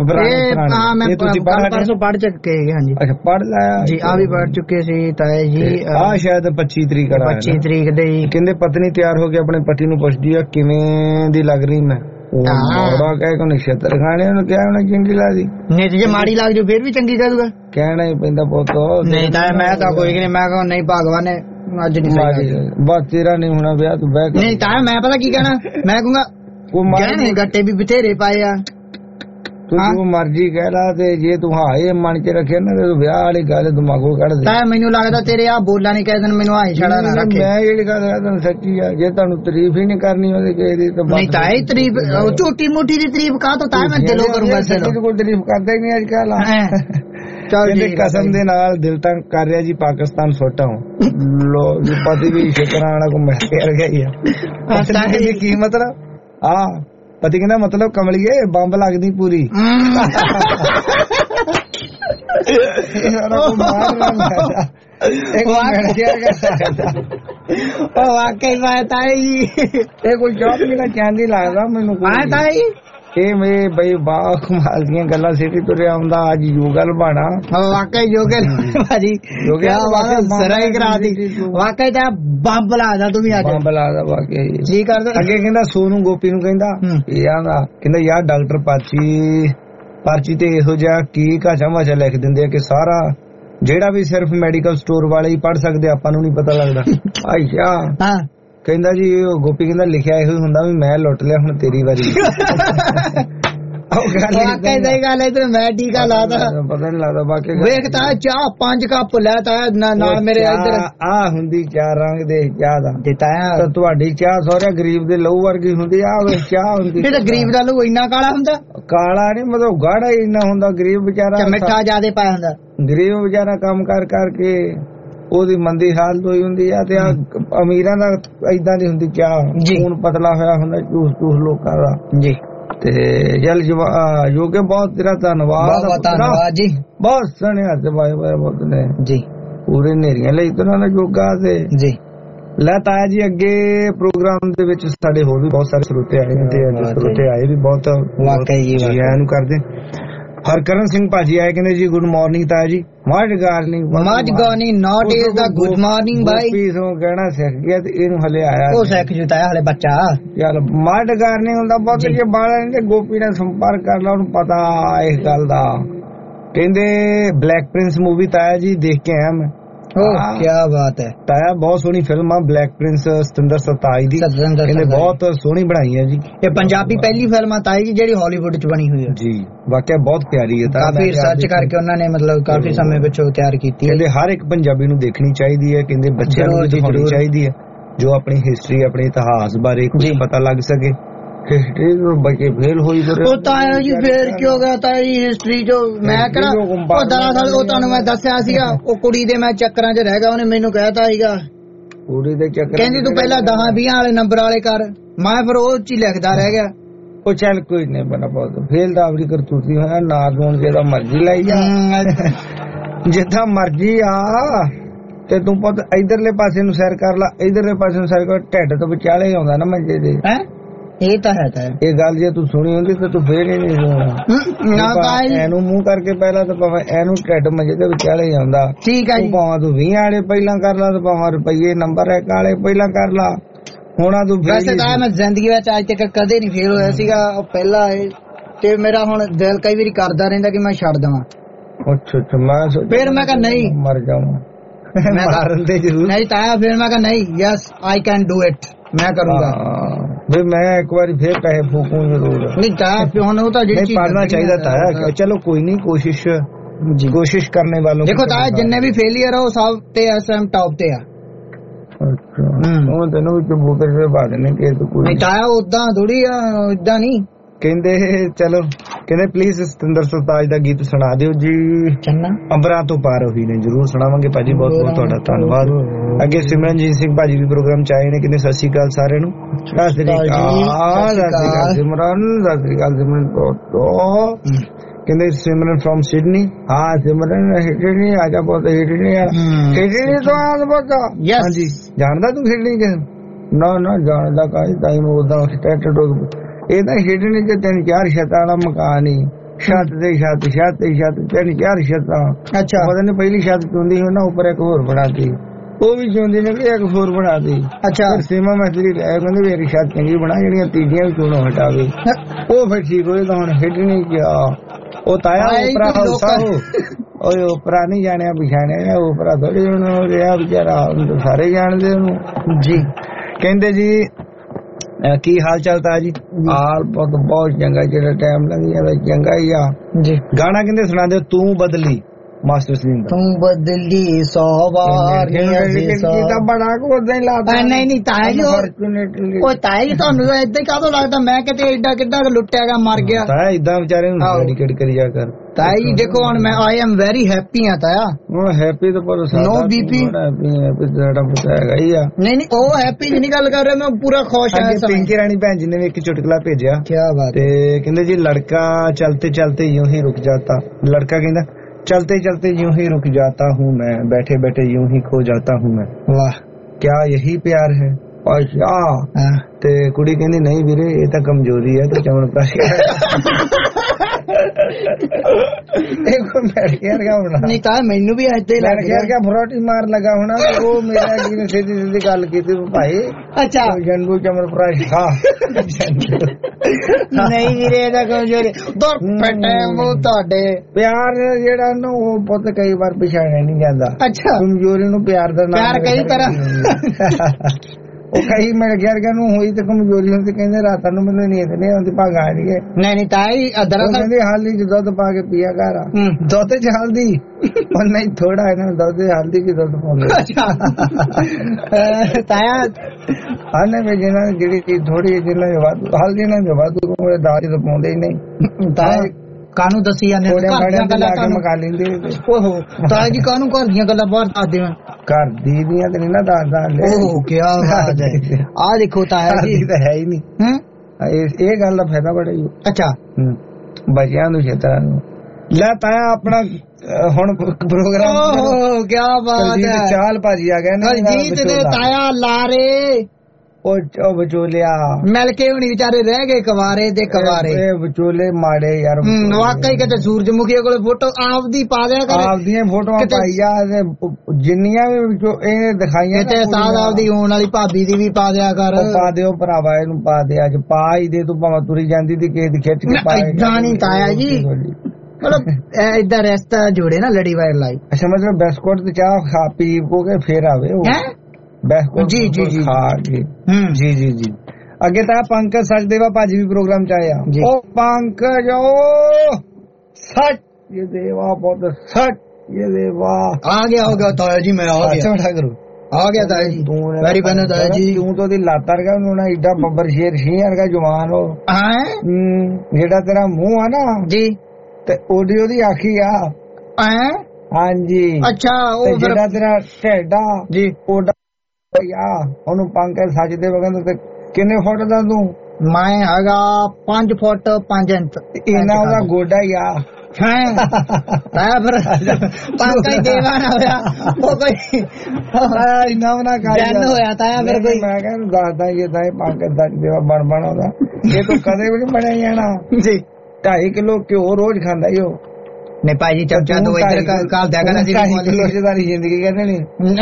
ਪਰਸੋਂ ਪੜ ਚੁੱਕੇ ਹਾਂਜੀ ਅੱਛਾ ਪੜ ਲਿਆ ਜੀ ਆ ਵੀ ਪੜ ਚੁੱਕੇ ਸੀ ਤਾਏ ਜੀ ਆ ਸ਼ਾਇਦ ਪੱਚੀ ਤਰੀਕ ਪੱਚੀ ਤਰੀਕ ਦੇ ਕਹਿੰਦੇ ਪਤਨੀ ਤਿਆਰ ਹੋ ਕੇ ਆਪਣੇ ਪਤੀ ਨੂੰ ਪੁੱਛਦੀ ਆ ਕਿਵੇਂ ਦੀ ਲੱਗ ਰਹੀ ਮੈਂ ਬੜਾ ਕਹਿ ਕੋ ਨਛੱਤਰ ਖਾਣੇ ਉਹਨੂੰ ਕਿਹਾ ਉਹਨੇ ਚੰਗੀ ਲੱਗਦੀ ਨਹੀਂ ਜੇ ਮਾੜੀ ਲੱਗ ਜੂ ਫੇਰ ਵੀ ਚੰਗੀ ਕਹਿ ਦੂਗਾ ਕਹਿਣਾ ਹੀ ਪੈਂਦਾ ਪੁੱਤ ਨਹੀਂ ਤਾਂ ਮੈਂ ਤਾਂ ਕੋਈ ਨਹੀਂ ਮੈਂ ਕਹਾਂ ਨਹੀਂ ਭਗਵਾਨ ਨੇ ਅੱਜ ਨਹੀਂ ਬਸ ਤੇਰਾ ਨਹੀਂ ਹੋਣਾ ਵਿਆਹ ਤੂੰ ਬਹਿ ਨਹੀਂ ਤਾਂ ਮੈਂ ਪਤਾ ਕੀ ਕਹਿਣਾ ਮੈਂ ਕਹੂੰਗਾ ਗਹਿਣੇ ਗੱਟੇ ਵੀ ਬਥੇਰੇ ਪਾਏ ਆ ਤੂੰ ਜੋ ਮਰਜੀ ਕਹਿ ਲਾ ਤੇ ਜੇ ਤੂੰ ਹਾਏ ਮਨ ਚ ਰੱਖਿਆ ਨਾ ਤੇ ਵਿਆਹ ਵਾਲੀ ਗੱਲ ਦਿਮਾਗੋਂ ਕੱਢ ਦੇ। ਤਾਂ ਮੈਨੂੰ ਲੱਗਦਾ ਤੇਰੇ ਆ ਬੋਲਾਂ ਨਹੀਂ ਕਹਿ ਦੇਣ ਮੈਨੂੰ ਹਾਏ ਛੜਾ ਨਾ ਰੱਖੇ। ਮੈਂ ਜਿਹੜੀ ਗੱਲ ਤੈਨੂੰ ਸੱਚੀ ਆ, ਜੇ ਤੁਹਾਨੂੰ ਤਾਰੀਫ ਹੀ ਨਹੀਂ ਕਰਨੀ ਉਹਦੀ ਕਿਸੇ ਦੀ ਤਾਂ ਨਹੀਂ ਤਾਂ ਇਹ ਤਾਰੀਫ ਝੂਠੀ ਮੂਠੀ ਦੀ ਤਾਰੀਫ ਕਾ ਤਾਂ ਤਾਂ ਮੈਂ ਦਿਲੋਂ ਕਰੂੰਗਾ। ਸੱਚੀ ਕੋਈ ਤਾਰੀਫ ਕਰਦਾ ਹੀ ਨਹੀਂ ਅੱਜ ਕੱਲ। ਕਹਿੰਦੇ ਕਸਮ ਦੇ ਨਾਲ ਦਿਲ ਤੰਗ ਕਰ ਰਿਹਾ ਜੀ ਪਾਕਿਸਤਾਨ ਫੋਟਾ ਹੂੰ ਲੋ ਜੀ ਪਤੀ ਵੀ ਸ਼ਿਕਰਾਂ ਵਾਲਾ ਕੋ ਮਿਲ ਕੇ ਗਿਆ ਹੀ ਆ। ਪਤੀ ਦੀ ਕੀ ਮਤਲਬ ਆ ਪਤੀ ਕਹਿੰਦਾ ਮਤਲਬ ਕਮਲੀਏ ਬੰਬ ਲੱਗਦੀ ਪੂਰੀ। ਵਾਕਈ ਮੈਂ ਤਾਈ ਇਹ ਕੋਈ ਜੋਬ ਨਹੀਂ ਚਾਹੁੰਦੀ ਲੱਗਦਾ ਮੈਨੂੰ। ਮੈਂ ਤਾਈ ਇਹ ਮੇਰੇ ਬਈ ਬਾਹ ਕਮਾਲ ਦੀਆਂ ਗੱਲਾਂ ਸਿੱਟੀ ਤੁਰਿਆ ਆਉਂਦਾ ਅੱਜ ਯੋਗਲ ਬਾਣਾ। ਵਾਕਈ ਯੋਗਲ ਭਾਜੀ ਜ਼ਰਾ ਹੀ ਕਰਾ ਦੀ। ਵਾਕਈ ਤਾਂ ਬੰਬ ਲਾਦਾ ਤੂੰ ਵੀ ਅੱਜ ਬੰਬ ਲਾਦਾ ਵਾਕਈ ਕੀ ਕਰਦਾ। ਅੱਗੇ ਕਹਿੰਦਾ ਸੋਨੂੰ ਗੋਪੀ ਨੂੰ ਕਹਿੰਦਾ ਇਹ ਆਂਦਾ ਕਹਿੰਦਾ ਯਾਰ ਡਾਕਟਰ ਪਰਚੀ ਪਰਚੀ ਤੇ ਇਹੋ ਜਿਹਾ ਕੀ ਘਾਚਾ ਮਾਚਾ ਲਿਖ ਦਿੰਦੇ ਆ ਕਿ ਸਾਰਾ ਜਿਹੜਾ ਵੀ ਸਿਰਫ ਮੈਡੀਕਲ ਸਟੋਰ ਵਾਲੇ ਹੀ ਪੜ ਸਕਦੇ, ਆਪਾਂ ਨੂੰ ਨਹੀਂ ਪਤਾ ਲੱਗਦਾ। ਅੱਛਾ ਕਹਿੰਦਾ ਜੀ ਗੋਪੀ ਕਹਿੰਦਾ ਲਿਖਿਆ ਇਹੋ ਹੀ ਹੁੰਦਾ ਵੀ ਮੈਂ ਲੁੱਟ ਲਿਆ ਹੁਣ ਤੇਰੀ ਵਾਰੀ। ਮੈਂ ਟੀਕਾ ਲਾਦਾ ਪਤਾ ਨੀ ਲੱਗਦਾ। ਬਾਕੀ ਵੇਖਤਾ ਚਾਹ ਪੰਜ ਕੱਪ ਲੈਤਾ ਨਾਲ ਮੇਰੇ ਇੱਧਰ ਆ ਹੁੰਦੀ ਚਾਹ ਰੰਗ ਦੇ ਚਾਹ ਦਾ ਦਿੱਤਾ। ਤੁਹਾਡੀ ਚਾਹ ਸਹੁਰੇ ਗਰੀਬ ਦੇ ਲਹੂ ਵਰਗੀ ਹੁੰਦੀ ਆ ਚਾਹ ਹੁੰਦੀ। ਗਰੀਬ ਦਾ ਲਹੂ ਇੰਨਾ ਕਾਲਾ ਹੁੰਦਾ? ਕਾਲਾ ਨੀ ਮਤਲਬ ਗਾੜਾ ਇੰਨਾ ਹੁੰਦਾ। ਗਰੀਬ ਵਿਚਾਰਾ ਮਿੱਠਾ ਜ਼ਿਆਦਾ ਪਾਇਆ ਹੁੰਦਾ। ਗਰੀਬ ਵਿਚਾਰਾ ਕੰਮ ਕਰ ਕਰਕੇ ਉਹਦੀ ਮੰਦੀ ਹਾਲਤ ਹੋਈ ਹੁੰਦੀ ਆ ਤੇ ਅਮੀਰਾਂ ਦਾ ਏਦਾਂ ਦੀ ਹੁੰਦੀ ਚਾਹ ਖੂਨ ਪਤਲਾ ਹੋਇਆ ਹੁੰਦਾ ਚੂਸ ਚੂਸ ਲੋਕਾਂ ਦਾ ਜੀ। ਤੇ ਜਲ ਜੋਗੇ ਬਹੁਤ ਤੇਰਾ ਧੰਨਵਾਦ ਧੰਨਵਾਦ ਜੀ। ਬਹੁਤ ਸੋਹਣੇ ਹੱਥ ਬਾਏ ਬਾਏ ਬਹੁਤ ਨੇ ਜੀ ਪੂਰੇ ਨੇਰੀਆਂ ਲਈ ਤੇਰਾ ਨਾ ਜੋਗਾ ਤੇ ਜੀ। ਲੈ ਤਾਇਆ ਜੀ ਅੱਗੇ ਪ੍ਰੋਗਰਾਮ ਦੇ ਵਿੱਚ ਸਾਡੇ ਹੋਰ ਵੀ ਬਹੁਤ ਸਾਰੇ ਸਰੋਤੇ ਆਏ ਨੇ ਤੇ ਸਰੋਤੇ ਆਏ ਵੀ ਬਹੁਤ ਵਾਕਈ ਜੀ ਨੂੰ ਕਰਦੇ। ਹਰਕਰਨ ਸਿੰਘ ਭਾਜੀ ਆਏ ਕਹਿੰਦੇ ਜੀ ਗੁੱਡ ਮਾਰਨਿੰਗ ਤਾਇਆ ਜੀ। ਮੱਝ ਗਾਰਨਿੰਗ ਮੱਝ ਗਾਰਨਿੰਗ not is the good morning ਬਾਈ। ਪੀਸੋਂ ਕਹਿਣਾ ਸਿੱਖ ਗਿਆ ਤੇ ਇਹਨੂੰ ਹਲੇ ਆਇਆ ਉਹ ਸਿੱਖ ਜੁਤਾ ਹਲੇ ਬੱਚਾ। ਚੱਲ ਮੱਝ ਗਾਰਨਿੰਗ ਹੁੰਦਾ ਬਹੁਤ ਜੇ ਬਾਲਾ ਨਹੀਂ ਤੇ ਗੋਪੀ ਨਾਲ ਸੰਪਰਕ ਕਰ ਲਾ ਉਹਨੂੰ ਪਤਾ ਇਸ ਗੱਲ ਦਾ। ਕਹਿੰਦੇ ਬਲੈਕ ਪ੍ਰਿੰਸ ਮੂਵੀ ਤਾਇਆ ਜੀ ਦੇਖ ਕੇ ਆਇਆ ਮੈਂ। ਕੀ ਬਾਤ ਹੈ ਤਾਇਆ ਬਹੁਤ ਸੋਹਣੀ ਫਿਲਮ ਆ ਬਲੈਕ ਪ੍ਰਿੰਸ ਸਤਿੰਦਰ ਸਰਤਾਜ ਦੀ। ਕਹਿੰਦੇ ਬਹੁਤ ਸੋਹਣੀ ਬਣਾਈ ਹੈ ਜੀ। ਇਹ ਪੰਜਾਬੀ ਪਹਿਲੀ ਫਿਲਮ ਆ ਤਾਈ ਜੀ ਜਿਹੜੀ ਹਾਲੀਵੁੱਡ ਚ ਬਣੀ ਹੋਈ ਹੈ ਜੀ। ਵਾਕਿਆ ਬਹੁਤ ਪਿਆਰੀ ਹੈ। ਕਾਫੀ ਰਿਸਰਚ ਕਰਕੇ ਉਹਨਾਂ ਨੇ ਮਤਲਬ ਕਾਫੀ ਸਮੇਂ ਪਿੱਛੋਂ ਤਿਆਰ ਕੀਤੀ ਹੈ। ਕਹਿੰਦੇ ਹਰ ਇੱਕ ਪੰਜਾਬੀ ਨੂੰ ਦੇਖਣੀ ਚਾਹੀਦੀ ਹੈ। ਕਹਿੰਦੇ ਬੱਚਿਆਂ ਨੂੰ ਵੀ ਦਿਖਾਉਣੀ ਚਾਹੀਦੀ ਹੈ ਜੋ ਆਪਣੀ ਹਿਸਟਰੀ ਆਪਣੇ ਇਤਿਹਾਸ ਬਾਰੇ ਕੁਝ ਪਤਾ ਲੱਗ ਸਕੇ। ਬੱਚੇ ਫੇਲ ਹੋਈ ਉਹ ਤਾਇਆ ਜੀ ਫੇਰ ਕੀ ਹੋ ਗਿਆ ਤਾਇਆ ਜੀ ਹਿਸਟਰੀ ਜੋ ਮੈਂ ਕਿਹੜਾ ਉਹ ਦਰਅਸਲ ਉਹ ਤੁਹਾਨੂੰ ਮੈਂ ਦੱਸਿਆ ਸੀਗਾ ਉਹ ਕੁੜੀ ਦੇ ਮੈਂ ਚੱਕਰਾਂ ਚ ਰਹਿ ਗਿਆ। ਉਹਨੇ ਮੈਨੂੰ ਕਹਿਤਾ ਸੀਗਾ ਕੁੜੀ ਦੇ ਚੱਕਰ ਕਹਿੰਦੀ ਤੂੰ ਪਹਿਲਾਂ ਦਹਾਂ ਵੀਹਾਂ ਵਾਲੇ ਨੰਬਰ ਵਾਲੇ ਕਰ। ਮੈਂ ਫਿਰ ਉਹ ਚ ਹੀ ਲਿਖਦਾ ਰਹਿ ਗਿਆ। ਉਹ ਚੱਲ ਕੋਈ ਨਹੀਂ ਬਣਾ ਪਾਉਂਦਾ ਫੇਲ ਦਾ ਆਪਣੀ ਕਰਤੂਤੀ ਹੋਇਆ ਨਾ ਰੋਣ ਜਿਹਦਾ ਮਰਜ਼ੀ ਲਾਈ ਜਾ ਜਿੱਦਾਂ ਮਰਜ਼ੀ ਆ। ਤੇ ਤੂੰ ਪੁੱਤ ਇਧਰਲੇ ਪਾਸੇ ਨੂੰ ਸੈਰ ਕਰ ਲਾ ਇਧਰਲੇ ਪਾਸੇ ਨੂੰ ਸੈਰ ਕਰ ਢਿੱਡ ਤੋਂ ਵਿਚਾਲੇ ਆਉਂਦਾ ਨਾ ਮੰਜੇ ਦੇ। ਇਹ ਤਾਂ ਹੈ ਤਾਂ ਇਹ ਗੱਲ ਜੇ ਤੂੰ ਸੁਣੀ ਹੁੰਦੀ ਤਾਂ ਤੂੰ ਫੇਰ ਹੀ ਨਹੀਂ ਸੁਣਨਾ। ਇਹਨੂੰ ਮੂੰਹ ਕਰਕੇ ਪਹਿਲਾਂ ਤਾਂ ਭਾਵੇਂ ਇਹਨੂੰ ਢਿੱਡ ਮੰਜੇ ਦੇ ਵਿਚਾਲੇ ਹੀ ਆਉਂਦਾ। ਠੀਕ ਹੈ ਭਾਵੇਂ ਤੂੰ ਵੀਹ ਵਾਲੇ ਪਹਿਲਾਂ ਕਰ ਲਾ ਤੇ ਭਾਵੇਂ ਰੁਪਈਏ ਨੰਬਰ ਇੱਕ ਵਾਲੇ ਪਹਿਲਾਂ ਕਰ ਲਾ। ਹੁਣ ਤੂੰ ਵੈਸੇ ਤਾਂ ਮੈਂ ਜ਼ਿੰਦਗੀ ਵਿੱਚ ਅੱਜ ਤੱਕ ਕਦੇ ਨਹੀਂ ਫੇਲ ਹੋਇਆ ਸੀਗਾ ਉਹ ਪਹਿਲਾਂ ਤੇ ਮੇਰਾ ਹੁਣ ਦਿਲ ਕਈ ਵਾਰੀ ਕਰਦਾ ਰਹਿੰਦਾ ਕਿ ਮੈਂ ਛੱਡ ਦੇਵਾਂ। ਅੱਛਾ ਅੱਛਾ ਮੈਂ ਫਿਰ ਮੈਂ ਕਿਹਾ ਨਹੀਂ ਮਰ ਜਾਵਾਂ ਮਾਰਨ ਦੇ ਜ਼ਰੂਰ ਨਹੀਂ ਤਾਇਆ। ਫਿਰ ਮੈਂ ਕਿਹਾ ਨਹੀਂ yes I can do it ਮੈਂ ਕਰੂੰਗਾ ਵੀ ਮੈਂ ਇੱਕ ਵਾਰੀ ਫੇਰ ਪੈਸੇ ਫੂਕੂ ਜ਼ਰੂਰ। ਨਹੀਂ ਤਾਇਆ ਪਿਓ ਨੂੰ ਤਾਂ ਜਿਹੜੀ ਪੜਨਾ ਚਾਹੀਦਾ ਤਾਇਆ। ਚਲੋ ਕੋਈ ਨਹੀਂ ਕੋਸ਼ਿਸ਼ ਕੋਸ਼ਿਸ਼ ਕਰਨੇ ਵਾਲੋਂ ਦੇਖੋ ਤਾਇਆ ਜਿੰਨੇ ਵੀ ਫੇਲੀਅਰ ਆ ਉਹ ਸਭ ਤੇ ਇਸ ਟਾਈਮ ਟੌਪ ਤੇ ਆ। ਅੱਛਾ ਉਹ ਤੈਨੂੰ ਵੀ ਕਬੂਤਰ ਦੇ ਬਾਦ ਨੇ ਕਿ ਤੂੰ ਕੋਈ ਨਹੀਂ ਤਾਇਆ ਉਦਾਂ ਥੋੜੀ ਆ ਇਦਾਂ ਨਹੀਂ ਕਹਿੰਦੇ। ਚਲੋ ਕਹਿੰਦੇ ਪਲੀਜ਼ ਸਤਿੰਦਰ ਸਰਤਾਜ ਦਾ ਗੀਤ ਸੁਣਾ ਦਿਓ ਜੀ। ਅੰਬਰਾਂ ਤੋਂ ਪਾਰ ਹੋਈ ਨੇ ਜ਼ਰੂਰ ਸੁਣਾਵਾਂਗੇ ਭਾਜੀ। ਬਹੁਤ ਬਹੁਤ ਤੁਹਾਡਾ ਧੰਨਵਾਦ। ਅੱਗੇ ਸਿਮਰਨਜੀਤ ਸਿੰਘ ਭਾਜੀ ਵੀ ਪ੍ਰੋਗਰਾਮ ਚ ਆਏ ਨੇ। ਕਹਿੰਦੇ ਸਤਿ ਸ਼੍ਰੀ ਅਕਾਲ ਸਾਰਿਆਂ ਨੂੰ। ਸਤਿ ਸ਼੍ਰੀ ਅਕਾਲ ਸਿਮਰਨ ਸਤਿ ਸ਼੍ਰੀ ਅਕਾਲ ਸਿਮਰਨ। ਕਹਿੰਦੇ ਸਿਮਰਨ ਫਰੋਮ ਸਿਡਨੀ। ਹਾਂ ਸਿਮਰਨ ਸਿਡਨੀ ਆ ਜਾ ਬਹੁਤ ਸਿਡਨੀ ਸਿਡਨੀ ਤੋਂ ਆ ਬਹੁਤ ਹਾਂਜੀ ਜਾਣਦਾ ਤੂੰ ਸਿਡਨੀ ਕਿ ਨਾ ਨਾ ਜਾਣਦਾ ਕਾਹੀ ਟਾਈਮ ਉਦਾਂ ਸਟੈਟਡ ਇਹ ਤਾਂ ਖੇਡਣੇ ਚ ਤਿੰਨ ਚਾਰ ਛੱਤਾਂ ਵਾਲਾ ਮਕਾਨ ਹੀ ਛੱਤ ਤੇ ਛੱਤ ਛੱਤ ਤੇ ਛੱਤ ਤਿੰਨ ਚਾਰ ਛੱਤਾਂ। ਅੱਛਾ ਪਤਾ ਨੀ ਪਹਿਲੀ ਛੱਤ ਚੁੰਦੀ ਉਹਨਾਂ ਉੱਪਰ ਇੱਕ ਹੋਰ ਬਣਾਤੀ ਉਹ ਵੀ ਚੁੰਦੀ ਨੇ ਇੱਕ ਹੋਰ ਬਣਾਤੀ। ਅੱਛਾ ਸੀਮਾ ਮਿਸਤਰੀ ਲੈ ਕਹਿੰਦੇ ਮੇਰੀ ਛੱਤ ਚੰਗੀ ਬਣਾ ਜਿਹੜੀਆਂ ਤੀਜੀਆਂ ਵੀ ਚੋਣੋਂ ਹਟਾਵੇ ਉਹ ਫਿਰ ਠੀਕ ਹੋਏ ਤਾਂ ਹੁਣ ਖੇਡਣੀ ਗਿਆ। ਉਹ ਤਾਇਆ ਉਪਰਾ ਹੌਸਾ ਉਹ ਉਪਰਾ ਨਹੀਂ ਜਾਣਿਆ ਪਛਾਣਿਆ ਉਪਰਾ ਥੋੜੀ ਹੁਣ ਰਿਹਾ ਵਿਚਾਰਾ ਸਾਰੇ ਜਾਣਦੇ ਉਹਨੂੰ ਜੀ। ਕਹਿੰਦੇ ਜੀ ਕੀ ਹਾਲ ਚਾਲ ਤਾ ਜੀ? ਹਾਲ ਬਹੁਤ ਬਹੁਤ ਚੰਗਾ, ਜਿਹੜਾ ਟਾਈਮ ਲੰਘ ਜਾਂਦਾ ਚੰਗਾ ਹੀ ਆ ਜੀ। ਗਾਣਾ ਕਹਿੰਦੇ ਸੁਣਾ ਦਿਓ, ਤੂੰ ਬਦਲੀ ਮਾਸਟਰ ਸਿੰਘ ਦਾ। ਤੂੰ ਬਦਲੀ ਸੌ ਵਾਰ ਤਾਂ ਬੜਾ ਕੋਦਾਂ ਹੀ ਲਾਤਾ। ਨਹੀਂ ਨਹੀਂ ਤਾਇਆ ਜੀ, ਉਹ ਤਾਇਆ ਜੀ ਤੁਹਾਨੂੰ ਏਦਾਂ ਹੀ ਕਾਹਦੋਂ ਲੱਗਦਾ? ਮੈਂ ਕਿਤੇ ਏਡਾ ਕਿੱਡਾ ਲੁੱਟਿਆ ਗਿਆ ਮਰ ਗਿਆ ਤਾਇਆ, ਏਦਾਂ ਵਿਚਾਰੇ ਨੂੰ ਡੈਡੀਕੇਟ ਕਰੀ ਜਾ ਕਰ ਤਾਇਆ ਜੀ। ਦੇਖੋ ਹੁਣ ਮੈਂ ਆਈ ਐਮ ਵੈਰੀ ਹੈਪੀ ਆ ਤਾਇਆ। ਉਹ ਹੈਪੀ ਤਾਂ ਪਰ ਨੋ ਬੀਪੀ ਸਾਡਾ ਪੁੱਤ ਹੈਗਾ ਹੀ ਆ। ਨਹੀਂ ਨਹੀਂ ਉਹ ਹੈਪੀ ਦੀ ਨਹੀਂ ਗੱਲ ਕਰ ਰਿਹਾ ਮੈਂ, ਪੂਰਾ ਖੁਸ਼ ਆ। ਪਿੰਕੀ ਰਾਣੀ ਭੈਣ ਜੀ ਨੇ ਵੀ ਇੱਕ ਚੁਟਕਲਾ ਭੇਜਿਆ ਤੇ ਕਹਿੰਦੇ ਜੀ ਲੜਕਾ ਚਲਤੇ ਚਲਤੇ यूं ही रुक जाता, लड़का कहना चलते चलते यूं ही रुक जाता हूँ मैं, बैठे बैठे यूं ही खो जाता हूँ मैं। वाह, क्या यही प्यार है? अच्छा ते कुड़ी कहती नहीं वीरे ये तो कमजोरी है, तो चमन मैनू भी फरोटी मार लगा होना वो मेरा सीधी सीधी गल की भाई। अच्छा जंडू चमन प्राश खा नहीं वीरे कमजोरी प्यार जेड़ा ना वो पुत कई बार पिछाड़िया नहीं जाता। अच्छा कमजोरी नूं प्यार दा नाम प्यार कई तरह ਉਹ ਕਈ ਮੇਰੇ ਵਰਗਾ ਨੂੰ ਹੋਈ ਤੇ ਕਮਜ਼ੋਰੀ ਹੁੰਦੀ, ਕਹਿੰਦੇ ਰਾਤਾਂ ਨੂੰ ਮੈਨੂੰ ਨੀਂਦ ਨਹੀਂ ਆਉਂਦੀ ਭਾਗ ਆ ਰਹੀ ਹੈ। ਨਹੀਂ ਨਹੀਂ ਤਾਈ ਦਰਅਸਲ ਕਹਿੰਦੇ ਹਲਦੀ ਚ ਦੁੱਧ ਪਾ ਕੇ ਪੀਆ ਕਰ, ਦੁੱਧ ਚ ਹਲਦੀ ਉਹ ਨਹੀਂ ਥੋੜਾ ਇਹਨਾਂ ਦੁੱਧ ਹਲਦੀ ਚ ਦੁੱਧ ਪਾਉਂਦੇ ਤਾਇਆ ਆਨੇ ਵਿੱਚ ਜਿਹਨਾਂ ਜਿਹੜੀ ਚੀਜ਼ ਥੋੜੀ ਜਿਹਨਾਂ ਦੇ ਵਾਧੂ ਹਲਦੀ ਨਾਲ ਦੇ ਵਾਧੂ ਦਾਜ ਤਾਂ ਪਾਉਂਦੇ ਹੀ ਨਹੀਂ। ਤਾਇਆ ਕਾਨੂੰ ਦੱਸੀ ਜਾਂਦੇ ਮਕਾ ਲੈਂਦੇ ਓਹੋ ਤਾਇਆ ਜੀ, ਕਾਨੂੰ ਘਰ ਦੀਆਂ ਗੱਲਾਂ ਬਾਹਰ ਦੱਸਦੇ ਮੈਂ ਘਰ ਦੀ ਦੀਆਂ ਤੇ ਨਹੀਂ ਨਾ ਦੱਸਦਾ। ਓਹ ਕੀ ਬਾਤ ਹੈ, ਆ ਦੇਖੋ ਤਾਇਆ ਜੀ ਤਾਂ ਹੈ ਹੀ ਨਹੀਂ। ਇਹ ਗੱਲ ਦਾ ਫਾਇਦਾ ਬੜਾ ਹੀ। ਅੱਛਾ ਬੱਚਿਆਂ ਨੂੰ ਖੇਤਰਾਂ ਨੂੰ ਲੈ ਤਾਇਆ ਆਪਣਾ ਹੁਣ ਪ੍ਰੋਗਰਾਮ। ਓਹ ਕੀ ਬਾਤ ਹੈ, ਚਾਲ ਭਾਜੀ ਆ ਗਏ ਜੀ ਤੇ ਤਾਇਆ ਲਾਰੇ ਉਹ ਵਿਚੋਲਿਆ ਮਿਲ ਕੇ ਹੁਣੀ ਵਿਚਾਰੇ ਰਹਿ ਗਏ ਕਵਾਰੇ ਦੇ ਕਵਾਰੇ। ਵਿਚੋਲੇ ਮਾੜੇ ਯਾਰ ਵਾਕਈ। ਕਿਤੇ ਸੂਰਜਮੁਖੀ ਕੋਲ ਫੋਟੋ ਆਪਦੀ ਪਾ ਦਿਆ ਕਰ, ਆਪਦੀਆਂ ਫੋਟੋਆਂ ਪਾਈਆ ਜਿੰਨੀਆਂ ਵੀ ਇਹ ਦਿਖਾਈਆਂ ਤੇ ਸਾਧ ਆਪਦੀ ਹੋਣ ਵਾਲੀ ਭਾਬੀ ਦੀ ਵੀ ਪਾ ਦਿਆ ਕਰ। ਪਾ ਦਿਓ ਭਰਾਵਾ, ਇਹਨੂੰ ਪਾ ਦੇ ਅੱਜ ਪਾ ਹੀ ਦੇ, ਤੂੰ ਭਾਵੇਂ ਤੁਰੀ ਜਾਂਦੀ ਦੀ ਕਿਸੇ ਦੀ ਖਿੱਚ ਕੇ ਪਾਏ। ਏਦਾਂ ਨਹੀਂ ਤਾਇਆ ਜੀ, ਮਤਲਬ ਏਦਾਂ ਰਸਤਾ ਜੋੜੇ ਨਾ ਲੜੀ ਵਾਇਰ ਲਾਈ। ਅੱਛਾ ਮਤਲਬ ਬਿਸਕੁਟ ਤੇ ਚਾਹ ਖਾ ਪੀ ਕੋ ਕੇ ਫੇਰ ਆਵੇ ਜੀ ਜੀ ਜੀ ਜੀ ਜੀ ਜੀ। ਅੱਗੇ ਤਾਂ ਪੰਕਜ ਸਚਦੇਵਾ ਭਾਜੀ ਵੀ ਪ੍ਰੋਗਰਾਮ ਚ ਆਇਆ। ਉਹ ਪੰਕਜ ਸਚ ਇਹ ਦੇਵਾ ਬਹੁਤ ਸਚ ਇਹ ਦੇਵਾ ਆ ਗਿਆ ਹੋਗਾ ਤਾਇਆ ਜੀ। ਮੈਂ ਆ ਗਿਆ ਬੈਠਾ ਕਰੂ ਆ ਗਿਆ ਤਾਇਆ ਜੀ। ਤੂੰ ਵੈਰੀ ਬਨ ਤਾਇਆ ਜੀ, ਤੂੰ ਤਾਂ ਉਹਦੀ ਲੱਤ ਵਰਗਾ ਉਹਨੂੰ ਏਡਾ ਬੱਬਰ ਸ਼ੇਰ ਸ਼ੀਰ ਵਰਗਾ ਜਵਾਨ ਹੋ ਜਿਹੜਾ ਤੇਰਾ ਮੂੰਹ ਆ ਨਾ ਜੀ ਤੇ ਉਹਦੀ ਉਹਦੀ ਆਖੀ ਆ ਹਾਂਜੀ। ਅੱਛਾ ਉਹ ਜਿਹੜਾ ਤੇਰਾ ਢਿੱਡ ਆ ਜੀ ਉਹਦਾ ਉਹਨੂੰ ਪੰਕਜ ਸਚਦੇਵਾ ਕਹਿੰਦਾ। ਤੇ ਕਿੰਨੇ ਫੁੱਟ ਦਾ ਤੂੰ? ਮੈਂ ਹੈਗਾ ਪੰਜ ਫੁੱਟ ਪੰਜ ਇੰਚ। ਇਹਨਾਂ ਉਹਦਾ ਗੋਡਾ ਹੀ ਆ ਫਿਰ ਪੰਕਜ ਦੇਵਾ ਨਾ ਹੋਇਆ ਉਹ ਕੋਈ ਇੰਨਾ ਨਾ ਜਨ ਹੋਇਆ ਤਾਇਆ ਫਿਰ ਕੋਈ। ਮੈਂ ਕਹਿੰਦਾ ਦੱਸਦਾ ਇਹ ਤਾਂ ਪੰਕਜ ਸਚਦੇਵਾ ਬਣ ਬਣ ਉਹਦਾ ਇਹ ਤਾਂ ਕਦੇ ਵੀ ਨੀ ਬਣਿਆ ਜਾਣਾ ਜੀ। ਢਾਈ ਕਿਲੋ ਘਿਓ ਰੋਜ਼ ਖਾਂਦਾ ਹੀ ਉਹ। ਨਹੀਂ ਭਾਈ ਜੀ ਚਮਚਾ ਦੋ ਇੱਧਰ ਕਾਲ ਦਿਆ ਕਰਨਾ ਜੀ ਰਿਸ਼ਤੇਦਾਰੀ ਜ਼ਿੰਦਗੀ ਕਹਿੰਦੇ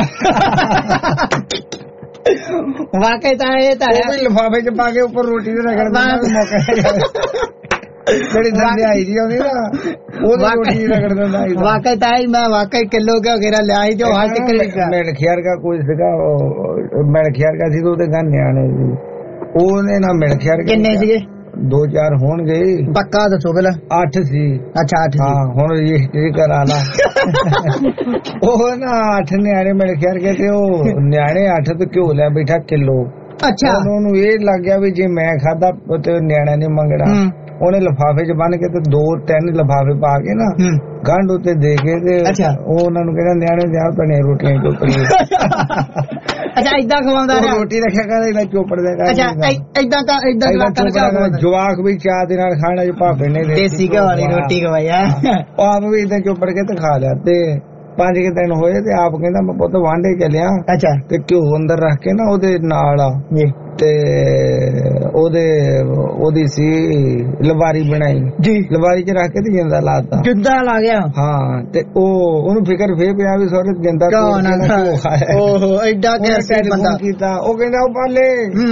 ਵਾਕਈ ਤਾਂ ਇਹ ਤਾਂ ਲਿਫਾਫੇ ਚ ਪਾ ਕੇ ਉੱਪਰ ਰੋਟੀ ਤੇ ਰਗੜ ਦਿੰਦਾ ਜਿਹੜੀ ਦੰਦਿਆਈ ਜੀ ਆਉਂਦੀ ਨਾ ਉਹਦੀ ਰੋਟੀ ਰਗੜ ਦਿੰਦਾ। ਵਾਕਈ ਤਾਂ ਮੈਂ ਵਾਕਈ ਕਿਲੋ ਕਿਉਂ ਘੇਰਾ ਲਿਆ ਸੀ ਜੋ ਹਾਲ ਤੱਕ ਮਿਲਖਿਆਰ ਦਾ ਕੋਈ ਸੀਗਾ ਮਿਲਖਿਆਰ ਦਾ ਸੀ ਤੇ ਉਹਦੇ ਘਰ ਨਿਆਣੇ ਸੀ ਉਹਨੇ ਨਾ ਮਿਲਖਿਆਰ ਕਿੰਨੇ ਸੀਗੇ? ਦੋ ਚਾਰ ਹੋਣਗੇ ਪੱਕਾ ਦੱਸੋ ਪਹਿਲਾਂ। ਅੱਠ ਸੀ। ਅੱਛਾ ਅੱਠ ਹਾਂ ਹੁਣ ਰਜਿਸਟਰੀ ਕਰਾ ਲਾ। ਉਹ ਨਾ ਅੱਠ ਨਿਆਣੇ ਮਿਲ ਖਿਆਰ ਕੇ ਤੇ ਉਹ ਨਿਆਣੇ ਅੱਠ ਤੇ ਘਿਓ ਲੈ ਬੈਠਾ ਕਿਲੋ। ਅੱਛਾ ਉਹਨੂੰ ਇਹ ਲੱਗ ਗਿਆ ਵੀ ਜੇ ਮੈਂ ਖਾਦਾ ਤੇ ਨਿਆਣਿਆਂ ਨੇ ਮੰਗਣਾ। ਉਹਨੇ ਲਿਫਾਫੇ ਚ ਬੰਨ ਕੇ ਤੇ ਦੋ ਤਿੰਨ ਲਿਫਾਫੇ ਪਾ ਕੇ ਨਾ ਗੰਢ ਉੱਤੇ ਦੇ ਕੇ ਤੇ ਉਹ ਉਹਨਾਂ ਨੂੰ ਕਹਿੰਦਾ ਨਿਆਣੇ ਦੇ ਆ ਪਣੇ ਰੋਟੀਆਂ ਚੋਪੜੀਆਂ। ਅੱਛਾ ਏਦਾਂ ਖਵਾਉਂਦਾ ਰਿਹਾ ਰੋਟੀ ਰੱਖਿਆ ਕਰ ਇਹਨਾਂ ਚੋਪੜ ਦਿਆ ਕਰ। ਅੱਛਾ ਏਦਾਂ ਤਾਂ ਏਦਾਂ ਜਵਾਕ ਵੀ ਚਾਹ ਦੇ ਨਾਲ ਖਾਣਾ ਚ ਭਾਪੇ ਨੇ ਦੇਸੀ ਘਿਓ ਵਾਲੀ ਰੋਟੀ ਖਵਾਈ ਆ। ਉਹ ਆਪ ਵੀ ਏਦਾਂ ਚੋਪੜ ਕੇ ਤੇ ਖਾ ਲਿਆ ਤੇ ਪੰਜ ਕੇ ਦਿਨ ਹੋਏ ਤੇ ਆਪ ਕਹਿੰਦਾ ਮੈਂ ਪੁੱਤ ਵਾਂਢੇ ਚੱਲਿਆ। ਅੱਛਾ ਤੇ ਘਿਓ ਅੰਦਰ ਰੱਖ ਕੇ ਨਾ ਉਹਦੇ ਨਾਲ ਤੇ ਉਹਦੇ ਉਹਦੀ ਸੀ ਲਵਾਰੀ ਬਣਾਈ ਜੀ। ਲਵਾਰੀ ਚ ਰੱਖ ਕੇ ਤੇ ਜਿੰਦਾ ਲਾਤਾ। ਜਿੰਦਾ ਲਾ ਗਿਆ ਹਾਂ। ਤੇ ਉਹ ਉਹਨੂੰ ਫਿਕਰ ਫੇਰ ਪਿਆ ਵੀ ਸੋਰੇ ਜਿੰਦਾ ਓਹੋ ਐਡਾ ਕਿਹੜਾ ਬੰਦਾ ਕੀਤਾ। ਉਹ ਕਹਿੰਦਾ ਉਹ ਪਾਲੇ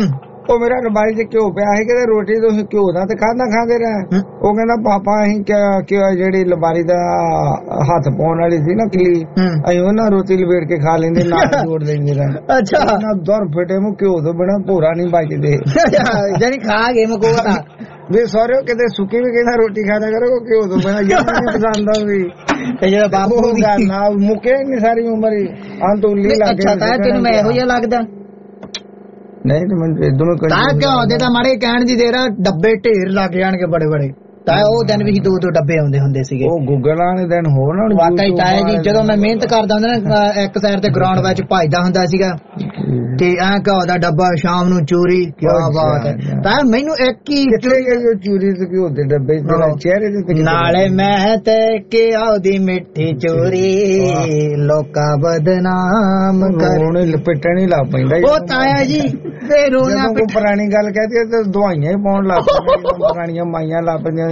ਉਹ ਮੇਰਾ ਅਲਮਾਰੀ 'ਚ ਘਿਓ ਪਿਆ ਸੀ, ਕਹਿੰਦੇ ਰੋਟੀ ਤੁਸੀਂ ਘਿਓ ਨਾਲ ਤੇ ਖਾਂਦਾ ਖਾਂਦੇ ਰਹੇ। ਉਹ ਕਹਿੰਦਾ ਪਾਪਾ ਅਸੀਂ ਕਿਆ ਜਿਹੜੀ ਅਲਮਾਰੀ ਦਾ ਹੱਥ ਪਾਉਣ ਵਾਲੀ ਸੀ ਨਾ ਕਿਲੀ, ਅਸੀਂ ਉਹਨਾਂ ਰੋਟੀ ਲਪੇਟ ਕੇ ਖਾ ਲੈਂਦੇ, ਨਾਲ ਜੋੜ ਲੈਂਦੇ ਰਹੇ। ਅੱਛਾ ਦਰ ਫਟੇ ਮੂੰਹ ਘਿਓ ਤੋਂ ਬਿਨਾਂ ਭੋਰਾ ਨਹੀਂ ਬਚਦੇ, ਜਾਨੀ ਖਾ ਗਏ ਮਕੋੜਾ ਵੀ ਸੋਰੇ ਕਿਤੇ ਸੁੱਕੀ ਵੀ ਕਹਿੰਦਾ ਰੋਟੀ ਖਾਦਾ ਕਰੋ ਘਿਓ ਤੋਂ ਬਿਨਾਂ, ਯਾਰ ਪਸੰਦ ਆਉਂਦੀ ਤੇ ਜਿਹੜਾ ਬਾਪੂ ਨਾ ਮੁੱਕੇ ਨਹੀਂ ਸਾਰੀ ਉਮਰ ਹੀ ਅੰਤੁਲੀ ਲੱਗ ਗਿਆ। ਅੱਛਾ ਤੈਨੂੰ ਮੈਂ ਇਹੋ ਜਿਹਾ ਲੱਗਦਾ? ਨਹੀਂ ਤੇ ਮੈਨੂੰ ਇਦੋਂ ਕਿਉਂ ਦੇ ਤਾਂ ਮਾੜੇ ਕਹਿਣ ਦੀ ਦੇਰ ਡੱਬੇ ਢੇਰ ਲੱਗ ਜਾਣਗੇ ਬੜੇ ਬੜੇ। ਤਾਇਆ ਉਹ ਦਿਨ ਵੀ ਦੋ ਦੋ ਡੱਬੇ ਆਉਂਦੇ ਹੁੰਦੇ ਸੀਗੇ, ਉਹ ਗੂਗਲ ਵਾਲੇ ਦਿਨ ਹੋਰ ਨਾ ਵਾਕਈ ਤਾਇਆ ਜੀ। ਜਦੋਂ ਮੈਂ ਮਿਹਨਤ ਕਰਦਾ ਹੁੰਦਾ ਨਾ ਇੱਕ ਸਾਈਡ ਤੇ ਗਰਾਊਂਡ ਵਿੱਚ ਭੱਜਦਾ ਹੁੰਦਾ ਸੀਗਾ ਤੇ ਐ ਘਿਓ ਦਾ ਡੱਬਾ ਸ਼ਾਮ ਨੂੰ ਚੋਰੀ, ਕੀ ਬਾਤ ਹੈ ਤਾਇਆ। ਮੈਨੂੰ ਇੱਕ ਹੀ ਚੋਰੀ ਤੇ ਘਿਓ ਦੇ ਡੱਬੇ ਚਿਹਰੇ ਤੇ ਨਾਲੇ ਮੈਂ ਤੇ ਘਿਓ ਦੀ ਮਿੱਠੀ ਚੋਰੀ ਲੋਕਾਂ ਬਦਨਾਮ ਕਰ ਲਪੇਟਣ ਹੀ ਲੱਗ ਪੈਂਦਾ ਉਹ ਤਾਇਆ ਜੀ। ਤੇ ਰੋਣਾ ਕੋਈ ਪੁਰਾਣੀ ਗੱਲ ਕਹਦੀ ਤੇ ਦਵਾਈਆਂ ਹੀ ਪਾਉਣ ਲੱਗ ਪੈਂਦੀਆਂ, ਪੁਰਾਣੀਆਂ ਮਾਈਆਂ ਲੱਗ ਪੈਂਦੀਆਂ।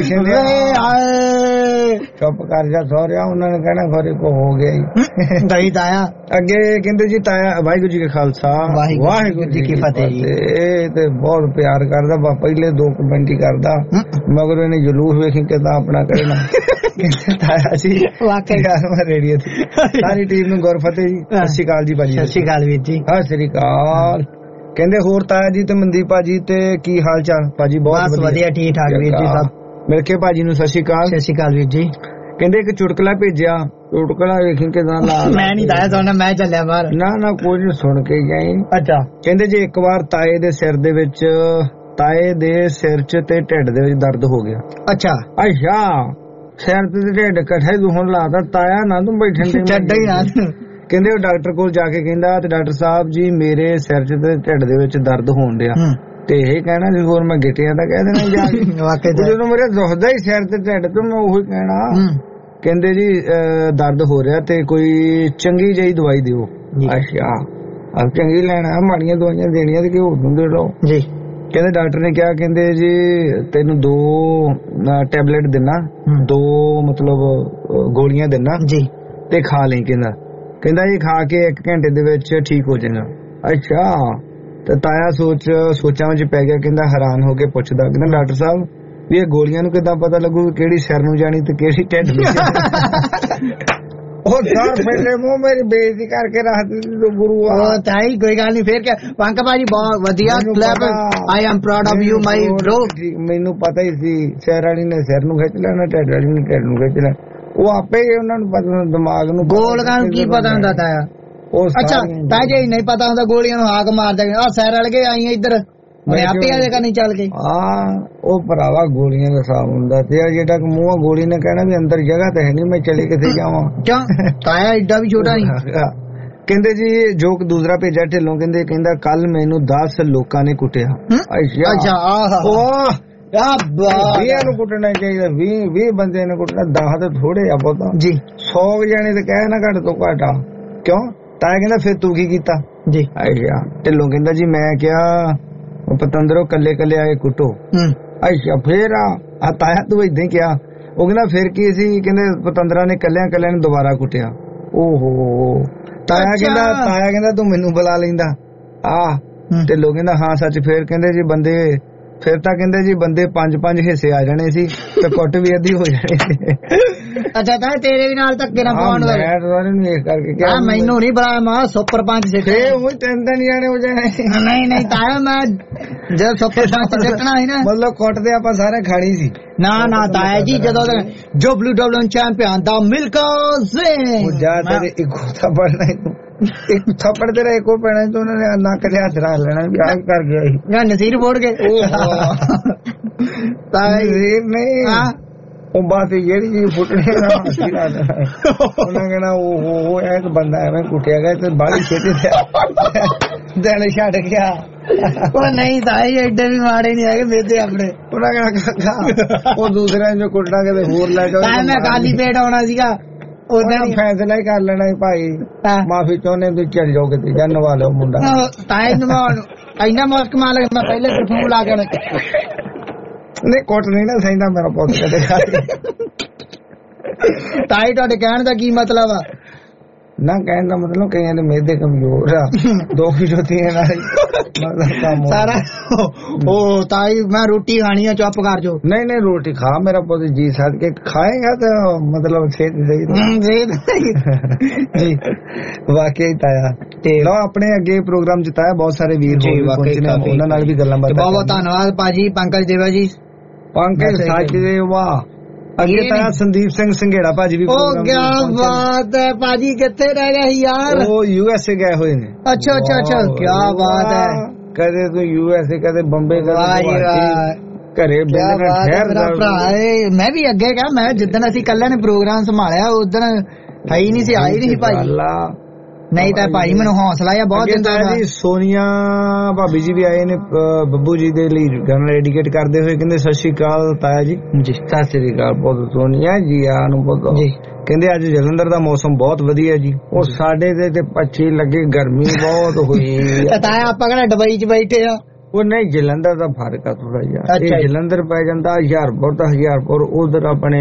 ਚੁੱਪ ਕਰ ਜਾ ਸਹੁਰਿਆ, ਉਹਨਾਂ ਨੇ ਕਹਿਣਾ ਖਰੇ ਕੋ ਹੋ ਗਿਆ ਦਈ ਤਾਇਆ। ਅੱਗੇ ਕਹਿੰਦੇ ਜੀ ਤਾਇਆ ਵਾਹਿਗੁਰੂ ਜੀ ਕਾ ਖਾਲਸਾ ਵਾਹਿਗੁਰੂ ਜੀ ਕੀ ਫਤਿਹ ਜੀ। ਇਹ ਤੇ ਬਹੁਤ ਪਿਆਰ ਕਰਦਾ ਬਾ, ਪਹਿਲੇ ਦੋ ਕਮੈਂਟ ਹੀ ਕਰਦਾ ਮਗਰ ਇਹਨੇ ਜਲੂਸ ਵੇਖੀ ਕਿਦਾਂ ਆਪਣਾ ਕਰਨਾ। ਤਾਇਆ ਜੀ ਵਾਕਈ ਹਰਮਨ ਰੇਡੀਓ ਦੀ ਸਾਰੀ ਟੀਮ ਨੂੰ ਗੁਰ ਫਤਿਹ ਜੀ। ਸਤਿ ਸ਼੍ਰੀ ਅਕਾਲ ਜੀ ਭਾਜੀ। ਸਤਿ ਸ਼੍ਰੀ ਅਕਾਲ ਵੀਰ ਜੀ। ਸਤਿ ਸ਼੍ਰੀ ਅਕਾਲ। ਕਹਿੰਦੇ ਹੋਰ ਤਾਇਆ ਜੀ ਤੇ ਮਨਦੀਪ ਭਾਜੀ ਤੇ ਕੀ ਹਾਲ ਚਾਲ ਭਾਜੀ? ਬਹੁਤ ਵਧੀਆ ਠੀਕ ਠਾਕ ਵੀਰ ਜੀ ਸਭ। ਮਿਲ ਕੇ ਭਾਜੀ ਨੂੰ ਸਤਿ ਸ਼੍ਰੀ ਅਕਾਲ। ਸਤਿ ਸ਼੍ਰੀ ਅਕਾਲ ਵੀਰ ਜੀ। ਕਹਿੰਦੇ ਇੱਕ ਚੁਟਕਲਾ ਭੇਜਿਆ, ਚੁਟਕਲਾ ਵੇਖੀ ਕਿਦਾਂ ਲਾ ਮੈਂ ਨਹੀਂ ਤਾਇਆ ਸੁਣਨਾ, ਮੈਂ ਚੱਲਿਆ ਬਾਹਰ। ਨਾ ਨਾ ਕੋਈ ਨੀ, ਸੁਣ ਕੇ ਜਾਈ। ਅੱਛਾ ਕਹਿੰਦੇ ਜੇ ਇੱਕ ਵਾਰ ਤਾਏ ਦੇ ਸਿਰ ਦੇ ਵਿੱਚ ਤਾਏ ਦੇ ਸਿਰ ਚ ਤੇ ਢਿੱਡ ਦੇ ਵਿੱਚ ਦਰਦ ਹੋ ਗਿਆ। ਅੱਛਾ ਅੱਛਾ ਸਿਰ ਤੇ ਢਿੱਡ ਇਕੱਠੇ ਦੁਹਣ ਲਾਤਾ, ਤਾਇਆ ਨਾ ਤੂੰ ਬੈਠਣ ਦੇ ਛੱਡ ਹੀ ਨਾ। ਕਹਿੰਦੇ ਉਹ ਡਾਕਟਰ ਕੋਲ ਜਾ ਕੇ ਕਹਿੰਦਾ ਤੇ ਡਾਕਟਰ ਸਾਹਿਬ ਜੀ ਮੇਰੇ ਸਿਰ ਚ ਤੇ ਢਿੱਡ ਦੇ ਵਿੱਚ ਦਰਦ ਹੋਣ ਡਿਆ, ਤੇ ਇਹ ਕਹਿਣਾ ਸੀ ਹੋਰ ਮੈਂ ਗਿੱਟਿਆਂ ਦਾ ਕਹਿ ਦੇਣਾ ਜਾ ਕੇ ਜਦੋਂ ਮੇਰੇ ਦੁਖਦਾ ਹੀ ਸਿਰ ਤੇ ਢਿੱਡ ਤੋਂ ਮੈਂ ਉਹੀ ਕਹਿਣਾ। ਕਹਿੰਦੇ ਜੀ ਦਰਦ ਹੋ ਰਿਹਾ ਤੇ ਕੋਈ ਚੰਗੀ ਜਿਹੀ ਦਵਾਈ ਦਿਓ। ਅੱਛਾ ਅਬ ਚੰਗੀ ਲੈਣਾ, ਮਾੜੀਆਂ ਦਵਾਈਆਂ ਦੇਣੀਆਂ ਤੇ ਕਿਉਂ ਦੇ ਲਓ ਜੀ। ਕਹਿੰਦੇ ਡਾਕਟਰ ਨੇ ਕਿਹਾ ਕਹਿੰਦੇ ਜੀ ਤੈਨੂੰ ਦੋ ਟੈਬਲੇਟ ਦੇਣਾ, ਦੋ ਮਤਲਬ ਗੋਲੀਆਂ ਦੇਣਾ ਜੀ ਤੇ ਖਾ ਲਈ। ਕਹਿੰਦਾ ਕਹਿੰਦਾ ਇਹ ਖਾ ਕੇ ਇੱਕ ਘੰਟੇ ਦੇ ਵਿੱਚ ਠੀਕ ਹੋ ਜਾਏਗਾ। ਅੱਛਾ ਤੇ ਤਾਇਆ ਸੋਚ ਸੋਚਾਂ ਵਿੱਚ ਪੈ ਗਿਆ। ਕਹਿੰਦਾ ਹੈਰਾਨ ਹੋ ਕੇ ਪੁੱਛਦਾ ਕਹਿੰਦਾ ਡਾਕਟਰ ਸਾਹਿਬ ਵੀ ਇਹ ਗੋਲੀਆਂ ਨੂੰ ਕਿੱਦਾਂ ਪਤਾ ਲੱਗੂ ਕਿਹੜੀ ਸਿਰ ਨੂੰ ਜਾਣੀ ਤੇ ਕਿਹੜੀ ਢਿੱਡ ਨੂੰ? ਉਹ ਸਰ ਪਹਿਲੇ ਮੂੰਹ ਮੇਰੀ ਬੇਇੱਜ਼ਤੀ ਕਰਕੇ ਰੱਖ ਦਿੱਤੀ ਗੁਰੂ। ਉਹ ਤਾਈ ਕੋਈ ਗੱਲ ਨਹੀਂ ਫੇਰ ਕਿਆ ਪੰਕ ਭਾਜੀ ਬਹੁਤ ਵਧੀਆ clap, I am proud of you my bro. ਮੈਨੂੰ ਪਤਾ ਹੀ ਸੀ ਸਿਰ ਵਾਲੀ ਨੇ ਸਿਰ ਨੂੰ ਖਿੱਚ ਲੈਣਾ, ਢਿੱਡ ਵਾਲੀ ਨੇ ਢਿੱਡ ਨੂੰ ਖਿੱਚ ਲੈਣਾ। ਉਹ ਆਪੇ ਹੀ ਉਹਨਾਂ ਨੂੰ ਪਤਾ, ਦਿਮਾਗ ਨੂੰ ਗੋਲੀਆਂ ਨੂੰ ਕੀ ਪਤਾ ਹੁੰਦਾ ਤਾਇਆ? ਅੱਛਾ ਤਾਇਆ ਜੀ ਨਹੀਂ ਪਤਾ ਹੁੰਦਾ ਗੋਲੀਆਂ ਨੂੰ ਹਾਕ ਮਾਰਦਾ ਆ ਸਿਰ ਰਲ ਗਏ ਆਈ ਇੱਧਰ ਆਪੇ ਆ ਜਗਾ ਨਹੀਂ ਚੱਲ ਗਏ। ਹਾਂ ਉਹ ਭਰਾਵਾ ਗੋਲੀਆਂ ਦਾ ਹਿਸਾਬ ਹੁੰਦਾ ਤੇ ਜਿਹੜਾ ਮੂੰਹ ਗੋਲੀ ਨੇ ਕਹਿਣਾ ਵੀ ਅੰਦਰ ਜਗ੍ਹਾ ਤਾਂ ਹੈ ਨਹੀਂ, ਮੈਂ ਚਲੇ ਕਿੱਥੇ ਜਾਵਾਂ? ਕਿਉਂ ਤਾਇਆ ਏਡਾ ਵੀ ਛੋਟਾ ਨਹੀਂ। ਕਹਿੰਦੇ ਜੀ ਜੋਕ ਦੂਸਰਾ ਭੇਜਿਆ ਢਿੱਲੋਂ, ਕਹਿੰਦੇ ਕਹਿੰਦਾ ਕੱਲ ਮੈਨੂੰ ਦਸ ਲੋਕਾਂ ਨੇ ਕੁੱਟਿਆ। ਅੱਛਾ ਆਹ ਵੀਹ ਨੂੰ ਕੁੱਟਣਾ ਚਾਹੀਦਾ, ਵੀਹ ਵੀਹ ਬੰਦੇ ਨੇ ਕੁੱਟਣਾ, ਦਸ ਤਾਂ ਥੋੜੇ ਆ ਬਹੁਤਾ ਜੀ, ਸੌ ਜਾਣੇ ਤੇ ਕਹਿ ਨਾ ਘੱਟ ਤੋਂ ਘੱਟ ਆ। ਕਿਉਂ ਤਾਇਆ ਕਹਿੰਦਾ ਫਿਰ ਤੂੰ ਕੀ ਕੀਤਾ ਜੀ? ਅੱਛਾ ਢਿੱਲੋਂ ਕਹਿੰਦਾ ਜੀ ਮੈਂ ਕਿਹਾ ਪਤੰਦਰੋ ਕੱਲੇ ਕੱਲੇ ਆਏ ਕੁੱਟੋ। ਅੱਛਾ ਫੇਰ ਆ ਤਾਇਆ ਤੂੰ ਏਦਾਂ ਹੀ ਕਿਹਾ? ਉਹ ਕਹਿੰਦਾ ਫਿਰ ਕੀ ਸੀ? ਕਹਿੰਦੇ ਪਤੰਦਰਾਂ ਨੇ ਕੱਲਿਆਂ ਕੱਲਿਆਂ ਨੂੰ ਦੁਬਾਰਾ ਕੁੱਟਿਆ। ਓਹੋ ਤਾਇਆ ਕਹਿੰਦਾ ਤਾਇਆ ਕਹਿੰਦਾ ਤੂੰ ਮੈਨੂੰ ਬੁਲਾ ਲੈਂਦਾ। ਆਹ ਢਿੱਲੋਂ ਕਹਿੰਦਾ ਹਾਂ ਸੱਚ। ਫੇਰ ਕਹਿੰਦੇ ਜੀ ਬੰਦੇ ਫਿਰ ਤਾਂ ਕਹਿੰਦੇ ਜੀ ਬੰਦੇ ਪੰਜ ਪੰਜ ਹਿੱਸੇ ਆ ਜਾਣੇ ਸੀ ਤੇ ਕੁੱਟ ਵੀ ਅੱਧੀ ਹੋ ਜਾਣੀ ਸੀ। ਅੱਛਾ ਤਾਂ ਤੇਰੇ ਵੀ ਨਾਲ ਧੱਕੇ ਨਾ ਪਾਉਣ ਵਾਲੇ ਮੈਂ ਇਸ ਕਰਕੇ ਕਿਹਾ ਮੈਨੂੰ ਨਹੀਂ ਬੁਲਾਇਆ, ਮੈਂ ਸੁਪਰ ਪੰਜ ਸਿੱਟੇ ਉਹ ਤਿੰਨ ਤਿੰਨ ਜਾਣੇ ਹੋ ਜਾਣੇ। ਨਹੀਂ ਨਹੀਂ ਤਾਇਆ ਮੈਂ ਜਦ ਸੁਪਰ ਪੰਜ ਸਿੱਟਣਾ ਸੀ ਨਾ ਮਤਲਬ ਕੁੱਟਦੇ ਆਪਾਂ ਸਾਰੇ ਖਾਣੀ ਸੀ। ਨਾ ਨਾ ਤਾਇਆ ਜੀ ਜਦੋਂ ਡਬਲਯੂ ਡਬਲਯੂ ਚੈਂਪੀਅਨ ਦਾ ਮਿਲਖਾ ਸਿੰਘ ਜਾ ਤੇਰੇ ਇੱਕ ਤਾਂ ਪੜਨਾ ਇੱਕ ਥੱਪੜ ਤੇਰਾ ਇੱਕੋ ਪੈਣਾ ਤੇ ਉਹਨਾਂ ਨੇ ਨੱਕ ਤੇ ਹੱਥ ਰੱਖ ਲੈਣਾ ਵੀ ਆਹ ਕਰ ਗਿਆ ਸੀ ਜਾਂ ਨਸੀਰ ਫੋੜ ਕੇ ਤਾਇਆ ਨਹੀਂ ਉਹ ਬਾਤ ਜਿਹੜੀ ਜੀ ਫੁੱਟਣੇ ਨਾ ਉਹਨਾਂ ਕਹਿਣਾ ਉਹ ਇਹ ਤਾਂ ਬੰਦਾ ਐਵੇਂ ਕੁੱਟਿਆ ਗਿਆ ਤੇ ਬਾਹਲੀ ਛੇਤੀ ਦਿਨ ਛੱਡ ਗਿਆ। ਉਹ ਨਹੀਂ ਤਾਈ ਐਡੇ ਵੀ ਮਾੜੇ ਨਹੀਂ ਹੈਗੇ ਮੇਦੇ ਆਪਣੇ। ਉਹਨਾਂ ਕਹਿਣਾ ਉਹ ਦੂਸਰਿਆਂ ਨੂੰ ਕੁੱਟਣਾ ਕਿਤੇ ਹੋਰ ਲੈ ਜਾਓ। ਮੈਂ ਖਾਲੀ ਪੇਟ ਆਉਣਾ ਸੀਗਾ ਉਹਦਾ ਫੈਸਲਾ ਹੀ ਕਰ ਲੈਣਾ ਭਾਈ ਮਾਫੀ ਚਾਹੁੰਦੇ ਵੀ ਚੱਲ ਜਾਓ ਕਿਤੇ ਜਾਂ ਨਵਾ ਲਓ ਮੁੰਡਾ। ਤਾਏ ਨਵਾਉਣ ਇੰਨਾ ਮੁਸ਼ਕ ਮਾਰ ਮੈਂ ਪਹਿਲੇ ਪਰਫਿਊਮ ਲਾ ਕੇ ਨਹੀਂ ਕੁੱਟ ਨਹੀਂ ਨਾ ਸਹੀਦਾ ਮੇਰਾ ਪੁੱਤ ਕਦੇ ਤਾਈ ਤੁਹਾਡੇ ਕਹਿਣ ਦਾ ਕੀ ਮਤਲਬ ਆ? ਨਾ ਕਹਿਣ ਦਾ ਮਤਲਬ ਕਈਆਂ ਦੇ ਮਿਹਦੇ ਕਮਜ਼ੋਰ ਆ ਦੋ ਕਿਲੋ ਤੀਨ ਨਾਲ ਸਾਰਾ ਉਹ ਤਾਈ ਮੈਂ ਰੋਟੀ ਖਾਣੀ ਆ ਚੁੱਪ ਕਰ ਜੋ ਨਹੀਂ ਨਹੀਂ ਰੋਟੀ ਖਾ ਮੇਰਾ ਪੁੱਤ ਜੀ ਸਦ ਕੇ ਖਾਏਗਾ ਤਾਂ ਮਤਲਬ ਸਿਹਤ ਸਹੀ ਜੀ ਵਾਕਈ ਤਾਇਆ ਤੇ ਲਓ ਆਪਣੇ ਅੱਗੇ ਪ੍ਰੋਗਰਾਮ ਜਿਤਾਇਆ ਬਹੁਤ ਸਾਰੇ ਵੀਰ ਜੀ ਉਹਨਾਂ ਨਾਲ ਵੀ ਗੱਲਾਂ ਬਾਤਾਂ। ਬਹੁਤ ਬਹੁਤ ਧੰਨਵਾਦ ਭਾਜੀ ਪੰਕਜ ਦੇਵਾ ਜੀ ਪੰਕਜ ਸਚਦੇਵਾ। ਅੱਗੇ ਤਾਂ ਸੰਦੀਪ ਸਿੰਘ ਸੰਘੇੜਾ ਭਾਜੀ ਵੀ ਉਹ ਕੀ ਬਾਤ ਹੈ ਭਾਜੀ ਕਿੱਥੇ ਰਹਿ ਗਏ ਯਾਰ ਉਹ ਯੂ ਐਸ ਏ ਗਏ ਹੋਏ ਨੇ। ਅੱਛਾ ਅੱਛਾ ਅੱਛਾ ਕੀ ਬਾਤ ਹੈ ਕਦੇ ਤੂੰ ਯੂ ਐਸ ਏ ਕਦੇ ਬੰਬੇ ਕਦੇ ਘਰੇ ਮੇਰਾ ਭਰਾ ਮੈਂ ਵੀ ਅੱਗੇ ਕਿਹਾ ਮੈਂ ਜਿੱਦਣ ਅਸੀਂ ਕੱਲੇ ਨੇ ਪ੍ਰੋਗਰਾਮ ਸੰਭਾਲਿਆ ਉਦਣ ਹੈ ਹੀ ਨਹੀਂ ਸੀ ਆਈ ਨਹੀਂ ਸੀ ਭਾਈ ਨਹੀਂ ਤਾਂ ਭਾਈ ਮੈਨੂੰ ਹੌਸਲਾ ਆ ਬਹੁਤ ਦਿੰਦਾ ਜੀ। ਸੋਨੀਆ ਭਾਬੀ ਜੀ ਵੀ ਆਏ ਨੇ ਬੱਬੂ ਜੀ ਦੇ ਲਈ ਗਾਣਾ ਡੈਡੀਕੇਟ ਕਰਦੇ ਹੋਏ ਕਹਿੰਦੇ ਸਤਿ ਸ਼੍ਰੀ ਅਕਾਲ ਤਾਇਆ ਜੀ। ਜੀ ਸਤਿ ਸ਼੍ਰੀ ਅਕਾਲ ਬਹੁਤ ਸੋਨੀਆ ਜੀ ਆ ਨੂੰ ਬਹੁਤ ਜੀ। ਕਹਿੰਦੇ ਅੱਜ ਜਲੰਧਰ ਦਾ ਮੌਸਮ ਬਹੁਤ ਵਧੀਆ ਜੀ। ਉਹ ਸਾਡੇ ਤੇ ਤੇ ਪੱਛੀ ਲੱਗੇ ਗਰਮੀ ਬਹੁਤ ਹੋਈ ਤਾਇਆ ਆਪਾਂ ਕਹਿੰਦਾ ਦੁਬਈ ਚ ਬੈਠੇ ਆ ਉਹ ਨਹੀਂ ਜਲੰਧਰ ਦਾ ਫਰਕ ਆ ਥੋੜਾ ਜਿਹਾ ਇਹ ਜਲੰਧਰ ਪੈ ਜਾਂਦਾ ਹਜ਼ਾਰਪੁਰ ਦਾ ਹਜ਼ਾਰਪੁਰ ਉਧਰ ਆਪਣੇ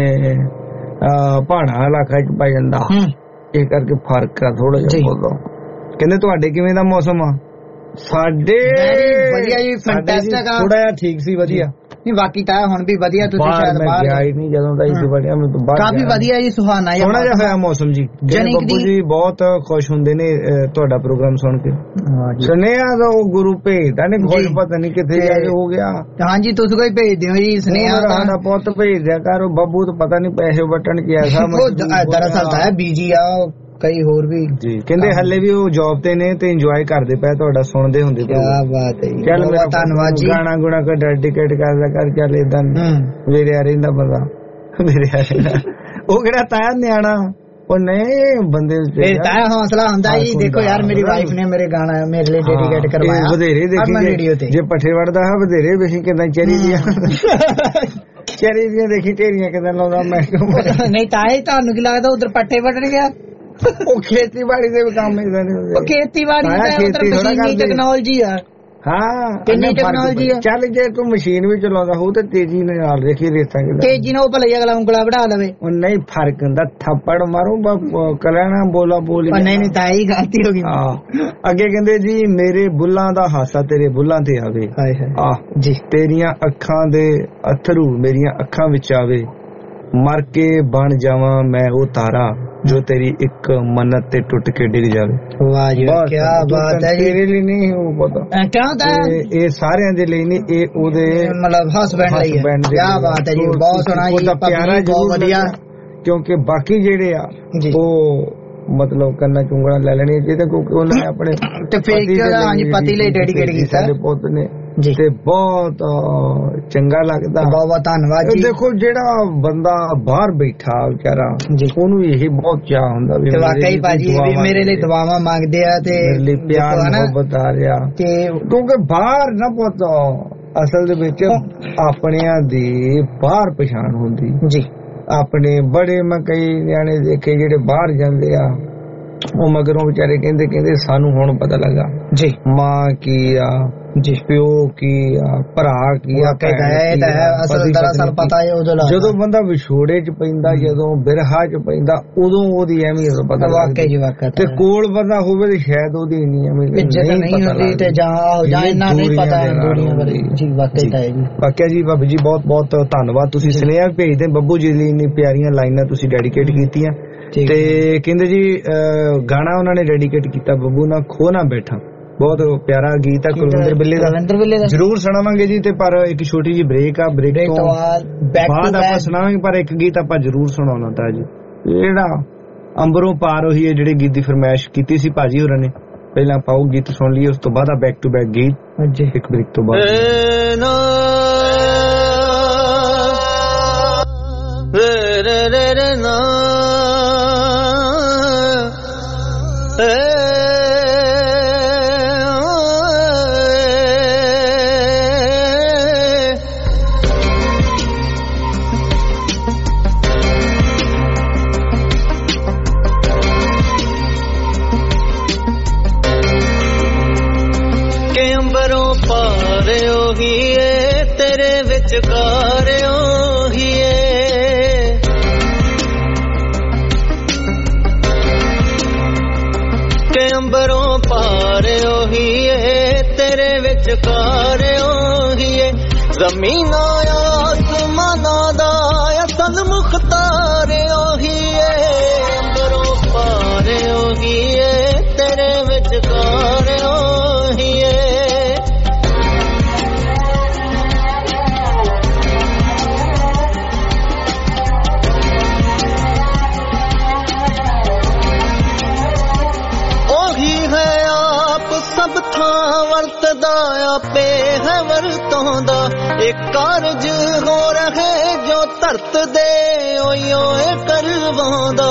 ਪਹਾੜਾਂ ਇਲਾਕਾ ਚ ਪੈ ਜਾਂਦਾ ਇਹ ਕਰਕੇ ਫਰਕ ਆ ਥੋੜਾ ਜਿਹਾ ਬੋਲੋ। ਕਹਿੰਦੇ ਤੁਹਾਡੇ ਕਿਵੇਂ ਦਾ ਮੌਸਮ ਆ? ਸਾਡੇ ਵਧੀਆ ਜੀ ਫੈਂਟੈਸਟਿਕ ਆ ਥੋੜਾ ਜਿਹਾ ਠੀਕ ਸੀ ਵਧੀਆ ਨਹੀਂ ਬਾਕੀ ਤਾਂ ਹੁਣ ਵੀ ਵਧੀਆ ਤੁਸੀਂ ਸ਼ਾਇਦ ਬਾਹਰ ਗਿਆ ਹੀ ਨਹੀਂ ਜਦੋਂ ਦਾ ਇੱਥੇ ਵੜਿਆ ਮੈਂ ਤਾਂ ਬਾਹਰ ਕਾਫੀ ਵਧੀਆ ਜੀ ਸੁਹਾਣਾ ਜਿਹਾ ਥੋੜਾ ਜਿਹਾ ਹੋਇਆ ਮੌਸਮ ਜੀ। ਬੱਬੂ ਜੀ ਬਹੁਤ ਖੁਸ਼ ਹੁੰਦੇ ਨੇ ਤੁਹਾਡਾ ਪ੍ਰੋਗਰਾਮ ਸੁਣ ਕੇ ਸੁਨੇਹਾ ਤਾਂ ਉਹ ਗੁਰੂ ਭੇਜਦਾ ਨੇ ਖੁਸ਼ ਪਤਾ ਨਹੀਂ ਕਿੱਥੇ ਜਾ ਕੇ ਹੋ ਗਿਆ। ਹਾਂਜੀ ਤੁਸੀਂ ਕੋਈ ਭੇਜ ਦਿਓ ਜੀ ਸੁਨੇਹਾ ਸਾਡਾ ਪੁੱਤ ਭੇਜ ਦਿਆ ਕਰ ਬੱਬੂ ਤਾਂ ਪਤਾ ਨਹੀਂ ਪੈਸੇ ਵਟਣ ਕੀ ਐਸਾ ਦਰਅਸਲ ਤਾਂ ਬੀਜੀ ਆ ਕਈ ਹੋਰ ਵੀ ਜੀ ਕਹਿੰਦੇ ਹੱਲੇ ਵੀ ਉਹ ਜੌਬ ਤੇ ਨੇ ਤੇ ਇੰਜੋਏ ਕਰਦੇ ਪਏ ਤੁਹਾਡਾ ਸੁਣਦੇ ਹੁੰਦੇ। ਕੀ ਬਾਤ ਹੈ ਚੱਲ ਮੇਰਾ ਧੰਨਵਾਦ ਜੀ। ਗਾਣਾ ਗੁਣਾ ਕੋ ਡੈਡੀਕੇਟ ਕਰਦਾ ਕਰ ਚੱਲ ਏਦਾਂ ਮੇਰੇ ਆ ਰਹਿੰਦਾ ਬੰਦਾ ਮੇਰੇ ਆ ਰਹਿੰਦਾ ਉਹ ਕਿਹੜਾ ਤਾਇਆ ਨਿਆਣਾ ਉਹ ਨਹੀਂ ਬੰਦੇ ਤਾਇਆ ਹੌਸਲਾ ਹੁੰਦਾ ਜੀ। ਦੇਖੋ ਯਾਰ ਮੇਰੀ ਵਾਈਫ ਨੇ ਮੇਰੇ ਗਾਣਾ ਮੇਰੇ ਲਈ ਡੈਡੀਕੇਟ ਕਰਵਾਇਆ ਵਧੇਰੇ ਦੇਖੀ ਜੇ ਪੱਠੇ ਵੜਦਾ ਹੈ ਵਧੇਰੇ ਵੇਖੀ ਕਿਦਾਂ ਚਰੀ ਦੀਆਂ ਚਰੀ ਦੀਆਂ ਦੇਖੀ ਢੇਰੀਆਂ ਕਿਦਾਂ ਲਾਉਂਦਾ ਮੈਂ ਨਹੀਂ ਤਾਇਆ ਤੁਹਾਨੂੰ ਕੀ ਲੱਗਦਾ ਉਧਰ ਪੱਠੇ ਵੱਢਣ ਗਿਆ ਉਹ ਖੇਤੀਬਾੜੀ ਦੇ ਕੰਮ ਇਦਾਂ ਨਹੀਂ ਖੇਤੀਬਾੜੀ ਦੀ ਟੈਕਨੋਲੋਜੀ ਆ ਹਾਂ ਕਿੰਨੀ ਟੈਕਨੋਲੋਜੀ ਆ। ਚੱਲ ਜੇ ਤੂੰ ਮਸ਼ੀਨ ਵੀ ਚਲਾਉਂਦਾ ਹੋ ਤੇ ਤੇਜ਼ੀ ਨਾਲ ਦੇਖੀ ਰੇਤਾਂ ਤੇਜ਼ੀ ਨਾਲ ਭਲੇ ਅਗਲਾ ਉਂਗਲਾ ਵੜਾ ਲਵੇ ਉਹ ਨਹੀਂ ਫਰਕ ਹੁੰਦਾ ਥੱਪੜ ਮਾਰੂ ਕਲਣਾ ਬੋਲਾ ਬੋਲੀ ਨਹੀਂ ਨਹੀਂ ਤਾਂ ਹੀ ਗਲਤੀ ਹੋ ਗਈ। ਹਾਂ ਅੱਗੇ ਕਹਿੰਦੇ ਜੀ ਮੇਰੇ ਬੁੱਲਾਂ ਦਾ ਹਾਸਾ ਤੇਰੇ ਬੁੱਲਾਂ ਤੇ ਆਵੇ ਆਹ ਜੀ ਤੇਰੀਆਂ ਅੱਖਾਂ ਦੇ ਅਥਰੂ ਮੇਰੀਆਂ ਅੱਖਾਂ ਵਿੱਚ ਆਵੇ ਮਰ ਕੇ ਬਣ ਜਾਵਾਂ ਮੈਂ ਉਹ ਤਾਰਾ ਜੋ ਤੇਰੀ ਇੱਕ ਮੰਨਤ ਤੇ ਟੁੱਟ ਕੇ ਡਿੱਗ ਜਾਵੇ। ਵਾਹ ਜੀ ਕੀ ਬਾਤ ਹੈ ਜੀ। ਤੇਰੇ ਲਈ ਨਹੀਂ ਉਹ ਪਤਾ ਕਿਉਂ ਤਾਂ ਇਹ ਸਾਰਿਆਂ ਦੇ ਲਈ ਨਹੀਂ ਇਹ ਉਹਦੇ ਮਤਲਬ ਹਸਬੈਂਡ ਲਈ ਹੈ। ਕੀ ਬਾਤ ਹੈ ਜੀ ਬਹੁਤ ਸੋਹਣਾ ਜੀ ਪਿਆਰਾ ਬਹੁਤ ਵਧੀਆ ਕਿਉਂਕਿ ਬਾਕੀ ਜਿਹੜੇ ਆ ਉਹ ਮਤਲਬ ਕੰਨਾਂ ਚੁੰਗਲਾਂ ਲੈ ਲੈਣੀ ਜਿਹਦੇ ਕਿਉਂਕਿ ਉਹਨਾਂ ਨੇ ਆਪਣੇ ਤੇ ਫੇਕ ਹਾਂਜੀ ਪਤੀ ਲਈ ਡੈਡੀਕੇਟ ਕੀਤਾ ਸਾਡੇ ਪੁੱਤ ਨੇ ਤੇ ਬਹੁਤ ਚੰਗਾ ਲੱਗਦਾ। ਬਹੁਤ ਬਹੁਤ ਧੰਨਵਾਦ ਜੀ। ਦੇਖੋ ਜਿਹੜਾ ਬੰਦਾ ਬਾਹਰ ਬੈਠਾ ਵਿਚਾਰਾ ਉਹਨੂੰ ਇਹ ਬਹੁਤ ਚਾਹ ਹੁੰਦਾ ਵੀ ਵਾਕਈ ਭਾਜੀ ਮੇਰੇ ਲਈ ਦੁਆਵਾਂ ਮੰਗਦੇ ਆ ਤੇ ਮੇਰੇ ਲਈ ਪਿਆਰ ਮੁਹੱਬਤ ਆ ਰਿਹਾ ਤੇ ਕਿਉਂਕਿ ਬਾਹਰ ਨਾ ਪੁੱਤ ਅਸਲ ਦੇ ਵਿੱਚ ਆਪਣਿਆਂ ਦੀ ਬਾਹਰ ਪਛਾਣ ਹੁੰਦੀ ਜੀ। ਆਪਣੇ ਬੜੇ ਮੈਂ ਕਈ ਨਿਆਣੇ ਦੇਖੇ ਜਿਹੜੇ ਬਾਹਰ ਜਾਂਦੇ ਆ ਉਹ ਮਗਰੋਂ ਵਿਚਾਰੇ ਕਹਿੰਦੇ ਕਹਿੰਦੇ ਸਾਨੂੰ ਹੁਣ ਪਤਾ ਲੱਗਾ ਜੀ ਮਾਂ ਕੀ ਆ ਜੀ ਪਿਓ ਕੀ ਆ ਭਰਾ ਕੀ ਆ ਜਦੋਂ ਬੰਦਾ ਵਿਛੋੜੇ ਚ ਪੈਂਦਾ ਜਦੋਂ ਬਿਰਹਾ ਚ ਪੈਂਦਾ ਉਦੋਂ ਉਹਦੀ ਅਹਿਮੀਅਤ ਪਤਾ ਲੱਗਦੀ ਤੇ ਕੋਲ ਬੰਦਾ ਹੋਵੇ ਤੇ ਸ਼ਾਇਦ ਉਹਦੀ ਇੰਨੀ ਅਹਿਮੀਅਤ ਨਹੀਂ ਹੁੰਦੀ ਤੇ ਜਾਂ ਇੰਨਾ ਨਹੀਂ ਪਤਾ ਦੁਨੀਆ ਬਾਰੇ ਜੀ। ਵਾਕਈ ਤਾਂ ਹੈ ਜੀ। ਵਾਕਿਆ ਜੀ ਬਾਬੂ ਜੀ ਬਹੁਤ ਬਹੁਤ ਧੰਨਵਾਦ ਤੁਸੀਂ ਸੁਨੇਹਾ ਭੇਜਦੇ ਬੱਬੂ ਜੀ ਲਈ ਇੰਨੀ ਪਿਆਰੀਆਂ ਲਾਈਨਾਂ ਤੁਸੀਂ ਡੈਡੀਕੇਟ ਕੀਤੀਆਂ ਤੇ ਕਹਿੰਦੇ ਜੀ ਗਾਣਾ ਉਹਨਾਂ ਨੇ ਡੈਡੀਕੇਟ ਕੀਤਾ ਬੱਬੂ ਨਾਲ ਖੋ ਨਾ ਬੈਠਾ ਬਹੁਤ ਪਿਆਰਾ ਗੀਤ ਆ ਕੁਲਵਿੰਦਰ ਬਿੱਲੇ ਦਾ ਜਰੂਰ ਸੁਣਾਵਾਂਗੇ ਜੀ ਤੇ ਪਰ ਇੱਕ ਛੋਟੀ ਜਿਹੀ ਬ੍ਰੇਕ ਆ ਬ੍ਰੇਕ ਤੋਂ ਬਾਅਦ ਆਪਾਂ ਸੁਣਾਵਾਂਗੇ ਪਰ ਇੱਕ ਗੀਤ ਆਪਾਂ ਜਰੂਰ ਸੁਣਾਉਣਾ ਤਾਂ ਜੀ ਜਿਹੜਾ ਅੰਬਰੋਂ ਪਾਰ ਹੋਈ ਹੈ ਜਿਹੜੇ ਗੀਤ ਦੀ ਫਰਮਾਇਸ਼ ਕੀਤੀ ਸੀ ਭਾਜੀ ਹੋਰਾਂ ਨੇ ਪਹਿਲਾਂ ਆਪਾਂ ਉਹ ਗੀਤ ਸੁਣ ਲਈਏ ਉਸ ਤੋਂ ਬਾਅਦ ਆ ਬੈਕ ਟੂ ਬੈਕ ਗੀਤ ਇੱਕ ਬ੍ਰੇਕ ਤੋਂ ਬਾਅਦ ਜ਼ਮੀਨਾਂ ਆਸਮਾਨਾਂ ਦਾ ਅਸਲ ਮੁਖਤਾਰ ਉਹੀ ਏ ਅੰਬਰੋਂ ਪਾਰ ਉਹੀ ਏ ਤੇਰੇ ਵਿਚਕਾਰ ਉਹੀ ਏ ਉਹੀ ਹੈ ਆਪ ਸਭ ਥਾਂ ਵਰਤਦਾ ਆਪੇ ਹੈ ਵਰਤੋਂਦਾ ਇੱਕ ਕਾਰਜ ਹੋ ਰਹੇ ਜੋ ਧਰਤ ਦੇ ਓਏ ਓਏ ਕਰਵਾਉਂਦਾ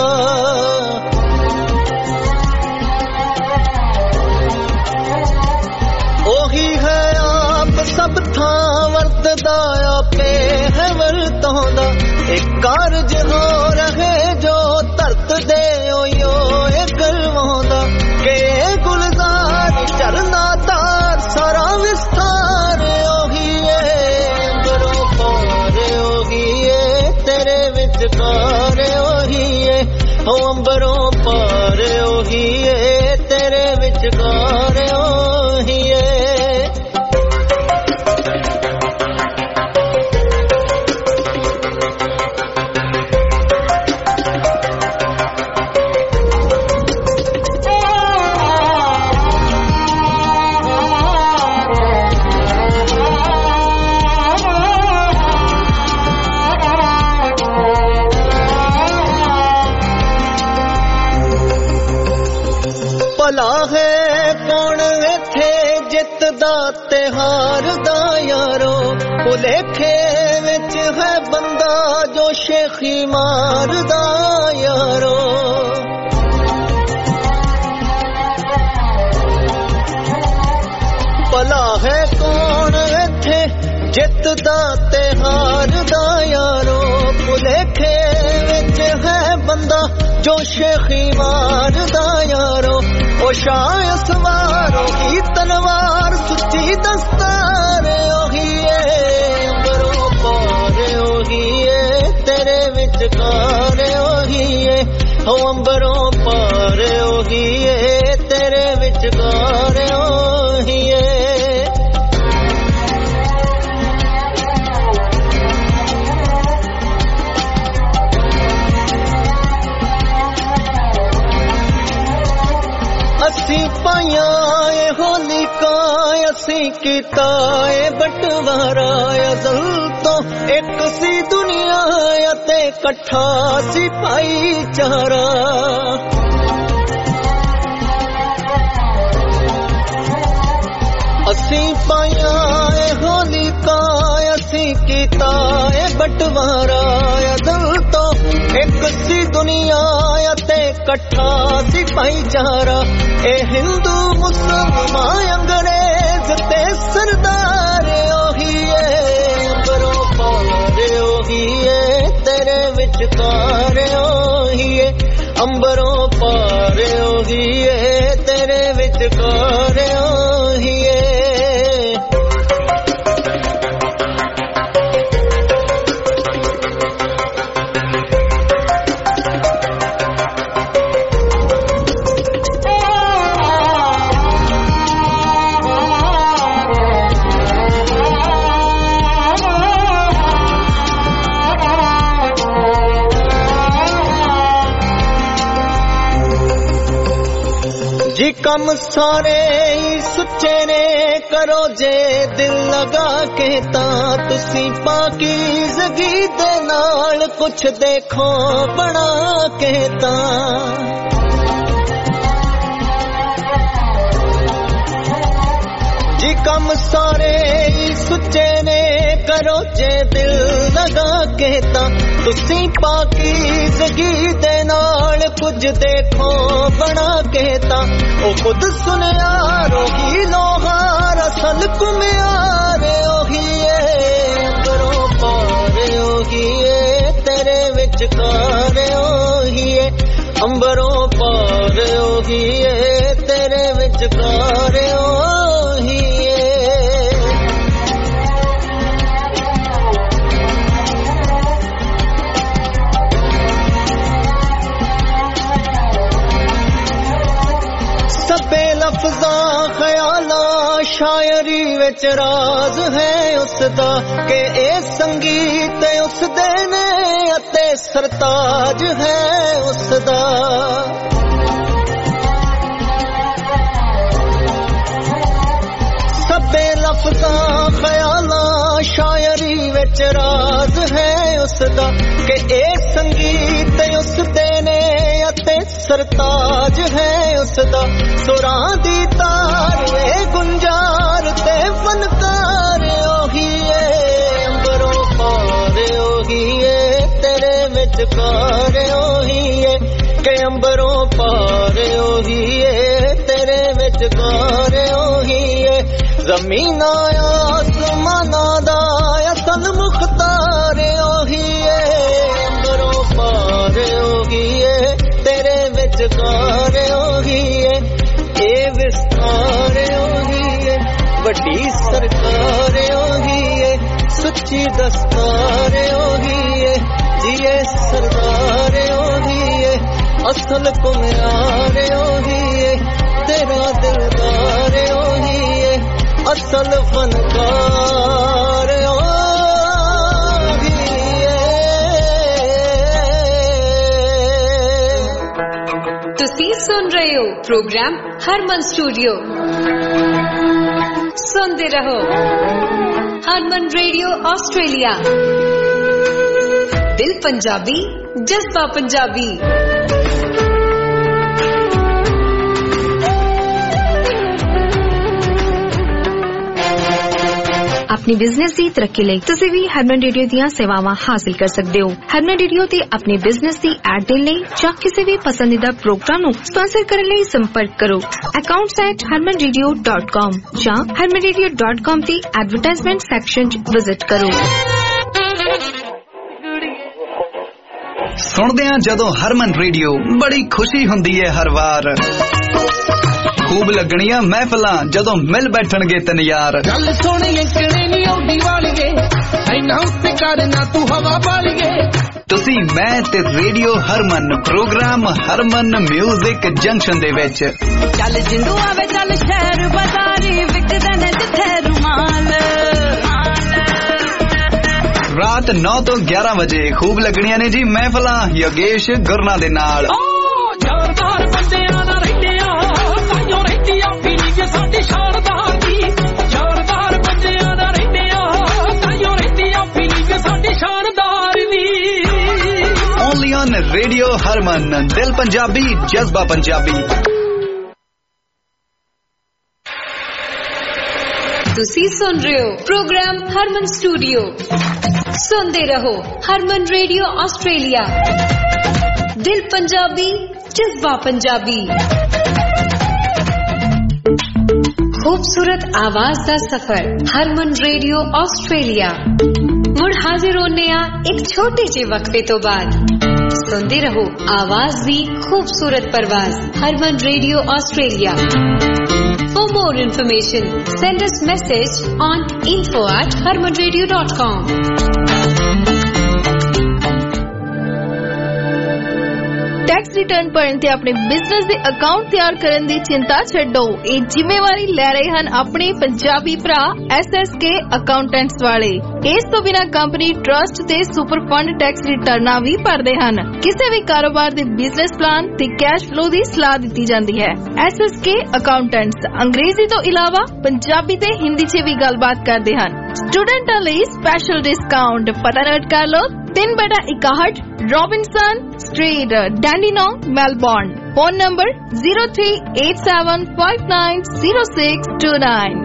ਉਹੀ ਹੈ ਆਪ ਸਭ ਥਾਂ ਵਰਤਦਾ ਆਪੇ ਹੈ ਵਰਤੋਂਦਾ ਇੱਕ ਕਾਰਜ ਹੋ ਰਹੇ ਜੋ ਧਰਤ ਦੇ ਓਏ ਓਏ ਕਰਵਾਉਂਦਾ ਕਿ ਗੁਲਜ਼ਾਰ ਝਰਨਾ ਤਾਰ ਸਾਰਾ ਵਿਸਤਾਰ ਉਹੀ ਏ ਅੰਬਰੋਂ ਪਾਰ ਉਹੀ ਏ ਤੇਰੇ ਵਿਚਕਾਰ ਉਹੀ ਏ ਹੋ ਅੰਬਰੋਂ ਪਾਰ ਉਹੀ ਏ ਤੇਰੇ ਵਿਚਕਾਰ ਉਹੀ ਏ ਭਲਾ ਹੈ ਕੌਣ ਇੱਥੇ ਜਿੱਤਦਾ ਤੇ ਹਾਰਦਾ ਯਾਰੋ ਭੁਲੇਖੇ ਵਿੱਚ ਹੈ ਬੰਦਾ ਜੋ ਸ਼ੇਖੀ ਮਾਰਦਾ ਯਾਰੋ ਭਲਾ ਹੈ ਕੌਣ ਇੱਥੇ ਜਿੱਤਦਾ ਤੇ ਹਾਰਦਾ ਯਾਰੋ ਭੁਲੇਖੇ ਵਿੱਚ ਹੈ ਬੰਦਾ ਜੋ ਸ਼ੇਖੀ ਮਾਰਦਾ ਯਾਰੋ ਉਹ ਸ਼ਾਹ ਸਵਾਰੋ ਕੀ ਤਲਵਾਰ ਸੁੱਚੀ ਦਸਤਾਰ ਉਹੀ ਏ ਅੰਬਰੋਂ ਪਾਰ ਉਹੀ ਏ ਤੇਰੇ ਵਿਚਕਾਰ ਉਹੀ ਏ ਹੋ ਅੰਬਰੋਂ ਪਾਰ ਉਹੀ ਏ ਤੇਰੇ ਵਿਚਕਾਰ ਉਹੀ ਏ ਅਸੀਂ ਪਾਈਆਂ ਏ ਹੋਲੀਕਾਂ ਅਸੀਂ ਕੀਤਾ ਏ ਬਟਵਾਰਾ ਅਜ਼ਲ ਤੋਂ ਇੱਕ ਸੀ ਦੁਨੀਆ ਅਤੇ ਇਕੱਠਾ ਸੀ ਭਾਈਚਾਰਾ ਅਸੀਂ ਪਾਈਆਂ ਏ ਹੋਲੀਕਾਂ ਅਸੀਂ ਕੀਤਾ ਏ ਬਟਵਾਰਾ ਅਜ਼ਲ ਤੋਂ ਇੱਕ ਸੀ ਦੁਨੀਆ ਅਤੇ ਇਕੱਠਾ ਸੀ ਭਾਈਚਾਰਾ ਇਹ ਹਿੰਦੂ ਮੁਸਲਮਾਨ ਅੰਗਰੇਜ਼ ਤੇ ਸਰਦਾਰ ਉਹੀ ਏ ਅੰਬਰੋਂ ਪਾਰ ਉਹੀ ਏ ਤੇਰੇ ਵਿਚਕਾਰ ਉਹੀ ਏ ਅੰਬਰੋਂ ਪਾਰ ਉਹੀ ਏ ਤੇਰੇ ਵਿਚਕਾਰ ਉਹੀ ਏ जी कम सारे ही सुच्चे ने करो जे दिल लगा के ता तुसी पाकीज़गी दे नाल कुछ देखो बना के ता जी कम सारे ही सुच्चे ने करो जे दिल लगा के ता तुसी पाकीज़गी दे नाल कुछ देखो बना के ता ओ खुद सुनिया रोही लोहार असल कुमियार ओही ए अंदरों पार ओही ए तेरे विचकार ओही ए अंबरों पार ओही ए तेरे विचकार ओही ए सबे लफ्ज़ां ख्यालां शायरी विच राज है ਉਸਦਾ ਕਿ ਇਹ ਸੰਗੀਤ ਉਸਦੇ ਨੇ ਅਤੇ ਸਰਤਾਜ ਹੈ ਉਸਦਾ ਸਭੇ ਲਫ਼ਜ਼ਾਂ ਖਿਆਲਾਂ ਸ਼ਾਇਰੀ ਵਿੱਚ ਰਾਜ਼ ਹੈ ਉਸਦਾ ਕਿ ਇਹ ਸੰਗੀਤ ਉਸਦੇ ਨੇ ਅਤੇ ਸਰਤਾਜ ਹੈ ਉਸਦਾ ਸੁਰਾਂ ਦੀ ਤਾਰ ਏ ਗੁੰਜਾਰ ਤੇ ਫਨਕਾਰ ਉਹੀ ਏ ਅੰਬਰੋਂ ਪਾਰ ਉਹੀ ਏ ਤੇਰੇ ਵਿਚਕਾਰ ਉਹੀ ਏ ਕਿ ਅੰਬਰੋਂ ਪਾਰ ਉਹੀ ਏ ਤੇਰੇ ਵਿਚਕਾਰ ਉਹੀ ਏ ਜ਼ਮੀਨਾਂ ਆਸਮਾਨਾਂ ਦਾ ਅਸਲ ਮੁਖਤਾਰ ਉਹੀ ਏ ਅੰਬਰੋਂ ਪਾਰ ਉਹੀ ਏ ਤੇਰੇ ਵਿਚਕਾਰ ਉਹੀ ਏ ਇਹ ਵਿਸਤਾਰ ਉਹੀ ਏ ਵੱਡੀ ਸਰਕਾਰ ਉਹੀ ਏ ਸੱਚੀ ਦਸਤਾਰ ਉਹੀ ਏ ਜੀਏ ਸਰਦਾਰ ਉਹੀ ਏ ਅਸਲ ਕੁਮਿਆਰ ਉਹੀ ਏ ਤੇਰਾ ਦਿਲਦਾਰ ਉਹੀ ਏ ਅਸਲ ਫਨਕਾਰ ਉਹੀ ਤੁਸੀਂ ਸੁਣ ਰਹੇ ਹੋ ਪ੍ਰੋਗਰਾਮ ਹਰਮਨ ਸਟੂਡੀਓ ਸੁਣਦੇ ਰਹੋ ਹਰਮਨ ਰੇਡੀਓ ਆਸਟ੍ਰੇਲੀਆ ਦਿਲ ਪੰਜਾਬੀ ਜਜ਼ਬਾ ਪੰਜਾਬੀ अपने बिजनेस की तरक्की ਲਈ ਤੁਸੀਂ ਵੀ ਹਰਮਨ ਰੇਡੀਓ ਦੀਆਂ ਸੇਵਾਵਾਂ ਹਾਸਲ ਕਰ ਸਕਦੇ ਹੋ। ਹਰਮਨ ਰੇਡੀਓ ਤੇ ਆਪਣੇ ਬਿਜ਼ਨਸ ਦੀ ਐਡ ਦੇਣ ਲਈ ਜਾਂ ਕਿਸੇ ਵੀ ਪਸੰਦੀਦਾ ਪ੍ਰੋਗਰਾਮ ਨੂੰ ਸਪਾਂਸਰ ਕਰਨ ਲਈ ਸੰਪਰਕ ਕਰੋ accounts at harman radio dot com ਜਾਂ harman radio dot com ਦੀ ਐਡਵਰਟਾਈਜ਼ਮੈਂਟ ਸੈਕਸ਼ਨ 'ਚ ਵਿਜ਼ਿਟ ਕਰੋ। ਸੁਣਦੇ ਆ ਜਦੋਂ ਹਰਮਨ ਰੇਡੀਓ ਬੜੀ ਖੁਸ਼ੀ ਹੁੰਦੀ ਹੈ ਹਰ ਵਾਰ खूब लगनिया महफिलां जदों मिल बैठणगे तन यार गल सुण अंकड़े नी औडी वालीए ऐना उत्ते करना तू हवा वालीए तुसी मैं ते radio Harman program Harman music junction दे विच चल जिंदू आवे चल शहर बाजारी विकदे ने जिथे रुमाल रात नौ तो ग्यारह बजे खूब लगनिया ने जी महफिलां योगेश गुरना दे नाल जोरदार बंदियां दा ਸਾਡੀ ਸ਼ਾਨਦਾਰ ਦੀ ਯਾਰਦਾਰ ਬੱਚਿਆਂ ਦਾ ਰਹਿੰਦੇ ਆ ਤਾਈਓ ਰਹਿੰਦੀ ਆ ਫੀਲਿੰਗ ਸਾਡੀ ਸ਼ਾਨਦਾਰ ਦੀ ਓਨਲੀ ਔਨ ਰੇਡੀਓ ਹਰਮਨ ਦਿਲ ਪੰਜਾਬੀ ਜਜ਼ਬਾ ਪੰਜਾਬੀ ਤੁਸੀਂ ਸੁਣ ਰਹੇ ਹੋ ਪ੍ਰੋਗਰਾਮ ਹਰਮਨ ਸਟੂਡੀਓ ਸੁਣਦੇ ਰਹੋ ਹਰਮਨ ਰੇਡੀਓ ਆਸਟ੍ਰੇਲੀਆ ਦਿਲ ਪੰਜਾਬੀ ਜਜ਼ਬਾ ਪੰਜਾਬੀ खूबसूरत आवाज दा सफर हरमन रेडियो ऑस्ट्रेलिया मुड़ हाजिर होने आ एक छोटे जे वक्फे तो बाद सुनते रहो आवाज दी खूबसूरत परवाज Harman radio Australia For more information send us message on info at harman radio dot com tax return भरन ते अपने बिजनेस दे अकाउंट तैयार करन दी चिंता छड्डो ਇਹ ਜ਼ਿੰਮੇਵਾਰੀ ਲੈ ਰਹੇ ਹਨ ਆਪਣੇ ਪੰਜਾਬੀ ਭਰਾ ਐਸ ਐਸ ਕੇ ਅਕਾਊਂਟੈਂਟਸ ਵਾਲੇ ਇਸ ਤੋਂ ਬਿਨਾਂ ਕੰਪਨੀ ਟਰਸਟ ਤੇ ਸੁਪਰ ਫੰਡ ਟੈਕਸ ਰਿਟਰਨਾਂ ਵੀ ਭਰਦੇ ਹਨ ਕਿਸੇ ਵੀ ਕਾਰੋਬਾਰ ਦੇ ਬਿਜ਼ਨਸ ਪਲਾਨ ਤੇ ਕੈਸ਼ ਫਲੋ ਦੀ ਸਲਾਹ ਦਿੱਤੀ ਜਾਂਦੀ ਹੈ ਐਸ ਐਸ ਕੇ ਅਕਾਊਂਟੈਂਟਸ ਅੰਗਰੇਜ਼ੀ ਤੋਂ ਇਲਾਵਾ ਪੰਜਾਬੀ ਤੇ ਹਿੰਦੀ 'ਚ ਵੀ ਗੱਲਬਾਤ ਕਰਦੇ ਹਨ ਸਟੂਡੈਂਟਾਂ ਲਈ ਸਪੈਸ਼ਲ ਡਿਸਕਾਊਂਟ ਪਤਾ ਨੋਟ ਕਰ ਲਓ तीन बटा इकाहठ Robinson street Dandenong Melbourne phone number zero three eight seven five nine zero six two nine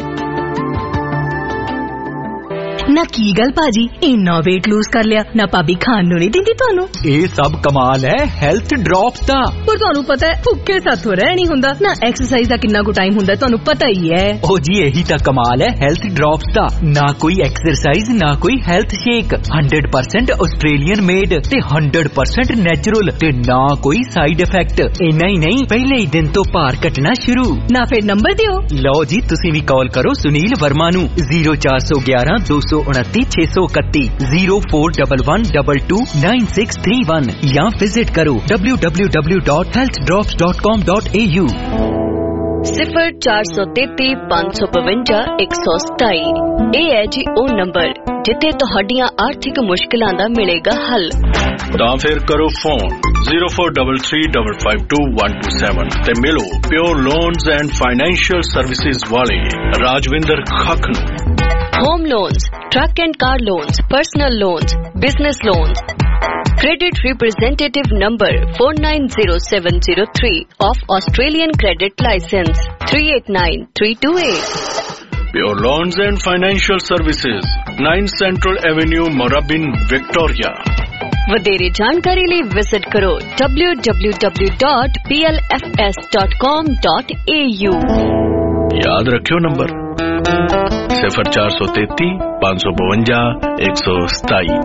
ना की गल भाजी इन्ना वेट लूज कर लिया ना भाभी खान नूं नहीं दिंदी तुहानू ਇਹ ਸਭ ਕਮਾਲ ਹੈ ਹੈਲਥ ਡ੍ਰੌਪਸ ਦਾ पर ਤੁਹਾਨੂੰ ਪਤਾ ਹੈ ਭੁੱਖੇ ਸਾਥੋਂ ਰਹਿ ਨਹੀਂ ਹੁੰਦਾ ਨਾ ਐਕਸਰਸਾਈਜ਼ ਦਾ ਕਿੰਨਾ ਕੁ ਟਾਈਮ ਹੁੰਦਾ ਤੁਹਾਨੂੰ ਪਤਾ ਹੀ ਹੈ ਉਹ ਜੀ ਇਹੀ ਤਾਂ ਕਮਾਲ ਹੈ ਹੈਲਥ ਡ੍ਰੌਪਸ ਦਾ ਨਾ ਕੋਈ ਐਕਸਰਸਾਈਜ਼ ਨਾ ਕੋਈ health shake hundred percent Australian made ਤੇ हंड्रेड परसेंट ਨੈਚੁਰਲ ਤੇ ਨਾ ਕੋਈ ਸਾਈਡ ਇਫੈਕਟ ਇੰਨਾ ਹੀ ਨਹੀਂ ਪਹਿਲੇ ਹੀ ਦਿਨ ਤੋਂ ਭਾਰ ਘਟਣਾ ਸ਼ੁਰੂ ਨਾ ਫਿਰ ਨੰਬਰ ਦਿਓ ਲਓ ਜੀ ਤੁਸੀਂ ਵੀ ਕਾਲ ਕਰੋ ਸੁਨੀਲ ਵਰਮਾ ਨੂੰ ਜ਼ੀਰੋ ਚਾਰ ਸੌ ਗਿਆਰਾਂ ਦੋ ਸੌ उनतीस छह सौ इकतीस zero four double one double two nine six three one या विजिट करो W W W dot health drops dot com dot A U सिफर चार सौ तेती पांच सौ बवंजा एक सौ सताई। ये है जी ओ नंबर जिथे तुहाडियां आर्थिक मुश्किलां दा मिलेगा हल। तां फिर करो phone zero four three three five five two one two seven ते मिलो pure loans and financial services वाले राजविंदर खख नूं। Home loans, truck and car loans, personal loans, business loans. Credit representative number four nine zero seven zero three of Australian Credit License three eight nine three two eight. Pure Loans and Financial Services, nine Central Avenue, Moorabbin, Victoria. ਵਧੇਰੇ ਜਾਣਕਾਰੀ ਲਈ ਵਿਜ਼ਿਟ ਕਰੋ w w w dot p l f s dot com dot a u। याद रखियो नंबर सिफर चार सौ तेती पांच सौ बवंजा एक सौ सताई।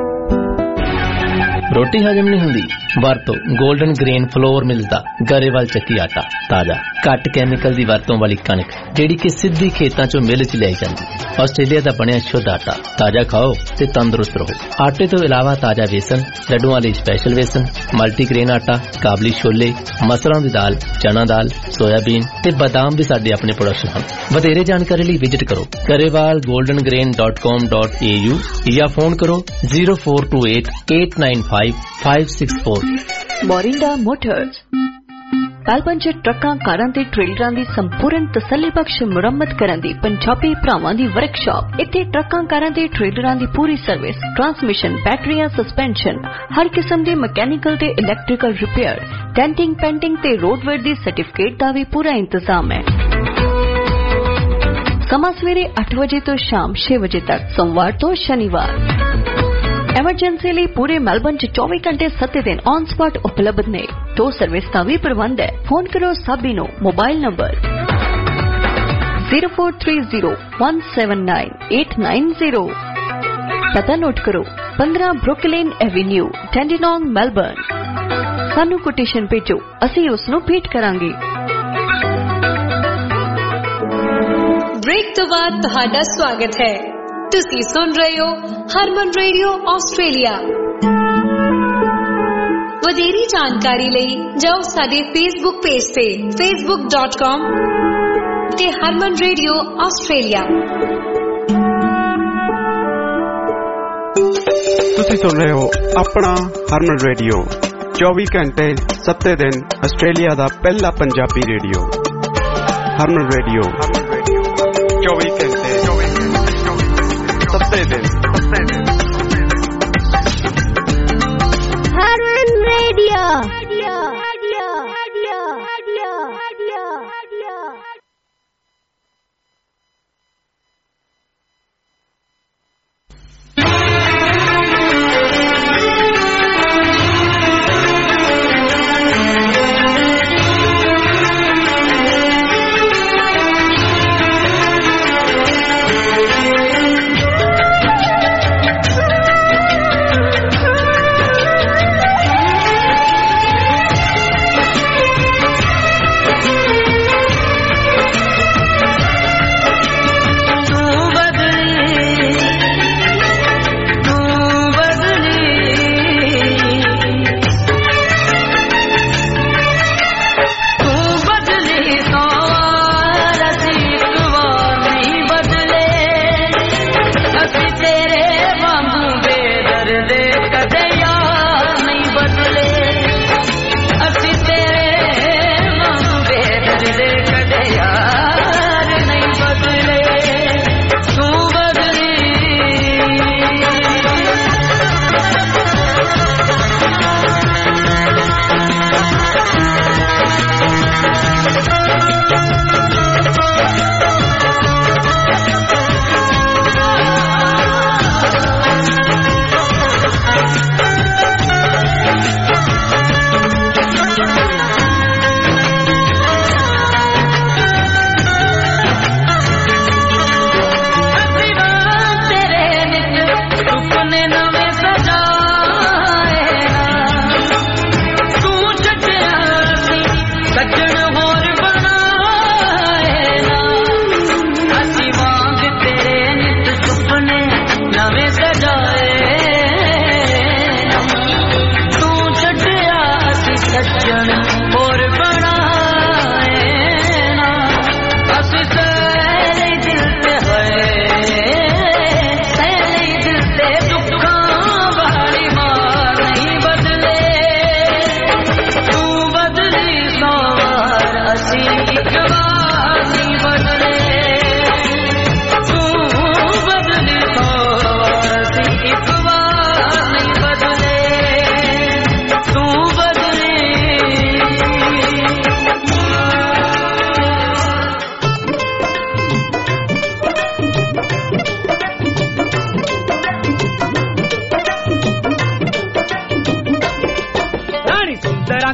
रोटी हजम नहीं हुंदी वरतो गोल्डन ग्रेन फ्लोर मिलदा गरेवाल ਚੱਕੀ ਆਟਾ ਤਾਜ਼ਾ ਘੱਟ ਕੈਮੀਕਲ ਦੀ ਵਰਤੋਂ ਵਾਲੀ ਕਣਕ ਜਿਹੜੀ ਕਿ ਸਿੱਧੀ ਖੇਤਾਂ ਚੋਂ ਮਿਲ ਚ ਲਿਆਈ ਜਾਂਦੀ। ਆਸਟ੍ਰੇਲੀਆ ਦਾ ਬਣਿਆ ਸ਼ੁੱਧ ਆਟਾ ਤਾਜ਼ਾ ਖਾਓ ਤੇ ਤੰਦਰੁਸਤ ਰਹੋ। ਆਟੇ ਤੋਂ ਇਲਾਵਾ ਤਾਜ਼ਾ ਵੇਸਣ, ਲੱਡੂਆਂ ਲਈ ਸਪੈਸ਼ਲ ਵੇਸਣ, ਮਲਟੀਗ੍ਰੇਨ ਆਟਾ, ਕਾਬਲੀ ਛੋਲੇ, ਮਸਰਾਂ ਦੀ ਦਾਲ, ਚਨਾ ਦਾਲ, ਸੋਇਆਬੀਨ ਤੇ ਬਾਦਾਮ ਵੀ ਸਾਡੇ ਆਪਣੇ ਪ੍ਰੋਡਕਟ ਹਨ। ਵਧੇਰੇ ਜਾਣਕਾਰੀ ਲਈ ਵਿਜ਼ਿਟ ਕਰੋ Grewal golden grain dot com dot a u ਜਾਂ ਫੋਨ ਕਰੋ zero four two eight eight nine five five six four। Morinda motors ਕਾਲਪਨ ਚ ਟਰੱਕਾਂ, ਕਾਰਾਂ ਤੇ ਟ੍ਰੇਲਰਾਂ ਦੀ ਸੰਪੂਰਨ ਤਸੱਲੀ ਬਖਸ਼ ਮੁਰੰਮਤ ਕਰਨ ਦੀ ਪੰਜਾਬੀ ਭਰਾਵਾਂ ਦੀ ਵਰਕਸ਼ਾਪ। ਇੱਥੇ ਟਰੱਕਾਂ, ਕਾਰਾਂ ਤੇ ਟ੍ਰੇਲਰਾਂ ਦੀ ਪੂਰੀ ਸਰਵਿਸ, ਟਰਾਂਸਮਿਸ਼ਨ, ਬੈਟਰੀਆਂ, ਸਸਪੈਂਸ਼ਨ, ਹਰ ਕਿਸਮ ਦੇ ਮਕੈਨੀਕਲ ਤੇ ਇਲੈਕਟ੍ਰੀਕਲ ਰਿਪੇਅਰ, ਡੈਂਟਿੰਗ, ਪੇਂਟਿੰਗ ਤੇ ਰੋਡਵੇਅਰ ਦੀ ਸਰਟੀਫਿਕੇਟ ਦਾ ਵੀ ਪੂਰਾ ਇੰਤਜ਼ਾਮ ਹੈ। ਸਮਾਂ ਸਵੇਰੇ ਅੱਠ ਵਜੇ ਤੋਂ ਸ਼ਾਮ ਛੇ ਵਜੇ ਤੱਕ, ਸੋਮਵਾਰ ਤੋਂ ਸ਼ਨੀਵਾਰ। ਐਮਰਜੈਂਸੀ ਲਈ ਪੂਰੇ ਮੈਲਬਨ ਚ ਚੌਵੀ ਘੰਟੇ ਸੱਤ ਦਿਨ ਔਨ ਸਪਾਟ ਉਪਲਬਧ ਨੇ। ਟੋ ਸਰਵਿਸ ਦਾ ਵੀ ਪ੍ਰਬੰਧ ਹੈ। ਫੋਨ ਕਰੋ ਸਾਬੀ ਨੂੰ mobile number zero four three zero one seven nine eight nine zero। ਪਤਾ ਨੋਟ ਕਰੋ ਪੰਦਰਾਂ ਬਰੁਕਲਿਨ ਐਵੇਨਿਊ, ਟੈਂਡੀਨੋਂਗ, ਮੈਲਬਰਨ। ਸਾਨੂੰ ਕੋਟੇਸ਼ਨ ਭੇਜੋ, ਅਸੀਂ ਉਸ ਨੂੰ ਭੇਟ ਕਰਾਂਗੇ। ब्रेक तो बाद तुहाडा स्वागत है। तुसी सुन रहे हो हरमन रेडियो ऑस्ट्रेलिया। ਵਧੇਰੀ ਜਾਣਕਾਰੀ ਲਈ ਜਾਓ ਸਾਡੇ ਫੇਸਬੁੱਕ ਪੇਜ ਤੇ facebook dot com ਤੇ ਹਰਮਨ ਰੇਡੀਓ ਆਸਟ੍ਰੇਲੀਆ। ਤੁਸੀਂ ਸੁਣ ਰਹੇ ਹੋ ਆਪਣਾ ਹਰਮਨ ਰੇਡੀਓ ਚੌਵੀ ਘੰਟੇ ਸੱਤੇ ਦਿਨ ਆਸਟ੍ਰੇਲੀਆ ਦਾ ਪਹਿਲਾ ਪੰਜਾਬੀ ਰੇਡੀਓ ਹਰਮਨ ਰੇਡੀਓ ਚੌਵੀ ਘੰਟੇ ਸੱਤੇ ਦਿਨ ਹਰਮਨ ਰੇਡੀਓ।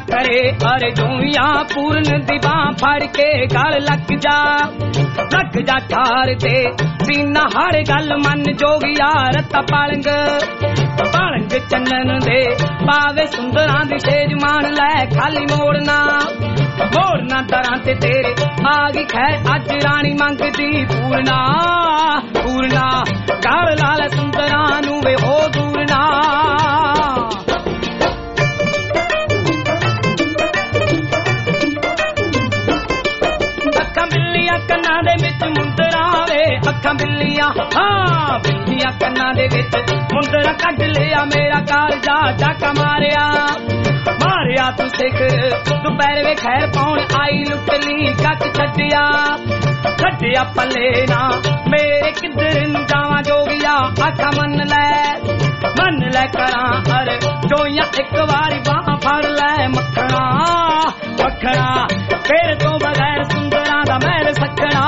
करे अरे जोइया पूर्ण दी बां फड़ के गल लग जा लग जा ठार दे सीना हर गल मन जोगिया रत्ता पलंग पलंग चन्नन दे पावे सुंदरां दी सेज मान लै खाली मोड़ना मोड़ना दरां ते तेरे आ गई खैर अज रानी मंगदी पूरना पूरना कर लाल सुंदरां नू वे हो दूरना अखां बिल्लियां कन्नां दे विच मुंदरा वे अखां बिल्लियां हाँ बिल्लियां कन्नां दे विच मुंदरा कढ लिया मेरा कालजा जाका मारिया मारिया तू सिख दोपहर वे खैर पाउण आई लुटली कक छड्डिया छड्डिया पल्ले ना मेरे किधर नूं जावां जोगिया आखा मन लै मन लै करां अर जोइयां एक वारी बाह फड़ लै मखना मखना फिर तो बगैर सुंदरां दा महल सकना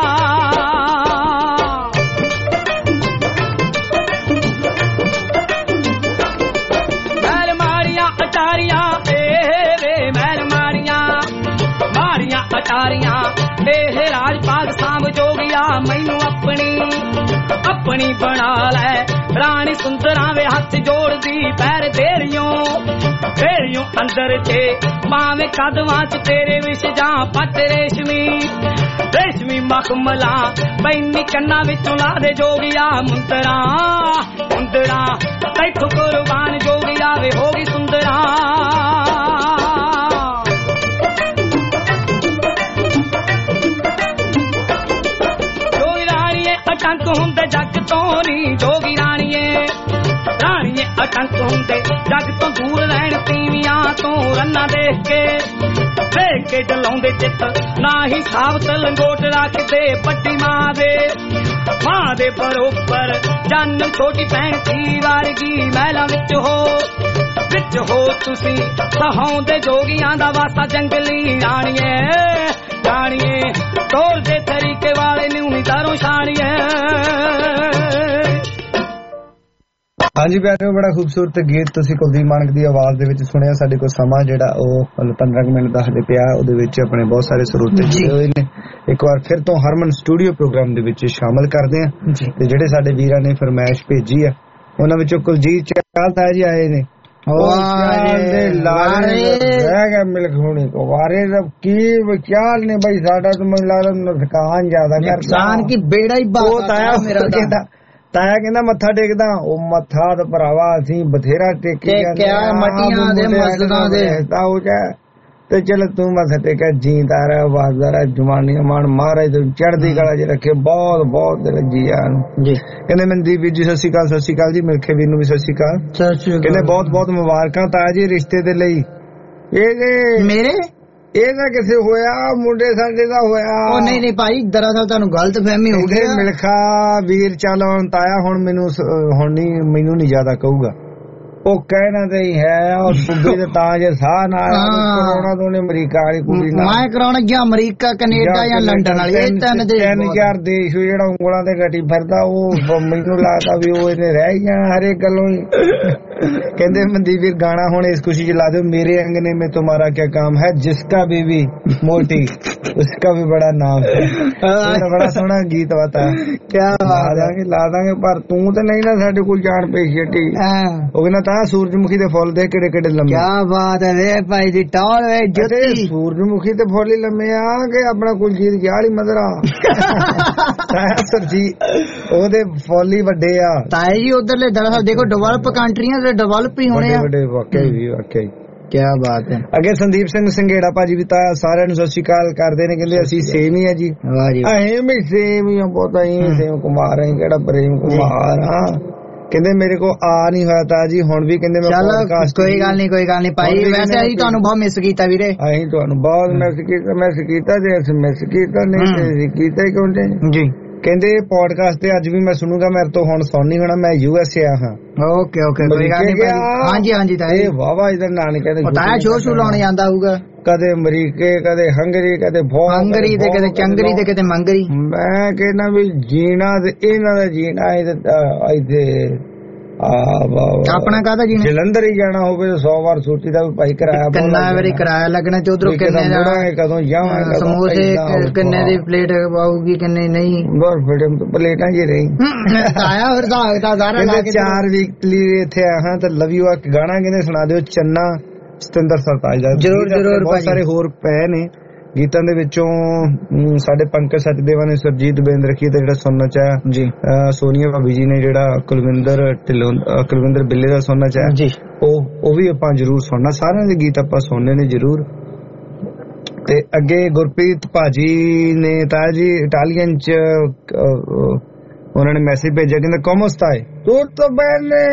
अटारियां एह राजपाल सांभ जोगिया मैनू अपनी अपनी बना लै रानी सुंदरां वे हथ जोड़ दी पैर देरियों देरियों अंदर चे पावे कदमां च तेरे विच जां पट रेशमी रेशमी मखमला पैनी कन्ना विचों ला दे जोगिया मुंदरा मुंदरा तैथों कुर्बान जोगिया वे होगी सुंदरा अटंक हुंदे जग तो नी जोगी राणीए राणीए अटंक हुंदे जग तो दूर रहन तीवियां तो रन्ना देख के देख के डलाउंदे चित ना ही सावत लंगोट रखदे बड्डी मां दे मां दे बरोबर जन छोटी भैन थी वारगी महलां विच हो विच हो तुसी सहाउंदे जोगियां दा वासा जंगली राणीए राणीए तोड़ दे तरीके वाले नूं नी दारों छाणीए ਹਾਂਜੀ ਪਿਆਰਿਓ ਬੜਾ ਖੂਬਸੂਰਤ ਗੀਤ ਤੁਸੀਂ ਕੁਲਦੀਪ ਮਾਨਕ ਦੀ ਆਵਾਜ਼ ਦੇ ਵਿੱਚ ਸੁਣਿਆ। ਸਾਡੇ ਕੋਲ ਸਮਾਂ ਜਿਹੜਾ ਉਹ ਪੰਦਰਾਂ ਮਿੰਟ ਦਾ ਹਲੇ ਪਿਆ, ਉਹਦੇ ਵਿੱਚ ਆਪਣੇ ਬਹੁਤ ਸਾਰੇ ਸਰੋਤੇ ਜੁੜੇ ਹੋਏ ਨੇ। ਇੱਕ ਵਾਰ ਫਿਰ ਤੋਂ ਹਰਮਨ ਸਟੂਡੀਓ ਪ੍ਰੋਗਰਾਮ ਦੇ ਵਿੱਚ ਸ਼ਾਮਲ ਕਰਦੇ ਆ ਤੇ ਜਿਹੜੇ ਸਾਡੇ ਵੀਰਾਂ ਨੇ ਫਰਮਾਇਸ਼ ਭੇਜੀ ਆ ਉਹਨਾਂ ਵਿੱਚੋਂ ਕੁਲਜੀਤ ਚਾਹਲ ਜੀ ਆਏ ਨੇ। ਮਿਲਕ ਹੋਣੀ ਵਾਰੇ ਕੀ ਵਿਚਾਰ ਨੇ ਬਈ ਸਾਡਾ ਤਾਂ ਮੈਨੂੰ ਲੱਗਦਾ ਨੁਕਸਾਨ ਜ਼ਿਆਦਾ ਨੁਕਸਾਨ ਕੀ ਬੇੜਾ ਹੀ ਬਾਤ ਆਇਆ ਮੇਰਾ ਕਹਿੰਦਾ ਤਾਇਆ ਕਹਿੰਦਾ ਮੱਥਾ ਟੇਕਦਾ ਉਹ ਮੱਥਾ ਤੇ ਭਰਾਵਾ ਅਸੀਂ ਬਥੇਰਾ ਟੇਕੀ ਮੱਟੀਆਂ ਦੇ ਮਸਜਿਦਾਂ ਦੇ ਤਾਉ ਜਾ ਤੇ ਚਲ ਤੂੰ ਮੱਥਾ ਟੇਕਿਆ ਜੀਂਦਾ ਰਹਿ ਵਾਜ਼ਦਾਰਾ ਜਵਾਨੀ ਮਾਨ ਮਹਾਰਾਜ ਤੂੰ ਚੜ੍ਹਦੀ ਕਲਾ ਚ ਰੱਖੇ ਬਹੁਤ ਬਹੁਤ ਲੱਗੀ ਆ ਜੀ। ਕਹਿੰਦੇ ਮਨਦੀਪ ਵੀਰ ਜੀ ਸਤਿ ਸ਼੍ਰੀ ਅਕਾਲ। ਸਤਿ ਸ਼੍ਰੀ ਅਕਾਲ ਜੀ। ਮਿਲਖੇ ਵੀਰ ਨੂੰ ਵੀ ਸਤਿ ਸ਼੍ਰੀ ਅਕਾਲ। ਕਹਿੰਦੇ ਬਹੁਤ ਬਹੁਤ ਮੁਬਾਰਕਾਂ ਤਾਇਆ ਜੀ ਰਿਸ਼ਤੇ ਦੇ ਲਈ। ਇਹ ਮੇਰੇ ਇਹ ਤਾਂ ਕਿਸੇ ਹੋਇਆ ਮੁੰਡੇ ਸਾਡੇ ਦਾ ਹੋਇਆ। ਉਹ ਨਹੀਂ ਨਹੀਂ ਭਾਈ ਦਰਅਸਲ ਤੁਹਾਨੂੰ ਗਲਤ ਫਹਿਮੀ ਹੋ ਗਈ। ਮਿਲਖਾ ਵੀਰ ਚੱਲ ਹੁਣ ਤਾਇਆ ਹੁਣ ਮੈਨੂੰ ਹੁਣ ਨਹੀਂ ਮੈਨੂੰ ਨਹੀਂ ਜ਼ਿਆਦਾ ਕਹੂਗਾ ਉਹ ਕਹਿਣਾ ਤੇ ਹੀ ਹੈ। ਔਰ ਕੁੜੀ ਦੇ ਤਾਂ ਜੇ ਸਾਹ ਨਾ ਕਰਾਉਣਾ ਤੋਂ ਅਮਰੀਕਾ ਵਾਲੀ ਕੁੜੀ ਨਾਲ ਮੈਂ ਕਰਾਉਣਾ ਜਾਂ ਅਮਰੀਕਾ ਕੈਨੇਡਾ ਜਾਂ ਲੰਡਨ ਵਾਲੀ ਇਹ ਤਿੰਨ ਦੇਸ਼ ਤਿੰਨ ਚਾਰ ਦੇਸ਼ ਜਿਹੜਾ ਉਂਗਲਾਂ ਤੇ ਗੱਡੀ ਫਿਰਦਾ ਉਹ ਮੈਨੂੰ ਲੱਗਦਾ ਵੀ ਉਹ ਇਹਨੇ ਰਹਿ ਜਾਣਾ ਹਰੇਕ ਗੱਲੋਂ ਹੀ। ਕਹਿੰਦੇ ਮਨਦੀਪ ਵੀਰ ਗਾਣਾ ਹੁਣ ਇਸ ਖੁਸ਼ੀ ਚ ਲਾ ਦਿਓ ਮੇਰੇ ਅੰਗਨੇ में तुम्हारा क्या काम है जिसका बीवी मोटी उसका भी बड़ा नाम है। बड़ा सोहना गीत बता क्या ला ਦਾਂਗੇ ਲਾ ਦਾਂਗੇ ਪਰ ਤੂੰ ਤੇ ਨਹੀਂ ਨਾ ਸਾਡੇ ਕੋਲ ਜਾਣ ਪਈ ਛੇਟੀ। ਉਹ ਕਹਿੰਦਾ ਤਾਂ ਸੂਰਜਮੁਖੀ ਦੇ ਫੁੱਲ ਦੇ ਕਿਹੜੇ ਕਿਹੜੇ ਲੰਮੇ। ਕਿਆ ਬਾਤ ਹੈ ਵੇ ਭਾਈ ਦੀ ਟੌਰ ਵੇ ਜੁੱਤੀ ਸੂਰਜਮੁਖੀ ਤੇ ਫੁੱਲ ਹੀ ਲੰਮੇ ਆ ਕਿ ਆਪਣਾ ਕੁਲਜੀਤ ਗਿਆਲੀ ਮਦਰਾ ਸਰਜੀ ਉਹਦੇ ਫੁੱਲ ਹੀ ਵੱਡੇ ਆ। ਤਾਏ ਜੀ ਉਧਰਲੇ ਦਰਅਸਲ ਦੇਖੋ ਡਿਵੈਲਪ ਕੰਟਰੀਆਂ ਦੇ ਡਿਵੈਲਪ ਹੀ ਹੋਣੇ ਆ ਵੱਡੇ ਵਾਕਈ ਵੀ ਵਾਕਈ ਕਿਆ ਬਾਤ ਹੈ। ਅੱਗੇ ਸੰਦੀਪ ਸਿੰਘ ਸੰਘੇੜਾ ਭਾਜੀ ਵੀ ਤਾਂ ਸਾਰਿਆਂ ਨੂੰ ਸਤਿ ਸ਼੍ਰੀ ਅਕਾਲ ਕਰਦੇ ਨੇ। ਕਹਿੰਦੇ ਅਸੀਂ ਸੇਮ ਹੀ ਆ ਜੀ। ਅਸੀਂ ਵੀ ਸੇਮ ਹੀ ਆ ਬਹੁਤਾ ਹੀ ਸੇਮ ਕੁਮਾਰ ਹੈ ਕਿਹੜਾ ਪ੍ਰੇਮ ਕੁਮਾਰ ਆ। ਕਹਿੰਦੇ ਮੇਰੇ ਕੋ ਆ ਨਹੀਂ ਹੋਇਆ ਤਾਂ ਜੀ ਹੁਣ ਵੀ ਕਹਿੰਦੇ ਮੈਂ ਪੋਡਕਾਸਟ ਕੋਈ ਗੱਲ ਨਹੀਂ ਕੋਈ ਗੱਲ ਨਹੀਂ ਭਾਈ ਵੈਸੇ ਅਸੀਂ ਤੁਹਾਨੂੰ ਬਹੁਤ ਮਿਸ ਕੀਤਾ ਵੀਰੇ। ਅਸੀਂ ਤੁਹਾਨੂੰ ਬਹੁਤ ਮਿਸ ਕੀਤਾ ਮਿਸ ਕੀਤਾ ਜੇ ਅਸੀਂ ਮਿਸ ਕੀਤਾ ਨਹੀਂ ਤੇ ਕੀਤਾ ਹੀ ਕਿਉਂ ਜੀ। ਕਹਿੰਦੇ ਪੋਡਕਾਸਟ ਤੇ ਅੱਜ ਵੀ ਮੈਂ ਸੁਣੂਗਾ ਮੇਰੇ ਤੋਂ ਹੁਣ ਸੁਣ ਨਹੀਂ ਹੋਣਾ ਮੈਂ ਯੂ ਐਸ ਏ ਆ ਹਾਂ। ਓਕੇ ਓਕੇ ਕੋਈ ਗੱਲ ਨਹੀਂ ਹਾਂਜੀ ਹਾਂਜੀ ਤਾਏ ਵਾਵਾ ਇਹਦਾ ਨਾਂ ਨਹੀਂ ਕਹਿੰਦੇ ਤਾਇਆ ਸ਼ੋਅ ਸ਼ੂ ਲਾਉਣ ਜਾਂਦਾ ਹੋਊਗਾ ਕਦੇ ਅਮਰੀਕੇ ਕਦੇ ਹੰਗਰੀ ਕਦੇ ਹੰਗਰੀ ਤੇ ਕਦੇ ਚੰਗਰੀ ਤੇ ਕਦੇ ਮੰਗਰੀ। ਮੈਂ ਕਹਿੰਦਾ ਵੀ ਜੀਣਾ ਤੇ ਇਹਨਾਂ ਦਾ ਜੀਣਾ ਇੱਥੇ ਆਪਣਾ ਕਾਹਦਾ ਜੀ ਜਲੰਧਰ ਹੀ ਜਾਣਾ ਹੋਵੇ ਸੌ ਵਾਰ ਸੋਚੀ ਦਾ ਵੀ ਭਾਈ ਕਿਰਾਇਆ ਕਿੰਨਾ ਵਾਰੀ ਕਿਰਾਇਆ ਲੱਗਣਾ ਤੇ ਉਧਰੋਂ ਕਿੰਨੇ ਦਾ ਕਦੋਂ ਜਾਵਾਂਗੇ ਸਮੋਸੇ ਕਿੰਨੇ ਦੀ ਪਲੇਟ ਆਊਗੀ ਕਿੰਨੇ ਨਹੀਂ ਬਸ ਫਿਰ ਪਲੇਟਾਂ ਜੀ ਰਹੀ ਆਇਆ ਫਿਰ ਦਾ ਸਾਰਾ ਲਾ ਕੇ ਚਾਰ ਵੀਕ ਲਈ ਇੱਥੇ ਆਹਾਂ ਤਾਂ ਲਵ ਯੂ ਆ ਗਾਣਾ ਕਿਨੇ ਸੁਣਾ ਦਿਓ ਚੰਨਾ ਸਤਿੰਦਰ ਸਰਤਾਜ ਦਾ ਜਰੂਰ ਜਰੂਰ ਬਹੁਤ ਸਾਰੇ ਹੋਰ ਪਏ ਨੇ ਗੀਤਾਂ ਦੇ ਵਿੱਚੋਂ ਸਾਡੇ ਪੰਕਜ ਸਚਦੇਵਾ ਨੇ ਸਰਜੀਤ ਬੇਂਦਰਖੀ ਤੇ ਜਿਹੜਾ ਸੁਣਨਾ ਚਾਹਿਆ ਜੀ ਸੋਨੀਆ ਭਾਬੀ ਜੀ ਨੇ ਜਿਹੜਾ ਕੁਲਵਿੰਦਰ ਢਿੱਲੋਂ ਕੁਲਵਿੰਦਰ ਬਿੱਲੇ ਦਾ ਸੁਣਨਾ ਚਾਹਿਆ ਜੀ ਉਹ ਉਹ ਵੀ ਆਪਾਂ ਜਰੂਰ ਸੁਣਨਾ ਸਾਰਿਆਂ ਦੇ ਗੀਤ ਆਪਾਂ ਸੁਣਨੇ ਨੇ ਜਰੂਰ ਤੇ ਅੱਗੇ ਗੁਰਪ੍ਰੀਤ ਭਾਜੀ ਨੇ ਤਾਂ ਜੀ ਇਟਾਲੀਅਨ ਚ ਉਹਨਾਂ ਨੇ ਮੈਸੇਜ ਭੇਜਿਆ ਕਹਿੰਦਾ ਕੌਮੋ ਸਟਾਈ tutto bene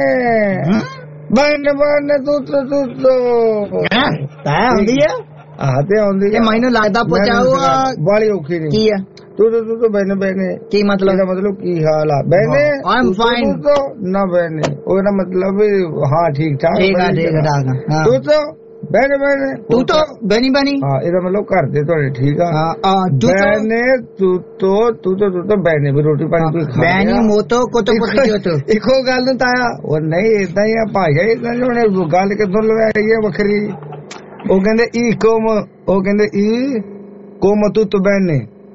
bene bene tutto tutto ਤਾਂ ਹੁੰਦੀ ਆ ਆਹ ਤੇ ਆਉਂਦੀ ਇਹ ਮੈਨੂੰ ਲੱਗਦਾ ਪਹੁੰਚਾਊਗਾ ਬਾਲੀ ਔਖੀ ਨਹੀਂ ਕੀ ਆ ਤੂੰ ਤੂੰ ਤੂੰ ਬੈਨੇ ਬੈਨੇ ਕੀ ਮਤਲਬ ਇਹਦਾ ਮਤਲਬ ਕੀ ਹਾਲ ਆ ਬੈਨੇ ਆਈ ਐਮ ਫਾਈਨ ਨਾ ਬੈਨੇ ਉਹਦਾ ਮਤਲਬ ਹਾਂ ਠੀਕ ਠਾਕ ਠੀਕ ਆ ਠੀਕ ਠਾਕ ਤੂੰ ਤਾਂ ਬੈਨੇ ਬੈਨੇ ਤੂੰ ਤਾਂ ਬੈਨੀ ਬੈਨੀ ਹਾਂ ਇਹਦਾ ਮਤਲਬ ਘਰ ਦੇ ਤੁਹਾਡੇ ਠੀਕ ਆ ਬੈਨੇ ਤੂੰ ਤੋ ਤੂੰ ਤਾਂ ਤੂੰ ਤਾਂ ਬੈਨੇ ਵੀ ਰੋਟੀ ਪਾਣੀ ਕੋਈ ਖਾ ਬੈਨੀ ਮੋਤੋ ਕੋਤੋ ਕੋਤੋ ਤੋ ਇੱਕੋ ਗੱਲ ਨੂੰ ਤਾਇਆ ਉਹ ਨਹੀਂ ਇਦਾਂ ਹੀ ਆ ਭਾਈ ਇਦਾਂ ਉਹਨੇ ਗੱਲ ਕਿੱਥੋਂ ਲਵਾਈ ਹੈ ਵੱਖਰੀ ਉਹ ਕਹਿੰਦੇ ਈ ਕੋਮ ਉਹ ਕਹਿੰਦੇ ਈ ਕੋਮ tutto bene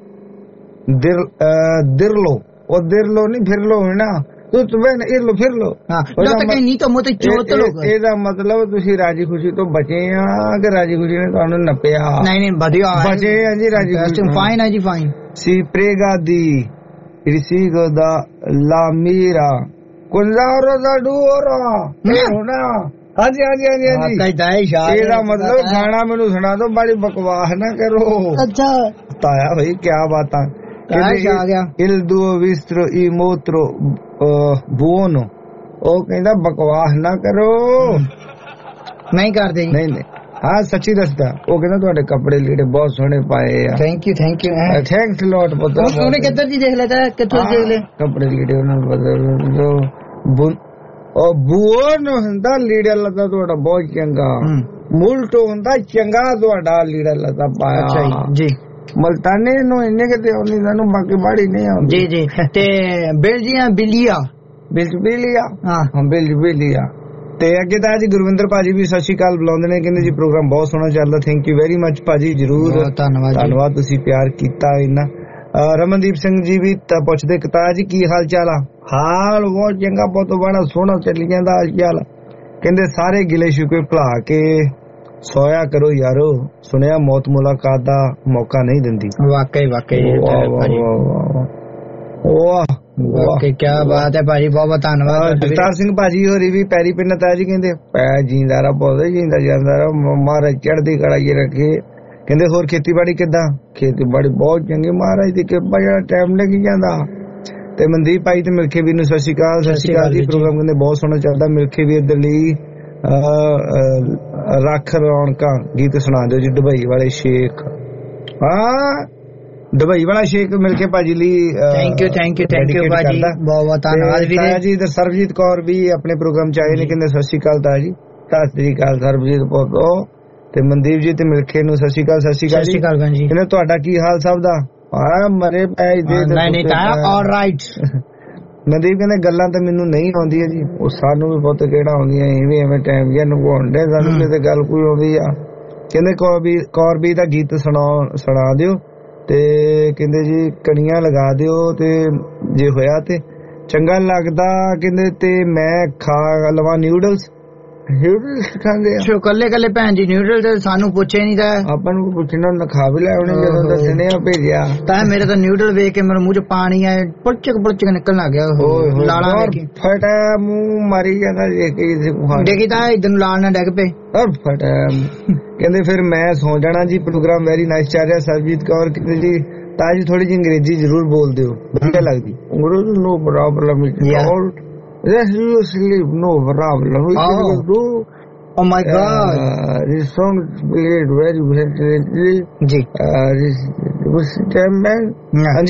ਦਿਲ ਦਿਰਲੋ ਉਹ ਦਿਰਲੋ ਨਹੀਂ ਫਿਰਲੋ ਹੈ ਨਾ tutto bene ਇਰਲੋ ਫਿਰਲੋ ਹਾਂ ਲੋਕ ਕਹਿੰਦੇ ਨਹੀਂ ਤਾਂ ਮੋਤੇ ਚੋਤ ਲੋਕ ਇਹਦਾ ਮਤਲਬ ਤੁਸੀਂ ਰਾਜੀ ਖੁਸ਼ੀ ਤੋਂ ਬਚੇ ਆ ਕਿ ਰਾਜੀ ਖੁਸ਼ੀ ਨੇ ਤੁਹਾਨੂੰ ਨੱਪਿਆ ਨਹੀਂ ਨਹੀਂ ਵਧੀਆ ਬਚੇ ਆ ਜੀ ਰਾਜੀ ਖੁਸ਼ੀ ਫਾਈਨ ਹੈ ਜੀ ਫਾਈਨ ਸੀ ਪ੍ਰੇਗਾ ਦੀ risigo da la mira con la rosa d'oro ਹੋਣਾ ਹਾਂਜੀ ਹਾਂਜੀ ਹਾਂਜੀ ਹਾਂਜੀ ਇਹਦਾ ਮਤਲਬ ਗਾਣਾ ਮੈਨੂੰ ਸੁਣਾ ਦੋ ਬੜੀ ਬਕਵਾਸ ਨਾ ਕਰੋ ਅੱਛਾ ਤਾਇਆ ਭਾਈ ਕੀ ਬਾਤਾਂ ਆ ਗਿਆ il duo vistro i motro buono ਉਹ ਕਹਿੰਦਾ ਬਕਵਾਸ ਨਾ ਕਰੋ ਨਹੀਂ ਕਰਦੇ ਜੀ ਨਹੀਂ ਨਹੀਂ ਹਾਂ ਸੱਚੀ ਦੱਸਦਾ ਉਹ ਕਹਿੰਦਾ ਤੁਹਾਡੇ ਕੱਪੜੇ ਲੀੜੇ ਬਹੁਤ ਸੋਹਣੇ ਪਾਏ ਆ thank you thank you thanks lot ਪਤਾ ਉਹਨੇ ਕਿੱਧਰ ਦੀ ਦੇਖ ਲਿਆ ਕਿੱਥੋਂ ਦੇਖ ਲੈ ਕੱਪੜੇ ਲੀੜੇ ਉਹਨਾਂ ਨੂੰ ਪਤਾ ਉਹ ਬੂਨ ਹੁੰਦਾ ਲੀੜਾ ਲੱਤਾ ਤੁਹਾਡਾ ਬਹੁਤ ਚੰਗਾ ਮੁਲਟੋ ਹੁੰਦਾ ਚੰਗਾ ਤੁਹਾਡਾ ਲੀੜਾ ਲੱਤਾ ਪਾਇਆ ਜੀ ਮਲਤਾਨੇ ਨੂੰ ਇੰਨੇ ਕਿਤੇ ਆਉਂਦੀ ਸਾਨੂੰ ਬਾਕੀ ਬਾੜੀ ਨਹੀਂ ਆਉਂਦੀ ਜੀ ਜੀ ਤੇ ਬੇਲਜੀਆ ਬਿਲੀਆ ਬਿਲੀਆ ਹਾਂ ਬਿਲ ਬਿਲੀਆ ਤੇ ਅੱਗੇ ਤਾਂ ਜੀ ਗੁਰਵਿੰਦਰ ਭਾਜੀ ਵੀ ਸਤਿ ਸ਼੍ਰੀ ਅਕਾਲ ਬੁਲਾਉਂਦੇ ਨੇ ਕਹਿੰਦੇ ਜੀ ਪ੍ਰੋਗਰਾਮ ਬਹੁਤ ਸੋਹਣਾ ਚੱਲਦਾ ਥੈਂਕ ਯੂ ਵੈਰੀ ਮੱਚ ਭਾਜੀ ਜਰੂਰ ਧੰਨਵਾਦ ਧੰਨਵਾਦ ਤੁਸੀਂ ਪਿਆਰ ਕੀਤਾ ਇੰਨਾ ਰਮਨਦੀਪ ਸਿੰਘ ਜੀ ਵੀ ਪੁੱਛਦੇ ਕਤਾ ਜੀ ਕੀ ਹਾਲ ਚਾਲ ਆ ਹਾਲ ਬਹੁਤ ਚੰਗਾ ਬਹੁਤ ਬੜਾ ਸੋਹਣਾ ਚੱਲੀ ਜਾਂਦਾ ਹਾਲ ਕਹਿੰਦੇ ਸਾਰੇ ਗਿਲੇ ਸ਼ਿਕਵੇ ਭੁਲਾ ਕੇ ਸੋਇਆ ਕਰੋ ਯਾਰੋ ਸੁਣਿਆ ਮੌਤ ਮੁਲਾਕਾਤ ਦਾ ਮੌਕਾ ਨਹੀਂ ਦਿੰਦੀ ਵਾਕਈ ਵਾਕਈ ਵਾਹ ਵਾਕਈ ਕੀ ਬਾਤ ਹੈ ਭਾਜੀ ਬਹੁਤ ਬਹੁਤ ਧੰਨਵਾਦ ਜਗਤਾਰ ਸਿੰਘ ਭਾਜੀ ਹੋਰੀ ਵੀ ਪੈਰੀ ਪਿੰਨ ਤਾ ਜੀ ਕਹਿੰਦੇ ਪੈ ਜੀਂਦਾ ਰਾ ਬਹੁਤ ਜੀਂਦਾ ਜਾਂਦਾ ਰਾ ਮਹਾਰਾਜ ਚੜ੍ਹਦੀ ਕਲਾ ਜੀ ਰੱਖੇ ਕਹਿੰਦੇ ਹੋਰ ਖੇਤੀਬਾੜੀ ਕਿੱਦਾਂ ਖੇਤੀਬਾੜੀ ਬਹੁਤ ਚੰਗੀ ਮਹਾਰਾਜ ਦੀ ਕਿਰਪਾ ਜਿਹੜਾ ਟਾਈਮ ਲੱਗ ਜਾਂਦਾ ਤੇ ਮਨਦੀਪ ਭਾਈ ਤੇ ਮਿਲਖੇ ਵੀਰ ਨੂੰ ਸਤਿ ਸ਼੍ਰੀ ਅਕਾਲ ਸਤਿ ਸ਼੍ਰੀ ਅਕਾਲ ਜੀ ਪ੍ਰੋਗਰਾਮ ਕਹਿੰਦੇ ਬਹੁਤ ਸੋਹਣਾ ਚੱਲਦਾ ਮਿਲਖੇ ਵੀਰ ਦੇ ਲਈ ਰੱਖ ਰੌਣਕਾਂ ਗੀਤ ਸੁਣਾ ਦਿਓ ਜੀ ਦੁਬਈ ਵਾਲੇ ਸ਼ੇਖ ਹਾਂ ਦੁਬਈ ਵਾਲਾ ਸ਼ੇਖ ਮਿਲਕੇ ਭਾਜੀ ਲਈ thank you thank you thank you ਭਾਜੀ ਬਹੁਤ ਬਹੁਤ ਧੰਨਵਾਦ ਵੀਰੇ ਜੀ ਤੇ ਸਰਬਜੀਤ ਕੌਰ ਵੀ ਆਪਣੇ ਪ੍ਰੋਗਰਾਮ ਚ ਆਏ ਨੇ ਕਹਿੰਦੇ ਸਤਿ ਸ਼੍ਰੀ ਅਕਾਲ ਤਾਜੀ ਸਤਿ ਸ਼੍ਰੀ ਅਕਾਲ ਸਰਬਜੀਤ ਪੋਤੋ ਤੇ ਮਨਦੀਪ ਜੀ ਤੇ ਮਿਲਖੇ ਨੂੰ ਸਤਿ ਸ਼੍ਰੀ ਅਕਾਲ ਸਤਿ ਸ਼੍ਰੀ ਅਕਾਲ ਜੀ ਕਹਿੰਦੇ ਤੁਹਾਡਾ ਕੀ ਹਾਲ ਸਭ ਦਾ ਆ ਮਰੇ ਪੈ ਦੇ ਨਹੀਂ ਨਹੀਂ ਤਾਂ ਆਲਰਾਈਟ ਮਨਦੀਪ ਕਹਿੰਦੇ ਗੱਲਾਂ ਤਾਂ ਮੈਨੂੰ ਨਹੀਂ ਆਉਂਦੀਆਂ ਜੀ ਉਹ ਸਾਨੂੰ ਵੀ ਬਹੁਤ ਕਿਹੜਾ ਆਉਂਦੀਆਂ ਐਵੇਂ ਐਵੇਂ ਟਾਈਮ ਜਿਹਾ ਨਗਾਉਣ ਦੇ ਸਾਨੂੰ ਤੇ ਗੱਲ ਕੋਈ ਆਉਂਦੀ ਆ ਕਹਿੰਦੇ ਕੌਰਬੀ ਕੌਰਬੀ ਦਾ ਗੀਤ ਸੁਣਾ ਸੁਣਾ ਦਿਓ ਤੇ ਕਹਿੰਦੇ ਜੀ ਕਣੀਆਂ ਲਗਾ ਦਿਓ ਤੇ ਜੇ ਹੋਇਆ ਤੇ ਚੰਗਾ ਲੱਗਦਾ ਕਹਿੰਦੇ ਤੇ ਮੈਂ ਖਾ ਲਵਾਂ ਨਿਊਡਲਸ ਨਿਊਡਲਸ ਖਾਂਦੇ ਆ ਸ਼ੋ ਕੱਲੇ ਕੱਲੇ ਭੈਣ ਜੀ ਨਿਊਡਲ ਤੇ ਸਾਨੂੰ ਪੁੱਛੇ ਨਹੀਂ ਤਾਂ ਆਪਾਂ ਨੂੰ ਪੁੱਛਣਾ ਨਾ ਖਾ ਵੀ ਲੈ ਉਹਨੇ ਜਦੋਂ ਦਾ ਸੁਨੇਹਾ ਭੇਜਿਆ ਤਾਂ ਮੇਰੇ ਤਾਂ ਨਿਊਡਲ ਵੇਖ ਕੇ ਮੇਰੇ ਮੂੰਹ ਚ ਪਾਣੀ ਆਇਆ ਪੁਲਚਕ ਪੁਲਚਕ ਨਿਕਲਣ ਲੱਗ ਗਿਆ ਲਾਲਾ ਵੇਖ ਫਟਾ ਮੂੰਹ ਮਾਰੀ ਜਾਂਦਾ ਦੇਖ ਕੇ ਦੇਖੀ ਤਾਂ ਇਦਾਂ ਨੂੰ ਲਾਲ ਨਾ ਡਿੱਗ ਪਏ ਔਰ ਫਟਾ ਕਹਿੰਦੇ ਫਿਰ ਮੈਂ ਸੌ ਜਾਣਾ ਜੀ ਪ੍ਰੋਗਰਾਮ ਵੈਰੀ ਨਾਈਸ ਚੱਲ ਰਿਹਾ ਸਰਜੀਤ ਕੌਰ ਕਹਿੰਦੇ ਜੀ ਤਾਜੀ ਥੋੜੀ ਜਿਹੀ ਅੰਗਰੇਜ਼ੀ ਜ਼ਰੂਰ ਬੋਲ ਦਿਓ ਵਧੀਆ ਲੱਗਦੀ Angrezi no problem Yes, you sleep, no problem. We oh. can do. Oh my God! Uh, this song is played very, very, जी. Uh, this was man. हाँ जी.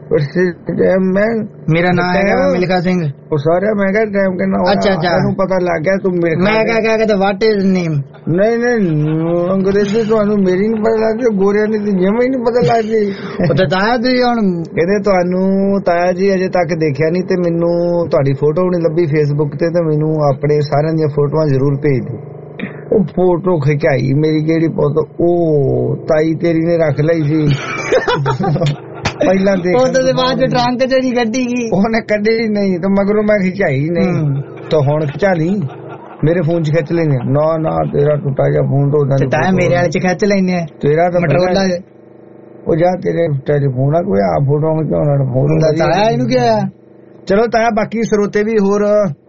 मैं मेरा नाम है मिल्खा सिंह। सारे मैं क्या टाइम के ना अच्छा अच्छा पता लग गया तुम मेरे मैं क्या क्या कहते व्हाट इज नेम। नहीं नहीं अंग्रेजी ਤੁਹਾਨੂੰ ਮੇਰੀ ਨਹੀਂ ਪਤਾ ਲੱਗਦੀ ਗੋਰਿਆਂ ਦੀ ਜਮਾ ਹੀ ਨਹੀਂ ਪਤਾ ਲੱਗਦੀ। ਉਹ ਤਾਂ ਤਾਇਆ ਜੀ ਹੁਣ ਕਹਿੰਦੇ ਤੁਹਾਨੂੰ ਤਾਇਆ ਜੀ ਅਜੇ ਤੱਕ ਦੇਖਿਆ ਨਹੀਂ ਤੇ ਮੈਨੂੰ ਤੁਹਾਡੀ ਫੋਟੋ ਨਹੀਂ ਲੱਭੀ ਫੇਸਬੁੱਕ ਤੇ ਤੇ ਮੈਨੂੰ ਆਪਣੇ ਸਾਰਿਆਂ ਦੀਆਂ ਫੋਟੋਆਂ ਜ਼ਰੂਰ ਭੇਜ ਦਿਓ। ਉਹ ਫੋਟੋ ਖਿਚਾਈ ਮੇਰੀ ਕਿਹੜੀ ਫੋਟੋ ਉਹ ਤਾਈ ਤੇਰੀ ਨੇ ਰੱਖ ਲਈ ਸੀ ਪਹਿਲਾਂ ਦੇਖ ਫੋਟੋ ਦੇ ਬਾਅਦ ਟਰੰਕ ਜਿਹੜੀ ਕੱਢੀ ਗਈ ਉਹਨੇ ਕੱਢੀ ਨਹੀਂ ਤੇ ਮਗਰੋਂ ਮੈਂ ਖਿਚਾਈ ਨਹੀਂ ਤਾਂ ਹੁਣ ਖਿਚਾ ਲਈ ਮੇਰੇ ਫੋਨ 'ਚ ਖਿੱਚ ਲੈਣੇ ਨਾ ਨਾ ਤੇਰਾ ਟੁੱਟਾ ਜਾ ਫੋਨ ਤੋਂ ਤਾਂ ਤਾਂ ਮੇਰੇ ਵਾਲੇ 'ਚ ਖਿੱਚ ਲੈਣੇ ਤੇਰਾ ਤਾਂ ਮਟਰੋਲਾ ਉਹ ਜਾ ਤੇਰੇ ਟੈਲੀਫੋਨ ਆ ਕੋਈ ਆ ਫੋਟੋ ਵਿੱਚ ਉਹਨਾਂ ਦਾ ਫੋਨ ਹੁੰਦਾ ਤਾਇਆ ਇਹਨੂੰ ਕੀ ਆ। ਚਲੋ ਤਾਇਆ ਬਾਕੀ ਸਰੋਤੇ ਵੀ ਹੋਰ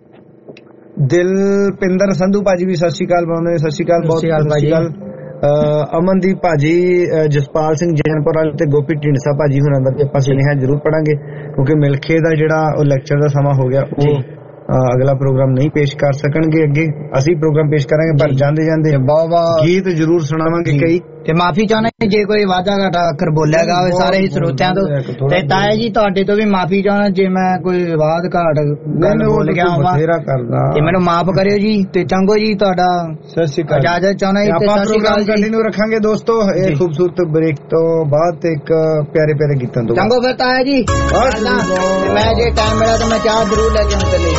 ਦਿਲਪਿੰਦਰ ਸੰਧੂ ਭਾਜੀ ਵੀ ਸਤਿ ਸ਼੍ਰੀ ਅਕਾਲ ਬੁਲਾਉਂਦੇ ਸਤਿ ਸ਼੍ਰੀ ਅਕਾਲ ਬਹੁਤ ਸਤਿ ਸ਼੍ਰੀ ਅਕਾਲ। ਅਮਨਦੀਪ ਭਾਜੀ ਜਸਪਾਲ ਸਿੰਘ ਜੈਨਪੁਰ ਵਾਲੇ ਤੇ ਗੋਪੀ ਢਿੰਡਸਾ ਭਾਜੀ ਹੋਰਾਂ ਦਾ ਆਪਾਂ ਸੁਨੇਹਾ ਜ਼ਰੂਰ ਪੜਾਂਗੇ ਕਿਉਂਕਿ ਮਿਲਖੇ ਦਾ ਜਿਹੜਾ ਉਹ ਲੈਕਚਰ ਦਾ ਸਮਾਂ ਹੋ ਗਿਆ ਉਹ ਅਗਲਾ ਪ੍ਰੋਗਰਾਮ ਨਹੀਂ ਪੇਸ਼ ਕਰ ਸਕਣਗੇ ਅੱਗੇ ਅਸੀਂ ਪ੍ਰੋਗਰਾਮ ਪੇਸ਼ ਕਰਾਂਗੇ ਪਰ ਜਾਂਦੇ ਜਾਂਦੇ ਗੀਤ ਜ਼ਰੂਰ ਸੁਣਾਵਾਂਗੇ ਕਈ ਤੇ ਮਾਫੀ ਚਾਹੁੰਦਾ ਜੇ ਕੋਈ ਵਾਧਾ ਘਾਟਾ ਕਰ ਬੋਲਿਆਗਾ ਸਾਰੇ ਹੀ ਸਰੋਤਿਆਂ ਤੋਂ ਤੇ ਤਾਇਆ ਜੀ ਤੁਹਾਡੇ ਤੋਂ ਵੀ ਮਾਫੀ ਚਾਹੁੰਦਾ ਜੇ ਮੈਂ ਕੋਈ ਵਾਧ ਘਾਟ ਗੱਲ ਬੋਲ ਗਿਆ ਹੋਵਾਂ ਤੇ ਮੈਨੂੰ ਮਾਫ ਕਰਿਓ ਜੀ ਤੇ ਚੰਗੋ ਜੀ ਤੁਹਾਡਾ ਸਤਿ ਸ਼੍ਰੀ ਅਕਾਲ ਇਜਾਜ਼ਤ ਚਾਹੁੰਦਾ ਜੀ। ਆਪਾਂ ਪ੍ਰੋਗਰਾਮ ਕੰਟੀਨਿਊ ਰੱਖਾਂਗੇ ਦੋਸਤੋ ਇਹ ਖੂਬਸੂਰਤ ਬ੍ਰੇਕ ਤੋਂ ਬਾਅਦ ਤੇ ਇੱਕ ਪਿਆਰੇ ਪਿਆਰੇ ਗੀਤਾਂ ਤੋਂ ਚੰਗੋ ਫਿਰ ਤਾਇਆ ਜੀ ਮੈਂ ਜੇ ਟਾਈਮ ਮਿਲਿਆ ਤਾਂ ਮੈਂ ਚਾਹ ਜ਼ਰੂਰ ਲੈ ਕੇ ਆਉਂ ਚੱਲੇ।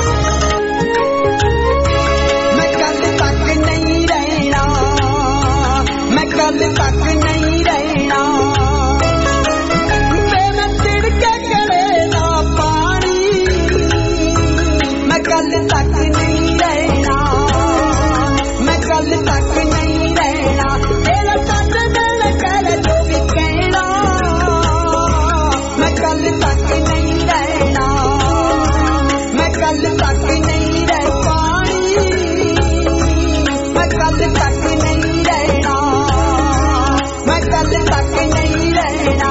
ਮੈਂ ਕੱਲ ਤੱਕ ਨਹੀਂ ਰਹਿਣਾ ਮੈਂ ਕੱਲ ਤੱਕ ਨਹੀਂ ਰਹਿਣਾ ਵੇ ਮੈਂ ਤਿੜਕੇ ਗਲੇ ਦਾ ਪਾਣੀ ਮੈਂ ਕੱਲ ਤੱਕ ਨਹੀਂ ਰਹਿਣਾ ਮੈਂ ਕੱਲ ਤੱਕ ਨਹੀਂ ਰਹਿਣਾ ਤੇਰਾ ਸੱਚ ਦਿਲ ਕਰ ਜੋ ਵੀ ਕਹਿਣਾ ਮੈਂ ਕੱਲ ਤੱਕ ਨਹੀਂ ਰਹਿਣਾ ਮੈਂ ਕੱਲ ਤੱਕ ਨਹੀਂ ਰਹਿ ਪਾਣੀ ਮੈਂ ਕੱਲ ਤੱਕ ਨਹੀਂ ਰਹਿਣਾ ਮੈਂ ਕੱਲ ਤੱਕ ਨਹੀਂ ਰਹਿਣਾ।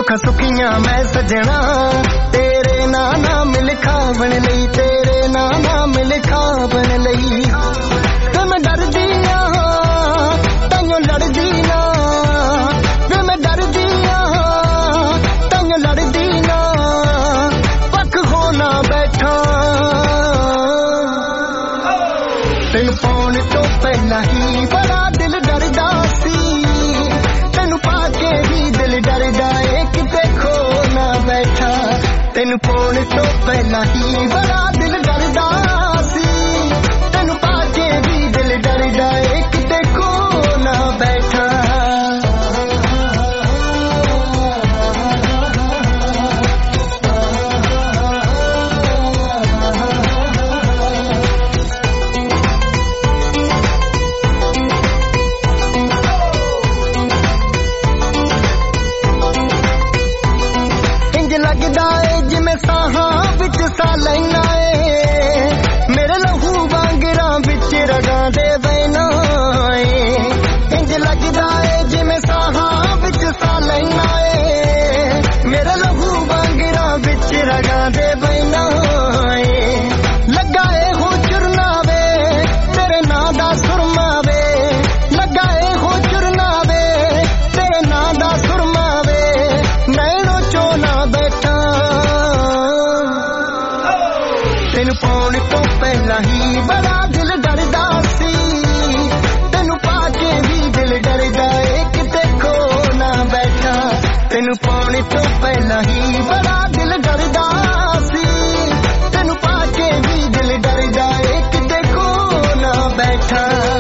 ਅੱਖਾਂ ਸੁਖੀਆਂ ਮੈਂ ਸਜਣਾ ਤੇਰੇ ਨਾਂ ਨਾਮ ਲਿਖਾਵਣ ਲਈ ਤੇਰੇ ਨਾਂ ਨਾਮ ਲਿਖਾਵਣ ਲਈ ਵੇ ਮੈਂ ਡਰਦੀ ਆ ਤਾਈਓ ਲੜਦੀ ਨਾ ਵੇ ਮੈਂ ਡਰਦੀ ਆ ਤਾਈਓ ਲੜਦੀ ਨਾ ਪੱਖ ਹੋ ਨਾ ਬੈਠਾ ਤੈਨੂੰ ਪਾਉਣ ਤੋਂ ਪਹਿਲਾਂ ਹੀ ਬੜਾ ਦਿਲ ਡਰਦਾ ਸੀ ਤੈਨੂੰ ਪਾ ਕੇ ਵੀ ਦਿਲ ਡਰਦਾ ਏ ਕਿਤੇ ਖੋ ਨਾ ਬੈਠਾ ਤੈਨੂੰ ਪਾਉਣ ਤੋਂ ਪਹਿਲਾਂ ਹੀ ਬੜਾ ਦਿਲ ਡਰਦਾ ਸੀ ਤੈਨੂੰ ਪਾ ਕੇ ਵੀ ਦਿਲ ਡਰਦਾ ਏ ਕਿਤੇ ਖੋ ਨਾ ਬੈਠਾ ਲੱਗਦਾ ਏ ਜਿਵੇਂ ਸਾਹਾਂ ਵਿੱਚ ਸਾਹ ਲੈਣਾ ਏ ਮੇਰੇ ਲਹੂ ਵਾਂਗਰਾਂ ਵਿੱਚ ਰਗਾਂ ਦੇ ਬਹਿਣਾ ਏ ਇੰਜ ਲੱਗਦਾ ਏ ਜਿਵੇਂ ਸਾਹਾਂ ਵਿੱਚ ਸਾਹ ਲੈਣਾ ਏ ਮੇਰੇ ਲਹੂ ਵਾਂਗਰਾਂ ਵਿੱਚ ਰਗਾਂ ਦੇ ਬਹਿਣਾ ਏ ਲੱਗਾ ਏ ਹੋ ਚੁਰਨਾ ਵੇ ਤੇਰੇ ਨਾਂ ਦਾ ਸੁਰਮਾ ਵੇ ਲੱਗਾ ਏ ਹੋ ਚੁਰਨਾ ਵੇ ਤੇਰੇ ਨਾਂ ਦਾ ਸੁਰਮਾ ਵੇ ਨੈਣੋ ਚੋਂ ਨਾ ਬੈਠਾ ਤੈਨੂੰ ਪਾਉਣ ਤੋਂ ਪਹਿਲਾਂ ਹੀ ਬੜਾ ਦਿਲ ਡਰਦਾ ਸੀ ਤੈਨੂੰ ਪਾ ਕੇ ਵੀ ਦਿਲ ਡਰਦਾ ਏ ਕਿਤੇ ਖੋ ਨਾ ਬੈਠਾ ਤੈਨੂੰ ਪਾਉਣ ਤੋਂ ਪਹਿਲਾਂ ਹੀ ਬੜਾ ਦਿਲ ਡਰਦਾ ਸੀ ਤੈਨੂੰ ਪਾ ਕੇ ਵੀ ਦਿਲ ਡਰਦਾ ਏ ਕਿਤੇ ਖੋ ਨਾ ਬੈਠਾ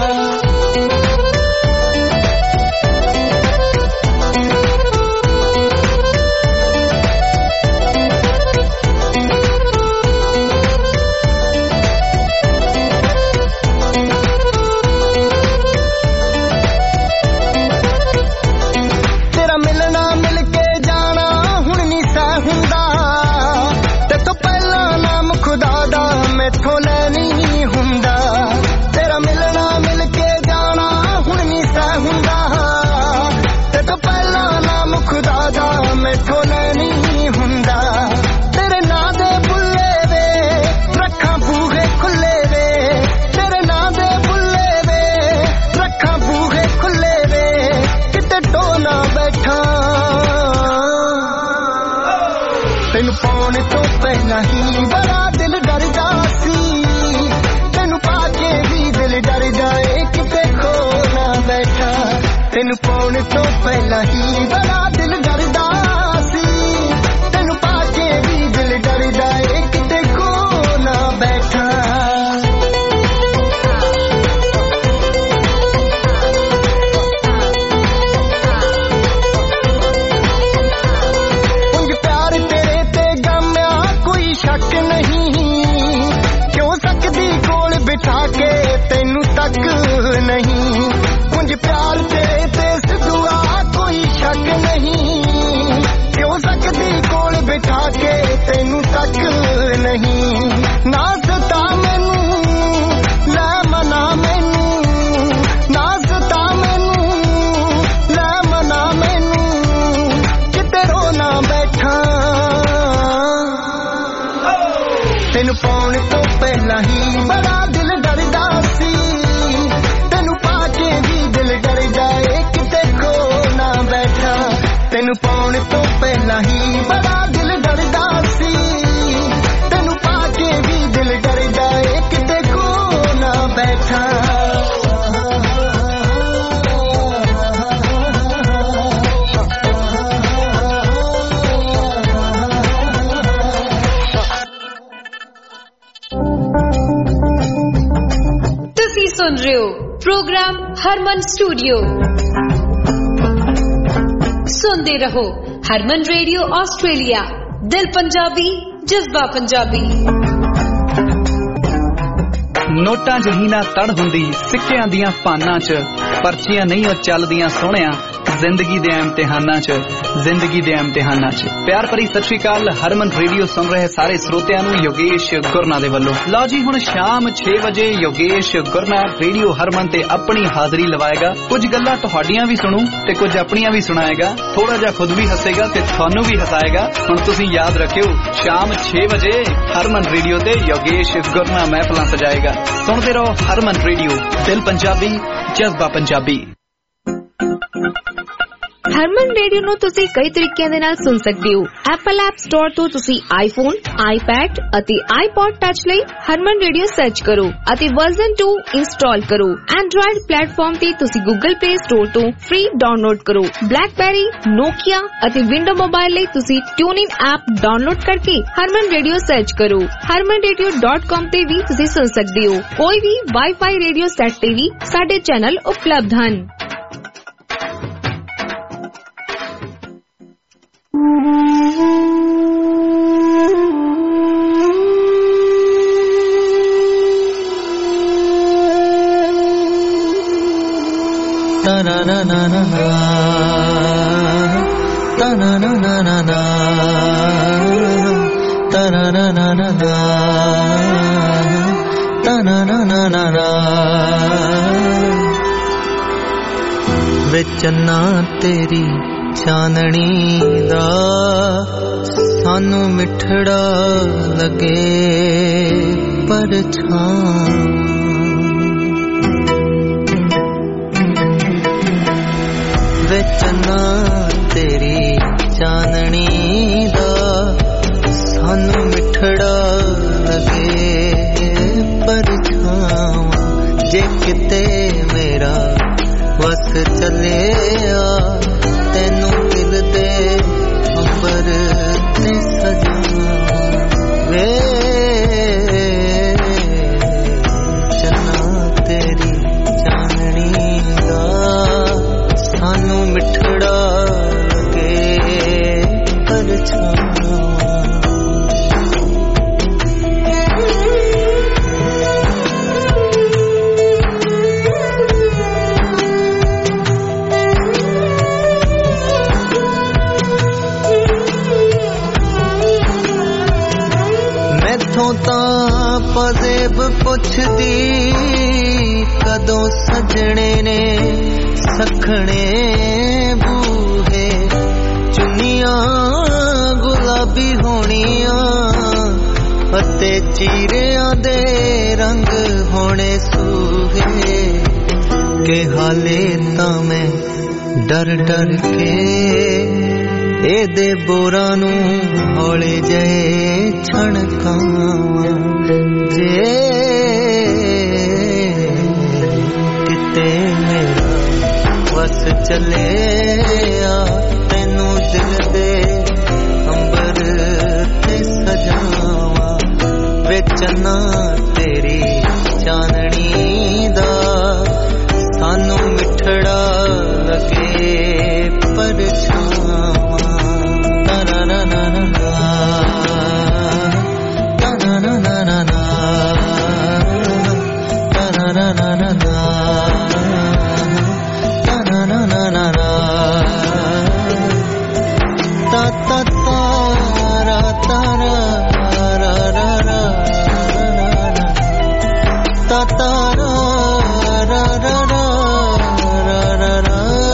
ਮੈਥੋਂ ਲੈਣੀ ਹੁੰਦਾ ਤੇਰਾ ਮਿਲਣਾ ਮਿਲ ਕੇ ਜਾਣਾ ਹੁਣ ਨੀ ਸਹਿ ਹੁੰਦਾ ਤੇ ਤੋਂ ਪਹਿਲਾਂ ਨਾਮ ਖੁਦਾ ਦਾ ਮੈਥੋਂ ਲੈਣੀ ਹੁੰਦਾ ਤੇਰੇ ਨਾਂ ਦੇ ਬੁੱਲੇ ਵੇ ਰੱਖਾਂ ਬੂਹੇ ਖੁੱਲੇ ਵੇ ਤੇਰੇ ਨਾਂ ਦੇ ਬੁੱਲੇ ਵੇ ਰੱਖਾਂ ਬੂਹੇ ਖੁੱਲੇ ਵੇ ਕਿਤੇ ਢੋ ਨਾ ਬੈਠਾ ਤੈਨੂੰ ਪਾਉਣ ਤੋਂ ਪਹਿਲਾਂ ਹੀ ਬੜਾ ਦਿਲ ਡਰਦਾ ਸੀ ਤੈਨੂੰ ਪਾ ਕੇ ਵੀ ਦਿਲ ਡਰਦਾ ਏ ਕਿਤੇ ਖੋ ਨਾ ਬੈਠਾ ਤੈਨੂੰ ਪਾਉਣ ਤੋਂ ਪਹਿਲਾਂ ਹੀ ਬੜਾ ਦਿਲ ਡਰਦਾ ਸੀ ਤੈਨੂੰ ਪਾ ਕੇ ਵੀ ਦਿਲ ਡਰਦਾ ਏ ਕਿਤੇ ਖੋ ਨਾ ਬੈਠਾ ਸ਼ੱਕ ਨਹੀਂ ਕਿਉਂ ਸਕਦੀ ਕੋਲ ਬਿਠਾ ਕੇ ਤੈਨੂੰ ਤੱਕ ਨਹੀਂ ਉਂਝ ਪਿਆਰ ਤੇਰੇ ਤੇ ਸਿੱਧੂਆ ਕੋਈ ਸ਼ੱਕ ਨਹੀਂ ਕਿਉਂ ਸਕਦੀ ਕੋਲ ਬਿਠਾ ਕੇ ਤੈਨੂੰ ਤੱਕ ਨਹੀਂ ਨਾ ਸਤਾ ਮੈਨੂੰ ਲੈ ਮਨਾ ਮੈਨੂੰ ਨਾ ਸਤਾ ਮੈਨੂੰ ਲੈ ਮਨਾ ਮੈਨੂੰ ਕਿਤੇ ਰੋ ਨਾ ਬੈਠਾ ਤੈਨੂੰ ਪਾਉਣ ਤੋਂ ਪਹਿਲਾਂ ਹੀ ਬੜਾ ਦਿਲ ਡਰਦਾ ਸੀ ਤੈਨੂੰ ਪਾ ਕੇ ਵੀ ਦਿਲ ਡਰਦਾ ਏ ਕਿਤੇ ਖੋ ਨਾ ਬੈਠਾ ਤੈਨੂੰ ਪਾਉਣ ਤੋਂ ਪਹਿਲਾਂ ਹੀ ਬੜਾ ਦਿਲ ਡਰਦਾ ਸੀ ਤੈਨੂੰ ਪਾ ਕੇ ਵੀ ਦਿਲ ਡਰਦਾ ਏ ਕਿਤੇ ਖੋ ਨਾ ਬੈਠਾ सुन रहे हो प्रोग्राम हरमन स्टूडियो सुनते रहो हरमन रेडियो ऑस्ट्रेलिया दिल पंजाबी जज्बा पंजाबी ਨੋਟਾਂ ਜਹੀ ਨਾ ਤੜ ਹੁੰਦੀ ਸਿੱਕਿਆਂ ਦੀਆਂ ਪਾਨਾਂ 'ਚ ਪਰਚੀਆਂ ਨਹੀਂ ਉਹ ਚੱਲਦੀਆਂ ਸੋਹਣਿਆ ਜ਼ਿੰਦਗੀ ਦੇ ਇਮਤਿਹਾਨਾਂ 'ਚ ਜ਼ਿੰਦਗੀ ਦੇ ਇਮਤਿਹਾਨਾਂ 'ਚ ਪਿਆਰ ਭਰੀ ਸਤਿ ਸ਼੍ਰੀ ਅਕਾਲ। ਹਰਮਨ ਰੇਡੀਓ ਸੁਣ ਰਹੇ ਸਾਰੇ ਸਰੋਤਿਆਂ ਨੂੰ ਯੋਗੇਸ਼ ਗੁਰਨਾ ਦੇ ਵੱਲੋਂ। ਲਓ ਜੀ, ਹੁਣ ਸ਼ਾਮ ਛੇ ਵਜੇ ਯੋਗੇਸ਼ ਗੁਰਨਾ ਰੇਡੀਓ ਹਰਮਨ ਤੇ ਆਪਣੀ ਹਾਜ਼ਰੀ ਲਵਾਏਗਾ। ਕੁਝ ਗੱਲਾਂ ਤੁਹਾਡੀਆਂ ਵੀ ਸੁਣੂ ਤੇ ਕੁਝ ਆਪਣੀਆਂ ਵੀ ਸੁਣਾਏਗਾ। ਥੋੜਾ ਜਿਹਾ ਖੁਦ ਵੀ ਹੱਸੇਗਾ ਤੇ ਤੁਹਾਨੂੰ ਵੀ ਹਸਾਏਗਾ। ਹੁਣ ਤੁਸੀਂ ਯਾਦ ਰੱਖਿਓ, ਸ਼ਾਮ ਛੇ ਵਜੇ ਹਰਮਨ ਰੇਡੀਓ ਤੇ ਯੋਗੇਸ਼ ਗੁਰਨਾ ਮਹਿਫਲਾਂ ਸਜਾਏਗਾ। ਸੁਣਦੇ ਰਹੋ ਹਰਮਨ ਰੇਡੀਓ, ਦਿਲ ਪੰਜਾਬੀ, ਜਜ਼ਬਾ ਪੰਜਾਬੀ। ਹਰਮਨ ਰੇਡੀਓ ਨੂੰ ਤੁਸੀਂ ਕਈ ਤਰੀਕਿਆਂ ਦੇ ਨਾਲ ਸੁਣ ਸਕਦੇ ਹੋ। ਐਪਲ ਐਪ ਸਟੋਰ ਤੋਂ ਤੁਸੀਂ ਆਈਫੋਨ, ਆਈਪੈਡ ਅਤੇ ਆਈਪੌਡ ਟੱਚ ਲਈ ਹਰਮਨ ਰੇਡੀਓ ਸਰਚ ਕਰੋ ਅਤੇ ਵਰਜ਼ਨ ਟੂ ਇੰਸਟਾਲ ਕਰੋ। ਐਂਡਰੋਇਡ ਪਲੇਟਫਾਰਮ ਤੇ ਤੁਸੀਂ ਗੂਗਲ ਪਲੇ ਸਟੋਰ ਤੋਂ ਫ੍ਰੀ ਡਾਊਨਲੋਡ ਕਰੋ। ਬਲੈਕਬੈਰੀ, ਨੋਕੀਆ ਅਤੇ ਵਿੰਡੋ ਮੋਬਾਈਲ ਲਈ ਤੁਸੀਂ ਟਿਊਨਇਨ ਐਪ ਡਾਊਨਲੋਡ ਕਰਕੇ ਹਰਮਨ ਰੇਡੀਓ ਸਰਚ ਕਰੋ। ਹਰਮਨ ਰੇਡੀਓ ਡਾਟ ਕਾਮ ਤੇ ਵੀ ਤੁਸੀਂ ਸੁਣ ਸਕਦੇ ਹੋ। ਕੋਈ ਵੀ ਵਾਈਫਾਈ ਰੇਡੀਓ ਸੈੱਟ ਤੇ ਵੀ ਸਾਡੇ ਚੈਨਲ ਉਪਲਬਧ ਹਨ। Ta na na na na na, ta na na na na na, ta na na na na na, ta na na na na na। वे चन्ना तेरी चांदनी दा सानू मिठड़ा लगे पर छां। वे चन्ना तेरी चांदनी दा सानू मिठड़ा लगे पर छावां। जे किते मेरा वस चले आ तेनू दिल दे अंबर ते सजावां। वे चन्ना तेरी चांदनी दा सानू मिठड़ा लगे पर छावां। मैथों तां पजेब पुछदी कदों सजने ने सखने बूहे। चुन्नियां गुलाबी होनियां अते चीरियां दे रंग होने सूहे। के हाले तां मैं डर डर के एदे बोरां नू हौले जहे छणकावां। जे किते मेरा वस चले आ तेनू दिल दे अंबर ते सजावां। वे चन्ना तेरी चांदनी दा सानू मिठड़ा लगे पर छावां। ना ना ना ना ना, ना ना ना ना ना ना, ना ना ना ना ना, ta ta ta ra ta ra ra ra ra ta ta ra ra ra ra ra ra ra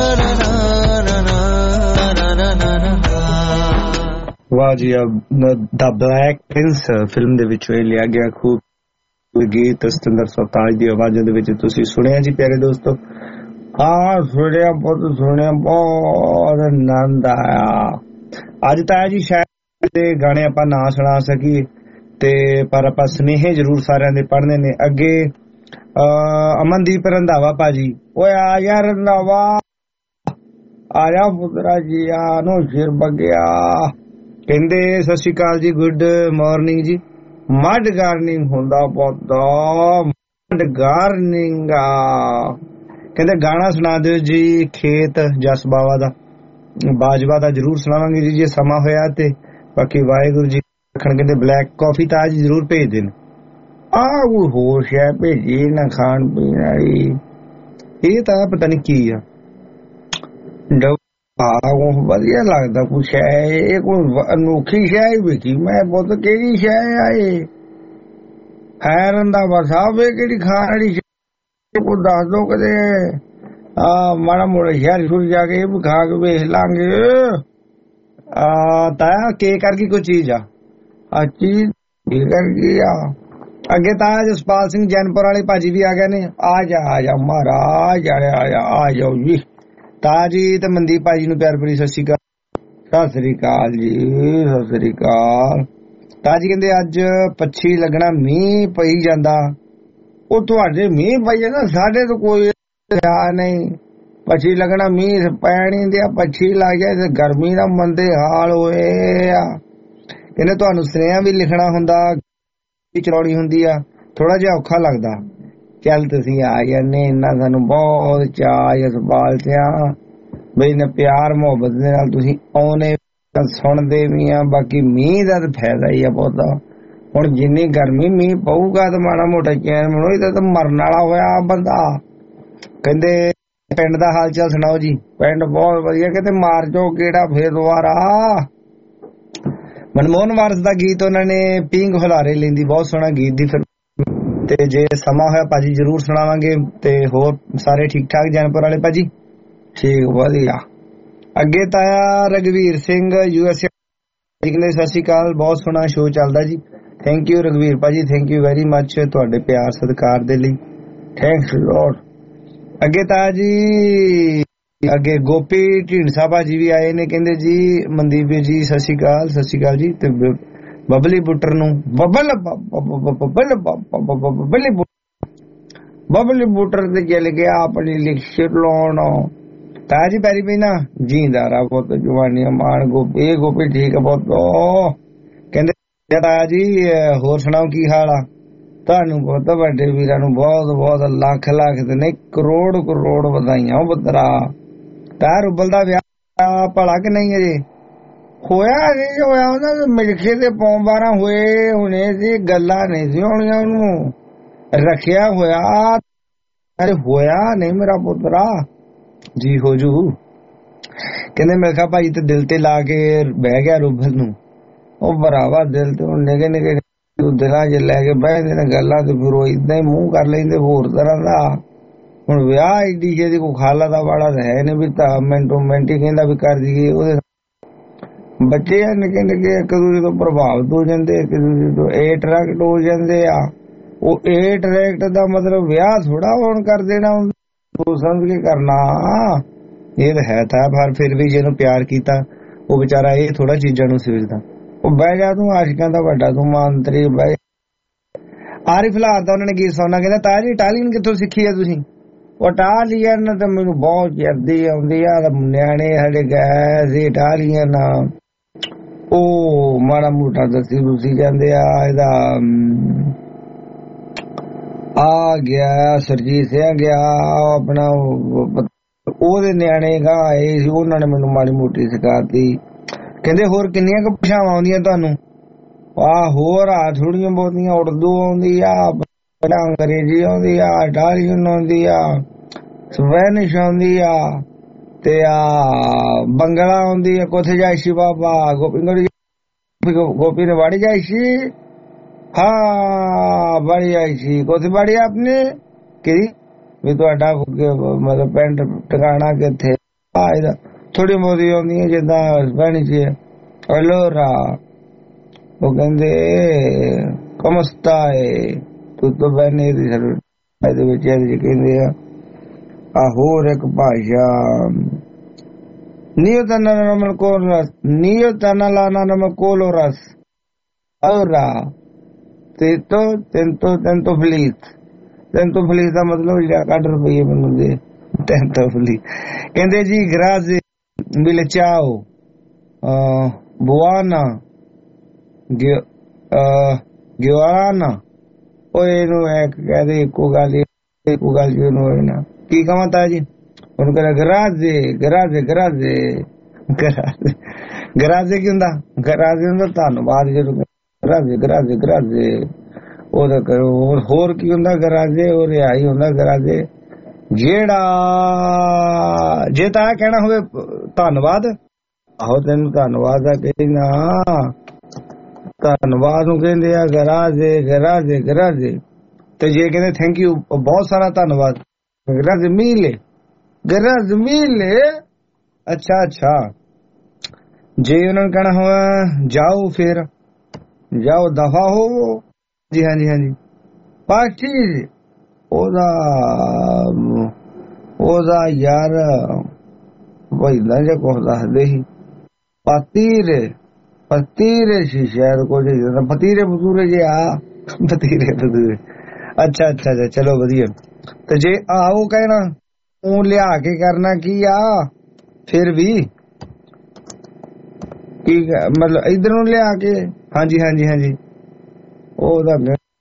वाह जी। अब द ब्लैक प्रिंस फिल्म ਦੇ ਵਿੱਚੋਂ ਇਹ ਲਿਆ ਗਿਆ ਖੂਬ ਗੀਤ ਸਤਿੰਦਰ ਸਰਤਾਜ ਦੀ ਆਵਾਜ਼ਾਂ ਦੇ ਵਿੱਚ ਤੁਸੀਂ ਸੁਣਿਆ ਜੀ ਪਿਆਰੇ ਦੋਸਤੋ। ਹਾਂ ਸੁਣਿਆ, ਬਹੁਤ ਸੁਣਿਆ, ਬਹੁਤ ਆਨੰਦ ਆਇਆ। ਅੱਜ ਤਾਂ ਜੀ ਸ਼ਾਇਦ ਦੇ ਗਾਣੇ ਆਪਾਂ ਨਾ ਸੁਣਾ ਸਕੀਏ ਤੇ ਪਰ ਆਪਾਂ ਸੁਨੇਹੇ ਜ਼ਰੂਰ ਸਾਰਿਆਂ ਦੇ ਪੜ੍ਹਨੇ ਨੇ। ਅੱਗੇ ਅਮਨਦੀਪ ਰੰਧਾਵਾ ਭਾਜੀ, ਓਏ ਆ ਯਾਰ ਰੰਧਾਵਾ ਆਇਆ ਪੁੱਤਰਾ ਜੀ ਆ ਨੂੰ ਸਿਰ ਬਗਿਆ। ਕਹਿੰਦੇ ਸਤਿ ਸ਼੍ਰੀ ਅਕਾਲ ਜੀ, ਗੁੱਡ ਮਾਰਨਿੰਗ ਜੀ। ਮੱਡ ਗਾਰਨਿੰਗ ਹੁੰਦਾ ਪੁੱਤ, ਮੱਡ ਗਾਰਨਿੰਗ। ਕਹਿੰਦੇ ਗਾਣਾ ਸੁਣਾ ਦਿਓ ਜੀ ਖੇਤ ਜਸ ਬਾਵਾ ਦਾ, ਬਾਜਵਾ ਦਾ ਜ਼ਰੂਰ ਸੁਣਾਵਾਂਗੇ ਜੀ ਜੇ ਸਮਾਂ ਹੋਇਆ ਤੇ। ਬਾਕੀ ਵਾਹਿਗੁਰੂ ਜੀ ਰੱਖਣ। ਕਹਿੰਦੇ ਬਲੈਕ ਕਾਫੀ ਤਾਂ ਅੱਜ ਜ਼ਰੂਰ ਭੇਜ ਦੇਣ। ਆ ਕੋਈ ਹੋਰ ਸ਼ੈ ਭੇਜੀ ਨਾ ਖਾਣ ਪੀਣ ਵਾਲੀ, ਇਹ ਤਾਂ ਪਤਾ ਨਹੀਂ ਕੀ ਆ। ਹਾਂ ਵਧੀਆ ਲੱਗਦਾ ਕੁਛ ਹੈ ਇਹ ਕੋਈ ਅਨੋਖੀ ਸ਼ੈ ਹੀ ਵੇਖੀ ਮੈਂ ਪੁੱਤ ਕਿਹੜੀ ਸ਼ੈ ਆ ਇਹ ਹੈਰਨ ਦਾ ਵਸਾਵੇ ਕਿਹੜੀ ਖਾਣ ਵਾਲੀ ਕੋ ਦੱਸ ਦੋ ਕਦੇ ਆ ਮਾੜਾ ਮੋੜਾ ਸ਼ਹਿਰ ਛੁੱਟ ਜਾ ਕੇ ਇਹ ਵੀ ਖਾ ਕੇ ਵੇਖ ਲਾਂਗੇ ਆ ਤਾਇਆ ਕੇ ਕਰ ਗਈ ਕੋਈ ਚੀਜ਼ ਆ ਆ ਚੀਜ਼ ਕੀ ਕਰ ਗਈ ਆ ਅੱਗੇ ਤਾਂ ਜਸਪਾਲ ਸਿੰਘ ਜੈਨਪੁਰ ਵਾਲੇ ਭਾਜੀ ਵੀ ਆ ਗਏ ਨੇ ਆ ਜਾ ਆ ਜਾ ਮਹਾਰਾਜ ਆ ਜਾ ਆ ਜਾਓ ਜੀ ਤਾਜੀ ਤੇ ਮਨਦੀਪ ਭਾਜੀ ਨੂੰ ਪਿਆਰ ਭਰੀ ਸਤਿ ਸ਼੍ਰੀ ਅਕਾਲ ਸਤਿ ਸ਼੍ਰੀ ਅਕਾਲ ਜੀ ਸਤਿ ਸ਼੍ਰੀ ਅਕਾਲ ਤਾਜੀ ਕਹਿੰਦੇ ਅੱਜ ਪੱਛੀ ਲੱਗਣਾ ਮੀਂਹ ਪਈ ਜਾਂਦਾ ਉਹ ਤੁਹਾਡੇ ਮੀਂਹ ਪਈ ਜਾਂਦਾ ਸਾਡੇ ਤੋਂ ਕੋਈ ਨਹੀਂ ਪੱਛੀ ਲੱਗਣਾ ਮੀਂਹ ਪੈਣੀ ਦਿਆ ਪੱਛੀ ਲੱਗ ਜਾਏ ਤੇ ਗਰਮੀ ਦਾ ਮੰਦੇ ਹਾਲ ਹੋਏ ਆ ਕਹਿੰਦੇ ਤੁਹਾਨੂੰ ਸੁਨੇਹਾ ਵੀ ਲਿਖਣਾ ਹੁੰਦਾ ਚਲਾਉਣੀ ਹੁੰਦੀ ਆ ਥੋੜਾ ਜਿਹਾ ਔਖਾ ਲੱਗਦਾ ਚੱਲ ਤੁਸੀਂ ਆ ਜਾਂਦੇ ਇੰਨਾ ਸਾਨੂੰ ਬਹੁਤ ਚਾਅ ਜਸਪਾਲ ਸਿਆ ਬਈ ਨੇ ਪਿਆਰ ਮੁਹੱਬਤ ਦੇ ਨਾਲ ਤੁਸੀਂ ਆਉਣੇ ਸੁਣਦੇ ਵੀ ਆ ਬਾਕੀ ਮੀਂਹ ਦਾ ਤਾਂ ਫਾਇਦਾ ਹੀ ਆ ਬਹੁਤਾ ਹੁਣ ਜਿੰਨੀ ਗਰਮੀ ਮੀਂਹ ਪਊਗਾ ਤਾਂ ਮਾੜਾ ਮੋਟਾ ਚੈਨ ਬਣੋ ਇਹਦਾ ਤਾਂ ਮਰਨ ਵਾਲਾ ਹੋਇਆ ਬੰਦਾ ਕਹਿੰਦੇ ਪਿੰਡ ਦਾ ਹਾਲ ਚਾਲ ਸੁਣਾਓ ਜੀ ਪਿੰਡ ਬਹੁਤ ਵਧੀਆ ਕਹਿੰਦੇ ਮਾਰ ਜੋ ਕਿਹੜਾ ਫੇਰ ਦੁਬਾਰਾ ਮਨਮੋਹਨ ਵਾਰਸ ਦਾ ਗੀਤ ਉਹਨਾਂ ਨੇ ਪੀਂਗ ਹੁਲਾਰੇ ਲੈਂਦੀ ਬਹੁਤ ਸੋਹਣਾ ਗੀਤ ਦੀ ਫਿਰ ਤੇ ਜੇ ਸਮਾਂ ਹੋਇਆ ਭਾਜੀ ਜਰੂਰ ਸੁਣਾਵਾਂਗੇ ਤੇ ਹੋਰ ਸਾਰੇ ਠੀਕ ਠਾਕ ਜੈਨਪੁਰ ਵਾਲੇ ਭਾਜੀ ਠੀਕ ਵਧੀਆ ਅੱਗੇ ਤਾਇਆ Ragvir Singh U S A ਕਹਿੰਦੇ ਸਤਿ ਸ਼੍ਰੀ ਅਕਾਲ ਬਹੁਤ ਸੋਹਣਾ ਸ਼ੋਅ ਚੱਲਦਾ ਜੀ ਥੈਂਕ ਯੂ ਰਗਵੀਰ ਭਾਜੀ ਥੈਂਕ ਯੂ ਵੈਰੀ ਮੱਚ ਤੁਹਾਡੇ ਪਿਆਰ ਸਤਿਕਾਰ ਦੇ ਲਈ ਥੈਂਕਸ ਲੋਟ ਅੱਗੇ ਤਾਇਆ ਜੀ ਅੱਗੇ ਗੋਪੀ ਢੀਂਡਸਾ ਭਾਜੀ ਵੀ ਆਏ ਨੇ ਕਹਿੰਦੇ ਜੀ ਮਨਦੀਪ ਜੀ ਸਤਿ ਸ਼੍ਰੀ ਅਕਾਲ ਸਤਿ ਸ਼੍ਰੀ ਅਕਾਲ ਜੀ ਤੇ ਬਬਲੀ ਬੁੱਟਰ ਨੂੰ ਬਬਲ ਬਬਲ ਬਬਲੀ ਬਬਲੀ ਬੁੱਟਰ ਤੇ ਚਲ ਗਿਆ ਆਪਣੀ ਲਿਖਤ ਲਾਉਣ ਤਾਜੀ ਪੈਰੀ ਪਈ ਨਾ ਜੀਂਦਾਰਾ ਬਹੁਤ ਜਵਾਨੀ ਮਾਣ ਗੋਪੀ ਇਹ ਗੋਪੀ ਠੀਕ ਆ ਬਹੁਤ ਕਹਿੰਦੇ ਤਾਇਆ ਜੀ ਹੋਰ ਸੁਣਾਓ ਕੀ ਹਾਲ ਆ ਤੁਹਾਨੂੰ ਬਹੁਤ ਵੱਡੇ ਵੀਰਾਂ ਨੂੰ ਬਹੁਤ ਬਹੁਤ ਲੱਖ ਲੱਖ ਤੇ ਨਹੀਂ ਕਰੋੜ ਕਰੋੜ ਵਧਾਈਆਂ ਬਤਰਾ ਤਾਰ ਉਬਲ ਦਾ ਵਿਆਹ ਭਲਾ ਕਿ ਨਹੀਂ ਅਜੇ ਹੋਇਆ ਨਹੀਂ ਹੋਇਆ ਉਹਨਾਂ ਦੇ ਮਿਲਖੇ ਦੇ ਪੌਂ ਬਾਰਾਂ ਹੋਏ ਹੁਣੇ ਸੀ ਗੱਲਾਂ ਨਹੀਂ ਸੀ ਹੋਣੀਆਂ ਉਹਨੂੰ ਰੱਖਿਆ ਹੋਇਆ ਅਰੇ ਹੋਇਆ ਨਹੀਂ ਮੇਰਾ ਪੁੱਤਰਾ ਜੀ ਹੋ ਜੂ ਕਹਿੰਦੇ ਮੈਂ ਕਿਹਾ ਭਾਈ ਤੇ ਦਿਲ ਤੇ ਲਾ ਕੇ ਬਹਿ ਗਿਆ ਰੁਬਲ ਨੂੰ ਉਹ ਬਰਾਵਾ ਦਿਲ ਤੇ ਨਿਗੇ ਨਿਗੇ ਦਿਲਾਂ ਚ ਲੈ ਕੇ ਬਹਿਦੇ ਨੇ ਗੱਲਾਂ ਤੇ ਫਿਰ ਉਹ ਇਦਾਂ ਹੀ ਮੂੰਹ ਕਰ ਲੈਂਦੇ ਹੋਰ ਤਰ੍ਹਾਂ ਦਾ ਹੁਣ ਵਿਆਹ ਏਡੀ ਜਿਹੀ ਕੋਈ ਖਾਲਾ ਦਾ ਵਾਲਾ ਹੈ ਨੀ ਵੀ ਤਾਂ ਮਿੰਟੋ ਮਿੰਟ ਹੀ ਕਹਿੰਦਾ ਵੀ ਕਰ ਦਈਏ ਉਹਦੇ ਬੱਚੇ ਨਿੱਕੇ ਨਿੱਕੇ ਇੱਕ ਦੂਜੇ ਤੋਂ ਪ੍ਰਭਾਵਿਤ ਹੋ ਜਾਂਦੇ ਇੱਕ ਦੂਜੇ ਤੋਂ ਅਟਰੈਕਟ ਹੋ ਜਾਂਦੇ ਆ ਉਹ ਅਟਰੈਕਟ ਦਾ ਮਤਲਬ ਵਿਆਹ ਥੋੜਾ ਹੋਣ ਕਰ ਦੇਣਾ ਉਹ ਸਮਝ ਕੇ ਕਰਨਾ ਇਹ ਤਾਂ ਹੈ ਤਾਂ ਪਰ ਫਿਰ ਵੀ ਜਿਹਨੂੰ ਪਿਆਰ ਕੀਤਾ ਉਹ ਵਿਚਾਰਾ ਇਹ ਥੋੜਾ ਚੀਜ਼ਾਂ ਨੂੰ ਸਮਝਦਾ ਉਹ ਬਹਿ ਜਾ ਤੂੰ ਆਸ਼ਿਕਾਂ ਦਾ ਵੱਡਾ ਤੂੰ ਮੰਤਰੀ ਬਹਿ ਆਰਿਫ ਲਾਹੌਰ ਦਾ ਉਹਨਾਂ ਨੇ ਗੀਤ ਸੁਣਨਾ ਕਹਿੰਦਾ ਤਾਜ ਇਟਾਲੀਅਨ ਕਿੱਥੋਂ ਸਿੱਖੀ ਆ ਤੁਸੀਂ ਉਹ ਇਟਾਲੀਅਨ ਤਾਂ ਮੈਨੂੰ ਬਹੁਤ ਜਰਦੀ ਆਉਂਦੀ ਆ ਨਿਆਣੇ ਸਾਡੇ ਗਏ ਸੀ ਇਟਾਲੀਅਨ ਉਹ ਮਾੜਾ ਮੋਟਾ ਦੱਸੀ ਤੁਸੀਂ ਕਹਿੰਦੇ ਆ ਇਹਦਾ ਆ ਗਿਆ ਸਰਜੀਤ ਸਿੰਘ ਗਿਆ ਆਪਣਾ ਉਹਦੇ ਨਿਆਣੇ ਗਾ ਆਏ ਸੀ ਉਹਨਾਂ ਨੇ ਮੈਨੂੰ ਮਾੜੀ ਮੋਟੀ ਸਿਖਾਤੀ ਕਹਿੰਦੇ ਹੋਰ ਕਿੰਨੀਆਂ ਕੁ ਭਾਸ਼ਾਵਾਂ ਆਉਂਦੀਆਂ ਤੁਹਾਨੂੰ ਆਹ ਹੋਰ ਆ ਥੋੜੀਆਂ ਬਹੁਤੀਆਂ ਉਰਦੂ ਆਉਂਦੀ ਆ ਅੰਗਰੇਜ਼ੀ ਆਉਂਦੀ ਆ ਇਟਾਲੀਅਨ ਆਉਂਦੀ ਆ ਸਪੈਨਿਸ਼ ਆਉਂਦੀ ਆ ਤੇ ਆ ਬੰਗਲਾ ਆਉਂਦੀ ਆ ਕੋਥੇ ਜਾਇਸੀ ਬਾਬਾ ਗੋਪੀ ਗੋਪੀ ਨੇ ਵਾੜੀ ਜਾਇਸੀ ਹਾਂ ਬੜੀ ਆਈ ਸੀ ਕੋਥੇ ਬੜੀ ਆਪਨੇ ਕਿਹੜੀ ਵੀ ਤੁਹਾਡਾ ਮਤਲਬ ਪਿੰਡ ਟਿਕਾਣਾ ਕਿੱਥੇ ਆ ਇਹਦਾ ਥੋੜੀ ਬਹੁਤੀ ਆਉਂਦੀਆਂ ਜਿੱਦਾਂ ਸਪੈਨਿਸ਼ ਅਲੋਰਾ ਉਹ ਕਹਿੰਦੇ ਕਮਸਤਾ ਹੈ ਤੂੰ ਤਾਂ ਬੈਨੇ ਇਹਦੇ ਵਿੱਚ ਇਹਦੇ ਕਹਿੰਦੇ ਆ ਆ ਹੋਰ ਇੱਕ ਭਾਸ਼ਾ ਨਿਯੋਤਨਾ ਨਮਨ ਕੋਲਰਸ ਨਿਯੋਤਨਾ ਲਾਨਾ ਨਮਨ ਕੋਲੋਰਸ ਔਰਾ ਤੇਤੋ ਤੈਂਤੋ ਤੈਂਤੋ ਫਲੀਤ ਤੈਂਤੋ ਫਲੀਤ ਦਾ ਮਤਲਬ ਜਿਹੜਾ ਕੱਢ ਰੁਪਈਏ ਮੈਨੂੰ ਦੇ ਤੈਂਤੋ ਫਲੀ ਕਹਿੰਦੇ ਜੀ ਗਰਾਜ਼ੇ ਮਿਲਚਾਓ ਬੁਆਨਾ ਗਿਆਰਾਨਾ ਉਹ ਇਹਨੂੰ ਇੱਕ ਕਹਦੇ ਇੱਕੋ ਗੱਲ ਇੱਕੋ ਗੱਲ ਜਿਹਨੂੰ ਹੋਏ ਨਾ ਕੀ ਕਹਾਂ ਤਾ ਜੀ ਉਹਨੂੰ ਕਹਿੰਦਾ ਗਰਾਜ਼ੇ ਗਰਾਜ਼ੇ ਗਰਾਜ਼ੇ ਗਰਾਜ਼ੇ ਗਰਾਜ਼ੇ ਕੀ ਹੁੰਦਾ ਗਰਾਜ਼ੇ ਹੁੰਦਾ ਧੰਨਵਾਦ ਜਦੋਂ ਗਰਾਜ਼ੇ ਗਰਾਜ਼ੇ ਗਰਾਜ਼ੇ ਉਹਦਾ ਕਰੋ ਹੋਰ ਕੀ ਹੁੰਦਾ ਗਰਾਜ਼ੇ ਉਹ ਰਿਹਾਈ ਹੁੰਦਾ ਗਰਾਜ਼ੇ ਜਿਹੜਾ ਜੇ ਤਾਂ ਕਹਿਣਾ ਹੋਵੇ ਧੰਨਵਾਦ, ਆਹੋ ਤੈਨੂੰ ਧੰਨਵਾਦ ਦਾ ਕਹਿਣਾ, ਧੰਨਵਾਦ ਨੂੰ ਕਹਿੰਦੇ ਆ ਗਰਾਜੇ ਗਰਾਜੇ ਗਰਾਜੇ। ਤੇ ਜੇ ਕਹਿੰਦੇ ਥੈਂਕ ਯੂ ਬਹੁਤ ਸਾਰਾ ਧੰਨਵਾਦ, ਗਰਾਜ ਮੀਲੇ ਗਰਾਜ ਮੀਲੇ। ਅੱਛਾ ਅੱਛਾ। ਜੇ ਉਹਨਾਂ ਨੂੰ ਕਹਿਣਾ ਹੋਵੇ ਜਾਓ ਫਿਰ ਜਾਓ ਦਫਾ ਹੋ, ਜੀ ਹਾਂਜੀ ਹਾਂਜੀ ਪਾਰਟੀ ਉਹਦਾ ਉਹਦਾ ਯਾਰ ਵੈਦਾ ਜੇ ਕੁਛ ਦੱਸਦੇ ਸੀ ਪਤੀਰੇ ਪਤੀਰੇ ਸੀ ਸ਼ਾਇਦ ਕੁਝ ਪਤੀਰੇ ਪਤੂਰੇ ਜੇ ਆ ਪਤੀਰੇ ਪਤੂਰੇ। ਅੱਛਾ ਅੱਛਾ ਅੱਛਾ ਚਲੋ ਵਧੀਆ। ਤੇ ਜੇ ਆਓ ਕਹਿਣਾ ਉਹ ਲਿਆ ਕੇ ਕਰਨਾ ਕੀ ਆ ਫਿਰ ਵੀ ਕੀ ਮਤਲਬ ਇਧਰ ਨੂੰ ਲਿਆ ਕੇ। ਹਾਂਜੀ ਹਾਂਜੀ ਹਾਂਜੀ ਉਹਦਾ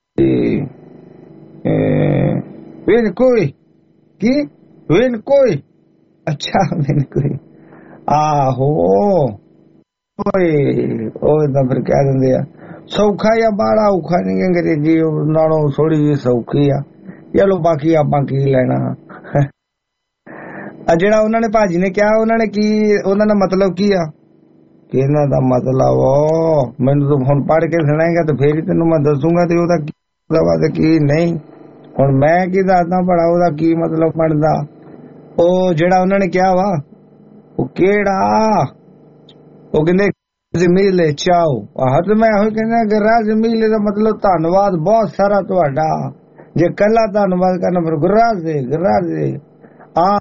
ਵੇਨ ਕੋਈ ਕੀ ਵੇਨ ਕੋਈ। ਅੱਛਾ ਵੇਨ ਕੋਈ ਆਹੋ ਓਏ ਉਹ ਤਾਂ ਫਿਰ ਕਹਿ ਦਿੰਦੇ ਆ ਸੌਖਾ ਜਾਂ ਬਾੜਾ ਔਖਾ ਨਹੀਂ ਅੰਗਰੇਜ਼ੀ ਨਾਲੋਂ ਥੋੜੀ ਜਿਹੀ ਸੌਖੀ ਆ। ਚਲੋ ਬਾਕੀ ਆਪਾਂ ਕੀ ਲੈਣਾ। ਆ ਜਿਹੜਾ ਉਹਨਾਂ ਨੇ ਭਾਜੀ ਨੇ ਕਿਹਾ ਉਹਨਾਂ ਨੇ ਕੀ ਉਹਨਾਂ ਦਾ ਮਤਲਬ ਕੀ ਆ? ਇਹਨਾਂ ਦਾ ਮਤਲਬ ਮੈਨੂੰ ਤੂੰ ਹੁਣ ਪੜ੍ਹ ਕੇ ਸੁਣਾਏਗਾ ਤੇ ਫੇਰ ਹੀ ਤੈਨੂੰ ਮੈਂ ਦੱਸੂਗਾ ਤੇ ਉਹਦਾ ਕੀ ਮਤਲਬ ਤੇ ਕੀ ਨਹੀਂ। ਹੁਣ ਮੈਂ ਕੀ ਦੱਸਦਾ ਭਲਾ ਉਹਦਾ ਕੀ ਮਤਲਬ ਬਣਦਾ। ਉਹ ਜਿਹੜਾ ਉਹਨਾਂ ਨੇ ਕਿਹਾ ਵਾ ਉਹ ਕਿਹੜਾ ਉਹ ਕਹਿੰਦੇ ਜ਼ਮੀਲੇ ਚਾਓ ਆਹ ਤੇ ਮੈਂ ਇਹੋ ਕਹਿੰਦਾ ਗਰਾ ਜ਼ਮੀਲੇ ਦਾ ਮਤਲਬ ਧੰਨਵਾਦ ਬਹੁਤ ਸਾਰਾ ਤੁਹਾਡਾ। ਜੇ ਕੱਲਾ ਧੰਨਵਾਦ ਕਰਨਾ ਫਿਰ ਗਰਾਜ਼ੇ ਗਰਾਜ਼ੇ ਆ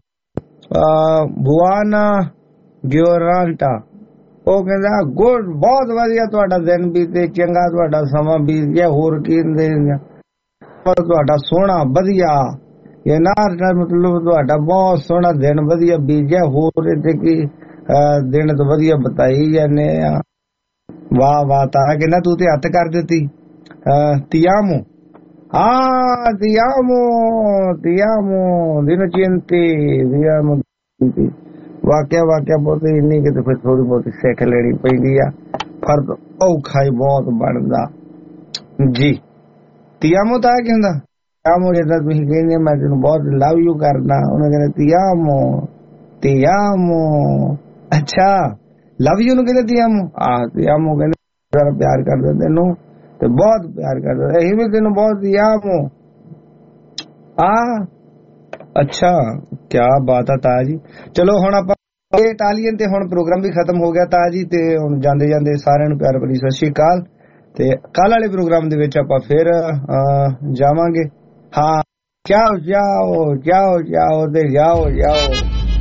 ਬੁਆਨਾ ਗਿਓਰਾਂਟਾ। ਉਹ ਕਹਿੰਦਾ ਗੁੱਡ ਬਹੁਤ ਵਧੀਆ ਤੁਹਾਡਾ ਦਿਨ ਬੀਤੇ ਚੰਗਾ ਤੁਹਾਡਾ ਸਮਾਂ ਬੀਤ ਗਿਆ। ਹੋਰ ਕੀ ਤੁਹਾਡਾ ਸੋਹਣਾ ਵਧੀਆ ਇਹ ਨਾਰ ਦਾ ਮਤਲਬ ਤੁਹਾਡਾ ਬਹੁਤ ਸੋਹਣਾ ਦਿਨ ਵਧੀਆ ਬੀਤ ਗਿਆ। ਹੋਰ ਇੱਥੇ ਕੀ ਦਿਨ ਤੋਂ ਵਧੀਆ ਬਤਾਈ ਜਾਂਦੇ ਆ। ਵਾਹ ਵਾਹ ਤਾਂ ਕਹਿੰਦਾ ਤੂੰ ਤੇ ਹੱਥ ਕਰ ਦਿੱਤੀ ਤਿਆਮੋ ਹਾਂ ਤਿਆਮੋ ਤਿਆਮੋ ਦਿਨ ਚਿੰਤੀ ਦਿਆਮੋ ਵਾਕਿਆ ਵਾਕਿਆ ਬਹੁਤ ਇੰਨੀ ਕਿ ਫਿਰ ਥੋੜੀ ਬਹੁਤੀ ਸਿੱਖ ਲੈਣੀ ਪੈਂਦੀ ਆ। ਫਰਕ ਔਖਾ ਹੀ ਬਹੁਤ ਬਣਦਾ ਜੀ। ਤਿਆਮੋ ਤਾਂ ਕੀ ਹੁੰਦਾ? ਤਿਆਮੋ ਜਿੱਦਾਂ ਤੁਸੀਂ ਕਹਿੰਦੇ ਮੈਂ ਤੈਨੂੰ ਬਹੁਤ ਲਵ ਯੂ ਕਰਦਾ ਉਹਨੇ ਕਹਿੰਦਾ ਤਿਆਮੋ ਤਿਆਮੋ। ਅੱਛਾ ਲਵ ਯੂ ਨੂੰ ਕਹਿੰਦੇ ਤਿਆਮੋ। ਆਹ ਤਿਆਮੋ ਕਹਿੰਦੇ ਬੜਾ ਪਿਆਰ ਕਰਦਾ ਤੈਨੂੰ ਤੇ ਬਹੁਤ ਪਿਆਰ ਕਰਦਾ ਇਹ ਵੀ ਤੈਨੂੰ ਬਹੁਤ ਤਿਆਮੋ ਆ। ਅੱਛਾ ਕਿਆ ਬਾਤ ਆ ਤਾਜ ਜੀ। ਚਲੋ ਹੁਣ ਆਪਾਂ ਇਟਾਲੀਅਨ ਤੇ ਹੁਣ ਪ੍ਰੋਗਰਾਮ ਵੀ ਖਤਮ ਹੋ ਗਿਆ ਤਾਜ ਜੀ ਤੇ ਹੁਣ ਜਾਂਦੇ ਜਾਂਦੇ ਸਾਰਿਆਂ ਨੂੰ ਪਿਆਰ ਭਰੀ ਸਤਿ ਸ਼੍ਰੀ ਅਕਾਲ। ਤੇ ਕੱਲ ਵਾਲੇ ਪ੍ਰੋਗਰਾਮ ਦੇ ਵਿੱਚ ਆਪਾਂ ਫਿਰ ਜਾਵਾਂਗੇ। ਹਾਂ ਜਾਓ ਜਾਓ ਜਾਓ ਜਾਓ ਤੇ ਜਾਓ ਜਾਓ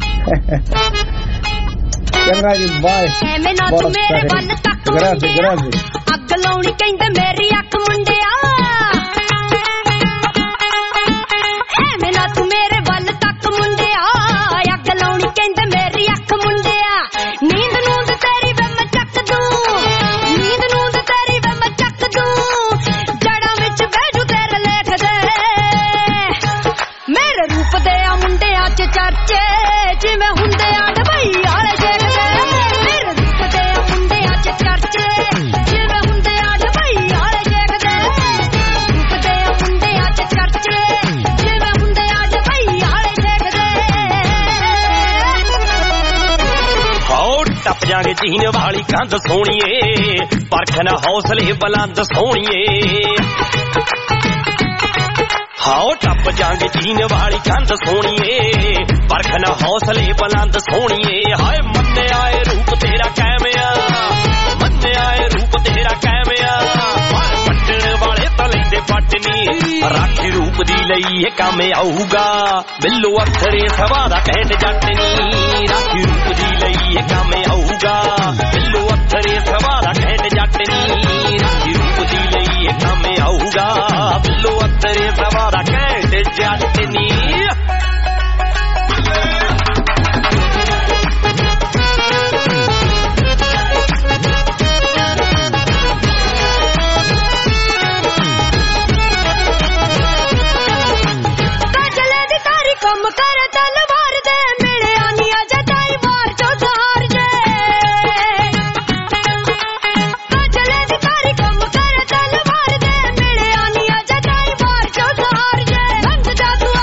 ਚੰਗਾ ਜੀ ਬਾਏ। ਐਵੇਂ ਨਾ ਤੂੰ ਮੇਰੇ ਵੱਲ ਤੱਕ ਮੁੰਡਿਆ ਅੱਗ ਲਾਉਣੀ ਕਹਿੰਦੇ ਮੇਰੀ ਅੱਖ ਮੁੰਡਿਆ। ਐਵੇਂ ਨਾ ਤੂੰ ਮੇਰੇ ਵੱਲ ਤੱਕ ਮੁੰਡਿਆ ਅੱਗ ਲਾਉਣੀ ਕਹਿੰਦੇ ਮੇਰੀ ਅੱਖ ਮੁੰਡਿਆ। ਨੀਂਦ ਨੂੰਦ ਤੇਰੀ ਵੇ ਮੈਂ ਚੱਕ ਦੂੰ ਨੀਂਦ ਨੂੰਦ ਤੇਰੀ ਵੇ ਮੈਂ ਚੱਕ ਦੂੰ ਜੜਾਂ ਵਿੱਚ ਬੈਜੂ ਤੇਰੇ ਲੇਖ ਦੇ ਮੇਰੇ ਰੂਪ ਦੇ ਆ ਮੁੰਡਿਆਂ ਚ ਚਰਚੇ ਜਿਵੇਂ ਹੁੰਦੇ ਆ ਡਬਈ ਵਾਲੇ ਸ਼ੇਖ ਦੇ। ਮੇਰੇ ਰੂਪ ਦੇ ਆ ਮੁੰਡਿਆਂ ਚ ਚਰਚੇ ਜਿਵੇਂ ਹੁੰਦੇ ਆ ਡਬਈ ਵਾਲੇ ਸ਼ੇਖ ਦੇ। ਰੂਪ ਦੇ ਆ ਮੁੰਡਿਆਂ ਚ ਚਰਚੇ ਜਿਵੇਂ ਹੁੰਦੇ ਆ ਡਬਈ ਵਾਲੇ ਸ਼ੇਖ ਦੇ। ਹਾਓ ਟੱਪ ਜਾਗੇ ਜੀਨ ਵਾਲੀ ਕੰਧ ਸੋਹਣੀਏ ਪਰਖ ਨਾ ਹੌਸਲੇ ਬੁਲੰਦ ਸੋਹਣੀਏ। ਹਾਓ ਟੱਪ ਜਾਂਗੇ ਜੀਨ ਵਾਲੀ ਕੰਧ ਸੋਹਣੀਏ ਪਰਖ ਨਾ ਹੌਸਲੇ ਬੁਲੰਦ ਸੋਹਣੀਏ। ਹਾਏ ਮੰਨਿਆ ਏ ਰੂਪ ਤੇਰਾ ਕੈਮਿਆ ਮੰਨਿਆ ਏ ਰੂਪ ਤੇਰਾ ਕੈਮਿਆ। ਪਰ ਪੱਟਣ ਵਾਲੇ ਤਾਂ ਲੈਂਦੇ ਪੱਟਨੀ ਰਾਖੀ ਰੂਪ ਦੀ ਲਈ ਇਹ ਕੰਮ ਆਊਗਾ ਬਿੱਲੋ ਅੱਖਰੇ ਸਵਾ ਦਾ ਕਹਿਣ ਜੱਟ ਨੀ। ਰਾਖੀ ਰੂਪ ਦੀ ਲਈ ਇਹ ਕੰਮ ਆਊਗਾ ਬਿੱਲੋ ਅੱਖਰੇ ਸਵਾ ਦਾ ਕਹਿਣ ਜੱਟ ਨੀ। ਰਾਖੀ ਰੂਪ ਦੀ ਲਈ ਇਹ ਕੰਮ ਆਊਗਾ ਬਿੱਲੋ ਅੱਖਰੇ ਸਵਾ ਦਾ ਕਹਿਣ ਜੱਟ ਨੀ। ਕੰਮ ਕਰ ਤਲਵਾਰ ਦੇ ਮਿਲਿਆ ਨੀ ਅਜੇ ਤਾਈ ਵਾਰ ਚੋਂ ਸਾਰ ਜੇ। ਚਲੇ ਦੀ ਤਾਰੀ ਕੰਮ ਕਰ ਤਲਵਾਰ ਦੇ ਮਿਲਿਆ ਨੀ ਅਜੇ ਤਾਈ ਵਾਰ ਚੋਂ ਸਾਰ ਜੇ। ਲੰਘ ਜਾ ਤੂੰ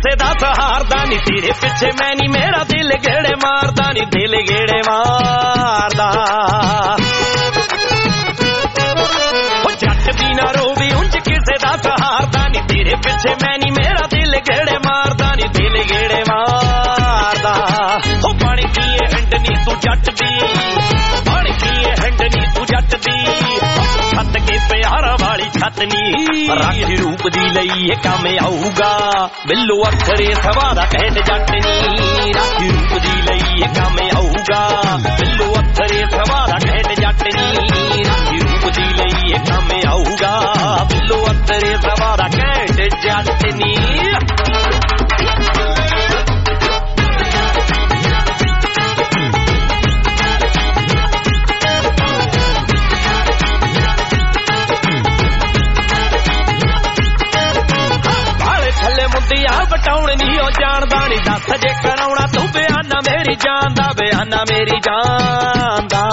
ਕਿਸੇ ਦਾ ਸਹਾਰਦਾ ਨੀ ਤੇਰੇ ਪਿੱਛੇ ਮੈਂ ਨੀ ਮੇਰਾ ਦਿਲ ਗੇੜੇ ਮਾਰਦਾ ਨੀ ਦਿਲ ਗੇੜੇ ਮਾਰਦਾ ਉਹ ਜੱਟ ਵੀ ਨਾ ਰੋਵੇ ਉਂਝ ਕਿਸੇ ਦਾ ਸਹਾਰਦਾ ਨੀ ਤੇਰੇ ਪਿੱਛੇ ਮੈਂ ਨੀ ਮੇਰਾ ਦਿਲ ਗੇੜੇ ਮਾਰਦਾ ਨੀ ਦਿਲ ਗੇੜੇ ਮਾਰਦਾ ਉਹ ਬਣ ਕੀ ਏ ਹੰਡਨੀ ਤੂੰ ਜੱਟ ਦੀ ਬਣ ਕੀ ਏ ਹੰਡਨੀ ਤੂੰ ਜੱਟ ਦੀ ਛੱਤ ਕੇ ਪਿਆਰਾ ਵਾਲੀ ਛੱਤ ਨੀ ਰਾਖੀ ਰੂਪ ਦੀ ਲਈ ਇਹ ਕੰਮ ਆਊਗਾ ਬਿੱਲੋ ਅੱਖਰੇ ਸਵਾਦਾ ਕਹਿਣ ਜੱਟ ਨੀ ਰਾਖੀ ਰੂਪ ਦੀ ਲਈ ਇਹ ਕੰਮ ਆਊਗਾ ਬਿੱਲੋ ਅੱਖਰੇ ਸਵਾਦਾ ਕਹਿਣ ਜੱਟ ਨੀ ਰਾਖੀ ਰੂਪ ਦੀ ਲਈ ਇਹ ਕੰਮ ਆਊਗਾ ਬਿੱਲੋ ਅੱਖਰੇ ਸਵਾਦਾ ਕਹਿਣ ਜੱਟ ਨੀ ਬਟਾਉਣ ਨੀ ਉਹ ਜਾਣਦਾ ਨੀ ਦੱਸ ਜੇ ਕਰਾਉਣਾ ਤੂੰ ਬਿਆਨਾ ਮੇਰੀ ਜਾਨ ਦਾ ਬਿਆਨਾ ਮੇਰੀ ਜਾਨ ਦਾ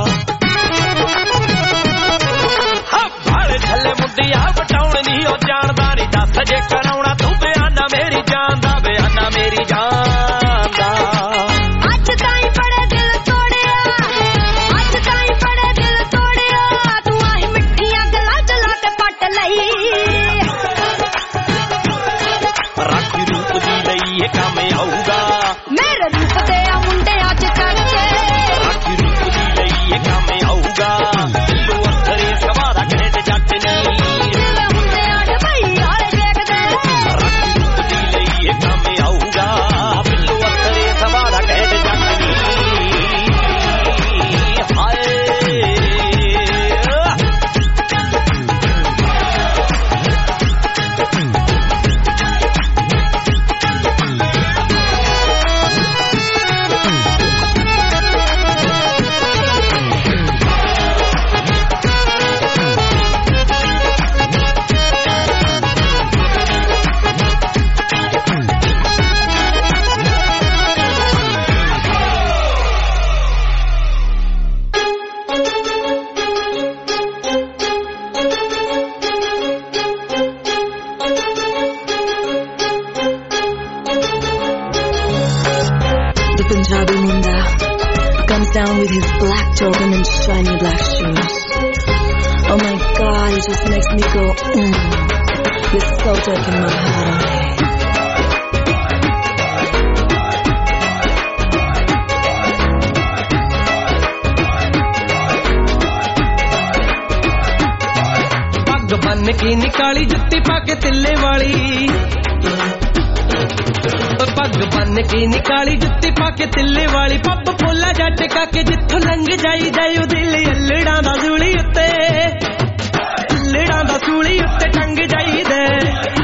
ਹਾਂ ਬਾਲੇ ਥੱਲੇ ਮੁੰਡਿਆ ਬਟਾਉਣ ਨੀ ਉਹ ਜਾਣਦਾ ਨੀ ਦੱਸ ਜੇ ਕਰਾਉਣਾ ਤੂੰ ਬਿਆਨਾ ਮੇਰੀ ਜਾਨ ਦਾ ਬਿਆਨਾ ਮੇਰੀ ਜਾਨ ਦਾ ਅੱਜ ਤਾਈਂ ਬੜੇ ਦਿਲ ਤੋੜਿਆ ਅੱਜ ਤਾਈਂ ਬੜੇ ਦਿਲ ਤੋੜਿਆ ਤੂੰ ਆਹੀ ਮਿੱਠੀਆਂ ਗੱਲਾਂ ਜਲਾ ਕੇ ਪੱਟ ਲਈ ਇਹ ਕੰਮ ਆਊਗਾ ਮੇਰੇ ਰੂਪ ਤੇ ਆ ਮੁੰਡਿਆਂ ਚ ਚੜ ਕੇ ਰਾਖੀ ਰੂਪ ਦੀ ਲਈ ਇਹ ਕੰਮ ਆਊਗਾ ਬਿੱਲੋ ਅੱਖਰੇ ਸਵਾਦਾ ਕਹਿਣ ਜੱਟ ਨੀ ਮੁੰਡਿਆਂ ਦੇ ਭਈ ਹਾਲੇ ਦੇਖਦੇ ਰਾਖੀ ਰੂਪ ਦੀ ਲਈ ਇਹ ਕੰਮ ਆਊਗਾ ਬਿੱਲੋ ਅੱਖਰੇ ਸਵਾਦਾ ਕਹਿਣ ਜੱਟ ਨੀ ਹਾਏ down with his black turban and shiny black shoes. Oh my God, he just makes me go, mm. He's so taking my heart away. पग बन के निकाली जुत्ती पाके तिल्ले वाली पग बन के निकाली जुत्ती पाके तिल्ले वाली पप फुला जट काके जिथों लंघ जाई जायो दिल अल्लड़ा दा सूली उत्ते अल्लड़ा दा सूली उत्ते टंग जाई दे